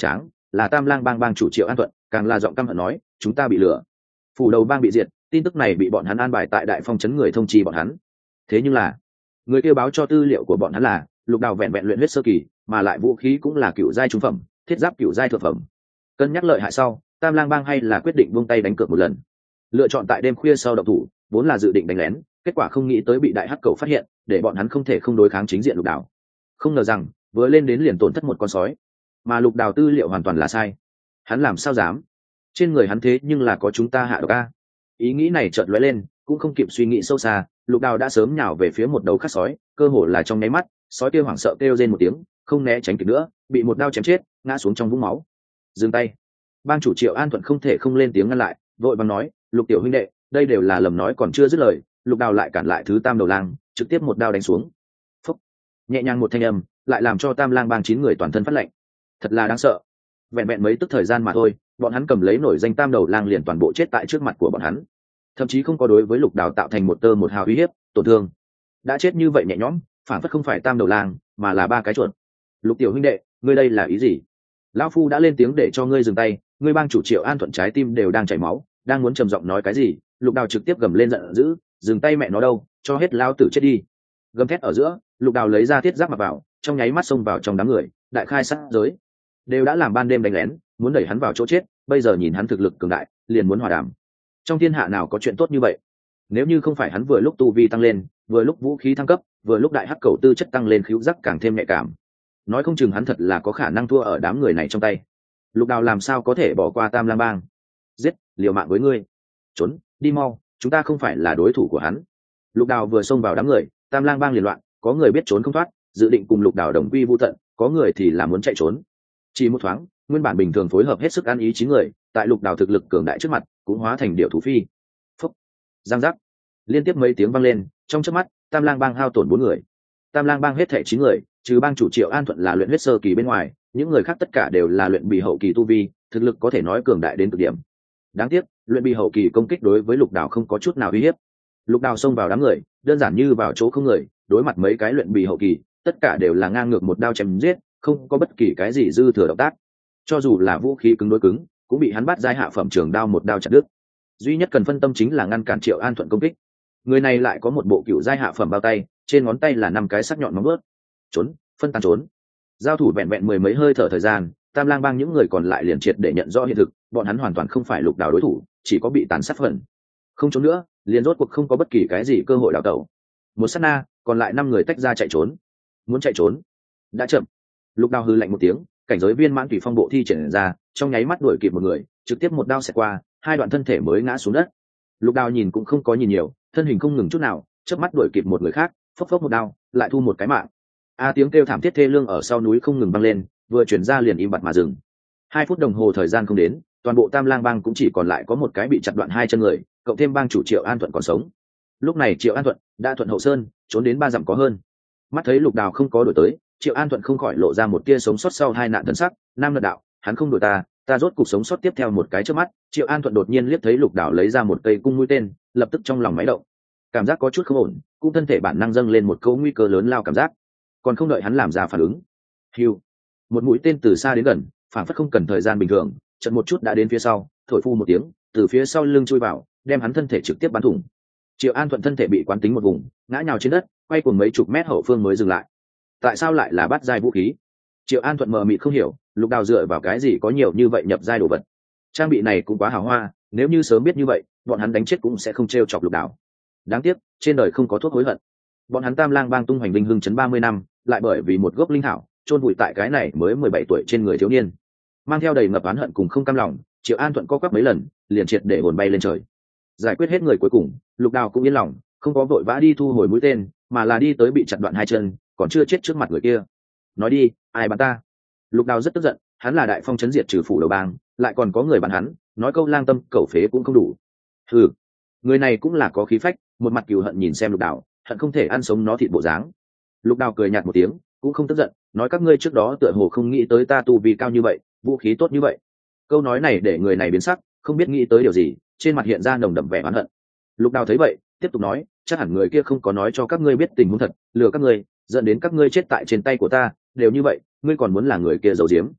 [SPEAKER 1] là Tam Lang bang bang chủ Triệu An Thuận, càng là giọng căm hận nói chúng ta bị lừa, phủ đầu bang bị diệt, tin tức này bị bọn hắn an bài tại Đại Phong trấn người thông chi bọn hắn. Thế nhưng là người kêu báo cho tư liệu của bọn hắn là Lục Đào vẹn vẹn luyện huyết sơ kỳ, mà lại vũ khí cũng là cựu giai trung phẩm, thiết giáp cựu giai thượng phẩm. Cân nhắc lợi hại sau, Tam Lang bang hay là quyết định buông tay đánh cược một lần, lựa chọn tại đêm khuya sau động thủ, vốn là dự định đánh lén, kết quả không nghĩ tới bị đại hắc cầu phát hiện, để bọn hắn không thể không đối kháng chính diện Lục Đào. Không ngờ rằng vừa lên đến liền tổn thất một con sói, mà Lục Đào tư liệu hoàn toàn là sai. Hắn làm sao dám? Trên người hắn thế nhưng là có chúng ta hạ độc a. Ý nghĩ này chợt lóe lên, cũng không kịp suy nghĩ sâu xa, Lục Đào đã sớm nhào về phía một đầu khát sói, cơ hồ là trong nháy mắt, sói kia hoảng sợ kêu rên một tiếng, không né tránh kịp nữa, bị một đao chém chết, ngã xuống trong vũng máu. Dừng tay. Bang chủ Triệu An Thuận không thể không lên tiếng ngăn lại, vội vàng nói, Lục tiểu huynh đệ, đây đều là lầm nói còn chưa dứt lời, Lục Đào lại cản lại thứ Tam đầu lang, trực tiếp một đao đánh xuống. Phốc. Nhẹ nhàng một thanh âm, lại làm cho Tam Lang bang 9 người toàn thân phát lạnh. Thật là đáng sợ. Vẹn vẹn mấy tức thời gian mà thôi, bọn hắn cầm lấy nổi danh Tam đầu lang liền toàn bộ chết tại trước mặt của bọn hắn, thậm chí không có đối với Lục Đào tạo thành một tơ một hào uy hiếp, tổn thương. Đã chết như vậy nhẹ nhõm, phản phất không phải Tam đầu lang, mà là 3 cái chuột. Lục tiểu huynh đệ, ngươi đây là ý gì? Lão phu đã lên tiếng để cho ngươi dừng tay, ngươi bang chủ Triệu An Thuận trái tim đều đang chảy máu, đang muốn trầm giọng nói cái gì, Lục Đào trực tiếp gầm lên giận dữ, dừng tay mẹ nó đâu, cho hết lao tử chết đi. Gầm thét ở giữa, Lục Đào lấy ra thiết giáp mặc vào, trong nháy mắt xông vào trong đám người, đại khai sát giới. Đều đã làm ban đêm đánh lén, muốn đẩy hắn vào chỗ chết, bây giờ nhìn hắn thực lực cường đại, liền muốn hòa đàm. Trong thiên hạ nào có chuyện tốt như vậy? Nếu như không phải hắn vừa lúc tu vi tăng lên, vừa lúc vũ khí thăng cấp, vừa lúc đại hắc cầu tư chất tăng lên khứu giác càng thêm nhạy cảm, nói không chừng hắn thật là có khả năng thua ở đám người này trong tay. Lục Đào làm sao có thể bỏ qua Tam Lang bang? Giết, liều mạng với ngươi. Trốn, đi mau, chúng ta không phải là đối thủ của hắn. Lục Đào vừa xông vào đám người, Tam Lang bang liền loạn, có người biết trốn không thoát, dự định cùng Lục Đào đồng quy vu tận, có người thì là muốn chạy trốn. Chỉ một thoáng, nguyên bản bình thường phối hợp hết sức ăn ý 9 người, tại Lục Đào thực lực cường đại trước mặt, cũng hóa thành điệu thú phi. Phúc, giang giác, liên tiếp mấy tiếng vang lên, trong chớp mắt, Tam Lang bang hao tổn 4 người. Tam Lang bang hết thảy 9 người, trừ bang chủ Triệu An Thuận là luyện huyết sơ kỳ bên ngoài, những người khác tất cả đều là luyện bì hậu kỳ tu vi, thực lực có thể nói cường đại đến cực điểm. Đáng tiếc, luyện bì hậu kỳ công kích đối với Lục Đào không có chút nào uy hiếp. Lục Đào xông vào đám người, đơn giản như vào chỗ không người, đối mặt mấy cái luyện bì hậu kỳ, tất cả đều là ngang ngược một đao chém giết, không có bất kỳ cái gì dư thừa động tác. Cho dù là vũ khí cứng đối cứng, cũng bị hắn bắt giai hạ phẩm trường đao một đao chặt đứt. Duy nhất cần phân tâm chính là ngăn cản Triệu An Thuận công kích. Người này lại có một bộ cựu giai hạ phẩm bao tay, trên ngón tay là 5 cái sắc nhọn móng vuốt. Trốn, phân tán trốn. Giao thủ vẹn vẹn 10 mấy hơi thở thời gian, Tam Lang bang những người còn lại liền triệt để nhận rõ hiện thực, bọn hắn hoàn toàn không phải Lục Đào đối thủ, chỉ có bị tàn sát phần. Không trốn nữa, liền rốt cuộc không có bất kỳ cái gì cơ hội đào tẩu. Một sát na, còn lại 5 người tách ra chạy trốn. Muốn chạy trốn, đã chậm. Lục Đào hừ lạnh một tiếng, cảnh giới viên mãn tùy phong bộ thi triển ra, trong nháy mắt đuổi kịp một người, trực tiếp một đao xẹt qua, 2 đoạn thân thể mới ngã xuống đất. Lục Đào nhìn cũng không có nhìn nhiều, thân hình không ngừng chút nào, chớp mắt đuổi kịp một người khác, phốc phốc một đao, lại thu một cái mạng. Tiếng kêu thảm thiết thê lương ở sau núi không ngừng vang lên, vừa chuyển ra liền im bặt mà dừng. 2 phút đồng hồ thời gian không đến, toàn bộ Tam Lang bang cũng chỉ còn lại có một cái bị chặt đoạn 2 chân người, cộng thêm bang chủ Triệu An Thuận còn sống. Lúc này Triệu An Thuận đã thuận hậu sơn, trốn đến 3 dặm có hơn. Mắt thấy Lục Đào không có đuổi tới, Triệu An Thuận không khỏi lộ ra một tia sống sót sau 2 nạn thần sắc. Nam Luật đạo, hắn không đuổi ta rốt cuộc sống sót tiếp theo một cái trước mắt. Triệu An Thuận đột nhiên liếc thấy Lục Đào lấy ra một cây cung mũi tên, lập tức trong lòng máy động, cảm giác có chút không ổn, cũng thân thể bản năng dâng lên một câu nguy cơ lớn lao cảm giác. Còn không đợi hắn làm ra phản ứng, hiu, một mũi tên từ xa đến gần, phản phất không cần thời gian bình thường, chợt một chút đã đến phía sau, thổi phu một tiếng, từ phía sau lưng chui vào, đem hắn thân thể trực tiếp bắn thủng. Triệu An Thuận thân thể bị quán tính một vùng, ngã nhào trên đất, quay cuồng mấy chục mét hậu phương mới dừng lại. Tại sao lại là bát giai vũ khí? Triệu An Thuận mờ mịt không hiểu, Lục Đào dựa vào cái gì có nhiều như vậy nhập giai đồ vật? Trang bị này cũng quá hào hoa, nếu như sớm biết như vậy, bọn hắn đánh chết cũng sẽ không trêu chọc Lục Đào. Đáng tiếc, trên đời không có thuốc hối hận. Bọn hắn Tam Lang bang tung hoành linh hưng chấn 30 năm, lại bởi vì một gốc linh thảo, chôn vùi tại cái này mới 17 tuổi trên người thiếu niên. Mang theo đầy ngập oán hận cùng không cam lòng, Triệu An Thuận co quắp mấy lần, liền triệt để hồn bay lên trời. Giải quyết hết người cuối cùng, Lục Đào cũng yên lòng, không có vội vã đi thu hồi mũi tên, mà là đi tới bị chặt đoạn 2 chân, còn chưa chết trước mặt người kia. Nói đi, ai bắn ta? Lục Đào rất tức giận, hắn là Đại Phong trấn diệt trừ phủ đầu bang, lại còn có người bắn hắn, nói câu lang tâm cẩu phế cũng không đủ. Hừ, người này cũng là có khí phách, một mặt cừu hận nhìn xem Lục Đào, hận không thể ăn sống nó thịt bộ dáng. Lục Đào cười nhạt một tiếng, cũng không tức giận, nói các ngươi trước đó tựa hồ không nghĩ tới ta tu vi cao như vậy, vũ khí tốt như vậy. Câu nói này để người này biến sắc, không biết nghĩ tới điều gì, trên mặt hiện ra nồng đậm vẻ oán hận. Lục Đào thấy vậy, tiếp tục nói, chắc hẳn người kia không có nói cho các ngươi biết tình huống thật, lừa các ngươi, dẫn đến các ngươi chết tại trên tay của ta, đều như vậy, ngươi còn muốn là người kia giấu giếm.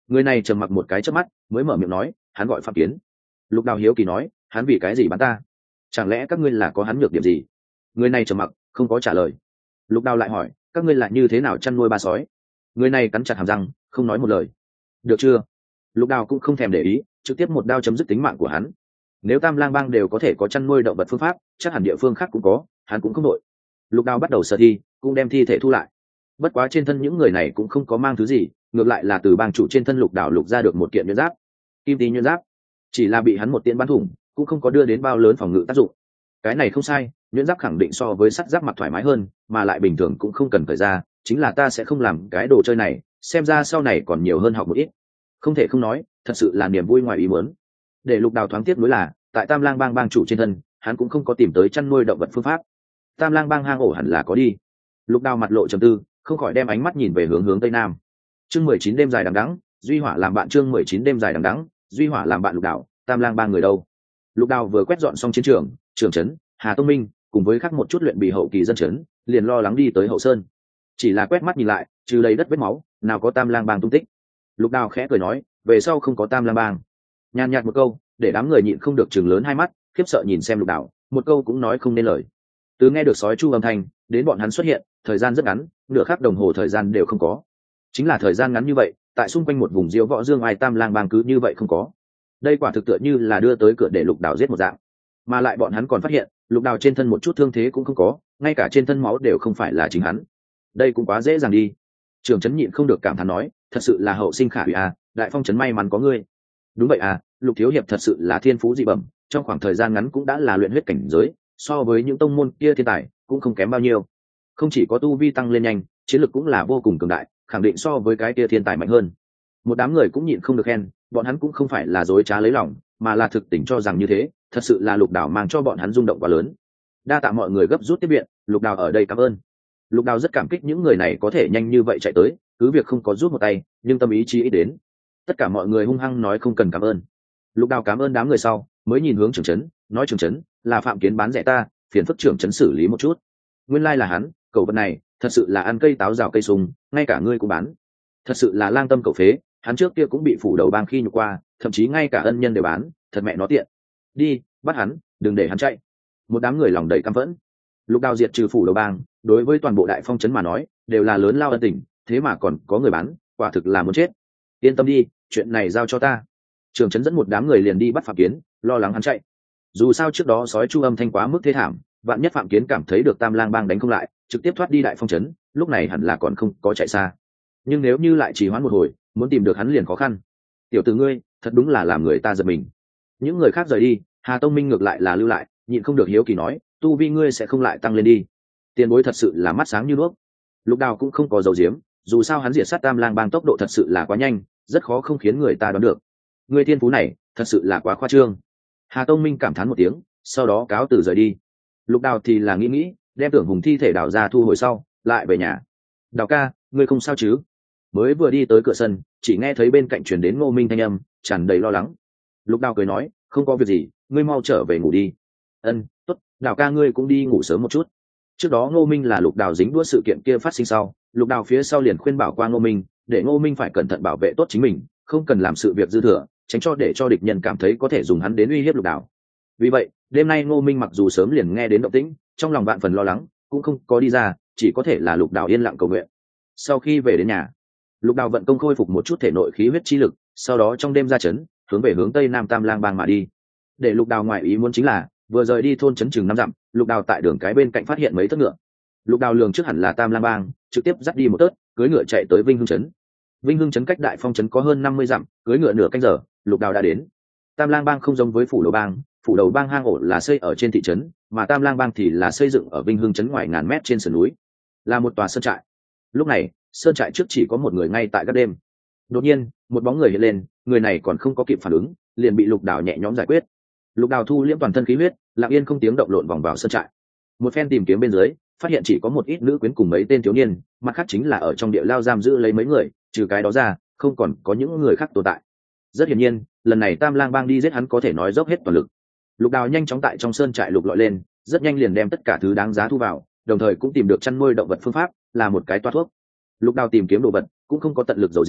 [SPEAKER 1] Người này trầm mặc một cái chớp mắt mới mở miệng nói, hắn gọi Phạm Kiến. Lục Đào hiếu kỳ nói, hắn vì cái gì bắn ta? Chẳng lẽ các ngươi là có hắn nhược điểm gì? Người này trầm mặc không có trả lời. Lục Đào lại hỏi, các ngươi là như thế nào chăn nuôi ba sói? Người này cắn chặt hàm răng không nói một lời. Được chưa? Lục Đào cũng không thèm để ý, trực tiếp một đao chấm dứt tính mạng của hắn. Nếu Tam Lang Bang đều có thể có chăn nuôi động vật phương pháp, chắc hẳn địa phương khác cũng có, hắn cũng không đội. Lục Đào bắt đầu sơ thi, cũng đem thi thể thu lại. Bất quá trên thân những người này cũng không có mang thứ gì, ngược lại là từ bang chủ trên thân Lục Đào lục ra được một kiện nhuyễn giáp, kim tý nhuyễn giáp, chỉ là bị hắn một tiễn bắn thủng, cũng không có đưa đến bao lớn phòng ngự tác dụng. Cái này không sai, nhuyễn giáp khẳng định so với sắt giáp mặc thoải mái hơn, mà lại bình thường cũng không cần thời ra, chính là ta sẽ không làm cái đồ chơi này, xem ra sau này còn nhiều hơn học một ít. Không thể không nói, thật sự là niềm vui ngoài ý muốn. Để Lục Đào thoáng tiếp nối là, tại Tam Lang Bang bang chủ trên thân, hắn cũng không có tìm tới chăn nuôi động vật phương pháp. Tam Lang Bang hang ổ hẳn là có đi. Lục Đào mặt lộ trầm tư, không khỏi đem ánh mắt nhìn về hướng tây nam. Chương 19 đêm dài đằng đẵng, Duy Hỏa làm bạn. Chương 19 đêm dài đằng đẵng, Duy Hỏa làm bạn. Lục Đào, Tam Lang Bang người đâu? Lục Đào vừa quét dọn xong chiến trường, trưởng trấn Hà Tông Minh cùng với khác một chút luyện bị hậu kỳ dân trấn, liền lo lắng đi tới hậu sơn. Chỉ là quét mắt nhìn lại, trừ đầy đất vết máu, nào có Tam Lang Bang tung tích. Lục Đào khẽ cười nói, về sau không có Tam Lang Bang. Nhàn nhạt một câu, để đám người nhịn không được chừng lớn hai mắt, khiếp sợ nhìn xem Lục Đào, một câu cũng nói không nên lời. Từ nghe được sói chu âm thanh đến bọn hắn xuất hiện, thời gian rất ngắn, nửa khắc đồng hồ thời gian đều không có. Chính là thời gian ngắn như vậy, tại xung quanh một vùng diêu võ dương ai Tam Lang Bang cứ như vậy không có. Đây quả thực tựa như là đưa tới cửa để Lục Đào giết một dạng. Mà lại bọn hắn còn phát hiện, Lục Đào trên thân một chút thương thế cũng không có, ngay cả trên thân máu đều không phải là chính hắn. Đây cũng quá dễ dàng đi. Trưởng trấn nhịn không được cảm thán nói, thật sự là hậu sinh khả hủy à, đại phong trấn may mắn có ngươi. Đúng vậy à, Lục thiếu hiệp thật sự là thiên phú dị bẩm, trong khoảng thời gian ngắn cũng đã là luyện huyết cảnh giới, so với những tông môn kia thiên tài cũng không kém bao nhiêu. Không chỉ có tu vi tăng lên nhanh, chiến lực cũng là vô cùng cường đại, khẳng định so với cái kia thiên tài mạnh hơn. Một đám người cũng nhịn không được khen, bọn hắn cũng không phải là dối trá lấy lòng, mà là thực tình cho rằng như thế, thật sự là Lục Đào mang cho bọn hắn rung động quá lớn. Đa tạ mọi người gấp rút tiếp viện, Lục Đào ở đây cảm ơn. Lục Đào rất cảm kích những người này có thể nhanh như vậy chạy tới, cứ việc không có rút một tay, nhưng tâm ý chí ít đến. Tất cả mọi người hung hăng nói không cần cảm ơn. Lục Đào cảm ơn đám người sau, mới nhìn hướng trưởng trấn, nói trưởng trấn, là Phạm Kiến bán rẻ ta, phiền phức trưởng trấn xử lý một chút. Nguyên lai là hắn, cậu vật này, thật sự là ăn cây táo rào cây sung, ngay cả ngươi cũng bán. Thật sự là lang tâm cậu phế, hắn trước kia cũng bị phủ đầu bang khi nhục qua, thậm chí ngay cả ân nhân đều bán, thật mẹ nó tiện. Đi, bắt hắn, đừng để hắn chạy. Một đám người lòng đầy căm phẫn. Lục Đào diệt trừ phủ đầu bang, đối với toàn bộ đại phong trấn mà nói, đều là lớn lao ân tình, thế mà còn có người bán, quả thực là muốn chết. Yên tâm đi, chuyện này giao cho ta. Trưởng trấn dẫn một đám người liền đi bắt Phạm Kiến, lo lắng hắn chạy. Dù sao trước đó sói chu âm thanh quá mức thế thảm, vạn nhất Phạm Kiến cảm thấy được Tam Lang Bang đánh không lại, trực tiếp thoát đi đại phong trấn, lúc này hẳn là còn không có chạy xa. Nhưng nếu như lại trì hoãn một hồi, muốn tìm được hắn liền khó khăn. Tiểu tử ngươi, thật đúng là làm người ta giật mình. Những người khác rời đi, Hà Tông Minh ngược lại là lưu lại, nhịn không được hiếu kỳ nói, tu vi ngươi sẽ không lại tăng lên đi. Tiền bối thật sự là mắt sáng như đuốc. Lục Đào cũng không có dầu diếm, dù sao hắn diệt sát Tam Lang Bang tốc độ thật sự là quá nhanh, rất khó không khiến người ta đoán được. Người thiên phú này thật sự là quá khoa trương. Hà Tông Minh cảm thán một tiếng, sau đó cáo từ rời đi. Lục Đào thì là nghĩ, đem Tưởng Hùng thi thể đào ra thu hồi sau, lại về nhà. Đào ca, ngươi không sao chứ? Mới vừa đi tới cửa sân, chỉ nghe thấy bên cạnh truyền đến Ngô Minh thanh âm, tràn đầy lo lắng. Lục Đào cười nói, không có việc gì, ngươi mau trở về ngủ đi. Ân, tốt, Đào ca ngươi cũng đi ngủ sớm một chút. Trước đó Ngô Minh là Lục Đào dính đũa sự kiện kia phát sinh sau, Lục Đào phía sau liền khuyên bảo qua Ngô Minh, để Ngô Minh phải cẩn thận bảo vệ tốt chính mình, không cần làm sự việc dư thừa, tránh cho để cho địch nhân cảm thấy có thể dùng hắn đến uy hiếp Lục Đào. Vì vậy, đêm nay Ngô Minh mặc dù sớm liền nghe đến động tĩnh, trong lòng vạn phần lo lắng, cũng không có đi ra, chỉ có thể là Lục Đào yên lặng cầu nguyện. Sau khi về đến nhà, Lục Đào vận công khôi phục một chút thể nội khí huyết chi lực, sau đó trong đêm ra trấn, hướng về hướng tây nam Tam Lang Bang mà đi. Để Lục Đào ngoại ý muốn chính là, vừa rời đi thôn trấn chừng 5 dặm, Lục Đào tại đường cái bên cạnh phát hiện mấy thất ngựa. Lục Đào lường trước hẳn là Tam Lang Bang, trực tiếp dắt đi một tớt, cưỡi ngựa chạy tới Vinh Hưng trấn. Vinh Hưng trấn cách Đại Phong trấn có hơn 50 dặm, cưỡi ngựa nửa canh giờ, Lục Đào đã đến. Tam Lang Bang không giống với phủ đầu bang hang ổ là xây ở trên thị trấn, mà Tam Lang Bang thì là xây dựng ở Vinh Hưng trấn ngoài ngàn mét trên sườn núi, là một tòa sơn trại. Lúc này, sơn trại trước chỉ có một người ngay tại gác đêm. Đột nhiên, một bóng người hiện lên, người này còn không có kịp phản ứng, liền bị Lục Đào nhẹ nhõm giải quyết. Lục Đào thu liễm toàn thân khí huyết, lặng yên không tiếng động lộn vòng vào sơn trại. Một phen tìm kiếm bên dưới, phát hiện chỉ có một ít nữ quyến cùng mấy tên thiếu niên, mặt khác chính là ở trong địa lao giam giữ lấy mấy người, trừ cái đó ra, không còn có những người khác tồn tại. Rất hiển nhiên, lần này Tam Lang Bang đi giết hắn có thể nói dốc hết toàn lực. Lục Đào nhanh chóng tại trong sơn trại lục lọi lên, rất nhanh liền đem tất cả thứ đáng giá thu vào, đồng thời cũng tìm được chăn nuôi động vật phương pháp, là một cái toa thuốc. Lục Đào tìm kiếm đồ vật, cũng không có tận lực giấu giếm,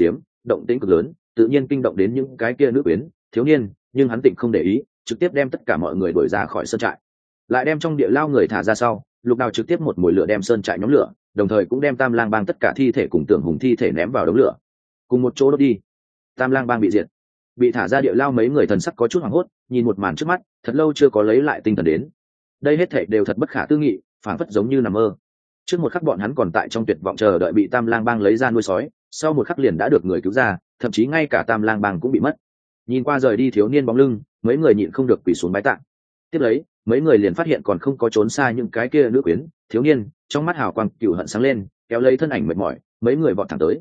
[SPEAKER 1] động tĩnh cực lớn, tự nhiên kinh động đến những cái kia nữ quyến thiếu niên, nhưng hắn tịnh không để ý, trực tiếp đem tất cả mọi người đuổi ra khỏi sơn trại, lại đem trong địa lao người thả ra sau. Lục Đào trực tiếp một mồi lửa đem sơn trại nhóm lửa, đồng thời cũng đem Tam Lang Bang tất cả thi thể cùng Tưởng Hùng thi thể ném vào đống lửa, cùng một chỗ đốt đi. Tam Lang Bang bị diệt. Bị thả ra địa lao mấy người thần sắc có chút hoảng hốt, nhìn một màn trước mắt, thật lâu chưa có lấy lại tinh thần đến. Đây hết thảy đều thật bất khả tư nghị, phảng phất giống như nằm mơ. Trước một khắc bọn hắn còn tại trong tuyệt vọng chờ đợi bị Tam Lang Bang lấy ra nuôi sói, sau một khắc liền đã được người cứu ra, thậm chí ngay cả Tam Lang Bang cũng bị mất. Nhìn qua rời đi thiếu niên bóng lưng, mấy người nhịn không được quỳ xuống bái tạ. Tiếp lấy, mấy người liền phát hiện còn không có trốn xa những cái kia nữ quyến thiếu niên, trong mắt hào quang cựu hận sáng lên, kéo lấy thân ảnh mệt mỏi, mấy người vọt thẳng tới.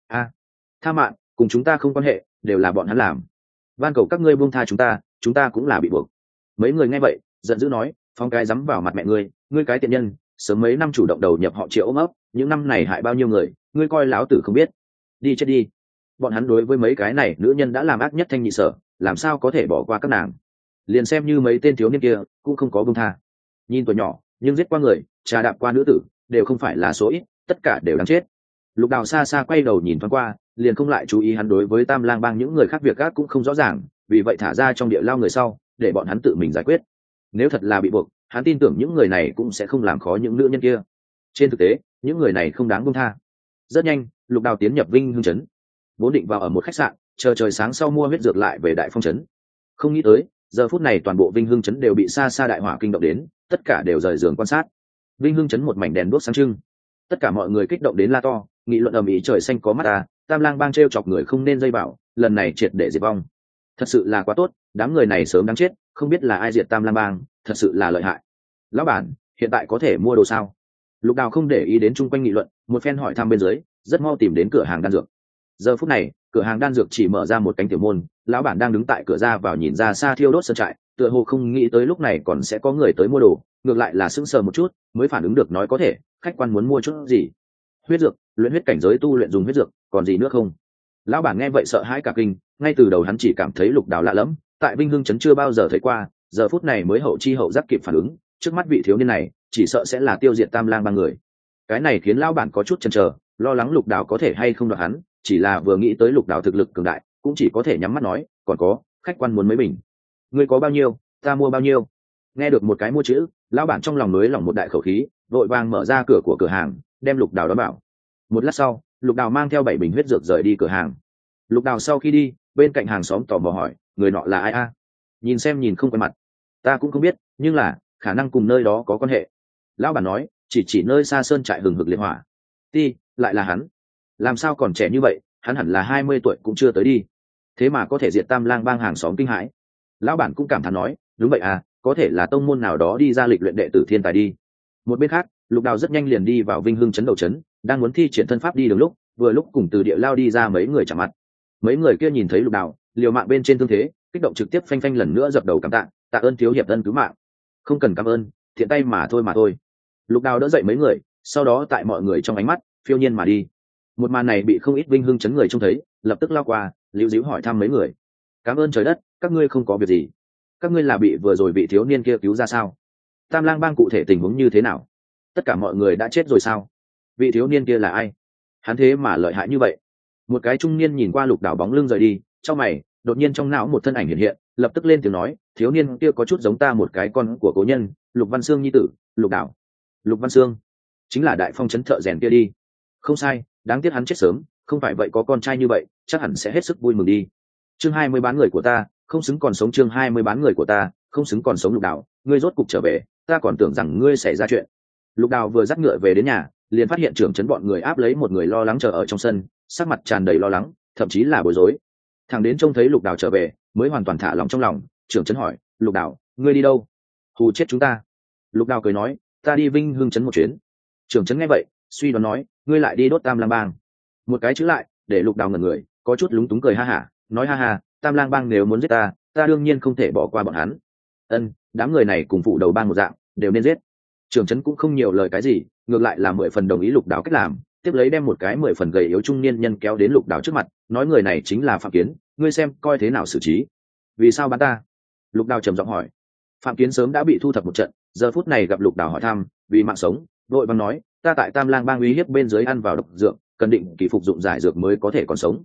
[SPEAKER 1] Tha mạng, cùng chúng ta không quan hệ, đều là bọn hắn làm. Van cầu các ngươi buông tha chúng ta cũng là bị buộc. Mấy người nghe vậy giận dữ nói, phong cái dám vào mặt mẹ ngươi, ngươi cái tiện nhân, sớm mấy năm chủ động đầu nhập họ Triệu ôm ấp, những năm này hại bao nhiêu người, ngươi coi láo tử không biết. Đi chết đi. Bọn hắn đối với mấy cái này nữ nhân đã làm ác nhất thanh nhị sở, làm sao có thể bỏ qua các nàng. Liền xem như mấy tên thiếu niên kia cũng không có buông tha. Nhìn tuổi nhỏ nhưng giết qua người, trà đạp qua nữ tử, đều không phải là số ít, tất cả đều đáng chết. Lục Đào xa xa quay đầu nhìn thoáng qua, liền không lại chú ý hắn đối với Tam Lang Bang những người khác việc gác cũng không rõ ràng, vì vậy thả ra trong địa lao người sau, để bọn hắn tự mình giải quyết. Nếu thật là bị buộc, hắn tin tưởng những người này cũng sẽ không làm khó những nữ nhân kia. Trên thực tế, những người này không đáng buông tha. Rất nhanh, Lục Đào tiến nhập Vinh Hưng trấn, vốn định vào ở một khách sạn, chờ trời sáng sau mua huyết dược lại về Đại Phong trấn. Không nghĩ tới, giờ phút này toàn bộ Vinh Hưng trấn đều bị xa xa đại hỏa kinh động đến, tất cả đều rời giường quan sát. Vinh Hưng trấn một mảnh đèn đuốc sáng trưng, tất cả mọi người kích động đến la to, nghị luận ầm ĩ trời xanh có mắt ta, Tam Lang Bang trêu chọc người không nên dây bảo, lần này triệt để diệt vong. Thật sự là quá tốt, đám người này sớm đáng chết, không biết là ai diệt Tam Lang Bang, thật sự là lợi hại. Lão bản, hiện tại có thể mua đồ sao? Lục Đào không để ý đến chung quanh nghị luận, một phen hỏi thăm bên dưới, rất mau tìm đến cửa hàng đan dược. Giờ phút này, cửa hàng đan dược chỉ mở ra một cánh tiểu môn, lão bản đang đứng tại cửa ra vào nhìn ra xa thiêu đốt sơn trại, tựa hồ không nghĩ tới lúc này còn sẽ có người tới mua đồ, ngược lại là sững sờ một chút, mới phản ứng được nói có thể, khách quan muốn mua chút gì? Huyết dược, luyện huyết cảnh giới tu luyện dùng huyết dược, còn gì nữa không? Lão bản nghe vậy sợ hãi cả kinh, ngay từ đầu hắn chỉ cảm thấy Lục Đào lạ lẫm, tại Vinh Hưng trấn chưa bao giờ thấy qua, giờ phút này mới hậu chi hậu giác kịp phản ứng, trước mắt vị thiếu niên này, chỉ sợ sẽ là tiêu diệt Tam Lang Bang người. Cái này khiến lão bản có chút chần chờ, lo lắng Lục Đào có thể hay không đoạt hắn, chỉ là vừa nghĩ tới Lục Đào thực lực cường đại, cũng chỉ có thể nhắm mắt nói, còn có, khách quan muốn mấy bình. Ngươi có bao nhiêu, ta mua bao nhiêu. Nghe được một cái mua chữ, lão bản trong lòng nới lỏng một đại khẩu khí, vội vàng mở ra cửa của cửa hàng, đem Lục Đào đón bảo. Một lát sau, Lục Đào mang theo 7 bình huyết dược rời đi cửa hàng. Lục Đào sau khi đi, bên cạnh hàng xóm tò mò hỏi, người nọ là ai a? Nhìn xem nhìn không quen mặt. Ta cũng không biết, nhưng là khả năng cùng nơi đó có quan hệ. Lão bản nói, chỉ nơi xa sơn trại hừng hực liệt hỏa. Ti, lại là hắn. Làm sao còn trẻ như vậy, hắn hẳn là 20 tuổi cũng chưa tới đi. Thế mà có thể diệt Tam Lang Bang hàng xóm kinh hãi. Lão bản cũng cảm thán nói, đúng vậy à, có thể là tông môn nào đó đi ra lịch luyện đệ tử thiên tài đi. Một bên khác, Lục Đào rất nhanh liền đi vào Vinh Hưng trấn đầu trấn, đang muốn thi triển thân pháp đi đường lúc, vừa lúc cùng từ địa lao đi ra mấy người chạm mặt. Mấy người kia nhìn thấy Lục Đào, liều mạng bên trên thương thế, kích động trực tiếp phanh phanh lần nữa dập đầu cảm tạ, tạ ơn thiếu hiệp ân cứu mạng. Không cần cảm ơn, thiện tay mà thôi. Lục Đào đỡ dậy mấy người, sau đó tại mọi người trong ánh mắt phiêu nhiên mà đi. Một màn này bị không ít Vinh Hưng trấn người trông thấy, lập tức lao qua, líu díu hỏi thăm mấy người. Cảm ơn trời đất, các ngươi không có việc gì. Các ngươi là bị vừa rồi vị thiếu niên kia cứu ra sao? Tam Lang Bang cụ thể tình huống như thế nào? Tất cả mọi người đã chết rồi sao? Vị thiếu niên kia là ai? Hắn thế mà lợi hại như vậy? Một cái trung niên nhìn qua Lục Đào bóng lưng rời đi, trong mày đột nhiên trong não một thân ảnh hiện hiện, lập tức lên tiếng nói, thiếu niên kia có chút giống ta một cái con của cố nhân, Lục Văn Xương nhi tử. Lục Đào. Lục Văn Xương chính là Đại Phong trấn thợ rèn kia đi. Không sai, đáng tiếc hắn chết sớm, không phải vậy có con trai như vậy, chắc hẳn sẽ hết sức vui mừng đi. Chương 20 bán người của ta, không xứng còn sống. Chương 20 bán người của ta, không xứng còn sống. Lục Đào, ngươi rốt cục trở về, ta còn tưởng rằng ngươi xảy ra chuyện. Lục Đào vừa dắt ngựa về đến nhà, liền phát hiện trưởng trấn bọn người áp lấy một người lo lắng chờ ở trong sân, sắc mặt tràn đầy lo lắng, thậm chí là bối rối. Thằng đến trông thấy Lục Đào trở về, mới hoàn toàn thả lòng trong lòng. Trưởng trấn hỏi, Lục Đào, ngươi đi đâu? Hù chết chúng ta. Lục Đào cười nói, ta đi Vinh Hưng trấn một chuyến. Trưởng trấn nghe vậy, suy đoán nói, ngươi lại đi đốt Tam Lang Bang. Một cái chữ lại, để Lục Đào ngẩn người, có chút lúng túng cười ha hả, nói ha ha, Tam Lang Bang nếu muốn giết ta, ta đương nhiên không thể bỏ qua bọn hắn. Đám người này cùng phụ đầu bang một dạng, đều nên giết. Trưởng trấn cũng không nhiều lời cái gì, ngược lại là 10 phần đồng ý Lục Đào cách làm, tiếp lấy đem một cái 10 phần gầy yếu trung niên nhân kéo đến Lục Đào trước mặt, nói người này chính là Phạm Kiến, ngươi xem coi thế nào xử trí. Vì sao bán ta? Lục Đào trầm giọng hỏi. Phạm Kiến sớm đã bị thu thập một trận, giờ phút này gặp Lục Đào hỏi thăm, vì mạng sống, vội vàng nói, ta tại Tam Lang Bang uy hiếp bên dưới ăn vào độc dược, cần định kỳ phục dụng giải dược mới có thể còn sống.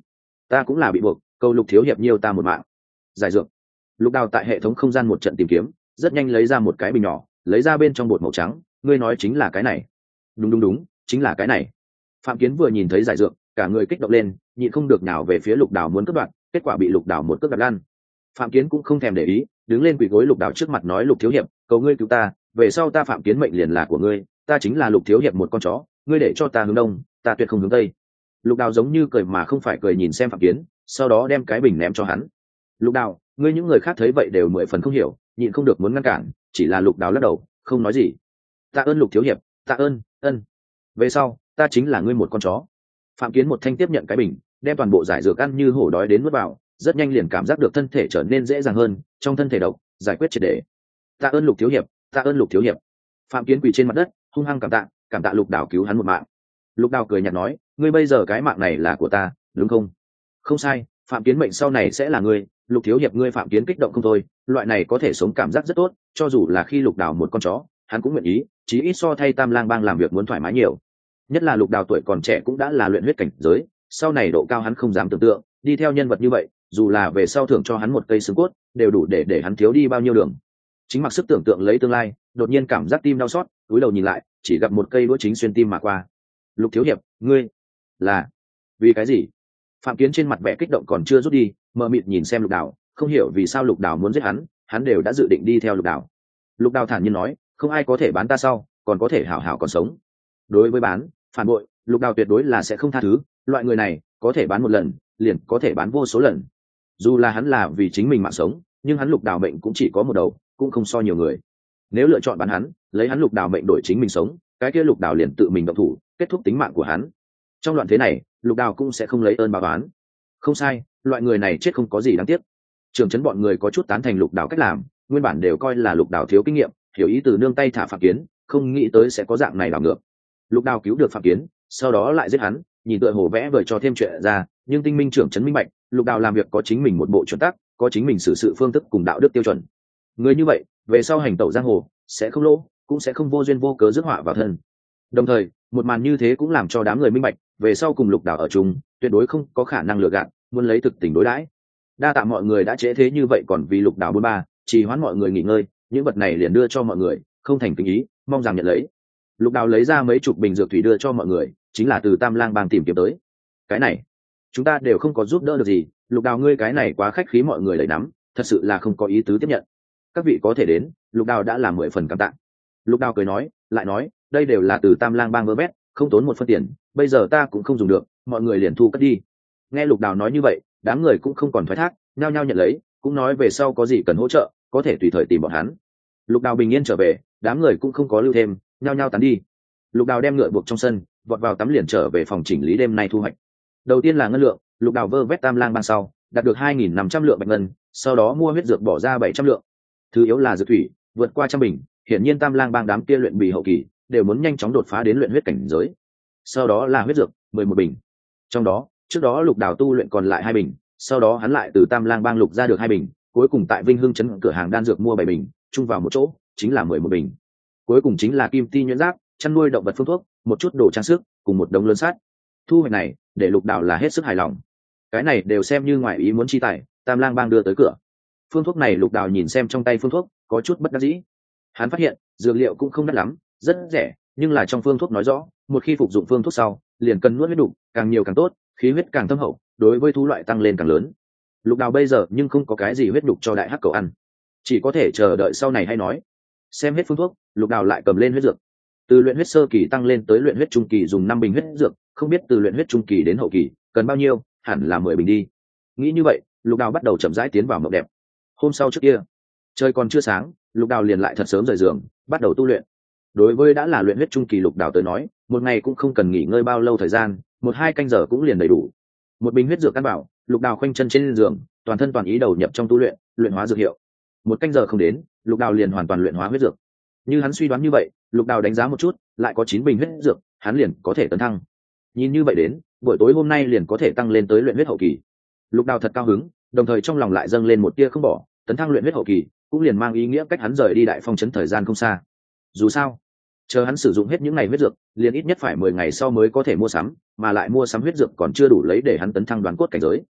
[SPEAKER 1] ta cũng là bị buộc, cầu Lục thiếu hiệp nhiều ta một mạng. Giải dược. Lục Đào tại hệ thống không gian một trận tìm kiếm, rất nhanh lấy ra một cái bình nhỏ, lấy ra bên trong bột màu trắng. Ngươi nói chính là cái này? Đúng đúng đúng, chính là cái này. Phạm Kiến vừa nhìn thấy giải dược, cả người kích động lên, nhịn không được nào về phía Lục Đào muốn cướp đoạt, kết quả bị Lục Đào một cước đạp lăn. Phạm Kiến cũng không thèm để ý, đứng lên quỳ gối Lục Đào trước mặt nói: Lục thiếu hiệp, cầu ngươi cứu ta, về sau ta Phạm Kiến mệnh liền là của ngươi, ta chính là Lục thiếu hiệp một con chó, ngươi để cho ta hướng đông, ta tuyệt không hướng tây. Lục Đào giống như cười mà không phải cười nhìn xem Phạm Kiến, sau đó đem cái bình ném cho hắn. Lục Đào, ngươi những người khác thấy vậy đều mười phần không hiểu, nhịn không được muốn ngăn cản, chỉ là Lục Đào lắc đầu, không nói gì. Tạ ơn Lục thiếu hiệp, tạ ơn, ân. Về sau, ta chính là ngươi một con chó. Phạm Kiến một thanh tiếp nhận cái bình, đem toàn bộ giải dược ăn như hổ đói đến nuốt vào, rất nhanh liền cảm giác được thân thể trở nên dễ dàng hơn, trong thân thể độc giải quyết triệt để. Tạ ơn Lục thiếu hiệp, tạ ơn Lục thiếu hiệp. Phạm Kiến quỳ trên mặt đất, hung hăng cảm tạ Lục Đào cứu hắn một mạng. Lục Đào cười nhạt nói: ngươi bây giờ cái mạng này là của ta, đúng không? Không sai, Phạm Kiến mệnh sau này sẽ là ngươi. Lục thiếu hiệp, ngươi Phạm Kiến kích động không thôi, loại này có thể sống cảm giác rất tốt, cho dù là khi Lục Đào một con chó, hắn cũng nguyện ý, chí ít so thay Tam Lang Bang làm việc muốn thoải mái nhiều. Nhất là Lục Đào tuổi còn trẻ cũng đã là luyện huyết cảnh giới, sau này độ cao hắn không dám tưởng tượng, đi theo nhân vật như vậy, dù là về sau thưởng cho hắn một cây xương cốt, đều đủ để hắn thiếu đi bao nhiêu đường. Chính mặc sức tưởng tượng lấy tương lai, đột nhiên cảm giác tim đau xót, cúi đầu nhìn lại, chỉ gặp một cây đũa chính xuyên tim mà qua. Lục thiếu hiệp, ngươi là vì cái gì? Phạm Kiến trên mặt vẻ kích động còn chưa rút đi, mờ mịt nhìn xem Lục Đào, không hiểu vì sao Lục Đào muốn giết hắn đều đã dự định đi theo Lục Đào. Lục Đào thản nhiên nói: không ai có thể bán ta sau, còn có thể hảo hảo còn sống. Đối với phản bội, Lục Đào tuyệt đối là sẽ không tha thứ, loại người này có thể bán một lần, liền có thể bán vô số lần. Dù là hắn là vì chính mình mạng sống, nhưng hắn Lục Đào mệnh cũng chỉ có một đầu, cũng không so nhiều người. Nếu lựa chọn bán hắn, lấy hắn Lục Đào mệnh đổi chính mình sống, cái kia Lục Đào liền tự mình động thủ, kết thúc tính mạng của hắn. Trong loạn thế này, Lục Đào cũng sẽ không lấy ơn báo oán. Không sai, loại người này chết không có gì đáng tiếc. Trường trấn bọn người có chút tán thành Lục Đào cách làm, nguyên bản đều coi là Lục Đào thiếu kinh nghiệm, hiểu ý từ nương tay thả Phạm Kiến, không nghĩ tới sẽ có dạng này đảo ngược. Lục Đào cứu được Phạm Kiến, sau đó lại giết hắn, nhìn tựa hồ vẽ vời cho thêm chuyện ra, nhưng tinh minh trưởng trấn minh bạch, Lục Đào làm việc có chính mình một bộ chuẩn tắc, có chính mình xử sự phương thức cùng đạo đức tiêu chuẩn. Người như vậy, về sau hành tẩu giang hồ, sẽ không lỗ, cũng sẽ không vô duyên vô cớ rước họa vào thân. Đồng thời, một màn như thế cũng làm cho đám người minh bạch, về sau cùng Lục Đào ở chung, tuyệt đối không có khả năng lừa gạt, muốn lấy thực tình đối đãi. Đa tạ mọi người đã trễ thế như vậy, còn vì Lục Đào buôn ba, trì hoãn mọi người nghỉ ngơi, những vật này liền đưa cho mọi người, không thành kính ý, mong rằng nhận lấy. Lục Đào lấy ra mấy chục bình dược thủy đưa cho mọi người, chính là từ Tam Lang Bang tìm kiếm tới. Cái này, chúng ta đều không có giúp đỡ được gì, Lục Đào ngươi cái này quá khách khí, mọi người lấy nắm, thật sự là không có ý tứ tiếp nhận. Các vị có thể đến, Lục Đào đã làm 10 phần cảm tạ. Lục Đào cười nói, lại nói, đây đều là từ Tam Lang Bang vơ vét, không tốn một phân tiền, bây giờ ta cũng không dùng được, mọi người liền thu cất đi. Nghe Lục Đào nói như vậy, đám người cũng không còn thoái thác, nhao nhao nhận lấy, cũng nói về sau có gì cần hỗ trợ, có thể tùy thời tìm bọn hắn. Lục Đào bình yên trở về, đám người cũng không có lưu thêm, nhao nhao tán đi. Lục Đào đem ngựa buộc trong sân, vọt vào tắm liền trở về phòng chỉnh lý đêm nay thu hoạch. Đầu tiên là ngân lượng, Lục Đào vơ vét Tam Lang Bang sau, đạt được 2.500 lượng bạch ngân, sau đó mua huyết dược bỏ ra 700 lượng. Thứ yếu là dược thủy, vượt qua 100 bình, hiển nhiên Tam Lang Bang đám kia luyện bì hậu kỳ đều muốn nhanh chóng đột phá đến luyện huyết cảnh giới. Sau đó là huyết dược, 11 bình. Trong đó, trước đó Lục Đào tu luyện còn lại 2 bình, sau đó hắn lại từ Tam Lang Bang lục ra được 2 bình, cuối cùng tại Vinh Hưng trấn cửa hàng đan dược mua 7 bình, chung vào một chỗ, chính là 11 bình. Cuối cùng chính là kim ti nhuyễn giáp, chăn nuôi động vật phương thuốc, một chút đồ trang sức, cùng một đống lớn sắt. Thu hoạch này, để Lục Đào là hết sức hài lòng. Cái này đều xem như ngoài ý muốn chi tài, Tam Lang Bang đưa tới cửa. Phương thuốc này Lục Đào nhìn xem trong tay phương thuốc, có chút bất đắc dĩ. Hắn phát hiện, dược liệu cũng không đắt lắm, rất rẻ, nhưng là trong phương thuốc nói rõ, một khi phục dụng phương thuốc sau, liền cần nuốt huyết đục, càng nhiều càng tốt, khí huyết càng thâm hậu, đối với thú loại tăng lên càng lớn. Lục Đào bây giờ nhưng không có cái gì huyết đục cho đại hắc cầu ăn, chỉ có thể chờ đợi sau này hay nói. Xem hết phương thuốc, Lục Đào lại cầm lên huyết dược. Từ luyện huyết sơ kỳ tăng lên tới luyện huyết trung kỳ dùng 5 bình huyết dược, không biết từ luyện huyết trung kỳ đến hậu kỳ cần bao nhiêu, hẳn là 10 bình đi. Nghĩ như vậy, Lục Đào bắt đầu chậm rãi tiến vào mộng đẹp. Hôm sau trước kia, trời còn chưa sáng, Lục Đào liền lại thật sớm rời giường, bắt đầu tu luyện. Đối với đã là luyện huyết trung kỳ Lục Đào tới nói, một ngày cũng không cần nghỉ ngơi bao lâu thời gian, 1-2 canh giờ cũng liền đầy đủ. Một bình huyết dược căn bảo, Lục Đào khoanh chân trên giường, toàn thân toàn ý đầu nhập trong tu luyện, luyện hóa dược hiệu. 1 canh giờ không đến, Lục Đào liền hoàn toàn luyện hóa huyết dược. Như hắn suy đoán như vậy, Lục Đào đánh giá một chút, lại có 9 bình huyết dược, hắn liền có thể tấn thăng. Nhìn như vậy đến, buổi tối hôm nay liền có thể tăng lên tới luyện huyết hậu kỳ. Lục Đào thật cao hứng, đồng thời trong lòng lại dâng lên một tia không bỏ, tấn thăng luyện huyết hậu kỳ, cũng liền mang ý nghĩa cách hắn rời đi Đại Phong trấn thời gian không xa. Dù sao, chờ hắn sử dụng hết những ngày huyết dược, liền ít nhất phải 10 ngày sau mới có thể mua sắm, mà lại mua sắm huyết dược còn chưa đủ lấy để hắn tấn thăng đoán cốt cảnh giới.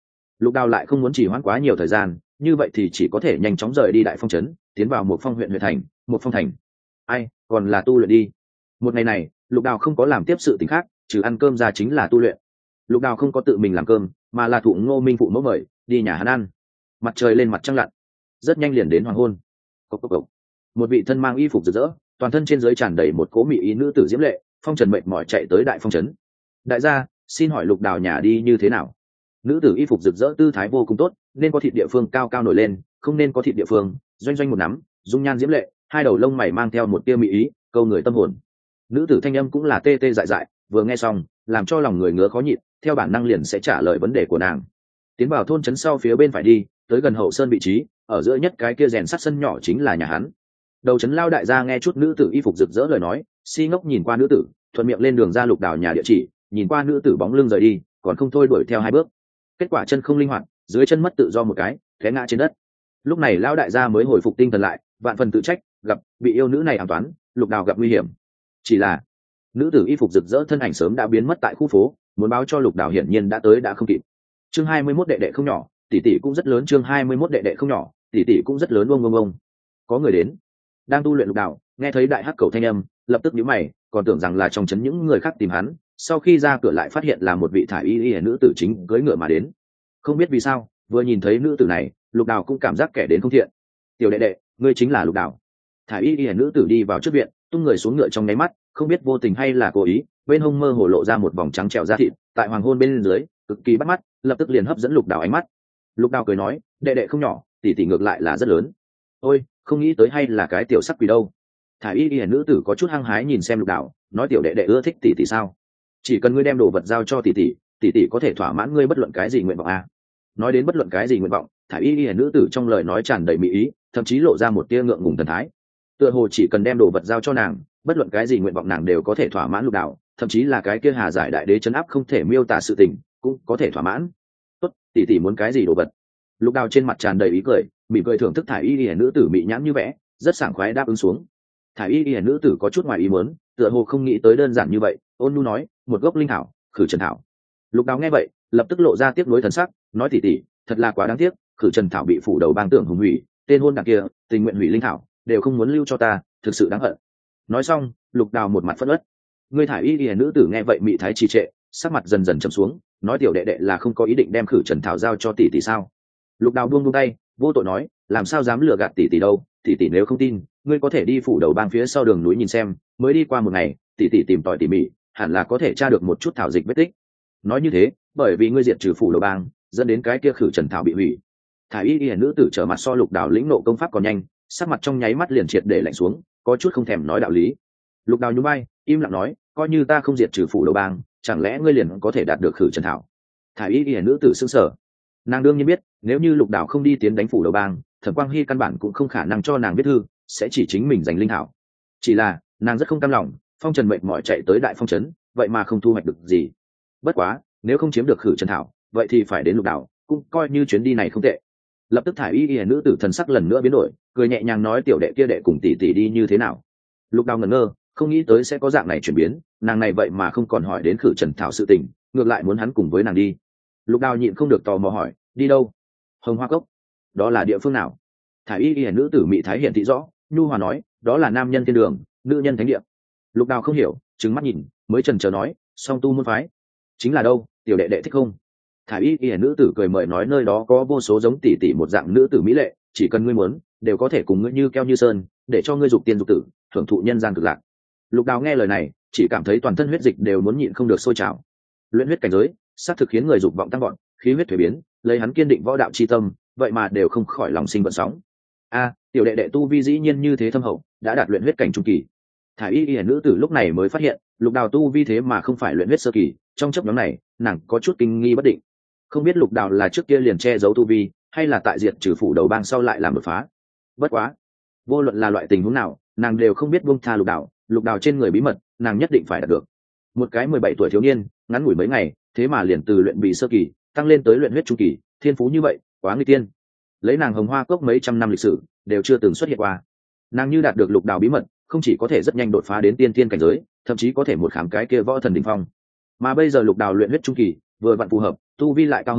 [SPEAKER 1] Lục Đào lại không muốn trì hoãn quá nhiều thời gian, như vậy thì chỉ có thể nhanh chóng rời đi Đại Phong trấn, tiến vào một phong huyện thành. Một phong thành, ai còn là tu luyện đi. Một ngày này, Lục Đào không có làm tiếp sự tình khác, trừ ăn cơm ra chính là tu luyện. Lục Đào không có tự mình làm cơm, mà là thụ Ngô Minh phụ mẫu mời đi nhà hắn ăn. Mặt trời lên mặt trăng lặn, rất nhanh liền đến hoàng hôn. Cốc cốc cốc. Một vị thân mang y phục rực rỡ, toàn thân trên dưới tràn đầy một cố mỹ ý nữ tử diễm lệ, phong trần mệt mỏi chạy tới Đại Phong trấn. Đại gia, xin hỏi Lục Đào nhà đi như thế nào? Nữ tử y phục rực rỡ tư thái vô cùng tốt, nên có thịt địa phương cao cao nổi lên, không nên có thịt địa phương doanh doanh một nắm, dung nhan diễm lệ, hai đầu lông mày mang theo một tia mỹ ý, câu người tâm hồn. Nữ tử thanh âm cũng là tê tê dại dại, vừa nghe xong làm cho lòng người ngứa khó nhịn, theo bản năng liền sẽ trả lời vấn đề của nàng. Tiến vào thôn trấn sau phía bên phải đi, tới gần hậu sơn vị trí, ở giữa nhất cái kia rèn sắt sân nhỏ chính là nhà hắn. Đầu trấn lao đại gia nghe chút nữ tử y phục rực rỡ lời nói, si ngốc nhìn qua nữ tử, thuận miệng lên đường ra Lục Đào nhà địa chỉ, nhìn qua nữ tử bóng lưng rời đi, còn không thôi đuổi theo hai bước. Kết quả chân không linh hoạt, dưới chân mất tự do một cái, té ngã trên đất. Lúc này lão đại gia mới hồi phục tinh thần lại, vạn phần tự trách, gặp bị yêu nữ này ám toán, Lục Đào gặp nguy hiểm. Chỉ là nữ tử y phục rực rỡ thân ảnh sớm đã biến mất tại khu phố, muốn báo cho Lục Đào hiển nhiên đã tới đã không kịp. Chương 21 đệ đệ không nhỏ, tỷ tỷ cũng rất lớn. Chương 21 đệ đệ không nhỏ, tỷ tỷ cũng rất lớn. Ông. Có người đến. Đang tu luyện Lục Đào, nghe thấy đại hắc cầu thanh âm, lập tức nhíu mày, còn tưởng rằng là trong trấn những người khác tìm hắn, sau khi ra cửa lại phát hiện là một vị thải y nữ tử chính cưỡi ngựa mà đến. Không biết vì sao, vừa nhìn thấy nữ tử này, Lục Đào cũng cảm giác kẻ đến không thiện. Tiểu đệ đệ, ngươi chính là Lục Đào. Thải y nữ tử đi vào trước viện, tung người xuống ngựa trong nháy mắt, không biết vô tình hay là cố ý, bên hông mơ hồ lộ ra một vòng trắng trẻo da thịt, tại hoàng hôn bên dưới, cực kỳ bắt mắt, lập tức liền hấp dẫn Lục Đào ánh mắt. Lục Đào cười nói, đệ đệ không nhỏ, tỷ tỷ ngược lại là rất lớn. Ôi, không nghĩ tới hay là cái tiểu sắc quỷ đâu. Thải y nữ tử có chút hăng hái nhìn xem Lục Đào, nói tiểu đệ đệ ưa thích tỷ tỷ sao? Chỉ cần ngươi đem đồ vật giao cho tỷ tỷ, tỷ tỷ có thể thỏa mãn ngươi bất luận cái gì nguyện vọng a. Nói đến bất luận cái gì nguyện vọng, thải y nữ tử trong lời nói tràn đầy mỹ ý, thậm chí lộ ra một tia ngượng ngùng thần thái. Tựa hồ chỉ cần đem đồ vật giao cho nàng, bất luận cái gì nguyện vọng nàng đều có thể thỏa mãn. Lục Đào, thậm chí là cái kia Hà Giải đại đế trấn áp không thể miêu tả sự tình, cũng có thể thỏa mãn. Tốt, tỷ tỷ muốn cái gì đồ vật? Lục Đào trên mặt tràn đầy ý cười, mỉm cười thưởng thức thải y nữ tử mỹ nhãn như vẽ, rất sảng khoái đáp ứng xuống. Thải y nữ tử có chút ngoài ý muốn, tựa hồ không nghĩ tới đơn giản như vậy, ôn nhu nói, một gốc linh thảo, khử trần thảo. Lục Đào nghe vậy, lập tức lộ ra tiếc nuối thần sắc, nói tỷ tỷ, thật là quá đáng tiếc, khử trần thảo bị phủ đầu bang tưởng hùng hủy, tên hôn đảng kia tình nguyện hủy linh thảo, đều không muốn lưu cho ta, thực sự đáng hận. Nói xong, Lục Đào một mặt phẫn uất. Người thải y nữ tử nghe vậy mị thái trì trệ, sắc mặt dần dần trầm xuống, nói tiểu đệ đệ là không có ý định đem khử trần thảo giao cho tỷ tỷ sao? Lục Đào buông tay, vô tội nói, làm sao dám lừa gạt tỷ tỷ đâu, tỷ tỷ nếu không tin, ngươi có thể đi phủ đầu bang phía sau đường núi nhìn xem, mới đi qua một ngày, tỷ tỷ tìm tòi tỉ mỉ, hẳn là có thể tra được một chút thảo dịch vết tích. Nói như thế, bởi vì ngươi diệt trừ phủ đầu bang, dẫn đến cái kia khử trần thảo bị hủy. Thải y nữ tử trở mặt so Lục Đào lĩnh nộ công pháp còn nhanh, sắc mặt trong nháy mắt liền triệt để lạnh xuống, có chút không thèm nói đạo lý. Lục Đào nhún vai, im lặng nói, coi như ta không diệt trừ phủ đầu bang, chẳng lẽ ngươi liền có thể đạt được khử trần thảo? Thải y nữ tử sững sờ. Nàng đương nhiên biết, nếu như Lục Đào không đi tiến đánh phủ đầu bang, Thẩm Quang Hy căn bản cũng không khả năng cho nàng viết thư, sẽ chỉ chính mình giành linh thảo. Chỉ là nàng rất không cam lòng, phong trần mệt mỏi chạy tới Đại Phong trấn, vậy mà không thu hoạch được gì. Bất quá, nếu không chiếm được khử trần thảo, vậy thì phải đến Lục Đào, cũng coi như chuyến đi này không tệ. Lập tức thải y nữ tử thần sắc lần nữa biến đổi, cười nhẹ nhàng nói, tiểu đệ kia đệ cùng tỷ tỷ đi như thế nào? Lục Đào ngẩn ngơ, không nghĩ tới sẽ có dạng này chuyển biến, nàng này vậy mà không còn hỏi đến khử trần thảo sự tình, ngược lại muốn hắn cùng với nàng đi. Lục Đào nhịn không được tò mò hỏi, đi đâu? Hồng Hoa Cốc. Đó là địa phương nào? Thải y nữ tử mỹ thái hiện thị rõ, nhu hòa nói, đó là nam nhân thiên đường, nữ nhân thánh địa. Lục Đào không hiểu, trừng mắt nhìn, mới chần chờ nói, song tu môn phái chính là đâu, tiểu đệ đệ thích không? Thải y nữ tử cười mời nói, nơi đó có vô số giống tỷ tỷ một dạng nữ tử mỹ lệ, chỉ cần ngươi muốn, đều có thể cùng ngươi như keo như sơn, để cho ngươi dục tiên dục tử, thưởng thụ nhân gian cực lạc. Lục Đào nghe lời này, chỉ cảm thấy toàn thân huyết dịch đều muốn nhịn không được sôi trào. Luyện huyết cảnh giới, xác thực khiến người dục vọng tăng vọt, khí huyết thuế biến, lấy hắn kiên định võ đạo chi tâm, vậy mà đều không khỏi lòng sinh vận sóng. A, tiểu đệ đệ tu vi dĩ nhiên như thế thâm hậu, đã đạt luyện huyết cảnh trung kỳ. Thải y nữ tử lúc này mới phát hiện, Lục Đào tu vi thế mà không phải luyện huyết sơ kỳ, trong chấp nhóm này, nàng có chút kinh nghi bất định. Không biết Lục Đào là trước kia liền che giấu tu vi, hay là tại diệt trừ phủ đầu bang sau lại làm đột phá. Bất quá, vô luận là loại tình huống nào, nàng đều không biết buông tha Lục Đào trên người bí mật, nàng nhất định phải đạt được. Một cái 17 tuổi thiếu niên, ngắn ngủi mấy ngày, thế mà liền từ luyện bị sơ kỳ tăng lên tới luyện huyết trung kỳ, thiên phú như vậy, quá nguy tiên. Lấy nàng Hồng Hoa Cốc mấy trăm năm lịch sử, đều chưa từng xuất hiện qua. Nàng như đạt được Lục Đào bí mật, không chỉ có thể rất nhanh đột phá đến tiên thiên cảnh giới, thậm chí có thể một khám cái kia võ thần đỉnh phong. Mà bây giờ Lục Đào luyện huyết trung kỳ, vừa vặn phù hợp, tu vi lại cao hơn,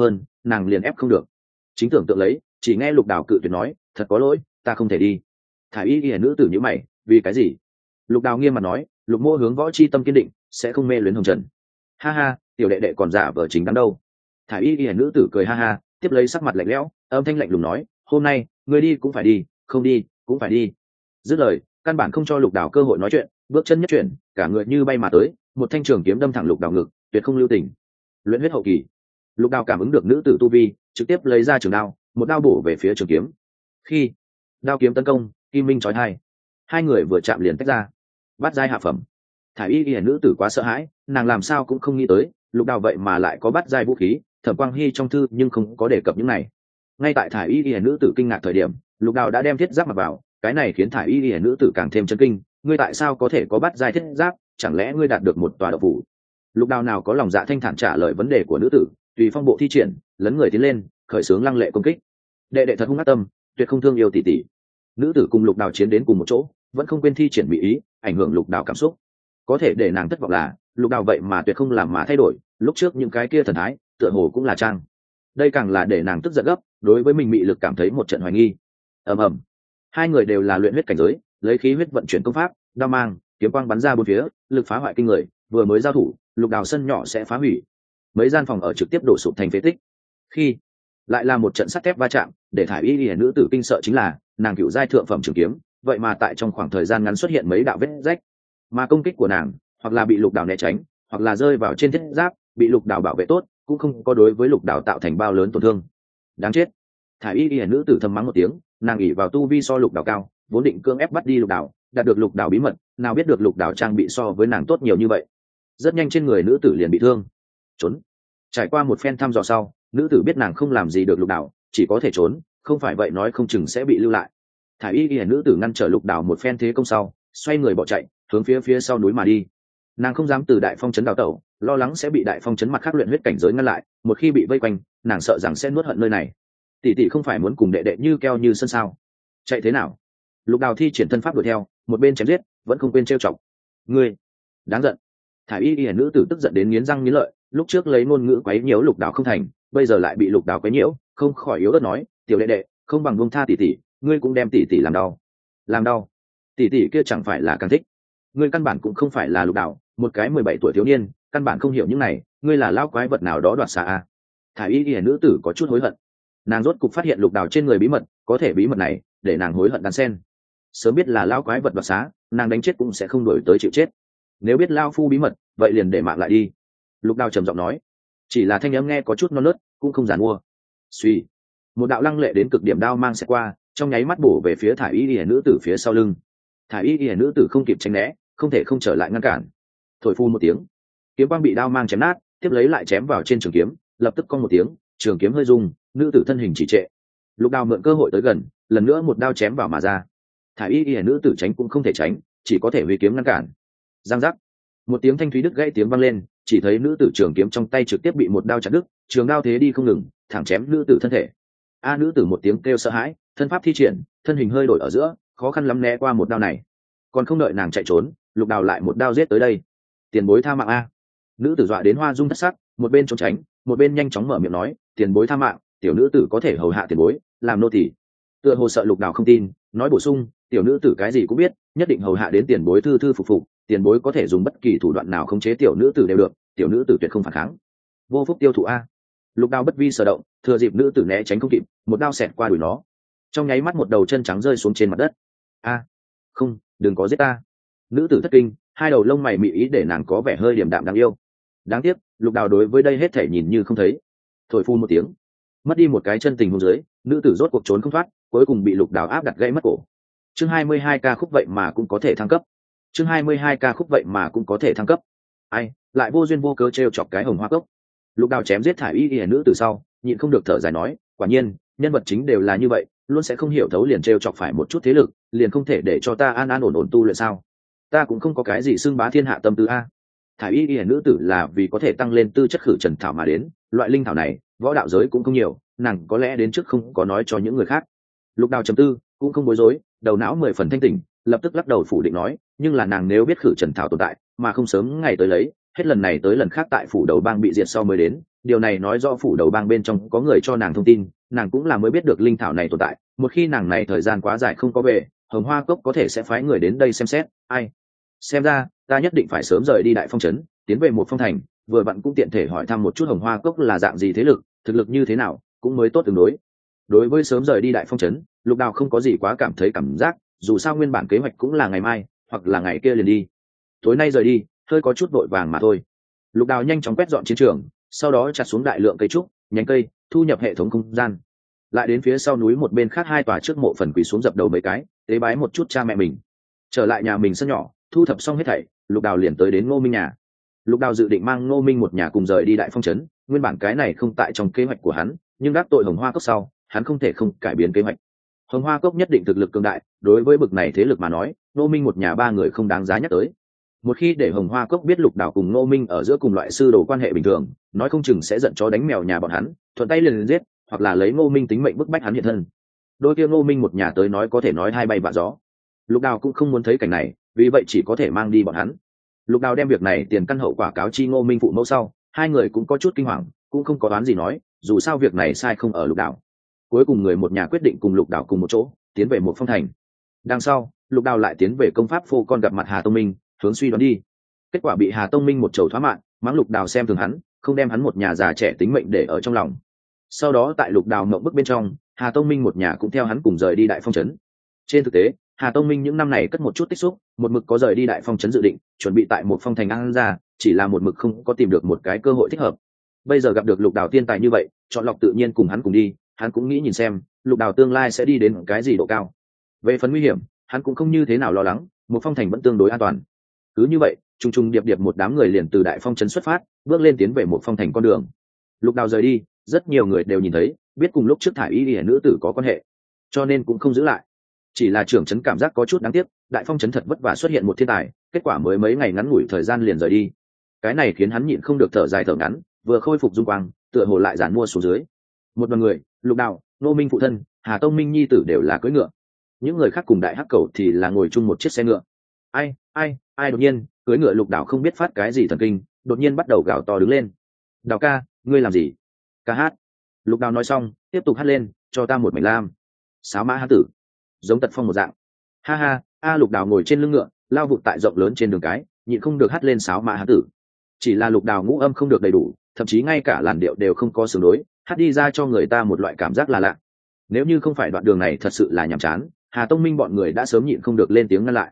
[SPEAKER 1] nàng liền ép không được. Chính tưởng tượng lấy, chỉ nghe Lục Đào cự tuyệt nói, thật có lỗi, ta không thể đi. Thả y y nữ tử như mày, vì cái gì? Lục Đào nghiêm mặt nói, Lục Mỗ hướng võ chi tâm kiên định, sẽ không mê luyến hồng trần. Ha ha, tiểu đệ đệ còn giả vờ chính đáng đâu. Thả y y nữ tử cười ha ha, tiếp lấy sắc mặt lạnh lẽo, âm thanh lạnh lùng nói, hôm nay ngươi đi cũng phải đi, không đi cũng phải đi. Dứt lời, căn bản không cho Lục Đào cơ hội nói chuyện, bước chân nhất chuyển, cả người như bay mà tới, một thanh trường kiếm đâm thẳng Lục Đào ngực, tuyệt không lưu tình. Luyện huyết hậu kỳ. Lục Đào cảm ứng được nữ tử tu vi, trực tiếp lấy ra trường đao, một đao bổ về phía trường kiếm. Khi đao kiếm tấn công, kim minh chói tai, hai người vừa chạm liền tách ra. Bắt giai hạ phẩm. Thải y y nữ tử quá sợ hãi, nàng làm sao cũng không nghĩ tới, Lục Đào vậy mà lại có bắt giai vũ khí. Thẩm Quang Hy trong thư nhưng không có đề cập những này. Ngay tại Thải y y nữ tử kinh ngạc thời điểm, Lục Đào đã đem thiết giáp mặc vào, cái này khiến Thải y y nữ tử càng thêm chấn kinh. Ngươi tại sao có thể có bắt giai thiết giáp? Chẳng lẽ ngươi đạt được một tòa đậu phủ? Lục Đào nào có lòng dạ thanh thản trả lời vấn đề của nữ tử, tùy phong bộ thi triển, lấn người tiến lên, khởi xướng lăng lệ công kích. Đệ đệ thật hung ác tâm, tuyệt không thương yêu tỷ tỷ. Nữ tử cùng Lục Đào chiến đến cùng một chỗ, vẫn không quên thi triển mỹ ý, ảnh hưởng Lục Đào cảm xúc. Có thể để nàng thất vọng là, Lục Đào vậy mà tuyệt không làm mà thay đổi, lúc trước những cái kia thần thái, tựa hồ cũng là trang. Đây càng là để nàng tức giận gấp, đối với mình mị lực cảm thấy một trận hoài nghi. Ầm ầm, hai người đều là luyện huyết cảnh giới, lấy khí huyết vận chuyển công pháp, đao mang, kiếm quang bắn ra bốn phía, lực phá hoại kinh người. Vừa mới giao thủ, Lục Đào sân nhỏ sẽ phá hủy, mấy gian phòng ở trực tiếp đổ sụp thành phế tích. Khi lại là một trận sắt thép va chạm, để Thải y y nữ tử kinh sợ chính là, nàng cựu giai thượng phẩm trường kiếm, vậy mà tại trong khoảng thời gian ngắn xuất hiện mấy đạo vết rách, mà công kích của nàng hoặc là bị Lục Đào né tránh, hoặc là rơi vào trên thiết giáp, bị Lục Đào bảo vệ tốt, cũng không có đối với Lục Đào tạo thành bao lớn tổn thương. Đáng chết. Thải y y nữ tử thầm mắng một tiếng, nàng ỷ vào tu vi so Lục Đào cao, vốn định cưỡng ép bắt đi Lục Đào, đạt được Lục Đào bí mật, nào biết được Lục Đào trang bị so với nàng tốt nhiều như vậy. Rất nhanh trên người nữ tử liền bị thương. Trốn. Trải qua một phen thăm dò sau, nữ tử biết nàng không làm gì được Lục Đào, chỉ có thể trốn, không phải vậy nói không chừng sẽ bị lưu lại. Thải y y nữ tử ngăn trở Lục Đào một phen thế công sau, xoay người bỏ chạy, hướng phía sau núi mà đi. Nàng không dám từ Đại Phong trấn đào tẩu, lo lắng sẽ bị Đại Phong trấn mặt khác luyện huyết cảnh giới ngăn lại, một khi bị vây quanh, nàng sợ rằng sẽ nuốt hận nơi này. Tỷ tỷ không phải muốn cùng đệ đệ như keo như sơn sao? Chạy thế nào? Lục Đào thi triển thân pháp đuổi theo, một bên chém giết, vẫn không quên trêu chọc. Ngươi, đáng giận. Thải y y nữ tử tức giận đến nghiến răng nghiến lợi, lúc trước lấy ngôn ngữ quấy nhiễu Lục Đào không thành, bây giờ lại bị Lục Đào quấy nhiễu, không khỏi yếu ớt nói, tiểu đệ đệ, không bằng buông tha tỷ tỷ, ngươi cũng đem tỷ tỷ làm đau. Làm đau? Tỷ tỷ kia chẳng phải là càng thích. Ngươi căn bản cũng không phải là Lục Đào, một cái 17 tuổi thiếu niên, căn bản không hiểu những này, ngươi là lão quái vật nào đó đoạt xạ a. Thải y y nữ tử có chút hối hận. Nàng rốt cục phát hiện Lục Đào trên người bí mật, có thể bí mật này để nàng hối hận đan sen. Sớm biết là lão quái vật đoạt xá, nàng đánh chết cũng sẽ không đổi tới chịu chết. Nếu biết lao phu bí mật, vậy liền để mạng lại đi. Lục Đào trầm giọng nói, chỉ là thanh âm nghe có chút non nớt, cũng không giản mua. Suy, một đạo lăng lệ đến cực điểm đao mang sẽ qua, trong nháy mắt bổ về phía Thải y y nữ tử phía sau lưng. Thải y y nữ tử không kịp tránh né, không thể không trở lại ngăn cản. Thổi phun một tiếng, kiếm quang bị đao mang chém nát, tiếp lấy lại chém vào trên trường kiếm, lập tức cong một tiếng, trường kiếm hơi rung, nữ tử thân hình chỉ trệ. Lục Đào mượn cơ hội tới gần, lần nữa một đao chém vào mà ra. Thải y y nữ tử tránh cũng không thể tránh, chỉ có thể huy kiếm ngăn cản. Giang giác, một tiếng thanh thúy đứt gãy tiếng vang lên, chỉ thấy nữ tử trường kiếm trong tay trực tiếp bị một đao chặt đứt, trường đao thế đi không ngừng, thẳng chém nữ tử thân thể. A nữ tử một tiếng kêu sợ hãi, thân pháp thi triển, thân hình hơi đổi ở giữa, khó khăn lắm né qua một đao này. Còn không đợi nàng chạy trốn, Lục Đào lại một đao giết tới đây. Tiền bối tha mạng a. Nữ tử dọa đến hoa dung thất sắc, một bên trốn tránh, một bên nhanh chóng mở miệng nói, tiền bối tha mạng, tiểu nữ tử có thể hầu hạ tiền bối, làm nô tỳ. Tựa hồ sợ Lục Đào không tin, nói bổ sung, tiểu nữ tử cái gì cũng biết, nhất định hầu hạ đến tiền bối thư thư phục phục, tiền bối có thể dùng bất kỳ thủ đoạn nào khống chế tiểu nữ tử đều được, tiểu nữ tử tuyệt không phản kháng. Vô phúc tiêu thụ a. Lục Đào bất vi sở động, thừa dịp nữ tử né tránh không kịp, một đao xẹt qua đùi nó. Trong nháy mắt một đầu chân trắng rơi xuống trên mặt đất. A, không, đừng có giết ta. Nữ tử thất kinh, hai đầu lông mày mị ý để nàng có vẻ hơi điềm đạm đáng yêu. Đáng tiếc, Lục Đào đối với đây hết thể nhìn như không thấy. Thổi phun một tiếng, mất đi một cái chân tình hôn dưới, nữ tử rốt cuộc trốn không thoát, cuối cùng bị Lục Đào áp đặt gãy mất cổ. Chương 22 ca khúc vậy mà cũng có thể thăng cấp. Chương 22 ca khúc vậy mà cũng có thể thăng cấp. Ai, lại vô duyên vô cớ trêu chọc cái hồng hoa cốc. Lục Đào chém giết Thải y y nữ từ sau, nhịn không được thở dài nói, quả nhiên, nhân vật chính đều là như vậy, luôn sẽ không hiểu thấu liền trêu chọc phải một chút thế lực, liền không thể để cho ta an an ổn ổn tu luyện sao? Ta cũng không có cái gì xưng bá thiên hạ tâm tư a. Thải y y nữ tử là vì có thể tăng lên tư chất khử trần thảo mà đến, loại linh thảo này, võ đạo giới cũng không nhiều, nàng có lẽ đến trước không có nói cho những người khác. Lục Đào trầm tư, cũng không bối rối, đầu não 10 phần thanh tỉnh, lập tức lắc đầu phủ định nói, nhưng là nàng nếu biết khử trần thảo tồn tại, mà không sớm ngày tới lấy, hết lần này tới lần khác tại phủ đầu bang bị diệt sau mới đến, điều này nói rõ phủ đầu bang bên trong có người cho nàng thông tin, nàng cũng là mới biết được linh thảo này tồn tại. Một khi nàng này thời gian quá dài không có về, Hồng Hoa Cốc có thể sẽ phái người đến đây xem xét. Ai, xem ra ta nhất định phải sớm rời đi Đại Phong trấn, tiến về một phong thành, vừa vặn cũng tiện thể hỏi thăm một chút Hồng Hoa Cốc là dạng gì thế lực, thực lực như thế nào, cũng mới tốt tương đối. Đối với sớm rời đi Đại Phong trấn, Lục Đào không có gì quá cảm thấy cảm giác, dù sao nguyên bản kế hoạch cũng là ngày mai hoặc là ngày kia liền đi. Tối nay rời đi hơi có chút vội vàng mà thôi. Lục Đào nhanh chóng quét dọn chiến trường, sau đó chặt xuống đại lượng cây trúc nhánh cây, thu nhập hệ thống không gian. Lại đến phía sau núi một bên khác hai tòa trước mộ phần quỳ xuống dập đầu mấy cái, tế bái một chút cha mẹ mình. Trở lại nhà mình sân nhỏ, thu thập xong hết thảy, Lục Đào liền tới đến Ngô Minh nhà. Lục Đào dự định mang Ngô Minh một nhà cùng rời đi Đại Phong trấn, nguyên bản cái này không tại trong kế hoạch của hắn, nhưng đắc tội Hồng Hoa Cốc sau, hắn không thể không cải biến kế hoạch. Hồng Hoa Cốc nhất định thực lực cường đại, đối với bực này thế lực mà nói, Ngô Minh một nhà ba người không đáng giá nhắc tới. Một khi để Hồng Hoa Cốc biết Lục Đào cùng Ngô Minh ở giữa cùng loại sư đồ quan hệ bình thường, nói không chừng sẽ giận chó đánh mèo nhà bọn hắn, thuận tay liền giết, hoặc là lấy Ngô Minh tính mệnh bức bách hắn hiện thân. Đôi kia Ngô Minh một nhà tới nói có thể nói hai bay vạ gió. Lục Đào cũng không muốn thấy cảnh này, vì vậy chỉ có thể mang đi bọn hắn. Lục Đào đem việc này tiền căn hậu quả cáo chi Ngô Minh phụ mẫu sau, hai người cũng có chút kinh hoàng, cũng không có đoán gì nói, dù sao việc này sai không ở Lục Đào. Cuối cùng người một nhà quyết định cùng Lục Đào cùng một chỗ tiến về một phong thành. Đằng sau, Lục Đào lại tiến về công pháp phô con gặp mặt Hà Tông Minh, hướng suy đoán đi. Kết quả bị Hà Tông Minh một chầu thoá mạng, mắng Lục Đào xem thường hắn, không đem hắn một nhà già trẻ tính mệnh để ở trong lòng. Sau đó tại Lục Đào mộng bức bên trong, Hà Tông Minh một nhà cũng theo hắn cùng rời đi Đại Phong trấn. Trên thực tế, Hà Tông Minh những năm này cất một chút tích xúc, một mực có rời đi Đại Phong trấn dự định, chuẩn bị tại một phong thành an ra, chỉ là một mực không có tìm được một cái cơ hội thích hợp. Bây giờ gặp được Lục Đào tiên tài như vậy, chọn lọc tự nhiên cùng hắn cùng đi, hắn cũng nghĩ nhìn xem, Lục Đào tương lai sẽ đi đến cái gì độ cao. Về phần nguy hiểm, hắn cũng không như thế nào lo lắng, một phong thành vẫn tương đối an toàn. Cứ như vậy, trùng trùng điệp điệp một đám người liền từ Đại Phong trấn xuất phát, bước lên tiến về một phong thành con đường. Lục Đào rời đi, rất nhiều người đều nhìn thấy, biết cùng lúc trước thải y liễu nữ tử có quan hệ, cho nên cũng không giữ lại. Chỉ là trưởng trấn cảm giác có chút đáng tiếc, Đại Phong trấn thật vất vả xuất hiện một thiên tài, kết quả mới mấy ngày ngắn ngủi thời gian liền rời đi. Cái này khiến hắn nhịn không được thở dài thở ngắn, vừa khôi phục dung quang, tựa hồ lại giàn mua xuống dưới. Một đoàn người, Lục Đào, Ngô Minh phụ thân, Hà Tông Minh nhi tử đều là cưỡi ngựa. Những người khác cùng Đại Hắc Cầu thì là ngồi chung một chiếc xe ngựa. Ai đột nhiên, cưỡi ngựa Lục Đào không biết phát cái gì thần kinh, đột nhiên bắt đầu gào to đứng lên. "Đào ca, ngươi làm gì?" "Ca hát." Lục Đào nói xong, tiếp tục hát lên, "Cho ta một mảnh lam." Sáo mã hán tử, giống Tật Phong một dạng. Ha ha, Lục Đào ngồi trên lưng ngựa, lao vụt tại rộng lớn trên đường cái, nhịn không được hát lên sáo mã hán tử. Chỉ là Lục Đào ngũ âm không được đầy đủ, thậm chí ngay cả làn điệu đều không có sướng đối, hát đi ra cho người ta một loại cảm giác là lạ. Nếu như không phải đoạn đường này thật sự là nhàm chán, Hà Tông Minh bọn người đã sớm nhịn không được lên tiếng ngăn lại.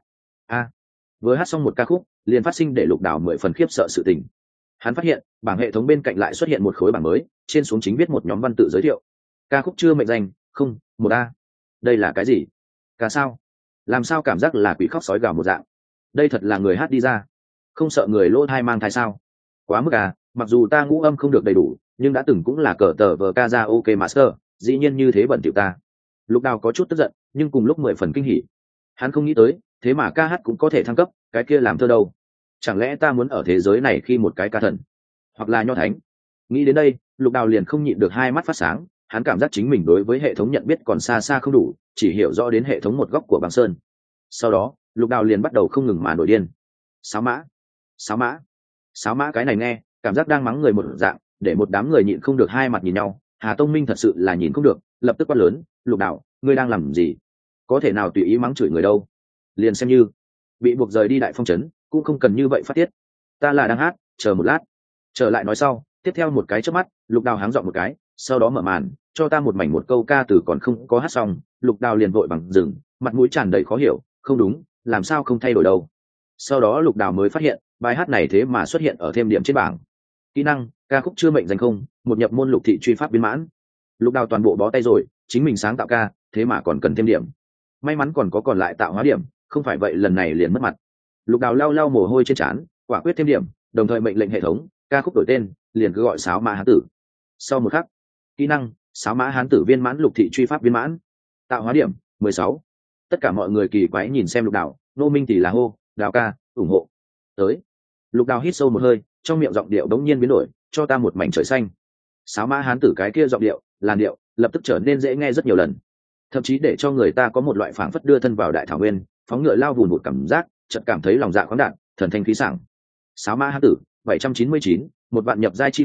[SPEAKER 1] Vừa hát xong một ca khúc, liền phát sinh để Lục Đào 10 phần khiếp sợ sự tình. Hắn phát hiện, bảng hệ thống bên cạnh lại xuất hiện một khối bảng mới, trên xuống chính viết một nhóm văn tự giới thiệu. Ca khúc chưa mệnh danh, không, một A. Đây là cái gì? Ca sao? Làm sao cảm giác là quỷ khóc sói gào một dạng? Đây thật là người hát đi ra. Không sợ người lỗ thai mang thai sao? Quá mức à, mặc dù ta ngũ âm không được đầy đủ, nhưng đã từng cũng là cờ tờ vờ ca ra ok master, dĩ nhiên như thế bẩn tiểu ta. Lục Đào có chút tức giận, nhưng cùng lúc 10 phần kinh hỉ. Hắn không nghĩ tới, thế mà ca hát cũng có thể thăng cấp, cái kia làm thơ đâu? Chẳng lẽ ta muốn ở thế giới này khi một cái ca thần, hoặc là nho thánh? Nghĩ đến đây, Lục Đào liền không nhịn được hai mắt phát sáng, hắn cảm giác chính mình đối với hệ thống nhận biết còn xa xa không đủ, chỉ hiểu rõ đến hệ thống một góc của băng sơn. Sau đó, Lục Đào liền bắt đầu không ngừng mà nổi điên. Sáo mã, sáo mã, sáo mã, cái này nghe cảm giác đang mắng người một dạng, để một đám người nhịn không được hai mặt nhìn nhau. Hà Tông Minh thật sự là nhìn không được, lập tức quát lớn, "Lục Đào, ngươi đang làm gì? Có thể nào tùy ý mắng chửi người đâu? Liền xem như bị buộc rời đi Đại Phong trấn, cũng không cần như vậy phát tiết. Ta là đang hát, chờ một lát." Trở lại nói sau, tiếp theo một cái chớp mắt, Lục Đào háng dọn một cái, sau đó mở màn, "Cho ta một mảnh một câu ca từ còn không có hát xong." Lục Đào liền vội bằng dừng, mặt mũi tràn đầy khó hiểu, "Không đúng, làm sao không thay đổi đâu?" Sau đó Lục Đào mới phát hiện, bài hát này thế mà xuất hiện ở thêm điểm trên bảng. Kỹ năng, ca khúc chưa mệnh danh không, một nhập môn lục thị truy pháp viên mãn. Lục Đào toàn bộ bó tay rồi, chính mình sáng tạo ca, thế mà còn cần thêm điểm. May mắn còn lại tạo hóa điểm, không phải vậy lần này liền mất mặt. Lục Đào lau lau mồ hôi trên trán, quả quyết thêm điểm, đồng thời mệnh lệnh hệ thống, ca khúc đổi tên, liền cứ gọi Sáo Mã Hán Tử. Sau một khắc, kỹ năng, Sáo Mã Hán Tử viên mãn lục thị truy pháp viên mãn. Tạo hóa điểm 16. Tất cả mọi người kỳ quái nhìn xem Lục Đào, Nô Minh thì là hô, "Đào ca, ủng hộ." Tới. Lục Đào hít sâu một hơi, trong miệng giọng điệu đống nhiên biến đổi, "Cho ta một mảnh trời xanh." Sáo Mã Hán Tử cái kia giọng điệu, làn điệu, lập tức trở nên dễ nghe rất nhiều lần, thậm chí để cho người ta có một loại phảng phất đưa thân vào đại thảo nguyên, phóng ngựa lao vùn một cảm giác, chợt cảm thấy lòng dạ khoáng đạt, thần thanh khí sảng. Sáo Mã Hán Tử 799, một vạn nhập giai chi khúc,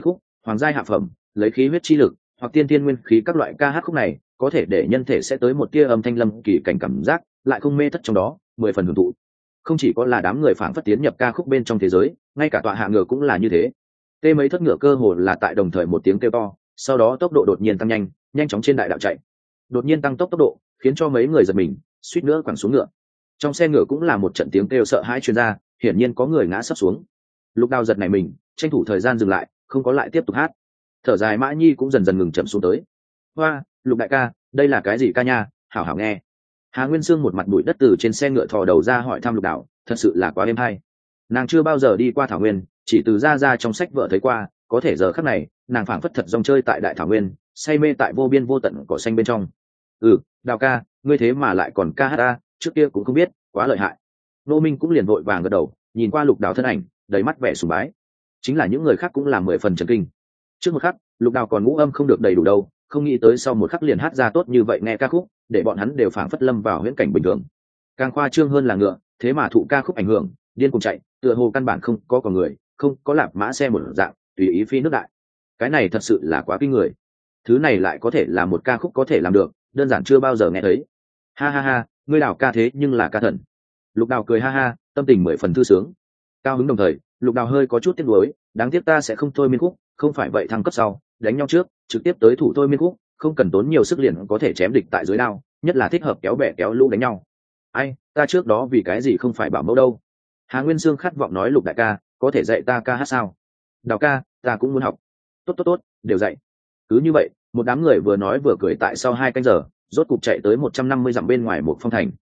[SPEAKER 1] hoàng giai hạ phẩm, lấy khí huyết chi lực hoặc tiên tiên nguyên khí các loại ca hát khúc này có thể để nhân thể sẽ tới một tia âm thanh lâm kỳ cảnh cảm giác, lại không mê thất trong đó, 10 phần hưởng thụ. Không chỉ có là đám người phảng phất tiến nhập ca khúc bên trong thế giới, ngay cả tọa hạ ngựa cũng là như thế. Tê mấy thất ngựa cơ hồ là tại đồng thời một tiếng kêu to, sau đó tốc độ đột nhiên tăng nhanh, nhanh chóng trên đại đạo chạy. Đột nhiên tăng tốc độ, khiến cho mấy người giật mình, suýt nữa quẳng xuống ngựa. Trong xe ngựa cũng là một trận tiếng kêu sợ hãi truyền ra, hiển nhiên có người ngã sắp xuống. Lục Đào giật này mình, tranh thủ thời gian dừng lại, không có lại tiếp tục hát. Thở dài Mã Nhi cũng dần dần ngừng chậm xuống tới. Hoa, Lục đại ca, đây là cái gì ca nha, hảo hảo nghe. Hà Nguyên Sương một mặt bụi đất từ trên xe ngựa thò đầu ra hỏi thăm Lục Đào, thật sự là quá êm hay. Nàng chưa bao giờ đi qua thảo nguyên, chỉ từ ra trong sách vợ thấy qua, có thể giờ khắc này, nàng phảng phất thật dòng chơi tại đại thảo nguyên, say mê tại vô biên vô tận cỏ xanh bên trong. Đào ca, ngươi thế mà lại còn ca hát ta, trước kia cũng không biết, quá lợi hại. Nô Minh cũng liền vội vàng gật đầu, nhìn qua Lục Đào thân ảnh, đầy mắt vẻ sùng bái. Chính là những người khác cũng là 10 phần chấn kinh. Trước một khắc, Lục Đào còn ngũ âm không được đầy đủ đâu, không nghĩ tới sau một khắc liền hát ra tốt như vậy nghe ca khúc, để bọn hắn đều phảng phất lâm vào huyễn cảnh bình thường. Càng khoa trương hơn là ngựa, thế mà thụ ca khúc ảnh hưởng, điên cùng chạy, tựa hồ căn bản không có người, không có lạp mã xe một dạng, tùy ý phi nước đại. Cái này thật sự là quá kinh người. Thứ này lại có thể là một ca khúc có thể làm được, đơn giản chưa bao giờ nghe thấy. Ha ha ha, ngươi Đào ca thế nhưng là ca thần. Lục Đào cười ha ha, tâm tình 10 phần thư sướng. Cao hứng đồng thời, Lục Đào hơi có chút tiếc nuối, đáng tiếc ta sẽ không thôi miên khúc, không phải vậy thăng cấp sau, đánh nhau trước, trực tiếp tới thủ thôi miên khúc, không cần tốn nhiều sức liền có thể chém địch tại dưới đao, nhất là thích hợp kéo bè kéo lũ đánh nhau. Ai, ta trước đó vì cái gì không phải bảo mẫu đâu. Hà Nguyên Sương khát vọng nói Lục đại ca, có thể dạy ta ca hát sao? Đào ca, ta cũng muốn học. Tốt, đều dạy. Cứ như vậy, một đám người vừa nói vừa cười tại sau 2 canh giờ, rốt cục chạy tới 150 dặm bên ngoài một phong thành.